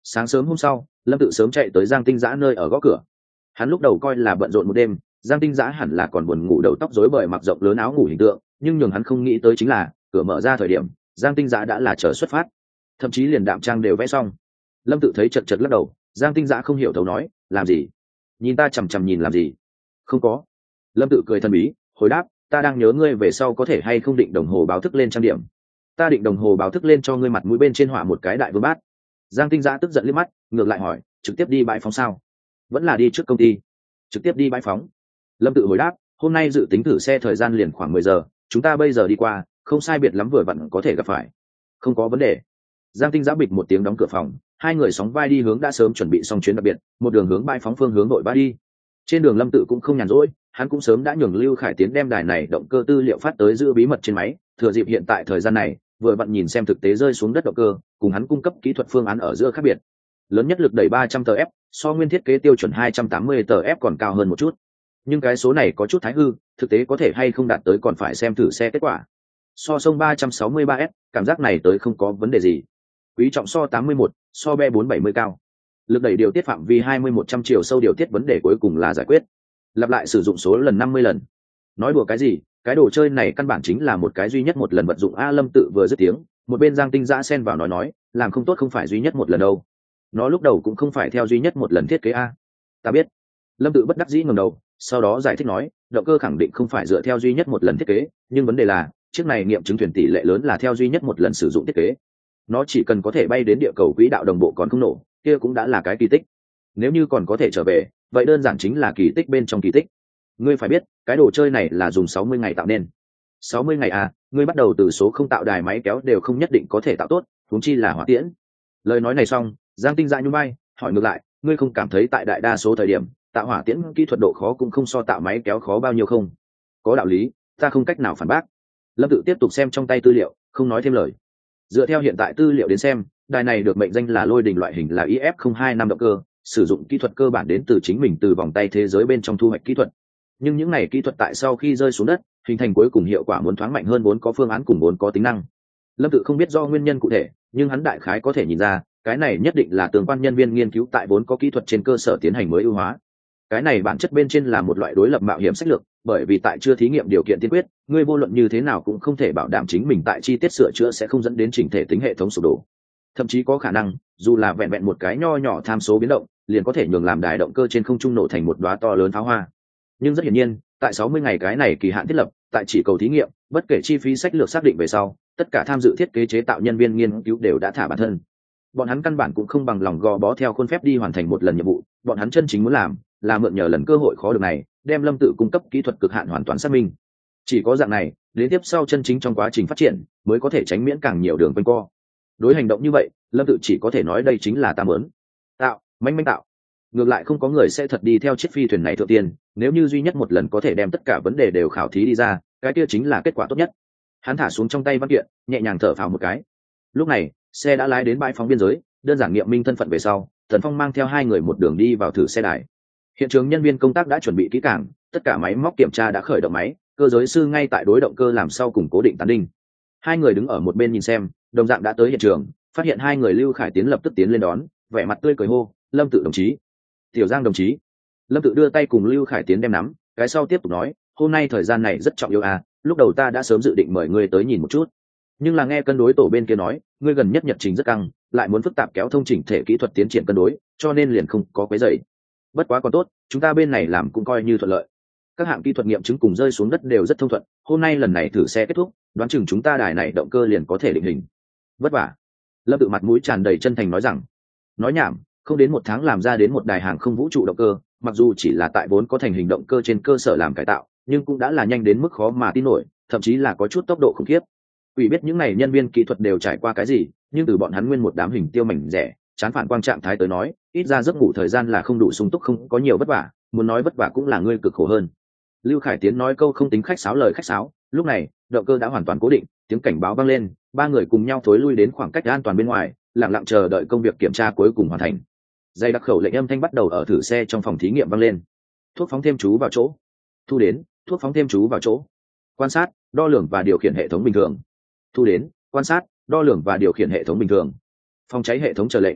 Sáng sớm hôm sau, Lâm Tự sớm chạy tới Giang Tinh Dã nơi ở gõ cửa. Hắn lúc đầu coi là bận rộn một đêm, Giang Tinh Dã hẳn là còn buồn ngủ, đầu tóc rối bời, mặc rộng lớn áo ngủ hình tượng, nhưng nhường hắn không nghĩ tới chính là cửa mở ra thời điểm Giang Tinh Dã đã là chờ xuất phát, thậm chí liền đạm trang đều vẽ xong. Lâm Tự thấy chật chật lắc đầu. Giang Tinh Dã không hiểu thấu nói, làm gì? Nhìn ta chằm chằm nhìn làm gì? Không có. Lâm Tự cười thần bí hồi đáp, ta đang nhớ ngươi về sau có thể hay không định đồng hồ báo thức lên trang điểm. Ta định đồng hồ báo thức lên cho ngươi mặt mũi bên trên họa một cái đại vương bát. Giang Tinh Dã tức giận liếc mắt, ngược lại hỏi, trực tiếp đi bãi phóng sao? Vẫn là đi trước công ty? Trực tiếp đi bãi phóng. Lâm Tự hồi đáp, hôm nay dự tính thử xe thời gian liền khoảng 10 giờ, chúng ta bây giờ đi qua, không sai biệt lắm vừa vặn có thể gặp phải. Không có vấn đề. Giang Tinh Dã bịch một tiếng đóng cửa phòng, hai người sóng vai đi hướng đã sớm chuẩn bị xong chuyến đặc biệt, một đường hướng bãi phóng phương hướng nội ba đi. Trên đường Lâm Tự cũng không nhàn rỗi, hắn cũng sớm đã nhường Lưu Khải Tiến đem đài này động cơ tư liệu phát tới giữ bí mật trên máy, thừa dịp hiện tại thời gian này, vừa vặn nhìn xem thực tế rơi xuống đất động cơ, cùng hắn cung cấp kỹ thuật phương án ở giữa khác biệt. Lớn nhất lực đẩy 300 tf, so nguyên thiết kế tiêu chuẩn 280 tf còn cao hơn một chút. Nhưng cái số này có chút thái hư, thực tế có thể hay không đạt tới còn phải xem thử xe kết quả. So sông 363s, cảm giác này tới không có vấn đề gì. Quý trọng so 81, so be 470 cao. Lực đẩy điều tiết phạm vi 20-100 chiều sâu điều tiết vấn đề cuối cùng là giải quyết. Lặp lại sử dụng số lần 50 lần. Nói đùa cái gì, cái đồ chơi này căn bản chính là một cái duy nhất một lần vận dụng. A Lâm Tự vừa dứt tiếng, một bên Giang Tinh Dã xen vào nói, làm không tốt không phải duy nhất một lần đâu. Nó lúc đầu cũng không phải theo duy nhất một lần thiết kế a. Ta biết. Lâm Tự bất đắc dĩ ngẩng đầu, sau đó giải thích nói, động cơ khẳng định không phải dựa theo duy nhất một lần thiết kế, nhưng vấn đề là chiếc này nghiệm chứng thuyền tỷ lệ lớn là theo duy nhất một lần sử dụng thiết kế. Nó chỉ cần có thể bay đến địa cầu quỹ đạo đồng bộ còn không nổ, kia cũng đã là cái kỳ tích. Nếu như còn có thể trở về, vậy đơn giản chính là kỳ tích bên trong kỳ tích. Ngươi phải biết, cái đồ chơi này là dùng 60 ngày tạo nên. 60 ngày à, ngươi bắt đầu từ số không tạo đài máy kéo đều không nhất định có thể tạo tốt, huống chi là hỏa tiễn. Lời nói này xong, Giang Tinh Dã nhún vai, hỏi ngược lại, ngươi không cảm thấy tại đại đa số thời điểm, tạo hỏa tiễn kỹ thuật độ khó cũng không so tạo máy kéo khó bao nhiêu không? Có đạo lý, ta không cách nào phản bác. Lâm Tự tiếp tục xem trong tay tư liệu, không nói thêm lời. Dựa theo hiện tại tư liệu đến xem, đài này được mệnh danh là lôi đình loại hình là IF025 động cơ, sử dụng kỹ thuật cơ bản đến từ chính mình từ vòng tay thế giới bên trong thu hoạch kỹ thuật. Nhưng những này kỹ thuật tại sau khi rơi xuống đất, hình thành cuối cùng hiệu quả muốn thoáng mạnh hơn vốn có phương án cùng vốn có tính năng. Lâm Tự không biết do nguyên nhân cụ thể, nhưng hắn đại khái có thể nhìn ra, cái này nhất định là tương quan nhân viên nghiên cứu tại vốn có kỹ thuật trên cơ sở tiến hành mới ưu hóa. Cái này bản chất bên trên là một loại đối lập mạo hiểm sách lược, bởi vì tại chưa thí nghiệm điều kiện tiên quyết, ngươi vô luận như thế nào cũng không thể bảo đảm chính mình tại chi tiết sửa chữa sẽ không dẫn đến chỉnh thể tính hệ thống sụp đổ. Thậm chí có khả năng, dù là vẹn vẹn một cái nho nhỏ tham số biến động, liền có thể nhường làm đài động cơ trên không trung nổ thành một đóa to lớn pháo hoa. Nhưng rất hiển nhiên, tại 60 ngày cái này kỳ hạn thiết lập, tại chỉ cầu thí nghiệm, bất kể chi phí sách lược xác định về sau, tất cả tham dự thiết kế chế tạo nhân viên nghiên cứu đều đã thả bản thân. Bọn hắn căn bản cũng không bằng lòng gò bó theo khuôn phép đi hoàn thành một lần nhiệm vụ, bọn hắn chân chính muốn làm là mượn nhờ lần cơ hội khó được này, đem Lâm Tự cung cấp kỹ thuật cực hạn hoàn toàn xác minh. Chỉ có dạng này, đến tiếp sau chân chính trong quá trình phát triển, mới có thể tránh miễn càng nhiều đường quanh co. Đối hành động như vậy, Lâm Tự chỉ có thể nói đây chính là ta muốn tạo, manh tạo. Ngược lại không có người sẽ thật đi theo chiếc phi thuyền này thượng tiền, nếu như duy nhất một lần có thể đem tất cả vấn đề đều khảo thí đi ra, cái kia chính là kết quả tốt nhất. Hắn thả xuống trong tay văn kiện, nhẹ nhàng thở phào một cái. Lúc này, xe đã lái đến bãi phóng biên giới, đơn giản nghiệm minh thân phận về sau, Tần Phong mang theo hai người một đường đi vào thử xe đài. Hiện trường nhân viên công tác đã chuẩn bị kỹ càng, tất cả máy móc kiểm tra đã khởi động máy, cơ giới sư ngay tại đối động cơ làm sau cùng cố định tán đinh. Hai người đứng ở một bên nhìn xem, đồng dạng đã tới hiện trường, phát hiện hai người Lưu Khải Tiến lập tức tiến lên đón, vẻ mặt tươi cười hô, Lâm Tự đồng chí. Tiểu Giang đồng chí. Lâm Tự đưa tay cùng Lưu Khải Tiến đem nắm, cái sau tiếp tục nói, hôm nay thời gian này rất trọng yếu à, lúc đầu ta đã sớm dự định mời ngươi tới nhìn một chút, nhưng là nghe cân đối tổ bên kia nói, ngươi gần nhất nhật trình rất căng, lại muốn phức tạp kéo thông chỉnh thể kỹ thuật tiến triển cân đối, cho nên liền không có quấy rầy. Bất quá còn tốt, chúng ta bên này làm cũng coi như thuận lợi. Các hạng kỹ thuật nghiệm chứng cùng rơi xuống đất đều rất thông thuận, hôm nay lần này thử xe kết thúc, đoán chừng chúng ta đài này động cơ liền có thể định hình. Vất vả. Lâm Tự mặt mũi tràn đầy chân thành nói rằng, nói nhảm, không đến một tháng làm ra đến một đài hàng không vũ trụ động cơ, mặc dù chỉ là tại vốn có thành hình động cơ trên cơ sở làm cải tạo, nhưng cũng đã là nhanh đến mức khó mà tin nổi, thậm chí là có chút tốc độ khủng khiếp. Ủy biết những này nhân viên kỹ thuật đều trải qua cái gì, nhưng từ bọn hắn nguyên một đám hình tiêu mảnh rẻ, chán phản quang trạng thái tới nói, ít ra giấc ngủ thời gian là không đủ sung túc, không có nhiều vất vả, muốn nói vất vả cũng là ngươi cực khổ hơn. Lưu Khải Tiến nói câu không tính khách sáo lời khách sáo, lúc này, động cơ đã hoàn toàn cố định, tiếng cảnh báo vang lên, ba người cùng nhau thối lui đến khoảng cách an toàn bên ngoài, lặng lặng chờ đợi công việc kiểm tra cuối cùng hoàn thành. Dây đặc khẩu lệnh âm thanh bắt đầu ở thử xe trong phòng thí nghiệm vang lên. Thuốc phóng thêm chú vào chỗ. Thu đến, thuốc phóng thêm chú vào chỗ. Quan sát, đo lường và điều khiển hệ thống bình thường. Thu đến, quan sát, đo lường và điều khiển hệ thống bình thường. Phòng cháy hệ thống chờ lệnh.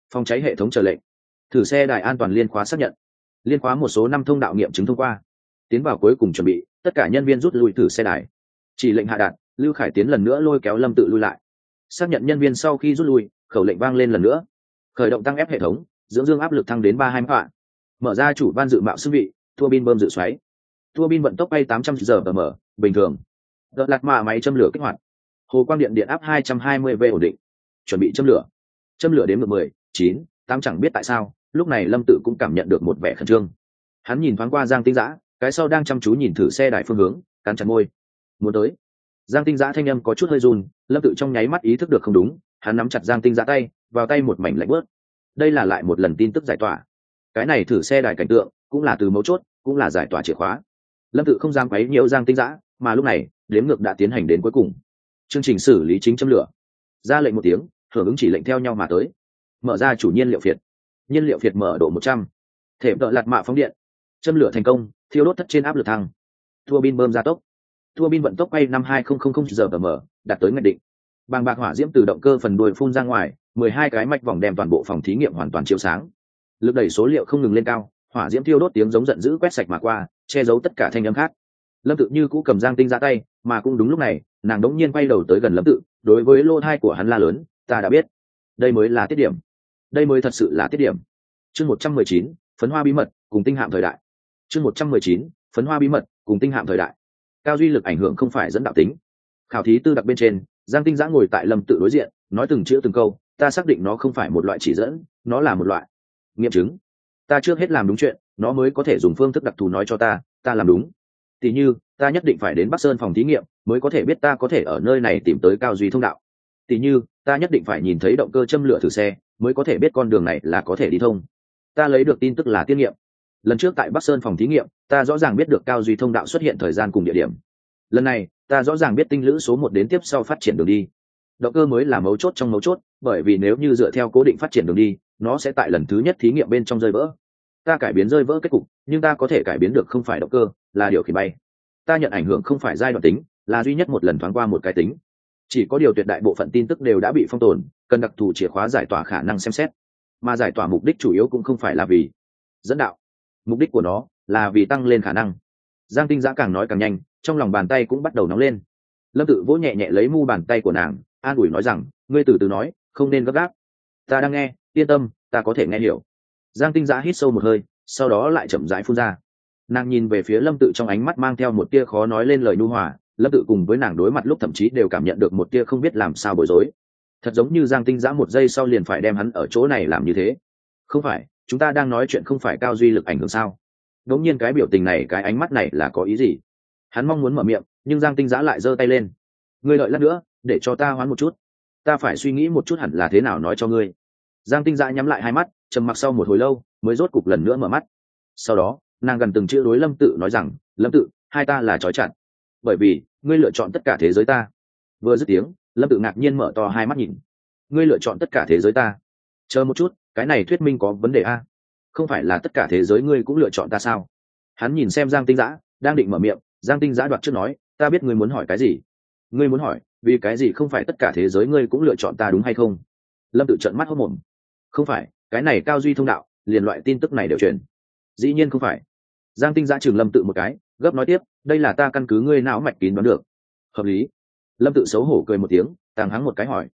Phòng cháy hệ thống chờ lệnh. Thử xe đài an toàn liên khóa xác nhận. Liên khóa một số năm thông đạo nghiệm chứng thông qua. Tiến vào cuối cùng chuẩn bị, tất cả nhân viên rút lui thử xe đài. Chỉ lệnh hạ đạt, Lưu Khải Tiến lần nữa lôi kéo Lâm Tự lui lại. Xác nhận nhân viên sau khi rút lui, khẩu lệnh vang lên lần nữa. Khởi động tăng ép hệ thống, dưỡng dương áp lực thăng đến 32 vạn. Mở ra chủ van dự mạo xưng vị, tua bin bơm dự xoáy. Tua bin vận tốc bay 800 giờ mở, bình thường. Đợt lạt mạ máy châm lửa kích hoạt. Hồ quang điện điện áp 220V ổn định. Chuẩn bị châm lửa. Châm lửa đến 10, 9, 8 chẳng biết tại sao, lúc này Lâm Tự cũng cảm nhận được một vẻ khẩn trương. Hắn nhìn thoáng qua Giang Tinh Dã, cái sau đang chăm chú nhìn thử xe đài phương hướng, cắn chặt môi. Muốn tới. Giang Tinh Dã thanh âm có chút hơi run, Lâm Tự trong nháy mắt ý thức được không đúng, hắn nắm chặt Giang Tinh Dã tay, vào tay một mảnh lạnh bớt. Đây là lại một lần tin tức giải tỏa. Cái này thử xe đài cảnh tượng, cũng là từ mấu chốt, cũng là giải tỏa chìa khóa. Lâm Tự không dám quấy nhiễu Giang Tinh Dã, mà lúc này, đếm ngược đã tiến hành đến cuối cùng. Chương trình xử lý chính châm lửa. Ra lệnh một tiếng, hưởng ứng chỉ lệnh theo nhau mà tới. Mở ra chủ nhiên liệu phiệt. Nhiên liệu phiệt mở độ 100. Thể đợi lạt mạ phóng điện. Châm lửa thành công, thiêu đốt thất trên áp lực thăng. Tua bin bơm gia tốc. Tua bin vận tốc bay 52000 giờ mở, đạt tới ngạch định. Bàng bạc hỏa diễm từ động cơ phần đuôi phun ra ngoài, 12 cái mạch vòng đem toàn bộ phòng thí nghiệm hoàn toàn chiếu sáng. Lực đẩy số liệu không ngừng lên cao, hỏa diễm thiêu đốt tiếng giống giận dữ quét sạch mà qua, che giấu tất cả thanh âm khác. Lâm Tự như cũ cầm Giang Tinh Dã tay, mà cũng đúng lúc này, nàng đống nhiên quay đầu tới gần Lâm Tự, đối với lô thai của hắn la lớn, ta đã biết. Đây mới là tiết điểm. Đây mới thật sự là tiết điểm. Chương 119, phấn hoa bí mật cùng tinh hạm thời đại. Chương 119, phấn hoa bí mật cùng tinh hạm thời đại. Cao duy lực ảnh hưởng không phải dẫn đạo tính. Khảo thí tư đặc bên trên, Giang Tinh Dã ngồi tại Lâm Tự đối diện, nói từng chữ từng câu, ta xác định nó không phải một loại chỉ dẫn, nó là một loại nghiệm chứng. Ta trước hết làm đúng chuyện, nó mới có thể dùng phương thức đặc thù nói cho ta làm đúng. Tỷ như, ta nhất định phải đến Bắc Sơn phòng thí nghiệm, mới có thể biết ta có thể ở nơi này tìm tới cao duy thông đạo. Tỷ như, ta nhất định phải nhìn thấy động cơ châm lửa thử xe, mới có thể biết con đường này là có thể đi thông. Ta lấy được tin tức là tiên nghiệm. Lần trước tại Bắc Sơn phòng thí nghiệm, ta rõ ràng biết được cao duy thông đạo xuất hiện thời gian cùng địa điểm. Lần này, ta rõ ràng biết tinh lữ số 1 đến tiếp sau phát triển đường đi. Động cơ mới là mấu chốt trong mấu chốt, bởi vì nếu như dựa theo cố định phát triển đường đi, nó sẽ tại lần thứ nhất thí nghiệm bên trong rơi vỡ. Ta cải biến rơi vỡ kết cục, nhưng ta có thể cải biến được không phải động cơ, là điều khiển bay. Ta nhận ảnh hưởng không phải giai đoạn tính, là duy nhất một lần thoáng qua một cái tính. Chỉ có điều tuyệt đại bộ phận tin tức đều đã bị phong tồn, cần đặc thù chìa khóa giải tỏa khả năng xem xét. Mà giải tỏa mục đích chủ yếu cũng không phải là vì dẫn đạo, mục đích của nó là vì tăng lên khả năng. Giang Tinh Dã càng nói càng nhanh, trong lòng bàn tay cũng bắt đầu nóng lên. Lâm Tự vỗ nhẹ nhẹ lấy mu bàn tay của nàng, an ủi nói rằng, ngươi từ từ nói, không nên gấp gáp. Ta đang nghe, yên tâm, ta có thể nghe hiểu. Giang Tinh Dã hít sâu một hơi, sau đó lại chậm rãi phun ra. Nàng nhìn về phía Lâm Tự trong ánh mắt mang theo một tia khó nói lên lời nhu hòa. Lâm Tự cùng với nàng đối mặt lúc thậm chí đều cảm nhận được một tia không biết làm sao bối rối. Thật giống như Giang Tinh Dã một giây sau liền phải đem hắn ở chỗ này làm như thế. Không phải, chúng ta đang nói chuyện không phải cao duy lực ảnh hưởng sao? Đống nhiên cái biểu tình này, cái ánh mắt này là có ý gì? Hắn mong muốn mở miệng, nhưng Giang Tinh Dã lại giơ tay lên. Ngươi đợi lát nữa, để cho ta hoán một chút. Ta phải suy nghĩ một chút hẳn là thế nào nói cho ngươi. Giang Tinh Dã nhắm lại hai mắt, trầm mặc sau một hồi lâu, mới rốt cục lần nữa mở mắt. Sau đó, nàng gần từng chữ đối Lâm Tự nói rằng, Lâm Tự, hai ta là trói chặt. Bởi vì, ngươi lựa chọn tất cả thế giới ta. Vừa dứt tiếng, Lâm Tự ngạc nhiên mở to hai mắt nhìn. Ngươi lựa chọn tất cả thế giới ta. Chờ một chút, cái này thuyết minh có vấn đề a. Không phải là tất cả thế giới ngươi cũng lựa chọn ta sao? Hắn nhìn xem Giang Tinh Dã, đang định mở miệng, Giang Tinh Dã đoạt trước nói, ta biết ngươi muốn hỏi cái gì. Ngươi muốn hỏi, vì cái gì không phải tất cả thế giới ngươi cũng lựa chọn ta đúng hay không? Lâm Tự trợn mắt hốt mồm. Không phải, cái này cao duy thông đạo, liền loại tin tức này đều truyền. Dĩ nhiên không phải. Giang Tinh Dã chừng Lâm Tự một cái, gấp nói tiếp, đây là ta căn cứ ngươi não mạch kín đoán được. Hợp lý. Lâm Tự xấu hổ cười một tiếng, tàng hắng một cái hỏi,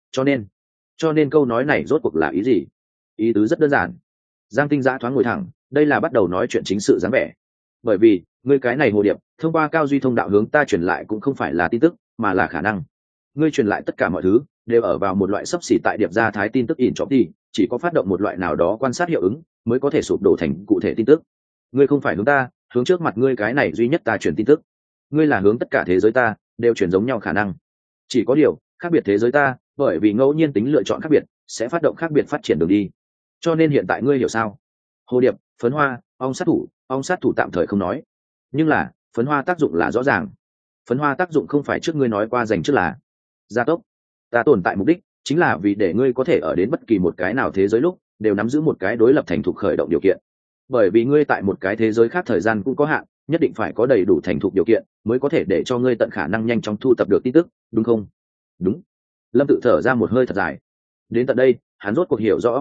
cho nên câu nói này rốt cuộc là ý gì? Ý tứ rất đơn giản. Giang Tinh Dã thoáng ngồi thẳng, đây là bắt đầu nói chuyện chính sự dáng vẻ. Bởi vì, ngươi cái này hồ điệp, thông qua cao duy thông đạo hướng ta truyền lại cũng không phải là tin tức, mà là khả năng. Ngươi truyền lại tất cả mọi thứ, đều ở vào một loại sấp xỉ tại điệp gia thái tin tức ỉn chóp đi, chỉ có phát động một loại nào đó quan sát hiệu ứng, mới có thể sụp đổ thành cụ thể tin tức. Ngươi không phải hướng ta, hướng trước mặt ngươi cái này duy nhất ta truyền tin tức. Ngươi là hướng tất cả thế giới ta, đều truyền giống nhau khả năng. Chỉ có điều, khác biệt thế giới ta, bởi vì ngẫu nhiên tính lựa chọn khác biệt, sẽ phát động khác biệt phát triển đường đi. Cho nên hiện tại ngươi hiểu sao? Hồ điệp, phấn hoa, ong sát thủ tạm thời không nói. Nhưng là, phấn hoa tác dụng là rõ ràng. Phấn hoa tác dụng không phải trước ngươi nói qua dành trước là gia tốc. Ta tồn tại mục đích chính là vì để ngươi có thể ở đến bất kỳ một cái nào thế giới lúc đều nắm giữ một cái đối lập thành thục khởi động điều kiện. Bởi vì ngươi tại một cái thế giới khác thời gian cũng có hạn, nhất định phải có đầy đủ thành thục điều kiện mới có thể để cho ngươi tận khả năng nhanh chóng thu thập được tin tức, đúng không? Đúng. Lâm Tự thở ra một hơi thật dài. Đến tận đây, hắn rốt cuộc hiểu rõ hồ điệp,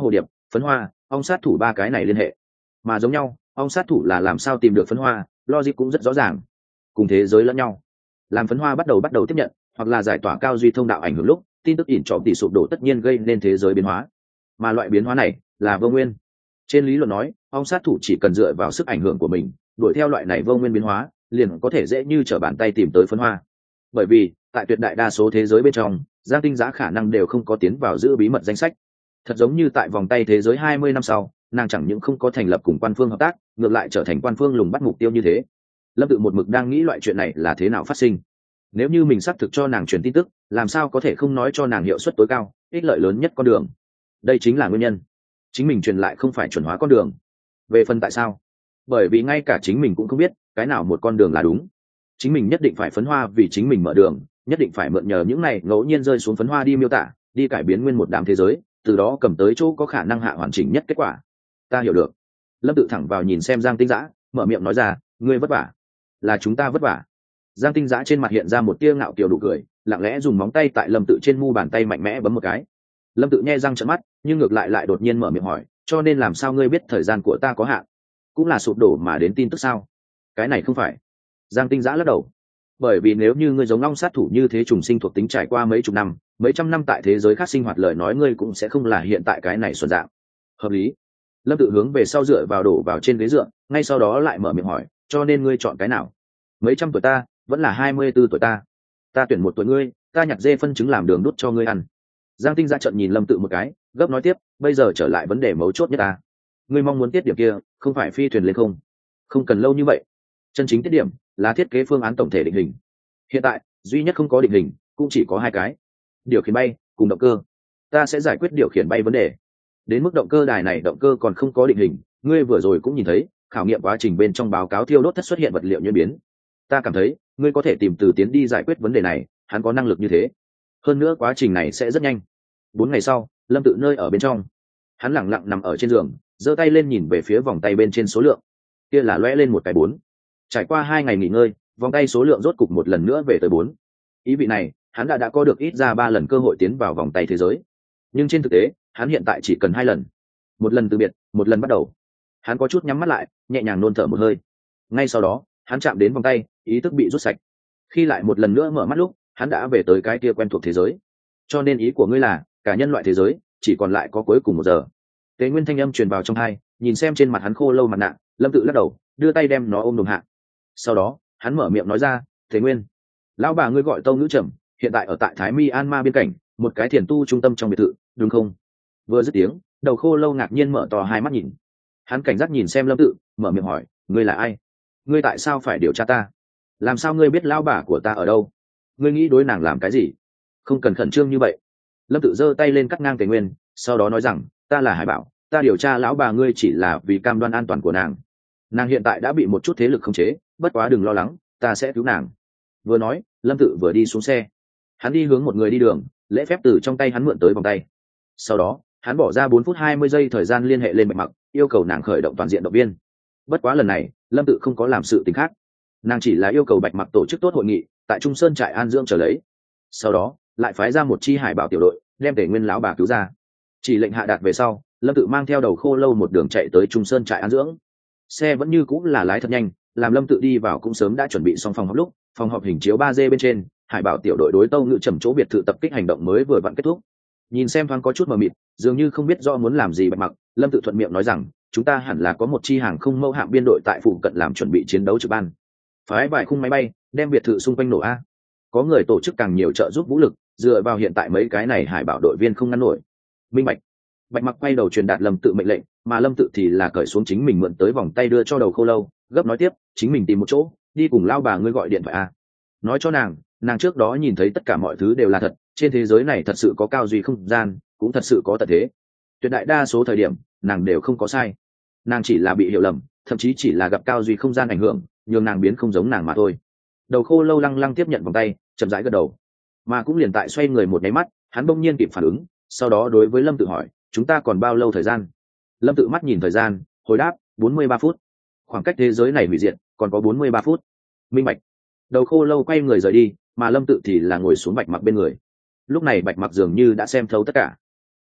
phấn hoa, ong sát thủ ba cái này liên hệ. Mà giống nhau, ong sát thủ là làm sao tìm được phấn hoa, logic cũng rất rõ ràng. Cùng thế giới lẫn nhau. Làm phấn hoa bắt đầu tiếp nhận, hoặc là giải tỏa cao duy thông đạo ảnh hưởng lúc, tin tức ỉn trọng tỷ sụp đổ tất nhiên gây nên thế giới biến hóa. Mà loại biến hóa này là vô nguyên. Trên lý luận nói, ong sát thủ chỉ cần dựa vào sức ảnh hưởng của mình, đuổi theo loại này vô nguyên biến hóa, liền có thể dễ như trở bàn tay tìm tới phấn hoa. Bởi vì, tại tuyệt đại đa số thế giới bên trong, Giang Tinh Giã khả năng đều không có tiến vào giữ bí mật danh sách. Thật giống như tại vòng tay thế giới 20 năm sau, nàng chẳng những không có thành lập cùng quan phương hợp tác, ngược lại trở thành quan phương lùng bắt mục tiêu như thế. Lâm Tự một mực đang nghĩ loại chuyện này là thế nào phát sinh. Nếu như mình xác thực cho nàng truyền tin tức, làm sao có thể không nói cho nàng hiệu suất tối cao, ích lợi lớn nhất con đường. Đây chính là nguyên nhân. Chính mình truyền lại không phải chuẩn hóa con đường. Về phần tại sao? Bởi vì ngay cả chính mình cũng không biết cái nào một con đường là đúng. Chính mình nhất định phải phấn hoa vì chính mình mở đường, nhất định phải mượn nhờ những này ngẫu nhiên rơi xuống phấn hoa đi miêu tả, đi cải biến nguyên một đám thế giới, từ đó cầm tới chỗ có khả năng hạ hoàn chỉnh nhất kết quả. Ta hiểu được. Lâm Tự thẳng vào nhìn xem Giang Tinh Giã, mở miệng nói ra, ngươi vất vả, là chúng ta vất vả. Giang Tinh Giã trên mặt hiện ra một tia ngạo kiều đủ cười, lặng lẽ dùng móng tay tại Lâm Tự trên mu bàn tay mạnh mẽ bấm một cái. Lâm Tự nhe răng trợn mắt, nhưng ngược lại đột nhiên mở miệng hỏi, cho nên làm sao ngươi biết thời gian của ta có hạn? Cũng là sụp đổ mà đến tin tức sao? Cái này không phải. Giang Tinh Giã lắc đầu. Bởi vì nếu như ngươi giống ong sát thủ như thế trùng sinh thuộc tính trải qua mấy chục năm, mấy trăm năm tại thế giới khác sinh hoạt, lời nói ngươi cũng sẽ không là hiện tại cái này xuẩn dạng. Hợp lý. Lâm Tự hướng về sau dựa vào đổ vào trên ghế dựa, ngay sau đó lại mở miệng hỏi, cho nên ngươi chọn cái nào? Mấy trăm tuổi ta, vẫn là 24 tuổi ta? Ta tuyển một tuổi ngươi, ta nhặt dê phân trứng làm đường đút cho ngươi ăn. Giang Tinh Giã trợn nhìn Lâm Tự một cái, gấp nói tiếp, bây giờ trở lại vấn đề mấu chốt nhất ta. Ngươi mong muốn tiết điểm kia, không phải phi thuyền lên không? Không cần lâu như vậy. Chân chính tiết điểm là thiết kế phương án tổng thể định hình. Hiện tại duy nhất không có định hình cũng chỉ có hai cái: điều khiển bay cùng động cơ. Ta sẽ giải quyết điều khiển bay vấn đề. Đến mức động cơ đài này, động cơ còn không có định hình, ngươi vừa rồi cũng nhìn thấy khảo nghiệm quá trình bên trong báo cáo thiêu đốt thất xuất hiện vật liệu nhuyễn biến. Ta cảm thấy ngươi có thể tìm Từ Tiến đi giải quyết vấn đề này, hắn có năng lực như thế. Hơn nữa quá trình này sẽ rất nhanh. 4 ngày sau, Lâm Tự nơi ở bên trong, hắn lẳng lặng nằm ở trên giường, giơ tay lên nhìn về phía vòng tay bên trên số lượng, kia là lóe lên một cái 4. Trải qua 2 ngày nghỉ ngơi, vòng tay số lượng rốt cục một lần nữa về tới 4. Ý vị này, hắn đã có được ít ra 3 lần cơ hội tiến vào vòng tay thế giới. Nhưng trên thực tế, hắn hiện tại chỉ cần 2 lần. Một lần từ biệt, một lần bắt đầu. Hắn có chút nhắm mắt lại, nhẹ nhàng nôn thở một hơi. Ngay sau đó, hắn chạm đến vòng tay, ý thức bị rút sạch. Khi lại một lần nữa mở mắt lúc, hắn đã về tới cái kia quen thuộc thế giới. Cho nên ý của ngươi là, cả nhân loại thế giới chỉ còn lại có cuối cùng 1 giờ. Tế Nguyên thanh âm truyền vào trong tai, nhìn xem trên mặt hắn khô lâu mặt nạ, Lâm Tự lắc đầu, đưa tay đem nó ôm đồm hạ. Sau đó, hắn mở miệng nói ra, Tế Nguyên, lão bà ngươi gọi Tâu Ngữ Trầm, hiện tại ở tại Thái Myanmar biên cảnh, một cái thiền tu trung tâm trong biệt thự, đúng không? Vừa dứt tiếng, đầu khô lâu ngạc nhiên mở to hai mắt nhìn. Hắn cảnh giác nhìn xem Lâm Tự, mở miệng hỏi, ngươi là ai? Ngươi tại sao phải điều tra ta? Làm sao ngươi biết lão bà của ta ở đâu? Ngươi nghĩ đối nàng làm cái gì? Không cần khẩn trương như vậy. Lâm Tự giơ tay lên cắt ngang Tế Nguyên, sau đó nói rằng, ta là Hải Bảo, ta điều tra lão bà ngươi chỉ là vì cam đoan an toàn của nàng. Nàng hiện tại đã bị một chút thế lực khống chế, bất quá đừng lo lắng, ta sẽ cứu nàng. Vừa nói, Lâm Tự vừa đi xuống xe. Hắn đi hướng một người đi đường, lễ phép từ trong tay hắn mượn tới vòng tay. Sau đó, hắn bỏ ra 4 phút 20 giây thời gian liên hệ lên Bạch Mặc, yêu cầu nàng khởi động toàn diện động viên. Bất quá lần này, Lâm Tự không có làm sự tình khác. Nàng chỉ là yêu cầu Bạch Mặc tổ chức tốt hội nghị, tại Trung Sơn trại an dưỡng trở lấy. Sau đó, lại phái ra một chi Hải Bảo tiểu đội, đem Tề Nguyên lão bà cứu ra. Chỉ lệnh hạ đạt về sau, Lâm Tự mang theo đầu khô lâu một đường chạy tới Trung Sơn trại an dưỡng. Xe vẫn như cũng là lái thật nhanh, làm Lâm Tự đi vào cũng sớm đã chuẩn bị xong phòng họp lúc, phòng họp hình chiếu 3D bên trên, Hải Bảo tiểu đội đối Tâu Ngữ Trầm chỗ biệt thự tập kích hành động mới vừa vặn kết thúc. Nhìn xem thoáng có chút mờ mịt, dường như không biết rõ muốn làm gì Bạch Mặc, Lâm Tự thuận miệng nói rằng, chúng ta hẳn là có một chi hàng không mẫu hạm biên đội tại phụ cận làm chuẩn bị chiến đấu trực ban. Phái vài khung máy bay, đem biệt thự xung quanh nổ a. Có người tổ chức càng nhiều trợ giúp vũ lực, dựa vào hiện tại mấy cái này Hải Bảo đội viên không ngăn nổi. Minh bạch. Bạch Mặc quay đầu truyền đạt Lâm Tự mệnh lệnh, mà Lâm Tự thì là cởi xuống chính mình mượn tới vòng tay đưa cho đầu khô lâu, gấp nói tiếp, chính mình tìm một chỗ, đi cùng lao bà ngươi gọi điện thoại a. Nói cho nàng trước đó nhìn thấy tất cả mọi thứ đều là thật, trên thế giới này thật sự có cao duy không gian, cũng thật sự có tận thế. Tuyệt đại đa số thời điểm, nàng đều không có sai. Nàng chỉ là bị hiểu lầm, thậm chí chỉ là gặp cao duy không gian ảnh hưởng, nhường nàng biến không giống nàng mà thôi. Đầu khô lâu lăng lăng tiếp nhận vòng tay, chậm rãi gật đầu. Mà cũng liền tại xoay người một cái mắt, hắn bỗng nhiên kịp phản ứng, sau đó đối với Lâm Tự hỏi, chúng ta còn bao lâu thời gian? Lâm Tự mắt nhìn thời gian, hồi đáp, 43 phút. Khoảng cách thế giới này hủy diệt còn có 43 phút. Minh bạch. Đầu khô lâu quay người rời đi, mà Lâm Tự thì là ngồi xuống Bạch Mặc bên người. Lúc này Bạch Mặc dường như đã xem thấu tất cả.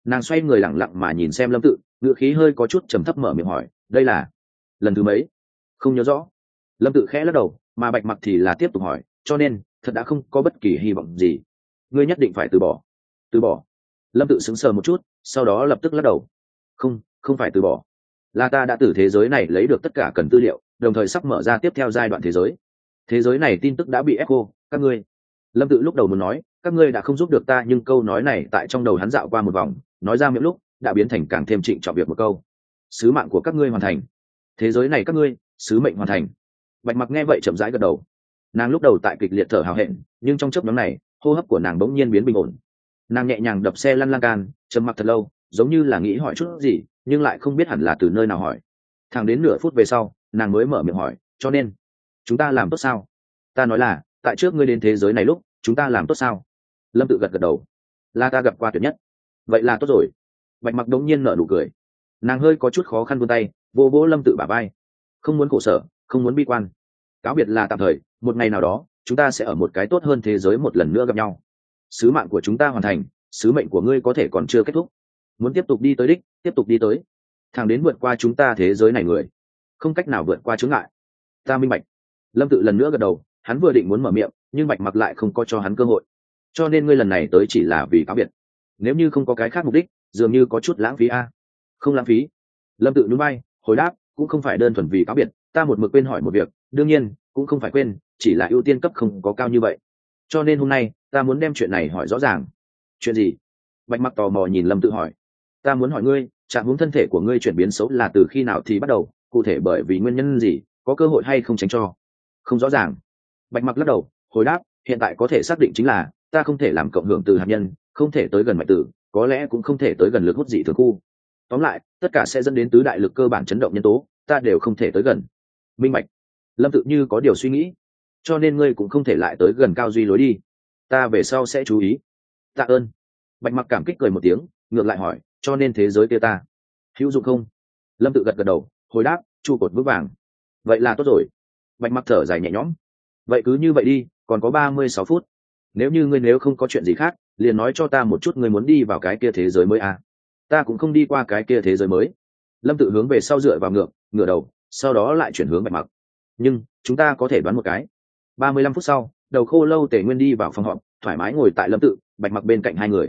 Nàng xoay người lẳng lặng mà nhìn xem Lâm Tự, ngữ khí hơi có chút trầm thấp mở miệng hỏi, đây là lần thứ mấy? Không nhớ rõ. Lâm Tự khẽ lắc đầu, mà Bạch Mặc thì là tiếp tục hỏi, cho nên thật đã không có bất kỳ hy vọng gì. Ngươi nhất định phải từ bỏ. Từ bỏ? Lâm Tự sững sờ một chút, sau đó lập tức lắc đầu. Không phải từ bỏ, là ta đã từ thế giới này lấy được tất cả cần tư liệu, đồng thời sắp mở ra tiếp theo giai đoạn thế giới. Thế giới này tin tức đã bị ép khô, các ngươi. Lâm Tự lúc đầu muốn nói, các ngươi đã không giúp được ta, nhưng câu nói này tại trong đầu hắn dạo qua một vòng, nói ra miệng lúc đã biến thành càng thêm trịnh trọng việc một câu. Sứ mạng của các ngươi hoàn thành, thế giới này các ngươi sứ mệnh hoàn thành. Bạch Mặc nghe vậy chậm rãi gật đầu. Nàng lúc đầu tại kịch liệt thở hào hẹn, nhưng trong chốc ngắn này hô hấp của nàng bỗng nhiên biến bình ổn. Nàng nhẹ nhàng đập xe lăn lan can, trầm mặc thật lâu, giống như là nghĩ hỏi chút gì nhưng lại không biết hẳn là từ nơi nào hỏi. Thẳng đến nửa phút về sau nàng mới mở miệng hỏi, cho nên chúng ta làm tốt sao? Ta nói là tại trước ngươi đến thế giới này lúc chúng ta làm tốt sao? Lâm Tự gật gật đầu. Là ta gặp qua tuyệt nhất. Vậy là tốt rồi. Bạch Mặc đống nhiên nở nụ cười. Nàng hơi có chút khó khăn vươn tay vô vỗ Lâm Tự bả vai. Không muốn khổ sở, không muốn bi quan. Cáo biệt là tạm thời, một ngày nào đó chúng ta sẽ ở một cái tốt hơn thế giới một lần nữa gặp nhau. Sứ mạng của chúng ta hoàn thành, sứ mệnh của ngươi có thể còn chưa kết thúc. Muốn tiếp tục đi tới đích, tiếp tục đi tới, thẳng đến vượt qua chúng ta thế giới này người không cách nào vượt qua chướng ngại. Ta minh bạch. Lâm Tự lần nữa gật đầu, hắn vừa định muốn mở miệng nhưng Bạch Mặc lại không có cho hắn cơ hội. Cho nên ngươi lần này tới chỉ là vì cáo biệt, nếu như không có cái khác mục đích dường như có chút lãng phí a. Không lãng phí. Lâm Tự nhún vai hồi đáp, cũng không phải đơn thuần vì cáo biệt, ta một mực quên hỏi một việc, đương nhiên cũng không phải quên, chỉ là ưu tiên cấp không có cao như vậy, cho nên hôm nay ta muốn đem chuyện này hỏi rõ ràng. Chuyện gì? Bạch Mặc tò mò nhìn Lâm Tự hỏi. Ta muốn hỏi ngươi, trạng huống thân thể của ngươi chuyển biến xấu là từ khi nào thì bắt đầu, cụ thể bởi vì nguyên nhân gì, có cơ hội hay không tránh cho? Không rõ ràng. Bạch Mặc lắc đầu hồi đáp, hiện tại có thể xác định chính là ta không thể làm cộng hưởng từ hạt nhân, không thể tới gần mạnh tử, có lẽ cũng không thể tới gần lực hút dị thường khu. Tóm lại tất cả sẽ dẫn đến tứ đại lực cơ bản chấn động nhân tố, ta đều không thể tới gần. Minh bạch. Lâm Tự như có điều suy nghĩ. Cho nên ngươi cũng không thể lại tới gần Cao Duy lối đi. Ta về sau sẽ chú ý. Tạ ơn. Bạch Mặc cảm kích cười một tiếng, ngược lại hỏi, cho nên thế giới kia ta hữu dụng không? Lâm Tự gật gật đầu hồi đáp, trụ cột vững vàng. Vậy là tốt rồi. Bạch Mặc thở dài nhẹ nhõm. Vậy cứ như vậy đi, còn có 36 phút. Nếu như ngươi không có chuyện gì khác liền nói cho ta một chút ngươi muốn đi vào cái kia thế giới mới à? Ta cũng không đi qua cái kia thế giới mới. Lâm Tự hướng về sau dựa vào ngửa đầu, sau đó lại chuyển hướng Bạch Mặc. Nhưng chúng ta có thể đoán một cái. 35 phút sau Đầu Khô Lâu Tề Nguyên đi vào phòng họp, thoải mái ngồi tại Lâm Tự, Bạch Mặc bên cạnh hai người.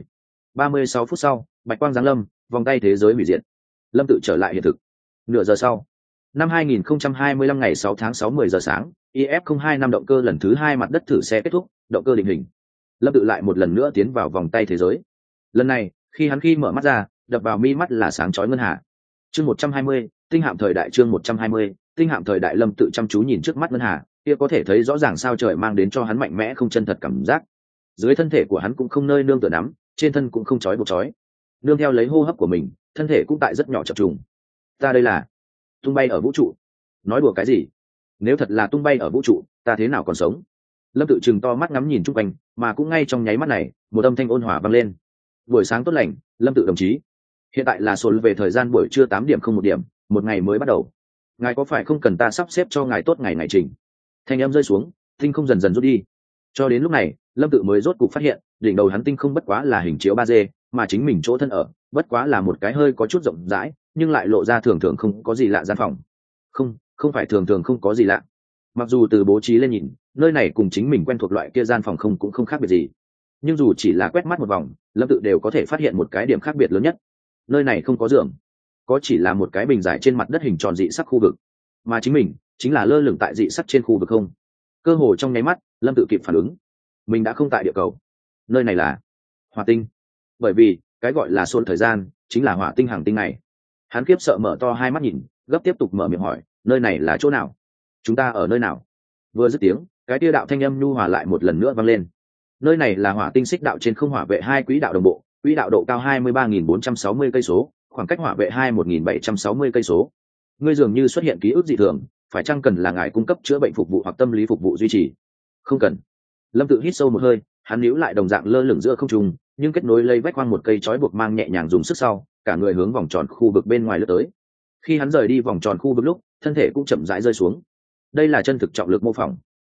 36 phút sau Bạch quang giáng lâm, vòng tay thế giới hủy diệt. Lâm Tự trở lại hiện thực. Nửa giờ sau, năm 2025 ngày 6 tháng 6 10 giờ sáng, IF-02 năm động cơ lần thứ 2 mặt đất thử xe kết thúc, động cơ định hình. Lâm Tự lại một lần nữa tiến vào vòng tay thế giới. Lần này khi mở mắt ra, đập vào mi mắt là sáng chói ngân hà. Chương 120, tinh hạm thời đại. Chương 120, tinh hạm thời đại. Lâm Tự chăm chú nhìn trước mắt ngân hà, kia có thể thấy rõ ràng sao trời mang đến cho hắn mạnh mẽ không chân thật cảm giác. Dưới thân thể của hắn cũng không nơi nương tựa nắm, trên thân cũng không chói buộc chói, nương theo lấy hô hấp của mình, thân thể cũng tại rất nhỏ chập trùng. Ta đây là tung bay ở vũ trụ. Nói đùa cái gì? Nếu thật là tung bay ở vũ trụ, ta thế nào còn sống? Lâm Tự chừng to mắt ngắm nhìn chung quanh, mà cũng ngay trong nháy mắt này, một âm thanh ôn hòa vang lên. Buổi sáng tốt lành, Lâm Tự đồng chí. Hiện tại là sổ về thời gian buổi trưa 8:01, một ngày mới bắt đầu. Ngài có phải không cần ta sắp xếp cho ngài tốt ngày trình? Thanh âm rơi xuống, tinh không dần dần rút đi. Cho đến lúc này Lâm Tự mới rốt cục phát hiện, đỉnh đầu hắn tinh không bất quá là hình chiếu 3D, mà chính mình chỗ thân ở bất quá là một cái hơi có chút rộng rãi nhưng lại lộ ra thường thường không có gì lạ gian phòng. Không phải thường thường không có gì lạ. Mặc dù từ bố trí lên nhìn, nơi này cùng chính mình quen thuộc loại kia gian phòng cũng không khác biệt gì, nhưng dù chỉ là quét mắt một vòng, Lâm Tự đều có thể phát hiện một cái điểm khác biệt lớn nhất. Nơi này không có giường, có chỉ là một cái bình rải trên mặt đất hình tròn dị sắc khu vực, mà chính mình chính là lơ lửng tại dị sắc trên khu vực không. Cơ hồ trong nháy mắt Lâm Tự kịp phản ứng, mình đã không tại địa cầu, nơi này là hỏa tinh. Bởi vì cái gọi là xôn thời gian chính là hỏa tinh hàng tinh này. Hắn khiếp sợ mở to hai mắt nhìn, gấp tiếp tục mở miệng hỏi, nơi này là chỗ nào? Chúng ta ở nơi nào? Vừa dứt tiếng, cái tia đạo thanh âm nhu hòa lại một lần nữa vang lên. Nơi này là hỏa tinh xích đạo trên không hỏa vệ 2 quỹ đạo đồng bộ, quỹ đạo độ cao 23.460 cây số, khoảng cách hỏa vệ 2 1.760 cây số. Ngươi dường như xuất hiện ký ức dị thường, phải chăng cần là ngài cung cấp chữa bệnh phục vụ hoặc tâm lý phục vụ duy trì? Không cần. Lâm Tự hít sâu một hơi, hắn níu lại đồng dạng lơ lửng giữa không trung, nhưng kết nối lấy vách khoang một cây trói buộc mang nhẹ nhàng dùng sức sau, cả người hướng vòng tròn khu vực bên ngoài lướt tới. Khi hắn rời đi vòng tròn khu vực lúc, thân thể cũng chậm rãi rơi xuống. Đây là chân thực trọng lực mô phỏng.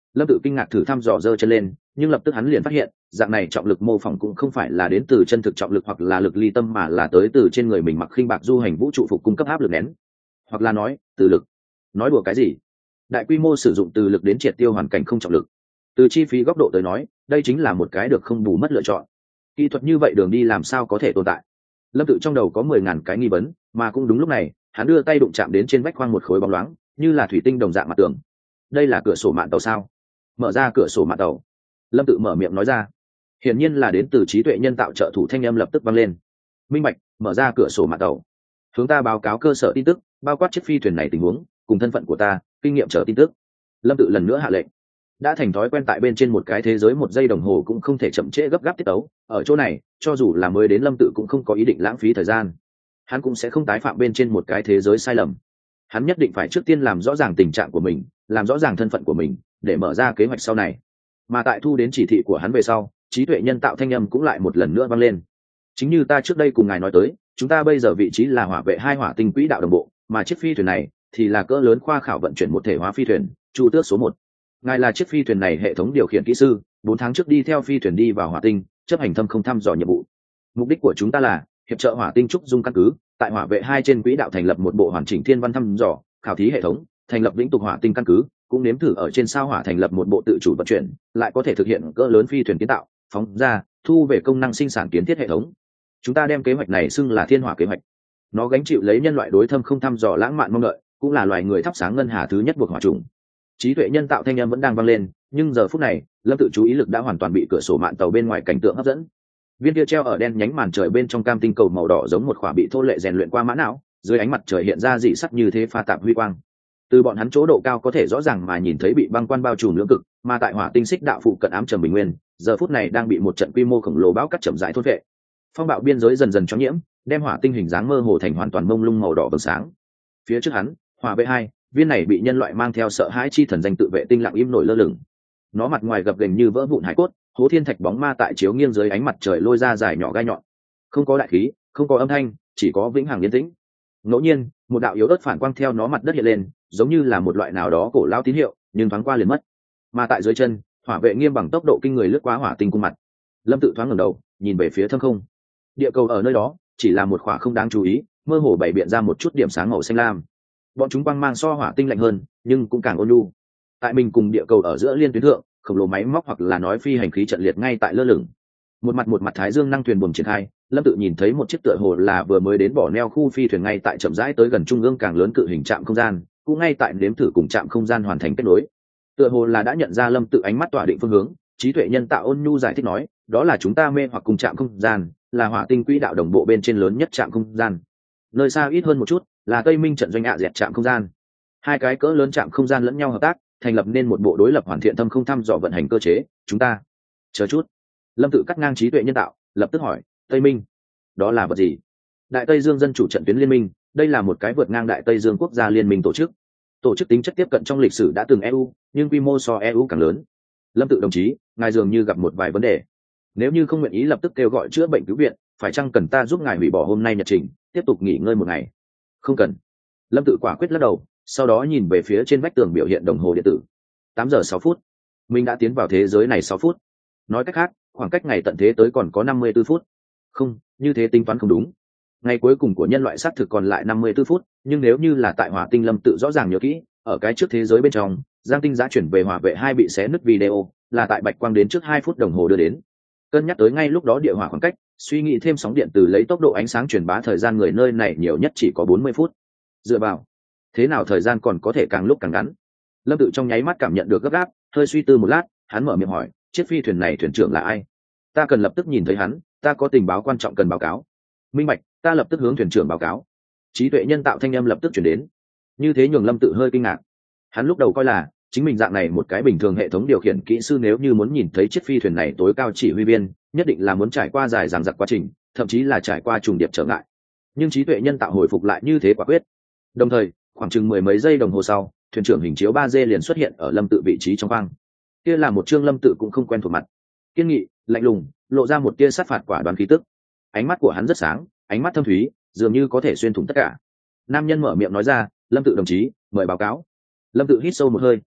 Lâm Tự kinh ngạc thử thăm dò giơ chân lên, nhưng lập tức hắn liền phát hiện dạng này trọng lực mô phỏng cũng không phải là đến từ chân thực trọng lực hoặc là lực ly tâm, mà là tới từ trên người mình mặc khinh bạc du hành vũ trụ phục cung cấp áp lực nén, hoặc là nói từ lực. Nói đùa cái gì? Đại quy mô sử dụng từ lực đến triệt tiêu hoàn cảnh không trọng lực. Từ chi phí góc độ tới nói, đây chính là một cái được không bù mất lựa chọn. Kỹ thuật như vậy đường đi làm sao có thể tồn tại? Lâm Tự trong đầu có 10.000 cái nghi vấn, mà cũng đúng lúc này, hắn đưa tay đụng chạm đến trên vách khoang một khối bóng loáng, như là thủy tinh đồng dạng mặt tường. Đây là cửa sổ mạn tàu sao? Mở ra cửa sổ mạn tàu. Lâm Tự mở miệng nói ra. Hiển nhiên là đến từ trí tuệ nhân tạo trợ thủ thanh âm lập tức vang lên. Minh bạch, mở ra cửa sổ mạn tàu. Hướng ta báo cáo cơ sở tin tức, bao quát chiếc phi thuyền này tình huống, cùng thân phận của ta, kinh nghiệm chờ tin tức. Lâm Tự lần nữa hạ lệnh. Đã thành thói quen tại bên trên một cái thế giới một giây đồng hồ cũng không thể chậm trễ gấp gáp tiết tấu, ở chỗ này cho dù là mới đến Lâm Tự cũng không có ý định lãng phí thời gian. Hắn cũng sẽ không tái phạm bên trên một cái thế giới sai lầm. Hắn nhất định phải trước tiên làm rõ ràng tình trạng của mình, làm rõ ràng thân phận của mình, để mở ra kế hoạch sau này. Mà tại thu đến chỉ thị của hắn về sau, trí tuệ nhân tạo thanh âm cũng lại một lần nữa vang lên. Chính như ta trước đây cùng ngài nói tới, chúng ta bây giờ vị trí là hỏa vệ 2 hỏa tinh quỹ đạo đồng bộ, mà chiếc phi thuyền này thì là cỡ lớn khoa khảo vận chuyển một thể hóa phi thuyền, Chu Tước số 1. Ngài là chiếc phi thuyền này hệ thống điều khiển kỹ sư, 4 tháng trước đi theo phi thuyền đi vào hỏa tinh, chấp hành thâm không thăm dò nhiệm vụ. Mục đích của chúng ta là hiệp trợ hỏa tinh trúc dung căn cứ, tại hỏa vệ 2 trên quỹ đạo thành lập một bộ hoàn chỉnh thiên văn thăm dò, khảo thí hệ thống, thành lập vĩnh tục hỏa tinh căn cứ, cũng nếm thử ở trên sao hỏa thành lập một bộ tự chủ vận chuyển, lại có thể thực hiện cỡ lớn phi thuyền kiến tạo, phóng ra, thu về công năng sinh sản kiến thiết hệ thống. Chúng ta đem kế hoạch này xưng là thiên hỏa kế hoạch. Nó gánh chịu lấy nhân loại đối thâm không thăm dò lãng mạn mong đợi, cũng là loài người thắp sáng ngân hà thứ nhất buộc hỏa trùng. Trí tuệ nhân tạo thanh âm vẫn đang vang lên, nhưng giờ phút này Lâm Tự chú ý lực đã hoàn toàn bị cửa sổ mạn tàu bên ngoài cảnh tượng hấp dẫn. Viên kia treo ở đen nhánh màn trời bên trong cam tinh cầu màu đỏ giống một khỏa bị thô lệ rèn luyện qua mã não, dưới ánh mặt trời hiện ra dị sắc như thế pha tạp huy quang. Từ bọn hắn chỗ độ cao có thể rõ ràng mà nhìn thấy bị băng quan bao trùm lưỡng cực, mà tại hỏa tinh xích đạo phụ cận ám trầm bình nguyên, giờ phút này đang bị một trận quy mô khổng lồ bão cắt chậm rãi thôn vệ. Phong bạo biên giới dần dần choáng nhiễm, đem hỏa tinh hình dáng mơ hồ thành hoàn toàn mông lung màu đỏ vầng sáng. Phía trước hắn, hỏa vệ 2, viên này bị nhân loại mang theo sợ hãi chi thần danh tự vệ tinh lặng im nổi lơ lửng. Nó mặt ngoài gập ghềnh như vỡ vụn hải cốt, hố thiên thạch bóng ma tại chiếu nghiêng dưới ánh mặt trời lôi ra dài nhỏ gai nhọn. Không có đại khí, không có âm thanh, chỉ có vĩnh hằng yên tĩnh. Ngẫu nhiên, một đạo yếu ớt phản quang theo nó mặt đất hiện lên, giống như là một loại nào đó cổ lao tín hiệu, nhưng thoáng qua liền mất. Mà tại dưới chân, hỏa vệ nghiêm bằng tốc độ kinh người lướt qua hỏa tinh cung mặt. Lâm Tự thoáng ngẩng đầu, nhìn về phía thâm không. Địa cầu ở nơi đó, chỉ là một khỏa không đáng chú ý, mơ hồ bày biện ra một chút điểm sáng màu xanh lam. Bọn chúng quang mang so hỏa tinh lạnh hơn, nhưng cũng càng ôn nhu. Tại mình cùng địa cầu ở giữa liên tuyến thượng, khổng lồ máy móc hoặc là nói phi hành khí trận liệt ngay tại lơ lửng. Một mặt thái dương năng thuyền buồm triển khai, Lâm Tự nhìn thấy một chiếc tựa hồ là vừa mới đến bỏ neo khu phi thuyền ngay tại chậm rãi tới gần trung ương càng lớn cự hình trạm không gian, cũng ngay tại nếm thử cùng trạm không gian hoàn thành kết nối. Tựa hồ là đã nhận ra Lâm Tự ánh mắt tỏa định phương hướng, trí tuệ nhân tạo ôn nhu giải thích nói, đó là chúng ta mê hoặc cùng trạm không gian, là hỏa tinh quỹ đạo đồng bộ bên trên lớn nhất trạm không gian. Nơi xa ít hơn một chút, là Tây Minh trận doanh dẹt trạm không gian. Hai cái cỡ lớn trạm không gian lẫn nhau hợp tác, thành lập nên một bộ đối lập hoàn thiện thâm không thăm dò vận hành cơ chế. Chúng ta chờ chút. Lâm Tự cắt ngang trí tuệ nhân tạo, lập tức hỏi, Tây Minh, đó là vật gì? Đại Tây Dương Dân Chủ Trận Tuyến Liên Minh, đây là một cái vượt ngang Đại Tây Dương quốc gia liên minh tổ chức. Tổ chức tính chất tiếp cận trong lịch sử đã từng EU, nhưng quy mô so EU càng lớn. Lâm Tự đồng chí, ngài dường như gặp một vài vấn đề. Nếu như không nguyện ý lập tức kêu gọi chữa bệnh cứu viện, phải chăng cần ta giúp ngài hủy bỏ hôm nay nhật trình, tiếp tục nghỉ ngơi một ngày? Không cần. Lâm Tự quả quyết lắc đầu, sau đó nhìn về phía trên vách tường biểu hiện đồng hồ điện tử. 8 giờ 6 phút. Mình đã tiến vào thế giới này 6 phút. Nói cách khác, khoảng cách ngày tận thế tới còn có 54 phút. Không, như thế tính toán không đúng. Ngày cuối cùng của nhân loại xác thực còn lại 54 phút, nhưng nếu như là tại hỏa tinh, Lâm Tự rõ ràng nhớ kỹ, ở cái trước thế giới bên trong, Giang Tinh giá chuyển về hỏa vệ 2 bị xé nứt video, là tại bạch quang đến trước 2 phút đồng hồ đưa đến. Cân nhắc tới ngay lúc đó địa hỏa khoảng cách, suy nghĩ thêm sóng điện từ lấy tốc độ ánh sáng truyền bá thời gian người nơi này nhiều nhất chỉ có 40 phút. Dựa vào, thế nào thời gian còn có thể càng lúc càng ngắn? Lâm Tự trong nháy mắt cảm nhận được gấp gáp, hơi suy tư một lát, hắn mở miệng hỏi, chiếc phi thuyền này thuyền trưởng là ai? Ta cần lập tức nhìn thấy hắn, ta có tình báo quan trọng cần báo cáo. Minh bạch, ta lập tức hướng thuyền trưởng báo cáo. Trí tuệ nhân tạo thanh âm lập tức chuyển đến. Như thế nhường Lâm Tự hơi kinh ngạc. Hắn lúc đầu coi là chính mình dạng này một cái bình thường hệ thống điều khiển kỹ sư, nếu như muốn nhìn thấy chiếc phi thuyền này tối cao chỉ huy viên, nhất định là muốn trải qua dài dằng dặc quá trình, thậm chí là trải qua trùng điệp trở ngại. Nhưng trí tuệ nhân tạo hồi phục lại như thế quả quyết. Đồng thời, khoảng chừng mười mấy giây đồng hồ sau, thuyền trưởng hình chiếu 3D liền xuất hiện ở Lâm Tự vị trí trong khoang. Kia là một chương Lâm Tự cũng không quen thuộc mặt. Kiên nghị, lạnh lùng, lộ ra một tia sát phạt quả đoán khí tức. Ánh mắt của hắn rất sáng, ánh mắt thâm thúy, dường như có thể xuyên thủng tất cả. Nam nhân mở miệng nói ra, Lâm Tự đồng chí, mời báo cáo. Lâm Tự hít sâu một hơi,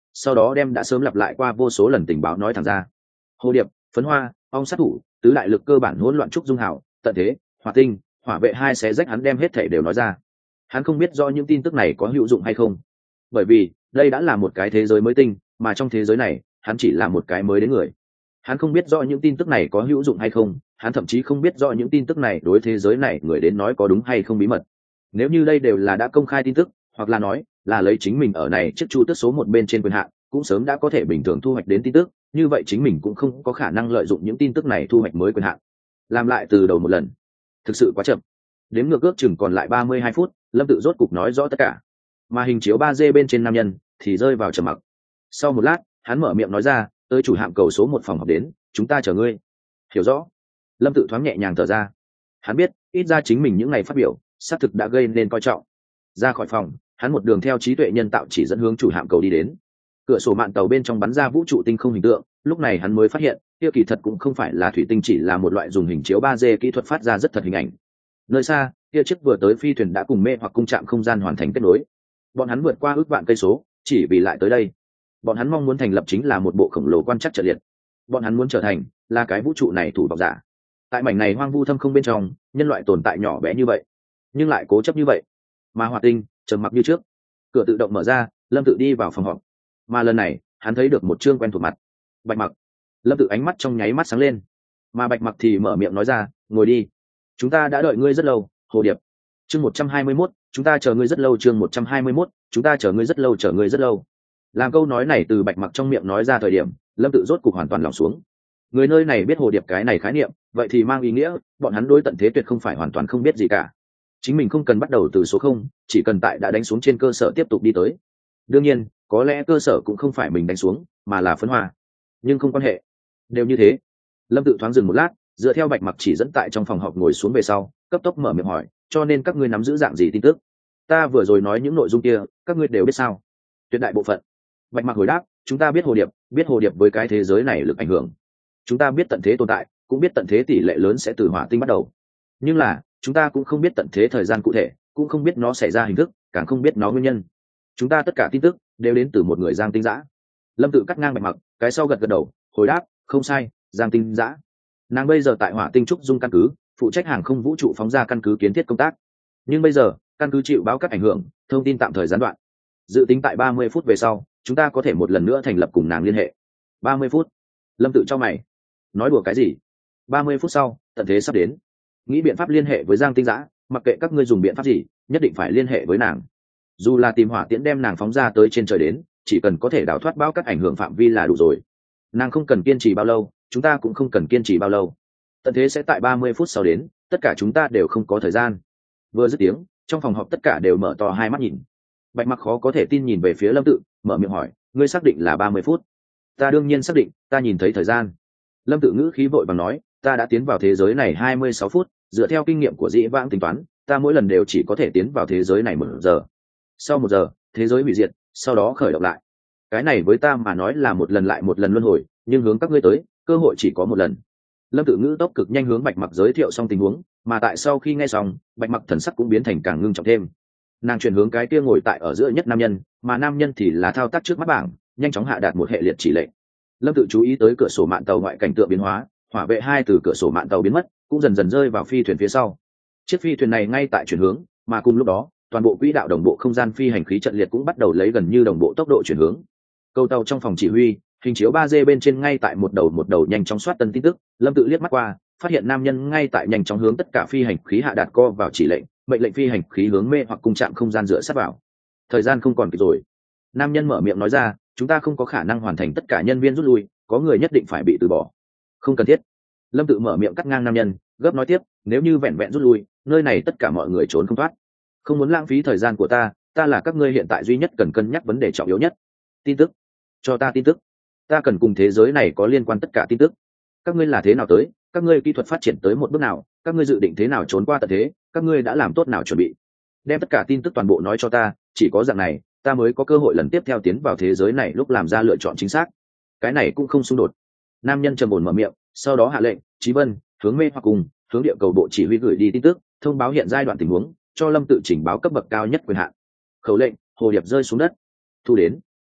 sau đó đem đã sớm lặp lại qua vô số lần tình báo nói thẳng ra. Hồ điệp, phấn hoa, ong sát thủ, tứ đại lực cơ bản hỗn loạn trúc dung hảo, tận thế, hỏa tinh, hỏa vệ hai xé rách, hắn đem hết thể đều nói ra. Hắn không biết do những tin tức này có hữu dụng hay không, bởi vì đây đã là một cái thế giới mới tinh, mà trong thế giới này hắn chỉ là một cái mới đến người. Hắn không biết rõ những tin tức này có hữu dụng hay không, hắn thậm chí không biết rõ những tin tức này đối thế giới này người đến nói có đúng hay không bí mật. Nếu như đây đều là đã công khai tin tức, hoặc là nói là lấy chính mình ở này chiếc chu tước số một bên trên quyền hạn, cũng sớm đã có thể bình thường thu hoạch đến tin tức, như vậy chính mình cũng không có khả năng lợi dụng những tin tức này thu hoạch mới quyền hạn. Làm lại từ đầu một lần, thực sự quá chậm. Đếm ngược ước chừng còn lại 32 phút, Lâm Tự rốt cục nói rõ tất cả, mà hình chiếu 3D bên trên nam nhân thì rơi vào trầm mặc. Sau một lát, hắn mở miệng nói ra, tới chủ hạm cầu số một phòng họp đến, chúng ta chờ ngươi. Hiểu rõ. Lâm Tự thoáng nhẹ nhàng thở ra. Hắn biết, ít ra chính mình những ngày phát biểu xác thực đã gây nên coi trọng. Ra khỏi phòng, hắn một đường theo trí tuệ nhân tạo chỉ dẫn hướng chủ hạm cầu đi đến. Cửa sổ mạn tàu bên trong bắn ra vũ trụ tinh không hình tượng, lúc này hắn mới phát hiện kia kỳ thật cũng không phải là thủy tinh, chỉ là một loại dùng hình chiếu 3D kỹ thuật phát ra rất thật hình ảnh. Nơi xa, kia chiếc vừa tới phi thuyền đã cùng mê hoặc cung trạm không gian hoàn thành kết nối. Bọn hắn vượt qua ước vạn cây số chỉ vì lại tới đây. Bọn hắn mong muốn thành lập chính là một bộ khổng lồ quan trắc trận liệt. Bọn hắn muốn trở thành là cái vũ trụ này thủ vọng giả. Tại mảnh này hoang vu thâm không bên trong, nhân loại tồn tại nhỏ bé như vậy, nhưng lại cố chấp như vậy. Mà hỏa tinh trầm mặc như trước. Cửa tự động mở ra, Lâm Tự đi vào phòng họp. Mà lần này hắn thấy được một trương quen thuộc mặt. Bạch Mặc. Lâm Tự ánh mắt trong nháy mắt sáng lên, mà Bạch Mặc thì mở miệng nói ra, ngồi đi, chúng ta đã đợi ngươi rất lâu. Hồ điệp. Chương 121, chúng ta chờ ngươi rất lâu. Chương 121, chúng ta chờ ngươi rất lâu, chờ ngươi rất lâu. Làm câu nói này từ Bạch Mặc trong miệng nói ra thời điểm, Lâm Tự rốt cục hoàn toàn lòng xuống. Người nơi này biết hồ điệp cái này khái niệm, vậy thì mang ý nghĩa bọn hắn đối tận thế tuyệt không phải hoàn toàn không biết gì cả. Chính mình không cần bắt đầu từ số không, chỉ cần tại đã đánh xuống trên cơ sở tiếp tục đi tới. Đương nhiên, có lẽ cơ sở cũng không phải mình đánh xuống, mà là phấn hoa, nhưng không quan hệ, đều như thế. Lâm Tự thoáng dừng một lát, dựa theo Bạch Mặc chỉ dẫn tại trong phòng họp ngồi xuống về sau, cấp tốc mở miệng hỏi, cho nên các ngươi nắm giữ dạng gì tin tức? Ta vừa rồi nói những nội dung kia, các ngươi đều biết sao? Tuyệt đại bộ phận. Bạch Mặc hồi đáp, chúng ta biết hồ điệp với cái thế giới này lực ảnh hưởng. Chúng ta biết tận thế tồn tại, cũng biết tận thế tỷ lệ lớn sẽ từ hỏa tinh bắt đầu. Nhưng là, chúng ta cũng không biết tận thế thời gian cụ thể, cũng không biết nó xảy ra hình thức, càng không biết nó nguyên nhân. Chúng ta tất cả tin tức đều đến từ một người Giang Tinh Dã. Lâm Tự cắt ngang Bạch Mặc, cái sau gật gật đầu, hồi đáp, không sai, Giang Tinh Dã. Nàng bây giờ tại hỏa tinh trúc dung căn cứ, phụ trách hàng không vũ trụ phóng ra căn cứ kiến thiết công tác. Nhưng bây giờ, căn cứ chịu báo các ảnh hưởng, thông tin tạm thời gián đoạn. Dự tính tại 30 phút về sau, chúng ta có thể một lần nữa thành lập cùng nàng liên hệ. 30 phút. Lâm Tự cho mày. Nói đùa cái gì? 30 phút sau, tận thế sắp đến. Nghĩ biện pháp liên hệ với Giang Tinh Dã, mặc kệ các ngươi dùng biện pháp gì, nhất định phải liên hệ với nàng. Dù là tìm hỏa tiễn đem nàng phóng ra tới trên trời đến, chỉ cần có thể đào thoát bão cát ảnh hưởng phạm vi là đủ rồi. Nàng không cần kiên trì bao lâu, chúng ta cũng không cần kiên trì bao lâu. Tận thế sẽ tại 30 phút sau đến, tất cả chúng ta đều không có thời gian. Vừa dứt tiếng, trong phòng họp tất cả đều mở to hai mắt nhìn. Bạch Mặc khó có thể tin nhìn về phía Lâm Tự, mở miệng hỏi, ngươi xác định là 30 phút? Ta đương nhiên xác định, ta nhìn thấy thời gian. Lâm Tự ngữ khí vội vàng nói, ta đã tiến vào thế giới này 26 phút, dựa theo kinh nghiệm của dĩ vãng tính toán, ta mỗi lần đều chỉ có thể tiến vào thế giới này 1 giờ. Sau 1 giờ, thế giới hủy diệt, sau đó khởi động lại. Cái này với ta mà nói là một lần lại một lần luân hồi, nhưng hướng các ngươi tới, cơ hội chỉ có một lần. Lâm Tự ngữ tốc cực nhanh hướng Bạch Mặc giới thiệu xong tình huống, mà tại sau khi nghe xong, Bạch Mặc thần sắc cũng biến thành càng ngưng trọng thêm. Nàng chuyển hướng cái kia ngồi tại ở giữa nhất nam nhân, mà nam nhân thì là thao tác trước mắt bảng, nhanh chóng hạ đạt một hệ liệt chỉ lệnh. Lâm Tự chú ý tới cửa sổ mạn tàu ngoại cảnh tượng biến hóa, hỏa vệ 2 từ cửa sổ mạn tàu biến mất, cũng dần dần rơi vào phi thuyền phía sau. Chiếc phi thuyền này ngay tại chuyển hướng, mà cùng lúc đó, toàn bộ quỹ đạo đồng bộ không gian phi hành khí trận liệt cũng bắt đầu lấy gần như đồng bộ tốc độ chuyển hướng. Cầu tàu trong phòng chỉ huy, hình chiếu 3D bên trên ngay tại một đầu nhanh chóng soát tân tin tức. Lâm Tự liếc mắt qua, phát hiện nam nhân ngay tại nhanh chóng hướng tất cả phi hành khí hạ đạt co vào chỉ lệnh, mệnh lệnh phi hành khí hướng mê hoặc cung trạm không gian dựa sát vào. Thời gian không còn kịp rồi. Nam nhân mở miệng nói ra, chúng ta không có khả năng hoàn thành tất cả nhân viên rút lui, có người nhất định phải bị từ bỏ. Không cần thiết. Lâm Tự mở miệng cắt ngang nam nhân, gấp nói tiếp, nếu như vẹn vẹn rút lui, nơi này tất cả mọi người trốn không thoát. Không muốn lãng phí thời gian của ta là các ngươi hiện tại duy nhất cần cân nhắc vấn đề trọng yếu nhất. Tin tức. Cho ta tin tức. Ta cần cùng thế giới này có liên quan tất cả tin tức. Các ngươi là thế nào tới, các ngươi kỹ thuật phát triển tới một bước nào, các ngươi dự định thế nào trốn qua tận thế, các ngươi đã làm tốt nào chuẩn bị. Đem tất cả tin tức toàn bộ nói cho ta, chỉ có dạng này ta mới có cơ hội lần tiếp theo tiến vào thế giới này lúc làm ra lựa chọn chính xác. Cái này cũng không xung đột. Nam nhân trầm ổn mở miệng, sau đó hạ lệnh, Chí Vân hướng mê hoặc cùng hướng địa cầu bộ chỉ huy gửi đi tin tức, thông báo hiện giai đoạn tình huống, cho Lâm Tự trình báo cấp bậc cao nhất quyền hạn. Khẩu lệnh, hồ điệp rơi xuống đất. Thu đến.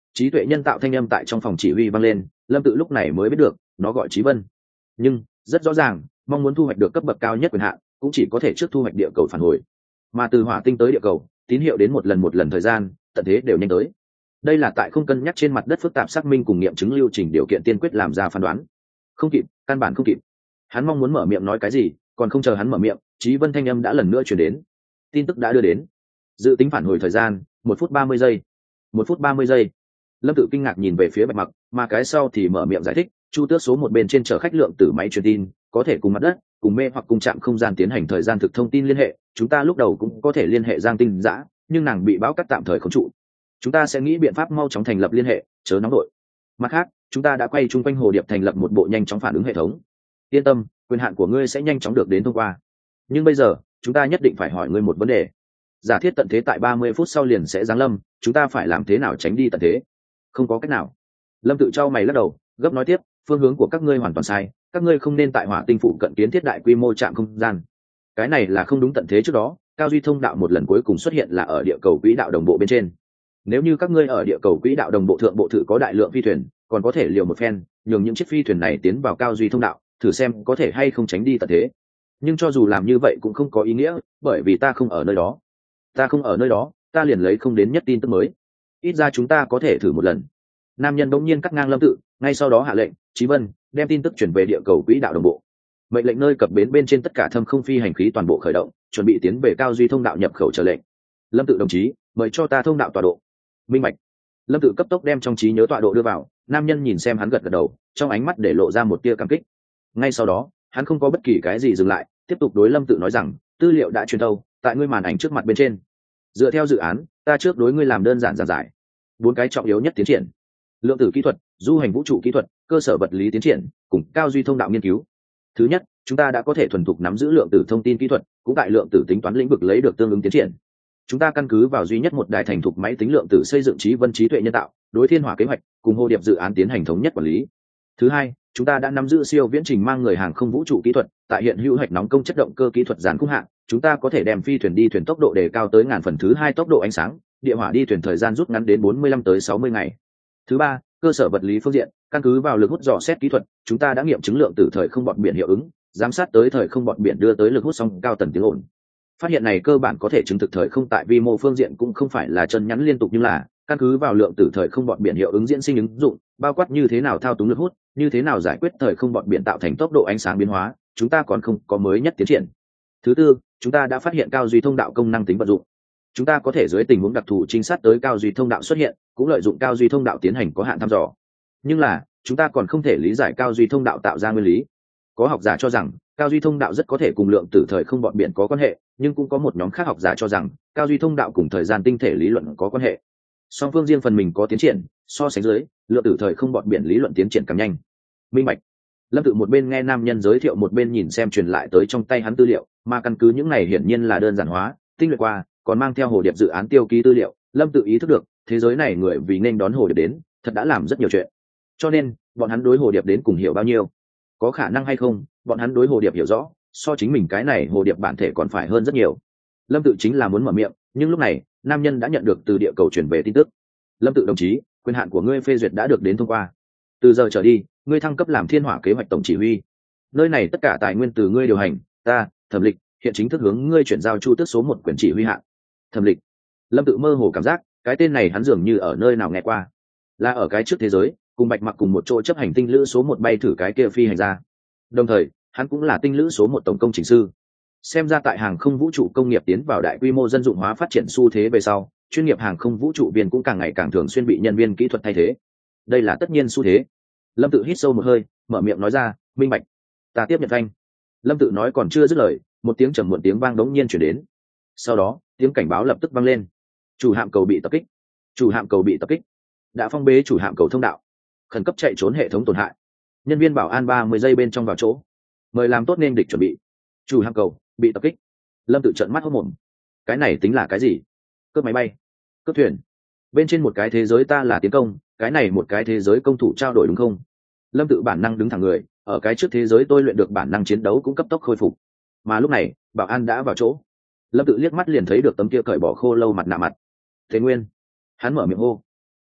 Trí tuệ nhân tạo thanh âm tại trong phòng chỉ huy vang lên, Lâm Tự lúc này mới biết được nó gọi Chí Vân. Nhưng rất rõ ràng, mong muốn thu hoạch được cấp bậc cao nhất quyền hạn cũng chỉ có thể trước thu hoạch địa cầu phản hồi, mà từ hỏa tinh tới địa cầu tín hiệu đến một lần thời gian tận thế đều nhanh tới. Đây là tại không cân nhắc trên mặt đất phức tạp xác minh cùng nghiệm chứng lưu trình điều kiện tiên quyết làm ra phán đoán. Không kịp, căn bản không kịp. Hắn mong muốn mở miệng nói cái gì, còn không chờ hắn mở miệng, Chí Vân thanh âm đã lần nữa truyền đến. Tin tức đã đưa đến. Dự tính phản hồi thời gian 1 phút 30 giây. 1 phút 30 giây. Lâm Tự kinh ngạc nhìn về phía Bạch Mặc, mà cái sau thì mở miệng giải thích, Chu Tước số một bên trên chở khách lượng tử máy truyền tin, có thể cùng mặt đất, cùng mê hoặc cùng chạm không gian tiến hành thời gian thực thông tin liên hệ, chúng ta lúc đầu cũng có thể liên hệ Giang Tinh Dã, nhưng nàng bị bão cắt tạm thời khống trụ. Chúng ta sẽ nghĩ biện pháp mau chóng thành lập liên hệ, chớ nóng đội. Mặt khác, chúng ta đã quay chung quanh hồ điệp thành lập một bộ nhanh chóng phản ứng hệ thống. Yên tâm, quyền hạn của ngươi sẽ nhanh chóng được đến thông qua. Nhưng bây giờ, chúng ta nhất định phải hỏi ngươi một vấn đề. Giả thiết tận thế tại 30 phút sau liền sẽ giáng lâm, chúng ta phải làm thế nào tránh đi tận thế? Không có cách nào. Lâm Tự trao mày lắc đầu, gấp nói tiếp, phương hướng của các ngươi hoàn toàn sai, các ngươi không nên tại hỏa tinh phụ cận kiến thiết đại quy mô trạm không gian. Cái này là không đúng. Tận thế trước đó, cao duy thông đạo một lần cuối cùng xuất hiện là ở địa cầu quỹ đạo đồng bộ bên trên. Nếu như các ngươi ở địa cầu quỹ đạo đồng bộ thượng bộ thự có đại lượng phi thuyền, còn có thể liều một phen, nhường những chiếc phi thuyền này tiến vào cao duy thông đạo, thử xem có thể hay không tránh đi tận thế. Nhưng cho dù làm như vậy cũng không có ý nghĩa, bởi vì ta không ở nơi đó. Ta không ở nơi đó, ta liền lấy không đến nhất tin tức mới. Ít ra chúng ta có thể thử một lần. Nam nhân bỗng nhiên cắt ngang Lâm Tự, ngay sau đó hạ lệnh, Chí Vân đem tin tức chuyển về địa cầu quỹ đạo đồng bộ. Mệnh lệnh nơi cập bến bên trên tất cả thâm không phi hành khí toàn bộ khởi động, chuẩn bị tiến về cao duy thông đạo nhập khẩu trở lệnh. Lâm Tự đồng chí, mời cho ta thông đạo tọa độ. Minh bạch. Lâm Tự cấp tốc đem trong trí nhớ tọa độ đưa vào. Nam nhân nhìn xem hắn gật gật đầu, trong ánh mắt để lộ ra một tia cảm kích. Ngay sau đó, hắn không có bất kỳ cái gì dừng lại, tiếp tục đối Lâm Tự nói rằng, tư liệu đã truyền tâu tại ngươi màn ảnh trước mặt bên trên. Dựa theo dự án, ta trước đối ngươi làm đơn giản giản giải 4 cái trọng yếu nhất tiến triển: lượng tử kỹ thuật, du hành vũ trụ kỹ thuật, cơ sở vật lý tiến triển cùng cao duy thông đạo nghiên cứu. Thứ nhất, chúng ta đã có thể thuần thục nắm giữ lượng tử thông tin kỹ thuật, cũng tại lượng tử tính toán lĩnh vực lấy được tương ứng tiến triển. Chúng ta căn cứ vào duy nhất một đài thành thục máy tính lượng tử xây dựng Chí Vân trí tuệ nhân tạo, đối thiên hỏa kế hoạch cùng hồ điệp dự án tiến hành thống nhất quản lý. Thứ hai, chúng ta đã nắm giữ siêu viễn trình mang người hàng không vũ trụ kỹ thuật, tại hiện hữu hạch nóng công chất động cơ kỹ thuật giàn khung hạn, chúng ta có thể đem phi thuyền đi thuyền tốc độ đề cao tới 1000/2 tốc độ ánh sáng, địa hỏa đi thuyền thời gian rút ngắn đến 45 tới 60 ngày. Thứ ba, cơ sở vật lý phương diện, căn cứ vào lực hút dò xét kỹ thuật, chúng ta đã nghiệm chứng lượng tử thời không bọt biển hiệu ứng, giám sát tới thời không bọt biển đưa tới lực hút sóng cao tần tiếng ồn. Phát hiện này cơ bản có thể chứng thực thời không tại vi mô phương diện cũng không phải là chân nhắn liên tục, nhưng là căn cứ vào lượng tử thời không bọt biển hiệu ứng diễn sinh ứng dụng, bao quát như thế nào thao túng lực hút, như thế nào giải quyết thời không bọt biển tạo thành tốc độ ánh sáng biến hóa, chúng ta còn không có mới nhất tiến triển. Thứ tư, chúng ta đã phát hiện cao duy thông đạo công năng tính vận dụng. Chúng ta có thể dưới tình huống đặc thù trinh sát tới cao duy thông đạo xuất hiện, cũng lợi dụng cao duy thông đạo tiến hành có hạn thăm dò. Nhưng là, chúng ta còn không thể lý giải cao duy thông đạo tạo ra nguyên lý. Có học giả cho rằng cao duy thông đạo rất có thể cùng lượng tử thời không bọt biển có quan hệ, nhưng cũng có một nhóm khác học giả cho rằng cao duy thông đạo cùng thời gian tinh thể lý luận có quan hệ. Song phương riêng phần mình có tiến triển, so sánh dưới, lượng tử thời không bọt biển lý luận tiến triển càng nhanh. Minh bạch. Lâm Tự một bên nghe nam nhân giới thiệu một bên nhìn xem truyền lại tới trong tay hắn tư liệu, mà căn cứ những này hiển nhiên là đơn giản hóa, tinh luyện qua, còn mang theo hồ điệp dự án tiêu ký tư liệu. Lâm Tự ý thức được, thế giới này người vì nên đón hồ điệp đến, thật đã làm rất nhiều chuyện. Cho nên, bọn hắn đối hồ điệp đến cùng hiểu bao nhiêu, có khả năng hay không, bọn hắn đối hồ điệp hiểu rõ, so chính mình cái này hồ điệp bản thể còn phải hơn rất nhiều. Lâm Tự chính là muốn mở miệng, nhưng lúc này, nam nhân đã nhận được từ địa cầu chuyển về tin tức. Lâm Tự đồng chí, quyền hạn của ngươi phê duyệt đã được đến thông qua. Từ giờ trở đi, ngươi thăng cấp làm thiên hỏa kế hoạch tổng chỉ huy. Nơi này tất cả tài nguyên từ ngươi điều hành, ta, Thẩm Lịch, hiện chính thức hướng ngươi chuyển giao Chu Tước số 1 quyền chỉ huy hạn. Thẩm Lịch. Lâm Tự mơ hồ cảm giác, cái tên này hắn dường như ở nơi nào nghe qua. Là ở cái trước thế giới, cùng Bạch Mặc cùng một chỗ chấp hành tinh lữ số 1 bay thử cái kia phi hành ra. Đồng thời, hắn cũng là tinh lữ số 1 tổng công chỉnh sư. Xem ra tại hàng không vũ trụ công nghiệp tiến vào đại quy mô dân dụng hóa phát triển xu thế về sau, chuyên nghiệp hàng không vũ trụ viên cũng càng ngày càng thường xuyên bị nhân viên kỹ thuật thay thế. Đây là tất nhiên xu thế. Lâm Tự hít sâu một hơi, mở miệng nói ra, minh bạch. Ta tiếp nhận thanh. Lâm Tự nói còn chưa dứt lời, một tiếng trầm muộn tiếng vang đống nhiên chuyển đến. Sau đó, tiếng cảnh báo lập tức vang lên. Chủ hạm cầu bị tập kích. Chủ hạm cầu bị tập kích. Đã phong bế chủ hạm cầu thông đạo. Khẩn cấp chạy trốn hệ thống tổn hại. Nhân viên bảo an 30 giây bên trong vào chỗ. Mời làm tốt nên địch chuẩn bị. Chủ hạm cầu bị tập kích. Lâm Tự trợn mắt hốt mồm. Cái này tính là cái gì? Cướp máy bay, cướp thuyền. Bên trên một cái thế giới ta là tiến công, cái này một cái thế giới công thủ trao đổi đúng không? Lâm Tự bản năng đứng thẳng người, ở cái trước thế giới tôi luyện được bản năng chiến đấu cũng cấp tốc khôi phục. Mà lúc này, bảo an đã vào chỗ. Lâm Tự liếc mắt liền thấy được tấm kia cởi bỏ khô lâu mặt nạ mặt. Thế Nguyên, hắn mở miệng hô.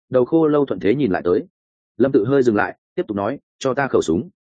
đầu khô lâu thuận thế nhìn lại tới. Lâm tự hơi dừng lại tiếp tục nói, cho ta khẩu súng.